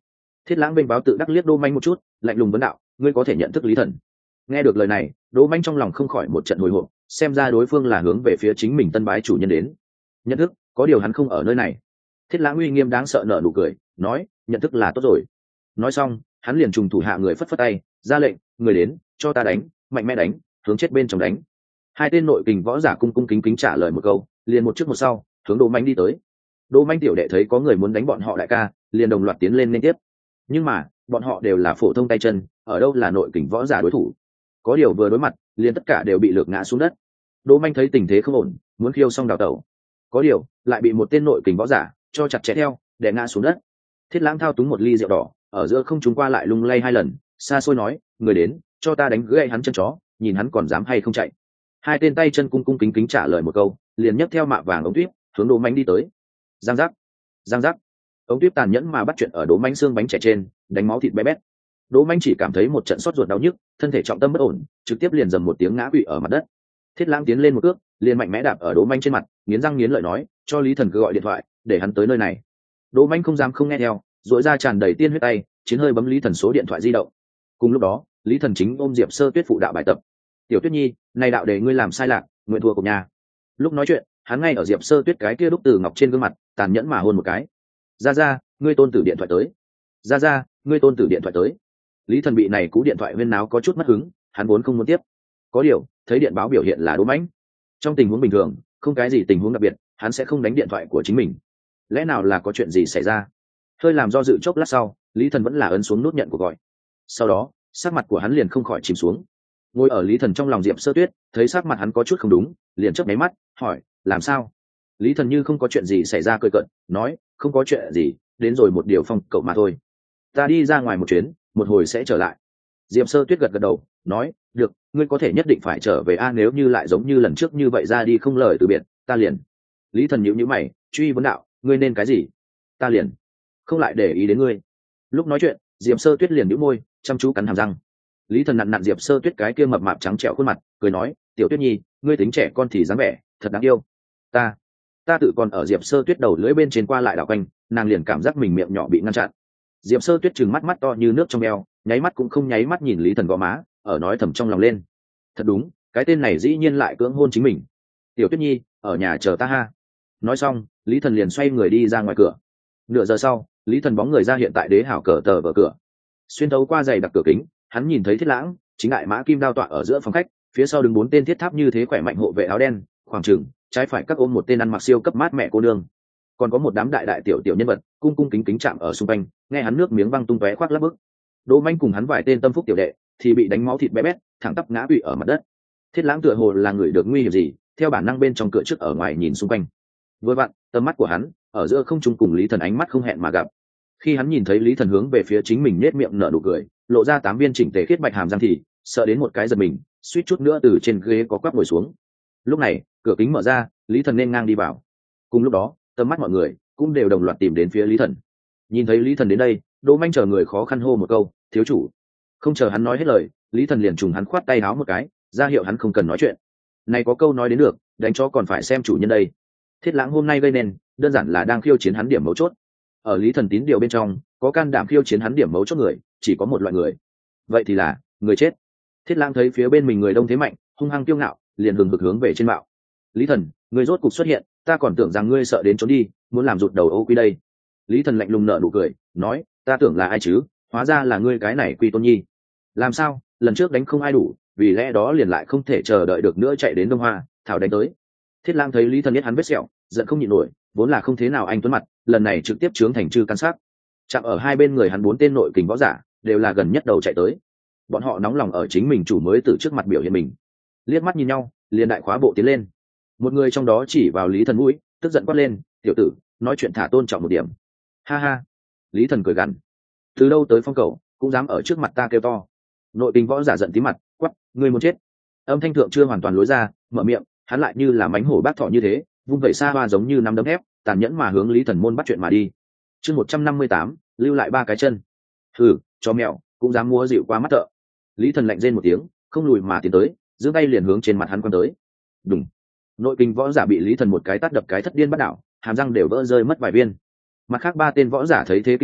Thiết Lãng bên báo tự đắc liếc Đỗ Manh một chút, lạnh lùng vấn đạo, ngươi có thể nhận thức Lý Thần? Nghe được lời này, Đỗ Manh trong lòng không khỏi một trận hồi hộp, xem ra đối phương là hướng về phía chính mình tân bái chủ nhân đến. Nhận thức, có điều hắn không ở nơi này. Thiết Lãng uy nghiêm đáng sợ nở nụ cười, nói, nhận thức là tốt rồi. Nói xong, hắn liền trùng thủ hạ người phất phất tay, ra lệnh, người đến, cho ta đánh, mạnh mẽ đánh, hướng chết bên trong đánh. Hai tên nội kình võ giả cung cung kính kính trả lời một câu, liền một trước một sau, hướng Đỗ Manh đi tới. Đỗ Manh tiểu đệ thấy có người muốn đánh bọn họ đại ca, liền đồng loạt tiến lên liên tiếp. Nhưng mà, bọn họ đều là phổ thông tay chân, ở đâu là nội kình võ giả đối thủ. Có điều vừa đối mặt, liền tất cả đều bị lược ngã xuống đất. Đỗ Manh thấy tình thế không ổn, muốn khiêu xong đào tẩu. Có điều, lại bị một tên nội kình võ giả cho chặt chẽ theo, để ngã xuống đất. Thiết Lãng thao túng một ly rượu đỏ, ở giữa không trung qua lại lung lay hai lần, xa xôi nói, người đến, cho ta đánh gãy hắn chân chó, nhìn hắn còn dám hay không chạy. Hai tên tay chân cung cung kính kính trả lời một câu, liền nhấc theo mạ vàng ống tuyết, hướng Đỗ Manh đi tới. Giang giác, giang giác, ống tuyết tàn nhẫn mà bắt chuyện ở Đỗ Manh xương bánh trẻ trên, đánh máu thịt bé bét. Đỗ Manh chỉ cảm thấy một trận sốt ruột đau nhức, thân thể trọng tâm bất ổn, trực tiếp liền dầm một tiếng ngã quỵ ở mặt đất. Thiết Lãng tiến lên một cước, liền mạnh mẽ đạp ở Đỗ Manh trên mặt, nghiến răng nghiến lợi nói, cho Lý Thần cứ gọi điện thoại, để hắn tới nơi này. Đỗ Manh không dám không nghe theo, duỗi ra tràn đầy tiên huyết tay, chiến hơi bấm Lý Thần số điện thoại di động. Cùng lúc đó, Lý Thần chính ôm Diệp Sơ Tuyết phụ đạo bài tập. Tiểu Tuyết Nhi, này đạo để ngươi làm sai lạc, nguyện thua của nhà. Lúc nói chuyện, hắn ngay ở Diệp Sơ Tuyết cái kia đúc từ ngọc trên gương mặt, tàn nhẫn mà hôn một cái. Ra ra, ngươi tôn tử điện thoại tới. Ra ra, ngươi tôn tử điện thoại tới. Lý Thần bị này cú điện thoại huyên náo có chút mất hứng, hắn vốn không muốn tiếp. Có điều, thấy điện báo biểu hiện là Đỗ Manh. Trong tình huống bình thường, không cái gì tình huống đặc biệt, hắn sẽ không đánh điện thoại của chính mình. Lẽ nào là có chuyện gì xảy ra? Hơi làm do dự chốc lát sau, Lý Thần vẫn là ấn xuống nút nhận cuộc gọi. Sau đó, sắc mặt của hắn liền không khỏi chìm xuống. Ngồi ở Lý Thần trong lòng Diệp Sơ Tuyết, thấy sắc mặt hắn có chút không đúng, liền chớp máy mắt, hỏi, làm sao? Lý Thần như không có chuyện gì xảy ra cười cợt, nói, không có chuyện gì, đến rồi một điều phong cậu mà thôi. Ta đi ra ngoài một chuyến, một hồi sẽ trở lại. Diệp Sơ Tuyết gật gật đầu, nói, được, ngươi có thể nhất định phải trở về a, nếu như lại giống như lần trước như vậy ra đi không lời từ biệt, ta liền. Lý Thần nhíu nhíu mày, truy vấn đạo, ngươi nên cái gì? Ta liền không lại để ý đến ngươi. Lúc nói chuyện, Diệp Sơ Tuyết liền nhíu môi, chăm chú cắn hàm răng. Lý Thần nặn nặn Diệp Sơ Tuyết cái kia mập mạp trắng trẻo khuôn mặt, cười nói, tiểu Tuyết Nhi, ngươi tính trẻ con thì dáng vẻ thật đáng yêu. Ta, ta tự còn ở Diệp Sơ Tuyết đầu lưỡi bên trên qua lại đảo quanh, nàng liền cảm giác mình miệng nhỏ bị ngăn chặn. Diệp Sơ Tuyết trừng mắt mắt to như nước trong eo, nháy mắt cũng không nháy mắt nhìn Lý Thần gò má, ở nói thầm trong lòng lên. Thật đúng, cái tên này dĩ nhiên lại cưỡng hôn chính mình. Tiểu Tuyết Nhi, ở nhà chờ ta ha. Nói xong, Lý Thần liền xoay người đi ra ngoài cửa. Nửa giờ sau, Lý Thần bóng người ra hiện tại đế hảo cờ tờ vở cửa. Xuyên thấu qua giày đặc cửa kính, hắn nhìn thấy Thiết Lãng, chính đại mã kim đao tọa ở giữa phòng khách, phía sau đứng bốn tên thiết tháp như thế khỏe mạnh hộ vệ áo đen, khoảng chừng trái phải các ôm một tên ăn mặc siêu cấp mát mẹ cô nương. Còn có một đám đại đại tiểu tiểu nhân vật, cung cung kính kính chạm ở xung quanh, nghe hắn nước miếng văng tung tóe khoác lác bức. Đỗ Manh cùng hắn vài tên tâm phúc tiểu đệ, thì bị đánh máu thịt bé bét, thẳng tắp ngã quỵ ở mặt đất. Thiết Lãng tựa hồ là người được nguy hiểm gì, theo bản năng bên trong cửa trước ở ngoài nhìn xung quanh. Vừa vặn, tầm mắt của hắn ở giữa không trung cùng Lý Thần ánh mắt không hẹn mà gặp. Khi hắn nhìn thấy Lý Thần hướng về phía chính mình nết miệng nở nụ cười, lộ ra tám viên chỉnh tề khiết bạch hàm răng thì sợ đến một cái giật mình, suýt chút nữa từ trên ghế có quắp ngồi xuống. Lúc này, cửa kính mở ra, Lý Thần nên ngang đi vào. Cùng lúc đó, tầm mắt mọi người cũng đều đồng loạt tìm đến phía Lý Thần. Nhìn thấy Lý Thần đến đây, Đỗ Manh chờ người khó khăn hô một câu, thiếu chủ. Không chờ hắn nói hết lời, Lý Thần liền trùng hắn khoát tay áo một cái, ra hiệu hắn không cần nói chuyện. Này có câu nói đến được, đánh chó còn phải xem chủ nhân đây. Thiết Lãng hôm nay gây nên, đơn giản là đang khiêu chiến hắn điểm mấu chốt. Ở Lý Thần tín điều bên trong, có can đảm khiêu chiến hắn điểm mấu chốt người, chỉ có một loại người. Vậy thì là người chết. Thiết Lãng thấy phía bên mình người đông thế mạnh, hung hăng kiêu ngạo, liền hừng hực hướng về trên mạo. Lý Thần, ngươi rốt cục xuất hiện, ta còn tưởng rằng ngươi sợ đến trốn đi, muốn làm rụt đầu ô quy đây. Lý Thần lạnh lùng nở nụ cười, nói, ta tưởng là ai chứ, hóa ra là ngươi cái này Quy Tôn Nhi. Làm sao, lần trước đánh không ai đủ, vì lẽ đó liền lại không thể chờ đợi được nữa chạy đến Đông Hoa, thảo đánh tới. Thiết Lãng thấy Lý Thần biết hắn vết sẹo, giận không nhịn nổi, vốn là không thế nào anh tuấn mặt, lần này trực tiếp trướng thành chư căn sát. Chạm ở hai bên người hắn bốn tên nội kình võ giả, đều là gần nhất đầu chạy tới. Bọn họ nóng lòng ở chính mình chủ mới từ trước mặt biểu hiện mình. Liếc mắt nhìn nhau, liền đại khóa bộ tiến lên. Một người trong đó chỉ vào Lý Thần mũi, tức giận quát lên, tiểu tử, nói chuyện thả tôn trọng một điểm. Ha ha. Lý Thần cười gằn, từ đâu tới phong cầu, cũng dám ở trước mặt ta kêu to. Nội kình võ giả giận tí mặt, quát, ngươi muốn chết. Âm thanh thượng chưa hoàn toàn lối ra, mở miệng, hắn lại như là mánh hổ bác thọ như thế, vung vẩy xa hoa giống như nắm đấm thép, tàn nhẫn mà hướng Lý Thần môn bắt chuyện mà đi. Chương một trăm năm mươi tám, lưu lại ba cái chân. Hừ, cho mèo, cũng dám mua dịu qua mắt thợ. Lý Thần lạnh rên một tiếng, không lùi mà tiến tới, giương tay liền hướng trên mặt hắn quăng tới. Đùng. Nội kình võ giả bị Lý Thần một cái tát đập cái thất điên bắt đảo, hàm răng đều vỡ rơi mất vài viên. Mặt khác ba tên võ giả thấy thế kinh hãi,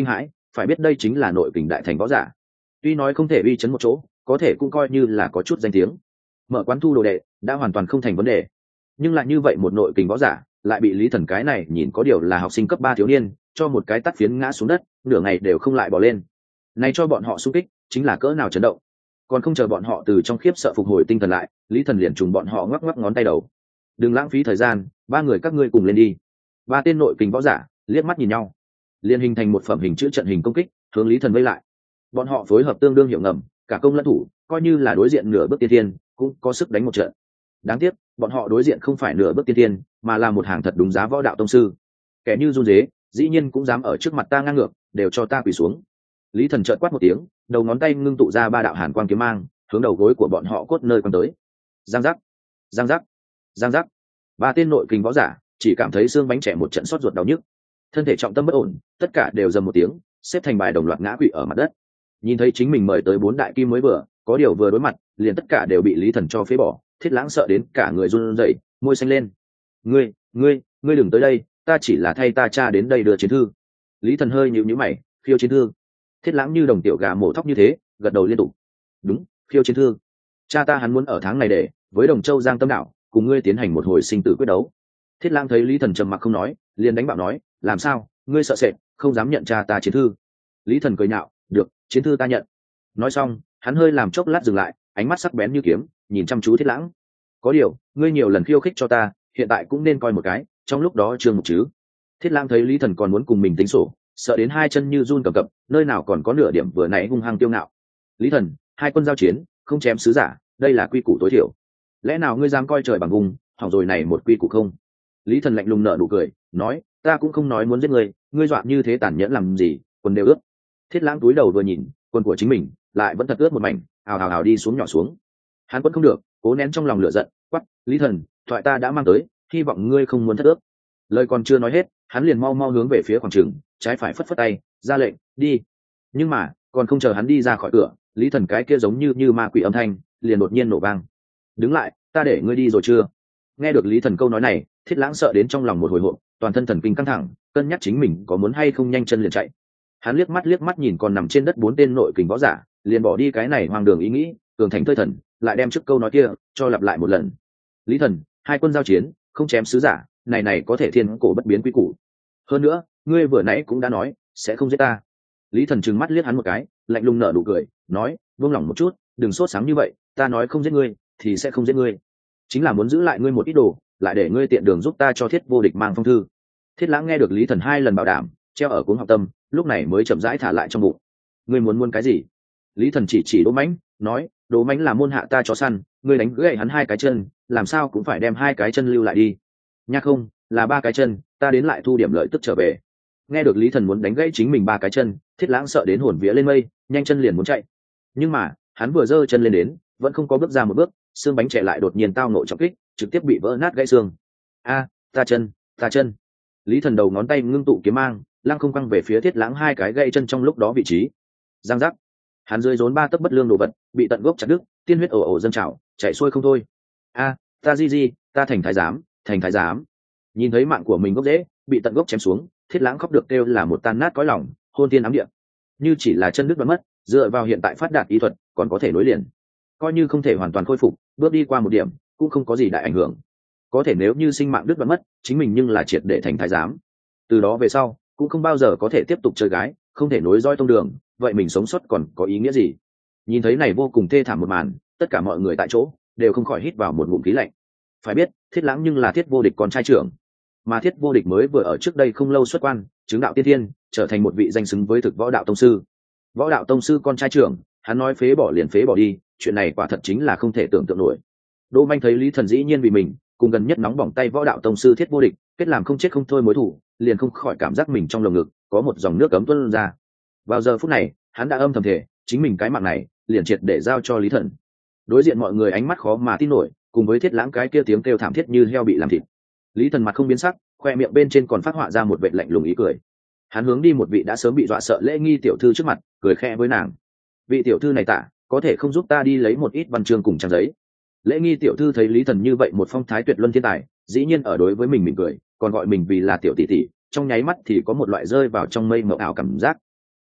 phải biết đây chính là nội kình đại thành võ giả, tuy nói không thể uy chấn một chỗ, có thể cũng coi như là có chút danh tiếng. Mở quán thu đồ đệ đã hoàn toàn không thành vấn đề, nhưng lại như vậy một nội kình võ giả lại bị Lý Thần cái này nhìn có điều là học sinh cấp ba thiếu niên cho một cái tát phiến ngã xuống đất, nửa ngày đều không lại bỏ lên. Này cho bọn họ xung kích chính là cỡ nào chấn động. Còn không chờ bọn họ từ trong khiếp sợ phục hồi tinh thần lại, Lý Thần liền trùng bọn họ ngoắc ngoắc ngón tay đầu. Đừng lãng phí thời gian, ba người các ngươi cùng lên đi. Ba tên nội kình võ giả liếc mắt nhìn nhau, liền hình thành một phẩm hình chữ trận hình công kích, hướng Lý Thần vây lại. Bọn họ phối hợp tương đương hiệu ngầm, cả công lẫn thủ, coi như là đối diện nửa bước tiên tiên, cũng có sức đánh một trận. Đáng tiếc, bọn họ đối diện không phải nửa bước tiên tiên, mà là một hàng thật đúng giá võ đạo tông sư. Kẻ như run rế, dĩ nhiên cũng dám ở trước mặt ta ngang ngược, đều cho ta quỳ xuống. Lý Thần chợt quát một tiếng, đầu ngón tay ngưng tụ ra ba đạo hàn quang kiếm mang, hướng đầu gối của bọn họ cốt nơi quăng tới. Giang giác, giang giác, giang giác. Ba tên nội kình võ giả chỉ cảm thấy xương bánh trẻ một trận xót ruột đau nhức, thân thể trọng tâm bất ổn, tất cả đều dầm một tiếng, xếp thành bài đồng loạt ngã quỵ ở mặt đất. Nhìn thấy chính mình mời tới bốn đại kim mới vừa, có điều vừa đối mặt, liền tất cả đều bị Lý Thần cho phế bỏ. Thiết Lãng sợ đến cả người run rẩy, môi xanh lên. Ngươi, ngươi, ngươi đừng tới đây, ta chỉ là thay ta cha đến đây đưa chiến thư. Lý Thần hơi nhíu nhíu mày, khiêu chiến thư. Thiết Lãng như đồng tiểu gà mổ thóc như thế, gật đầu liên tục. Đúng, khiêu chiến thư. Cha ta hắn muốn ở tháng này để với Đồng Châu Giang Tâm Đạo cùng ngươi tiến hành một hồi sinh tử quyết đấu. Thiết Lãng thấy Lý Thần trầm mặc không nói, liền đánh bạo nói, làm sao, ngươi sợ sệt, không dám nhận cha ta chiến thư. Lý Thần cười nhạo, được, chiến thư ta nhận. Nói xong, hắn hơi làm chốc lát dừng lại, ánh mắt sắc bén như kiếm, nhìn chăm chú Thiết Lãng. Có điều, ngươi nhiều lần khiêu khích cho ta, hiện tại cũng nên coi một cái, trong lúc đó chưa một chứ. Thiết Lãng thấy Lý Thần còn muốn cùng mình tính sổ, sợ đến hai chân như run cầm cập, nơi nào còn có nửa điểm vừa nãy hung hăng tiêu ngạo. Lý Thần, hai quân giao chiến, không chém sứ giả, đây là quy củ tối thiểu. Lẽ nào ngươi dám coi trời bằng vùng, hỏng rồi này một quy củ không? Lý Thần lạnh lùng nở nụ cười, nói, ta cũng không nói muốn giết ngươi, ngươi dọa như thế tàn nhẫn làm gì, quần đều ướt. Thiết Lãng túi đầu vừa nhìn, quần của chính mình lại vẫn thật ướt một mảnh, ào ào ào đi xuống nhỏ xuống. Hắn vẫn không được, cố nén trong lòng lửa giận, quát, Lý Thần, thoại ta đã mang tới, hy vọng ngươi không muốn thất ước. Lời còn chưa nói hết, hắn liền mau mau hướng về phía khoảng trường, trái phải phất phất tay, ra lệnh, đi. Nhưng mà, còn không chờ hắn đi ra khỏi cửa, Lý Thần cái kia giống như như ma quỷ âm thanh, liền đột nhiên nổ vang. Đứng lại, ta để ngươi đi rồi chưa? Nghe được Lý Thần câu nói này, Thiết Lãng sợ đến trong lòng một hồi hộp, toàn thân thần kinh căng thẳng, cân nhắc chính mình có muốn hay không nhanh chân liền chạy. Hắn liếc mắt liếc mắt nhìn còn nằm trên đất bốn tên nội kình võ giả, liền bỏ đi cái này hoang đường ý nghĩ, cường thành thơi thần, lại đem trước câu nói kia cho lặp lại một lần. Lý Thần, hai quân giao chiến, không chém sứ giả, này này có thể thiên cổ bất biến quy củ. Hơn nữa, ngươi vừa nãy cũng đã nói sẽ không giết ta. Lý Thần trừng mắt liếc hắn một cái, lạnh lùng nở nụ cười, nói, buông lỏng một chút, đừng sốt sáng như vậy, ta nói không giết ngươi thì sẽ không giết ngươi, chính là muốn giữ lại ngươi một ít đồ, lại để ngươi tiện đường giúp ta cho Thiết Vô Địch mang phong thư. Thiết Lãng nghe được Lý Thần hai lần bảo đảm, treo ở cuống học tâm, lúc này mới chậm rãi thả lại trong bụng. Ngươi muốn muốn cái gì? Lý Thần chỉ chỉ Đỗ Mãnh, nói, Đỗ Mãnh là môn hạ ta chó săn, ngươi đánh gãy hắn hai cái chân, làm sao cũng phải đem hai cái chân lưu lại đi. Nha không, là ba cái chân, ta đến lại thu điểm lợi tức trở về. Nghe được Lý Thần muốn đánh gãy chính mình ba cái chân, Thiết Lãng sợ đến hồn vía lên mây, nhanh chân liền muốn chạy. Nhưng mà, hắn vừa giơ chân lên đến, vẫn không có bước ra một bước, xương bánh trẻ lại đột nhiên tao nộ trọng kích, trực tiếp bị vỡ nát gãy xương. A, ta chân, ta chân. Lý Thần đầu ngón tay ngưng tụ kiếm mang, lăng không căng về phía Thiết Lãng hai cái gãy chân trong lúc đó vị trí. Giang giác. Hắn rơi rốn ba tấc bất lương đồ vật, bị tận gốc chặt đứt, tiên huyết ồ ồ dâng trào, chảy xuôi không thôi. A, ta di di, ta thành thái giám, thành thái giám. Nhìn thấy mạng của mình gốc rễ bị tận gốc chém xuống, Thiết Lãng khóc được kêu là một tan nát cõi lòng, hôn tiên ám địa. Như chỉ là chân đứt đoạn mất, dựa vào hiện tại phát đạt y thuật, còn có thể nối liền. Coi như không thể hoàn toàn khôi phục, bước đi qua một điểm, cũng không có gì đại ảnh hưởng. Có thể nếu như sinh mạng đứt đoạn mất, chính mình nhưng là triệt để thành thái giám. Từ đó về sau, cũng không bao giờ có thể tiếp tục chơi gái, không thể nối dõi tông đường, vậy mình sống sót còn có ý nghĩa gì? Nhìn thấy này vô cùng thê thảm một màn, tất cả mọi người tại chỗ đều không khỏi hít vào một ngụm khí lạnh. Phải biết, Thiết Lãng nhưng là Thiết Vô Địch con trai trưởng, mà Thiết Vô Địch mới vừa ở trước đây không lâu xuất quan, chứng đạo tiên thiên, trở thành một vị danh xứng với thực võ đạo tông sư. Võ đạo tông sư con trai trưởng, hắn nói phế bỏ liền phế bỏ đi, chuyện này quả thật chính là không thể tưởng tượng nổi. Đỗ Manh thấy Lý Thần dĩ nhiên vì mình, cùng gần nhất nóng bỏng tay võ đạo tông sư Thiết Vô Địch, kết làm không chết không thôi mối thù, liền không khỏi cảm giác mình trong lồng ngực có một dòng nước ấm tuôn ra. Vào giờ phút này, hắn đã âm thầm thể, chính mình cái mạng này, liền triệt để giao cho Lý Thần. Đối diện mọi người ánh mắt khó mà tin nổi, cùng với Thiết Lãng cái kia tiếng kêu thảm thiết như heo bị làm thịt. Lý Thần mặt không biến sắc, khoe miệng bên trên còn phát họa ra một vệt lạnh lùng ý cười. Hắn hướng đi một vị đã sớm bị dọa sợ Lễ Nghi tiểu thư trước mặt, cười khẽ với nàng. Vị tiểu thư này tạ, có thể không giúp ta đi lấy một ít văn chương cùng trang giấy? Lễ Nghi tiểu thư thấy Lý Thần như vậy một phong thái tuyệt luân thiên tài, dĩ nhiên ở đối với mình mỉm cười, còn gọi mình vì là tiểu tỷ tỷ, trong nháy mắt thì có một loại rơi vào trong mây mộng ảo cảm giác.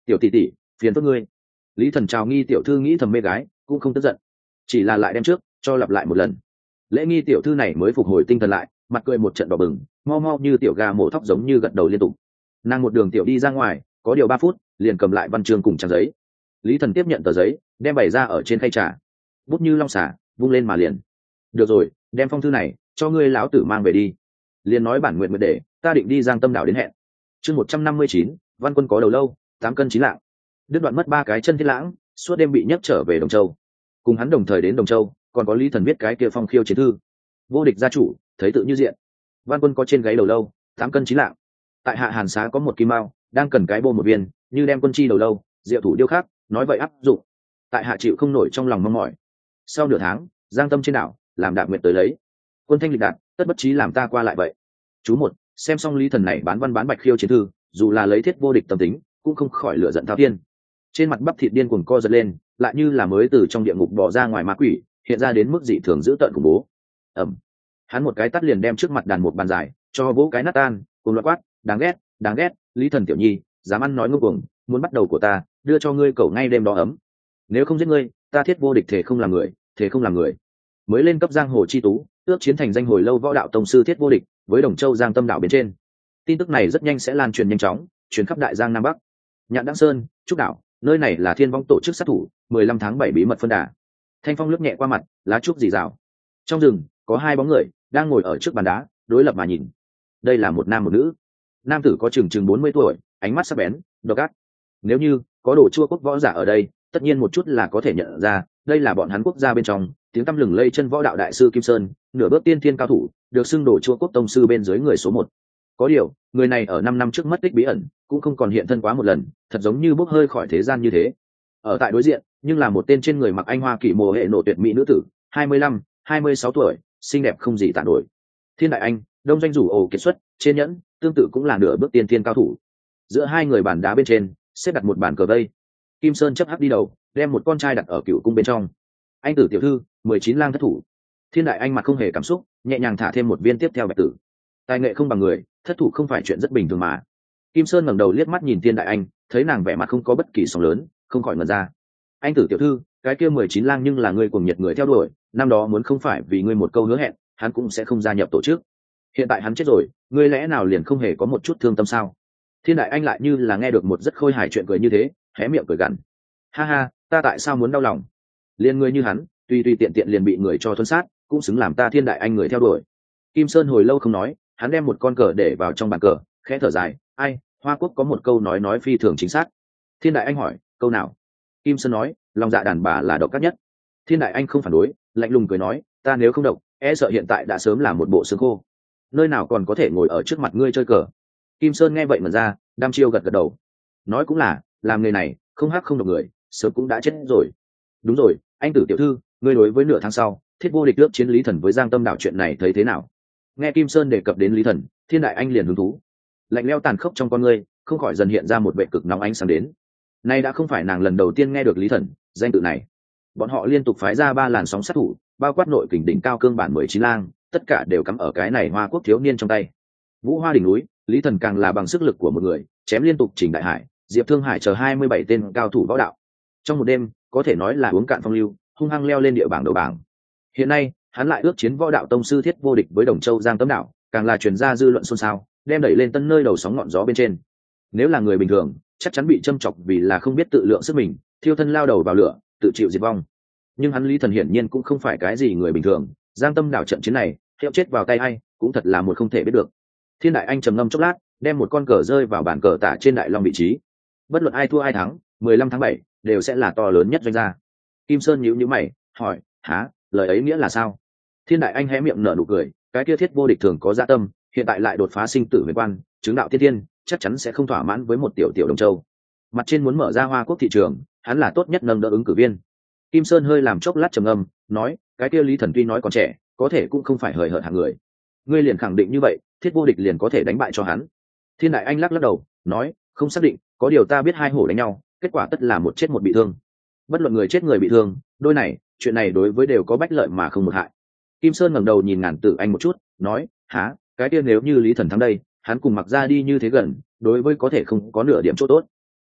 tiểu tỷ tỷ, phiền phức ngươi. Lý Thần chào nghi tiểu thư nghĩ thầm mê gái cũng không tức giận, chỉ là lại đem trước cho lặp lại một lần. Lễ nghi tiểu thư này mới phục hồi tinh thần lại, mặt cười một trận đỏ bừng, mau mau như tiểu gà mổ thóc giống như gật đầu liên tục. Nàng một đường tiểu đi ra ngoài, có điều ba phút liền cầm lại văn chương cùng trang giấy. Lý Thần tiếp nhận tờ giấy, đem bày ra ở trên khay trà, bút như long xả vung lên mà liền. Được rồi, đem phong thư này cho ngươi lão tử mang về đi. Liền nói bản nguyện nguyện để ta định đi Giang Tâm đảo đến hẹn. Chương một trăm năm mươi chín, Văn Quân có đầu lâu, tám cân chín lạng. Đứt đoạn mất ba cái chân Thiết Lãng, suốt đêm bị nhấc trở về Đồng Châu. Cùng hắn đồng thời đến Đồng Châu, còn có Lý Thần viết cái kia phong khiêu chiến thư. Vô địch gia chủ, thấy tự như diện. Văn Quân có trên gáy đầu lâu, tám cân chín lạng. Tại Hạ Hàn Xá có một kim mao, đang cần cái bô một viên, như đem quân chi đầu lâu, diệu thủ điêu khắc, nói vậy áp dụng. Tại Hạ chịu không nổi trong lòng mong mỏi. Sau nửa tháng, Giang Tâm trên đảo, làm Đạp Nguyệt tới lấy. Quân thanh lịch đạt, tất bất trí làm ta qua lại vậy. Chú một, xem xong Lý Thần này bán văn bán bạch khiêu chiến thư, dù là lấy thiết vô địch tâm tính, cũng không khỏi lửa giận thao thiên. Trên mặt bắp thịt điên cuồng co giật lên, lại như là mới từ trong địa ngục bỏ ra ngoài ma quỷ, hiện ra đến mức dị thường dữ tợn khủng bố. Ầm. Hắn một cái tắt liền đem trước mặt đàn một bàn dài, cho vỗ cái nát tan, cùng loạt quát, đáng ghét, đáng ghét, Lý Thần tiểu nhi, dám ăn nói ngông cuồng, muốn bắt đầu của ta, đưa cho ngươi cẩu ngay đêm đó ấm. Nếu không giết ngươi, ta thiết vô địch thể không làm người, thể không làm người. Mới lên cấp giang hồ chi tú, ước chiến thành danh hồi lâu võ đạo tông sư thiết vô địch, với Đồng Châu Giang Tâm đảo bên trên. Tin tức này rất nhanh sẽ lan truyền nhanh chóng, truyền khắp đại giang nam bắc. Nhạn Đăng Sơn, Trúc đảo, nơi này là Thiên Vong tổ chức sát thủ, mười lăm tháng bảy bí mật phân đà. Thanh phong lướt nhẹ qua mặt, lá trúc rì rào. Trong rừng có hai bóng người đang ngồi ở trước bàn đá, đối lập mà nhìn. Đây là một nam một nữ. Nam tử có chừng chừng bốn mươi tuổi, ánh mắt sắc bén, độc ác. Nếu như có đồ chua quốc võ giả ở đây, tất nhiên một chút là có thể nhận ra, đây là bọn hắn quốc gia bên trong tiếng tăm lừng lây chân võ đạo đại sư Kim Sơn, nửa bước tiên thiên cao thủ, được xưng đồ chua quốc tông sư bên dưới người số một. Có điều, người này ở năm năm trước mất tích bí ẩn, cũng không còn hiện thân quá một lần, thật giống như bốc hơi khỏi thế gian như thế. Ở tại đối diện, nhưng là một tên trên người mặc anh hoa kỷ mồ hệ nộ tuyệt mỹ nữ tử, hai mươi lăm, hai mươi sáu tuổi, xinh đẹp không gì tả nổi. Thiên Đại Anh, đông doanh rủ ổ kiệt xuất, trên nhẫn, tương tự cũng là nửa bước tiên thiên cao thủ. Giữa hai người bàn đá bên trên, xếp đặt một bàn cờ vây. Kim Sơn chấp hắc đi đầu, đem một con trai đặt ở cựu cung bên trong. Anh tử tiểu thư, mười chín lang thất thủ. Thiên Đại Anh mặt không hề cảm xúc, nhẹ nhàng thả thêm một viên tiếp theo bạch tử. Tài nghệ không bằng người, thất thủ không phải chuyện rất bình thường mà. Kim Sơn ngẩng đầu liếc mắt nhìn Thiên Đại Anh, thấy nàng vẻ mặt không có bất kỳ sóng lớn, không khỏi ngẩn ra. Anh tử tiểu thư, cái kia mười chín lang nhưng là người cuồng nhiệt người theo đuổi, năm đó muốn không phải vì ngươi một câu hứa hẹn, hắn cũng sẽ không gia nhập tổ chức. Hiện tại hắn chết rồi, ngươi lẽ nào liền không hề có một chút thương tâm sao? Thiên Đại Anh lại như là nghe được một rất khôi hài chuyện cười như thế, hé miệng cười gằn. Ha ha, ta tại sao muốn đau lòng? Liên ngươi như hắn, tuy tuy tiện tiện liền bị người cho thuần sát, cũng xứng làm ta Thiên Đại Anh người theo đuổi. Kim Sơn hồi lâu không nói, hắn đem một con cờ để vào trong bàn cờ, khẽ thở dài, ai, Hoa Quốc có một câu nói nói phi thường chính xác. Thiên Đại Anh hỏi, câu nào? Kim Sơn nói, lòng dạ đàn bà là độc ác nhất. Thiên Đại Anh không phản đối, lạnh lùng cười nói, ta nếu không độc, e sợ hiện tại đã sớm là một bộ xương khô. Nơi nào còn có thể ngồi ở trước mặt ngươi chơi cờ? Kim Sơn nghe vậy mà ra, đăm chiêu gật gật đầu. Nói cũng là, làm người này, không hắc không độc người, sớm cũng đã chết rồi. Đúng rồi, anh tử tiểu thư, ngươi đối với nửa tháng sau, thiết vô địch ước chiến Lý Thần với Giang Tâm đảo chuyện này thấy thế nào? Nghe Kim Sơn đề cập đến Lý Thần, Thiên Đại Anh liền hứng thú. Lạnh lẽo tàn khốc trong con ngươi, không khỏi dần hiện ra một vẻ cực nóng ánh sáng đến. Nay đã không phải nàng lần đầu tiên nghe được Lý Thần danh tự này. Bọn họ liên tục phái ra ba làn sóng sát thủ, bao quát nội kình đỉnh cao cương bản mười chín lang, tất cả đều cắm ở cái này Hoa Quốc thiếu niên trong tay. Vũ Hoa đỉnh núi, Lý Thần càng là bằng sức lực của một người, chém liên tục Trình Đại Hải, Diệp Thương Hải chờ hai mươi bảy tên cao thủ võ đạo. Trong một đêm, có thể nói là uống cạn phong lưu, hung hăng leo lên địa bảng đầu bảng. Hiện nay, hắn lại ước chiến võ đạo tông sư thiết vô địch với Đồng Châu Giang Tâm đảo, càng là truyền ra dư luận xôn xao, đem đẩy lên tân nơi đầu sóng ngọn gió bên trên. Nếu là người bình thường, chắc chắn bị châm chọc vì là không biết tự lượng sức mình, thiêu thân lao đầu vào lửa, tự chịu diệt vong. Nhưng hắn Lý Thần hiển nhiên cũng không phải cái gì người bình thường, Giang Tâm đảo trận chiến này, hiệu chết vào tay ai, cũng thật là một không thể biết được. Thiên Đại Anh trầm ngâm chốc lát, đem một con cờ rơi vào bàn cờ tả trên đại long vị trí. Bất luận ai thua ai thắng, mười lăm tháng bảy đều sẽ là to lớn nhất doanh gia. Kim Sơn nhíu nhíu mày, hỏi, hả, lời ấy nghĩa là sao? Thiên Đại Anh hé miệng nở nụ cười, cái kia thiết vô địch thường có dạ tâm, hiện tại lại đột phá sinh tử huyền quan, chứng đạo thiên tiên, chắc chắn sẽ không thỏa mãn với một tiểu tiểu Đồng Châu. Mặt trên muốn mở ra Hoa Quốc thị trường, hắn là tốt nhất nâng đỡ ứng cử viên. Kim Sơn hơi làm chốc lát trầm ngâm, nói, cái kia Lý Thần tuy nói còn trẻ, có thể cũng không phải hời hợt hạng người. Ngươi liền khẳng định như vậy, thiết vô địch liền có thể đánh bại cho hắn? Thiên Đại Anh lắc lắc đầu, nói, không xác định, có điều ta biết hai hổ đánh nhau, kết quả tất là một chết một bị thương. Bất luận người chết người bị thương, đôi này, chuyện này đối với đều có bách lợi mà không một hại. Kim Sơn ngẩng đầu nhìn Ngàn Tử Anh một chút, nói, hả, cái kia nếu như Lý Thần thắng đây, hắn cùng mặc ra đi như thế gần, đối với có thể không có nửa điểm chỗ tốt.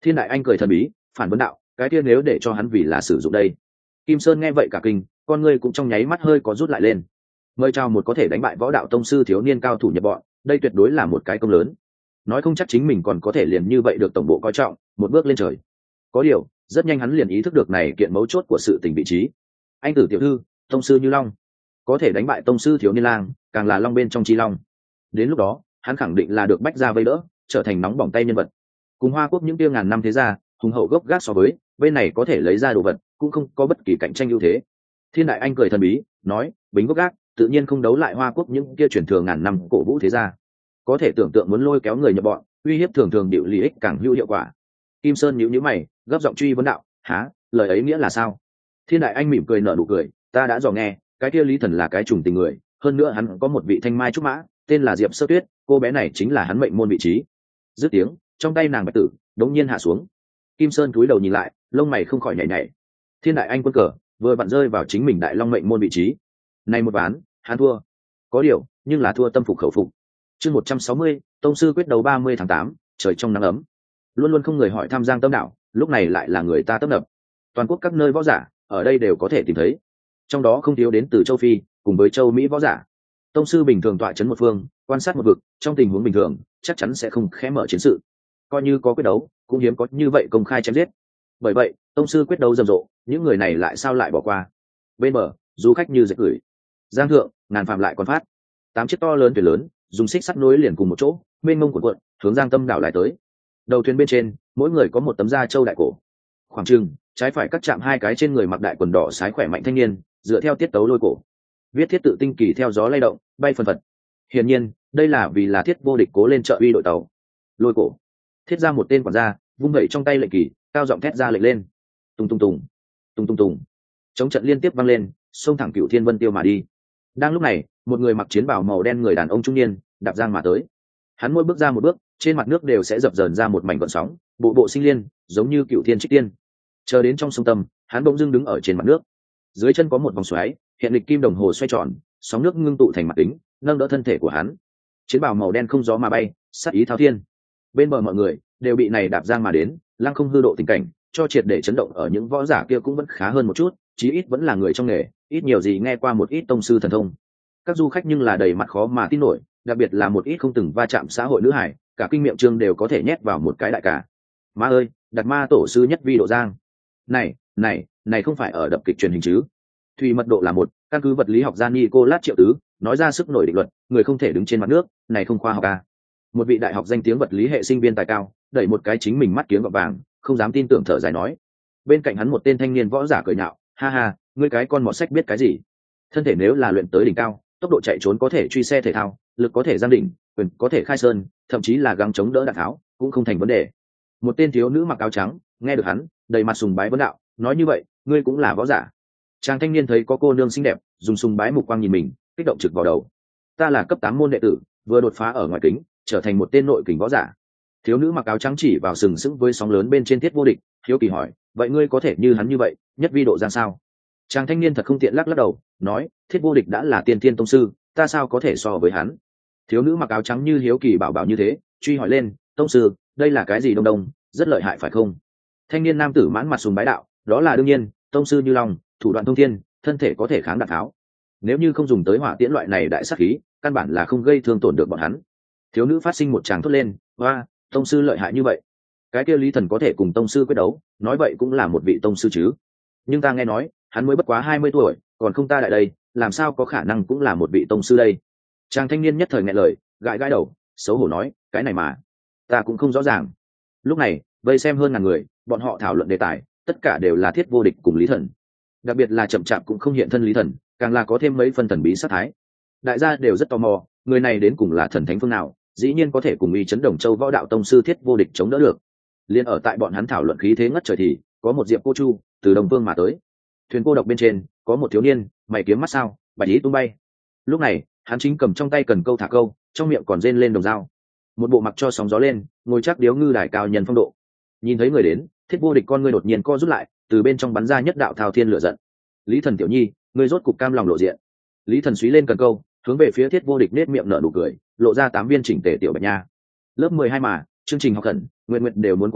Thiên Đại Anh cười thần bí phản vấn đạo, cái kia nếu để cho hắn vì là sử dụng đây? Kim Sơn nghe vậy cả kinh, con ngươi cũng trong nháy mắt hơi có rút lại lên. Mời chào một có thể đánh bại võ đạo tông sư thiếu niên cao thủ nhập bọn, đây tuyệt đối là một cái công lớn. Nói không chắc chính mình còn có thể liền như vậy được tổng bộ coi trọng, một bước lên trời. Có điều, rất nhanh hắn liền ý thức được này kiện mấu chốt của sự tình vị trí. Anh tử tiểu thư, tông sư Như Long, có thể đánh bại tông sư thiếu niên lang, càng là long bên trong chi long. Đến lúc đó, hắn khẳng định là được bách gia vây đỡ, trở thành nóng bỏng tay nhân vật. Cùng Hoa Quốc những tiêu ngàn năm thế gia, hùng hậu gốc gác so với, bên này có thể lấy ra đồ vật, cũng không có bất kỳ cạnh tranh ưu thế. Thiên Đại Anh cười thần bí, nói, bính gốc gác, tự nhiên không đấu lại Hoa Quốc những kia truyền thừa ngàn năm cổ vũ thế gia. Có thể tưởng tượng muốn lôi kéo người nhập bọn, uy hiếp thường thường điệu lý ích càng hữu hiệu quả. Kim Sơn nhíu nhíu mày, gấp giọng truy vấn đạo, há, lời ấy nghĩa là sao? Thiên Đại Anh mỉm cười nở nụ cười, ta đã dò nghe, cái kia Lý Thần là cái trùng tình người, hơn nữa hắn có một vị thanh mai trúc mã, tên là Diệp Sơ Tuyết, cô bé này chính là hắn mệnh môn vị trí. Dứt tiếng, trong tay nàng bạch tử đống nhiên hạ xuống. Kim Sơn cúi đầu nhìn lại, lông mày không khỏi nhảy nhảy. Thiên Đại Anh quân cờ vừa vặn rơi vào chính mình đại long mệnh môn vị trí. Này một ván, hắn thua. Có điều, nhưng là thua tâm phục khẩu phục. Chương một trăm sáu mươi, tông sư quyết đấu ba mươi tháng tám, trời trong nắng ấm. Luôn luôn không người hỏi thăm Giang Tâm Đạo, lúc này lại là người ta tấp nập. Toàn quốc các nơi võ giả, ở đây đều có thể tìm thấy. Trong đó không thiếu đến từ châu Phi, cùng với châu Mỹ võ giả. Tông sư bình thường tọa chấn một phương, quan sát một vực, trong tình huống bình thường, chắc chắn sẽ không khẽ mở chiến sự. Coi như có quyết đấu, cũng hiếm có như vậy công khai chém giết. Bởi vậy, tông sư quyết đấu rầm rộ, những người này lại sao lại bỏ qua? Bên bờ, du khách như dệt gửi. Giang thượng, ngàn phạm lại còn phát. Tám chiếc to lớn thuyền lớn, dùng xích sắt nối liền cùng một chỗ, mênh mông cuộn cuộn, hướng Giang Tâm đảo lại tới. Đầu thuyền bên trên, mỗi người có một tấm da trâu đại cổ. Khoảng trừng, trái phải cắt chạm hai cái trên người mặc đại quần đỏ sái khỏe mạnh thanh niên, dựa theo tiết tấu lôi cổ. Viết thiết tự tinh kỳ theo gió lay động, bay phần phật. Hiển nhiên, đây là vì là thiết vô địch cố lên trợ uy đội tàu. Lôi cổ. Thiết ra một tên quản gia, vung vẩy trong tay lệnh kỳ, cao giọng thét ra lệnh lên. Tung tung tùng, tung tung tùng. Chống trận liên tiếp vang lên, xông thẳng Cửu Thiên Vân Tiêu mà đi. Đang lúc này, một người mặc chiến bào màu đen người đàn ông trung niên, đạp giang mà tới. Hắn mỗi bước ra một bước, trên mặt nước đều sẽ dập dờn ra một mảnh gợn sóng, bộ bộ sinh liên, giống như Cửu Thiên Trích Tiên. Chờ đến trong sông tâm, hắn bỗng dưng đứng ở trên mặt nước. Dưới chân có một vòng xoáy, hiện lịch kim đồng hồ xoay tròn, sóng nước ngưng tụ thành mặt kính, nâng đỡ thân thể của hắn. Chiến bào màu đen không gió mà bay, sát ý thao thiên. Bên bờ mọi người đều bị này đạp giang mà đến, lăng không hư độ tình cảnh, cho triệt để chấn động ở những võ giả kia cũng vẫn khá hơn một chút, chí ít vẫn là người trong nghề, ít nhiều gì nghe qua một ít tông sư thần thông. Các du khách nhưng là đầy mặt khó mà tin nổi, đặc biệt là một ít không từng va chạm xã hội nữ hải, cả kinh miệng trương đều có thể nhét vào một cái đại cả. Ma ơi, đặt ma tổ sư nhất vi độ giang. Này, này, này không phải ở đập kịch truyền hình chứ? Thủy mật độ là một, căn cứ vật lý học gia Nicolas Triệu Tứ nói ra sức nổi định luật, người không thể đứng trên mặt nước, này không khoa học à? Một vị đại học danh tiếng vật lý hệ sinh viên tài cao, đẩy một cái chính mình mắt kiếng gọt vàng, không dám tin tưởng thở dài nói. Bên cạnh hắn một tên thanh niên võ giả cười nhạo, ha ha, ngươi cái con mọt sách biết cái gì? Thân thể nếu là luyện tới đỉnh cao, tốc độ chạy trốn có thể truy xe thể thao, lực có thể giang đỉnh, quyền có thể khai sơn, thậm chí là gắng chống đỡ đạn tháo, cũng không thành vấn đề. Một tên thiếu nữ mặc áo trắng, nghe được hắn, đầy mặt sùng bái vấn đạo, nói như vậy, ngươi cũng là võ giả. Chàng thanh niên thấy có cô nương xinh đẹp, dùng sùng bái mục quang nhìn mình, kích động trực vào đầu. Ta là cấp tám môn đệ tử, vừa đột phá ở ngoài kính, trở thành một tên nội kình võ giả. Thiếu nữ mặc áo trắng chỉ vào sừng sững với sóng lớn bên trên thiết vô địch, hiếu kỳ hỏi, vậy ngươi có thể như hắn như vậy, nhất vi độ giang sao? Chàng thanh niên thật không tiện lắc lắc đầu, nói, thiết vô địch đã là tiên thiên tông sư, ta sao có thể so với hắn? Thiếu nữ mặc áo trắng như hiếu kỳ bảo bảo như thế, truy hỏi lên, tông sư, đây là cái gì đông đông, rất lợi hại phải không? Thanh niên nam tử mãn mặt sùng bái đạo, đó là đương nhiên, tông sư Như Long, thủ đoạn thông thiên, thân thể có thể kháng đạn tháo. Nếu như không dùng tới hỏa tiễn loại này đại sát khí, căn bản là không gây thương tổn được bọn hắn. Thiếu nữ phát sinh một tràng thốt lên, hoa, tông sư lợi hại như vậy, cái kia Lý Thần có thể cùng tông sư quyết đấu, nói vậy cũng là một vị tông sư chứ. Nhưng ta nghe nói, hắn mới bất quá hai mươi tuổi, còn không ta lại đây, làm sao có khả năng cũng là một vị tông sư đây? Chàng thanh niên nhất thời nghẹn lời, gãi gãi đầu, xấu hổ nói, cái này mà ta cũng không rõ ràng. Lúc này, vây xem hơn ngàn người, bọn họ thảo luận đề tài, tất cả đều là thiết vô địch cùng Lý Thần. Đặc biệt là chậm chạp cũng không hiện thân Lý Thần, càng là có thêm mấy phân thần bí sát thái. Đại gia đều rất tò mò, người này đến cùng là thần thánh phương nào, dĩ nhiên có thể cùng uy chấn Đồng Châu võ đạo tông sư thiết vô địch chống đỡ được. Liên ở tại bọn hắn thảo luận khí thế ngất trời thì có một diệp cô chu từ Đông Vương mà tới. Thuyền cô độc bên trên có một thiếu niên, mày kiếm mắt sao, bạch ý tung bay. Lúc này hắn chính cầm trong tay cần câu thả câu, trong miệng còn rên lên đồng dao. Một bộ mặc cho sóng gió lên, ngồi chắc điếu ngư đài cao nhân phong độ. Nhìn thấy người đến, thiết vô địch con ngươi đột nhiên co rút lại, từ bên trong bắn ra nhất đạo thao thiên lửa giận. Lý Thần tiểu nhi, ngươi rốt cục cam lòng lộ diện. Lý Thần suy lên cần câu, hướng về phía thiết vô địch nết miệng nở nụ cười, lộ ra tám viên chỉnh tề tiểu bạch nha. Lớp mười hai mà, chương trình học khẩn, nguyện nguyện đều muốn cuộc thi,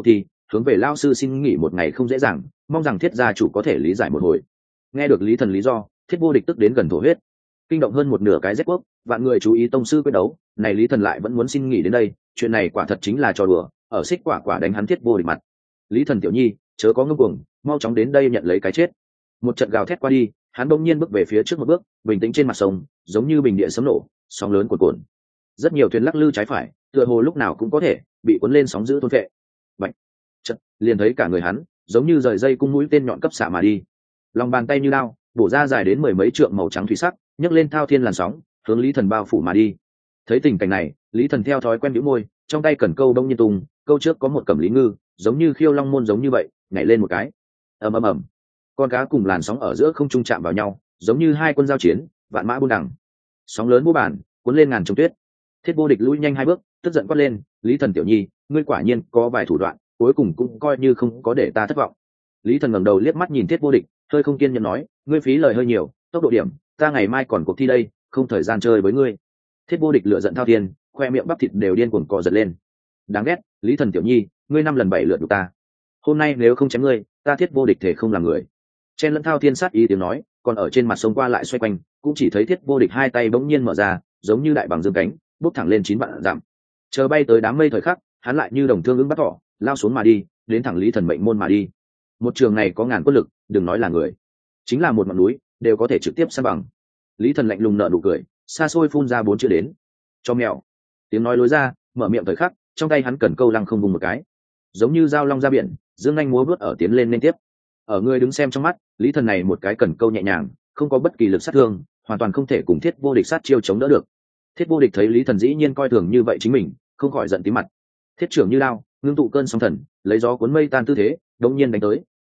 hướng về lao sư xin nghỉ một ngày không dễ dàng, mong rằng thiết gia chủ có thể lý giải một hồi. Nghe được lý thần lý do, thiết vô địch tức đến gần thổ huyết, kinh động hơn một nửa cái rét quốc, vạn người chú ý tông sư quyết đấu này, lý thần lại vẫn muốn xin nghỉ đến đây, chuyện này quả thật chính là trò đùa, ở xích quả quả đánh hắn thiết vô địch mặt. Lý thần tiểu nhi chớ có ngông cuồng, mau chóng đến đây nhận lấy cái chết. Một trận gào thét qua đi, hắn bỗng nhiên bước về phía trước một bước, bình tĩnh trên mặt sông giống như bình địa sấm nổ, sóng lớn cuồn cuộn, rất nhiều thuyền lắc lư trái phải, tựa hồ lúc nào cũng có thể bị cuốn lên sóng dữ thôn phệ. Bạch, chợt liền thấy cả người hắn giống như rời dây cung mũi tên nhọn cấp xạ mà đi, lòng bàn tay như lao bổ ra dài đến mười mấy trượng màu trắng thủy sắc, nhấc lên thao thiên làn sóng hướng lý thần bao phủ mà đi. Thấy tình cảnh này, lý thần theo thói quen bĩu môi, trong tay cần câu đông nhiên tung, câu trước có một cẩm lý ngư giống như khiêu long môn giống như vậy nhảy lên một cái, ầm ầm ầm, con cá cùng làn sóng ở giữa không trung chạm vào nhau, giống như hai quân giao chiến, vạn mã buôn đằng, sóng lớn vô bản cuốn lên ngàn trồng tuyết. Thiết vô địch lùi nhanh hai bước, tức giận quát lên, lý thần tiểu nhi, ngươi quả nhiên có vài thủ đoạn, cuối cùng cũng coi như không có để ta thất vọng. Lý thần ngẩng đầu liếc mắt nhìn thiết vô địch, hơi không kiên nhẫn nói, ngươi phí lời hơi nhiều, tốc độ điểm, ta ngày mai còn cuộc thi đây, không thời gian chơi với ngươi. Thiết vô địch lửa giận thao thiên, khoe miệng bắp thịt đều điên cuồng cò giật lên. Đáng ghét, lý thần tiểu nhi, ngươi năm lần bảy lượt đục ta, hôm nay nếu không chém ngươi, ta thiết vô địch thể không làm người. Chen lẫn thao thiên sát ý tiếng nói, còn ở trên mặt sông qua lại xoay quanh, cũng chỉ thấy thiết vô địch hai tay bỗng nhiên mở ra, giống như đại bằng dương cánh, bốc thẳng lên chín vạn dặm. Chờ bay tới đám mây thời khắc, hắn lại như đồng thương ứng bắt thỏ, lao xuống mà đi, đến thẳng lý thần mệnh môn mà đi. Một trường này có ngàn quân lực, đừng nói là người, chính là một ngọn núi đều có thể trực tiếp san bằng. Lý thần lạnh lùng nở nụ cười, xa xôi phun ra bốn chữ đến, cho mèo. Tiếng nói lối ra, mở miệng thời khắc, trong tay hắn cần câu lăng không vùng một cái, giống như dao long ra biển, dương nhanh múa vớt ở tiến lên liên tiếp. Ở người đứng xem trong mắt, lý thần này một cái cần câu nhẹ nhàng, không có bất kỳ lực sát thương, hoàn toàn không thể cùng thiết vô địch sát chiêu chống đỡ được. Thiết vô địch thấy lý thần dĩ nhiên coi thường như vậy chính mình, không khỏi giận tím mặt. Thiết trưởng như lao, ngưng tụ cơn sóng thần, lấy gió cuốn mây tan tư thế, đống nhiên đánh tới.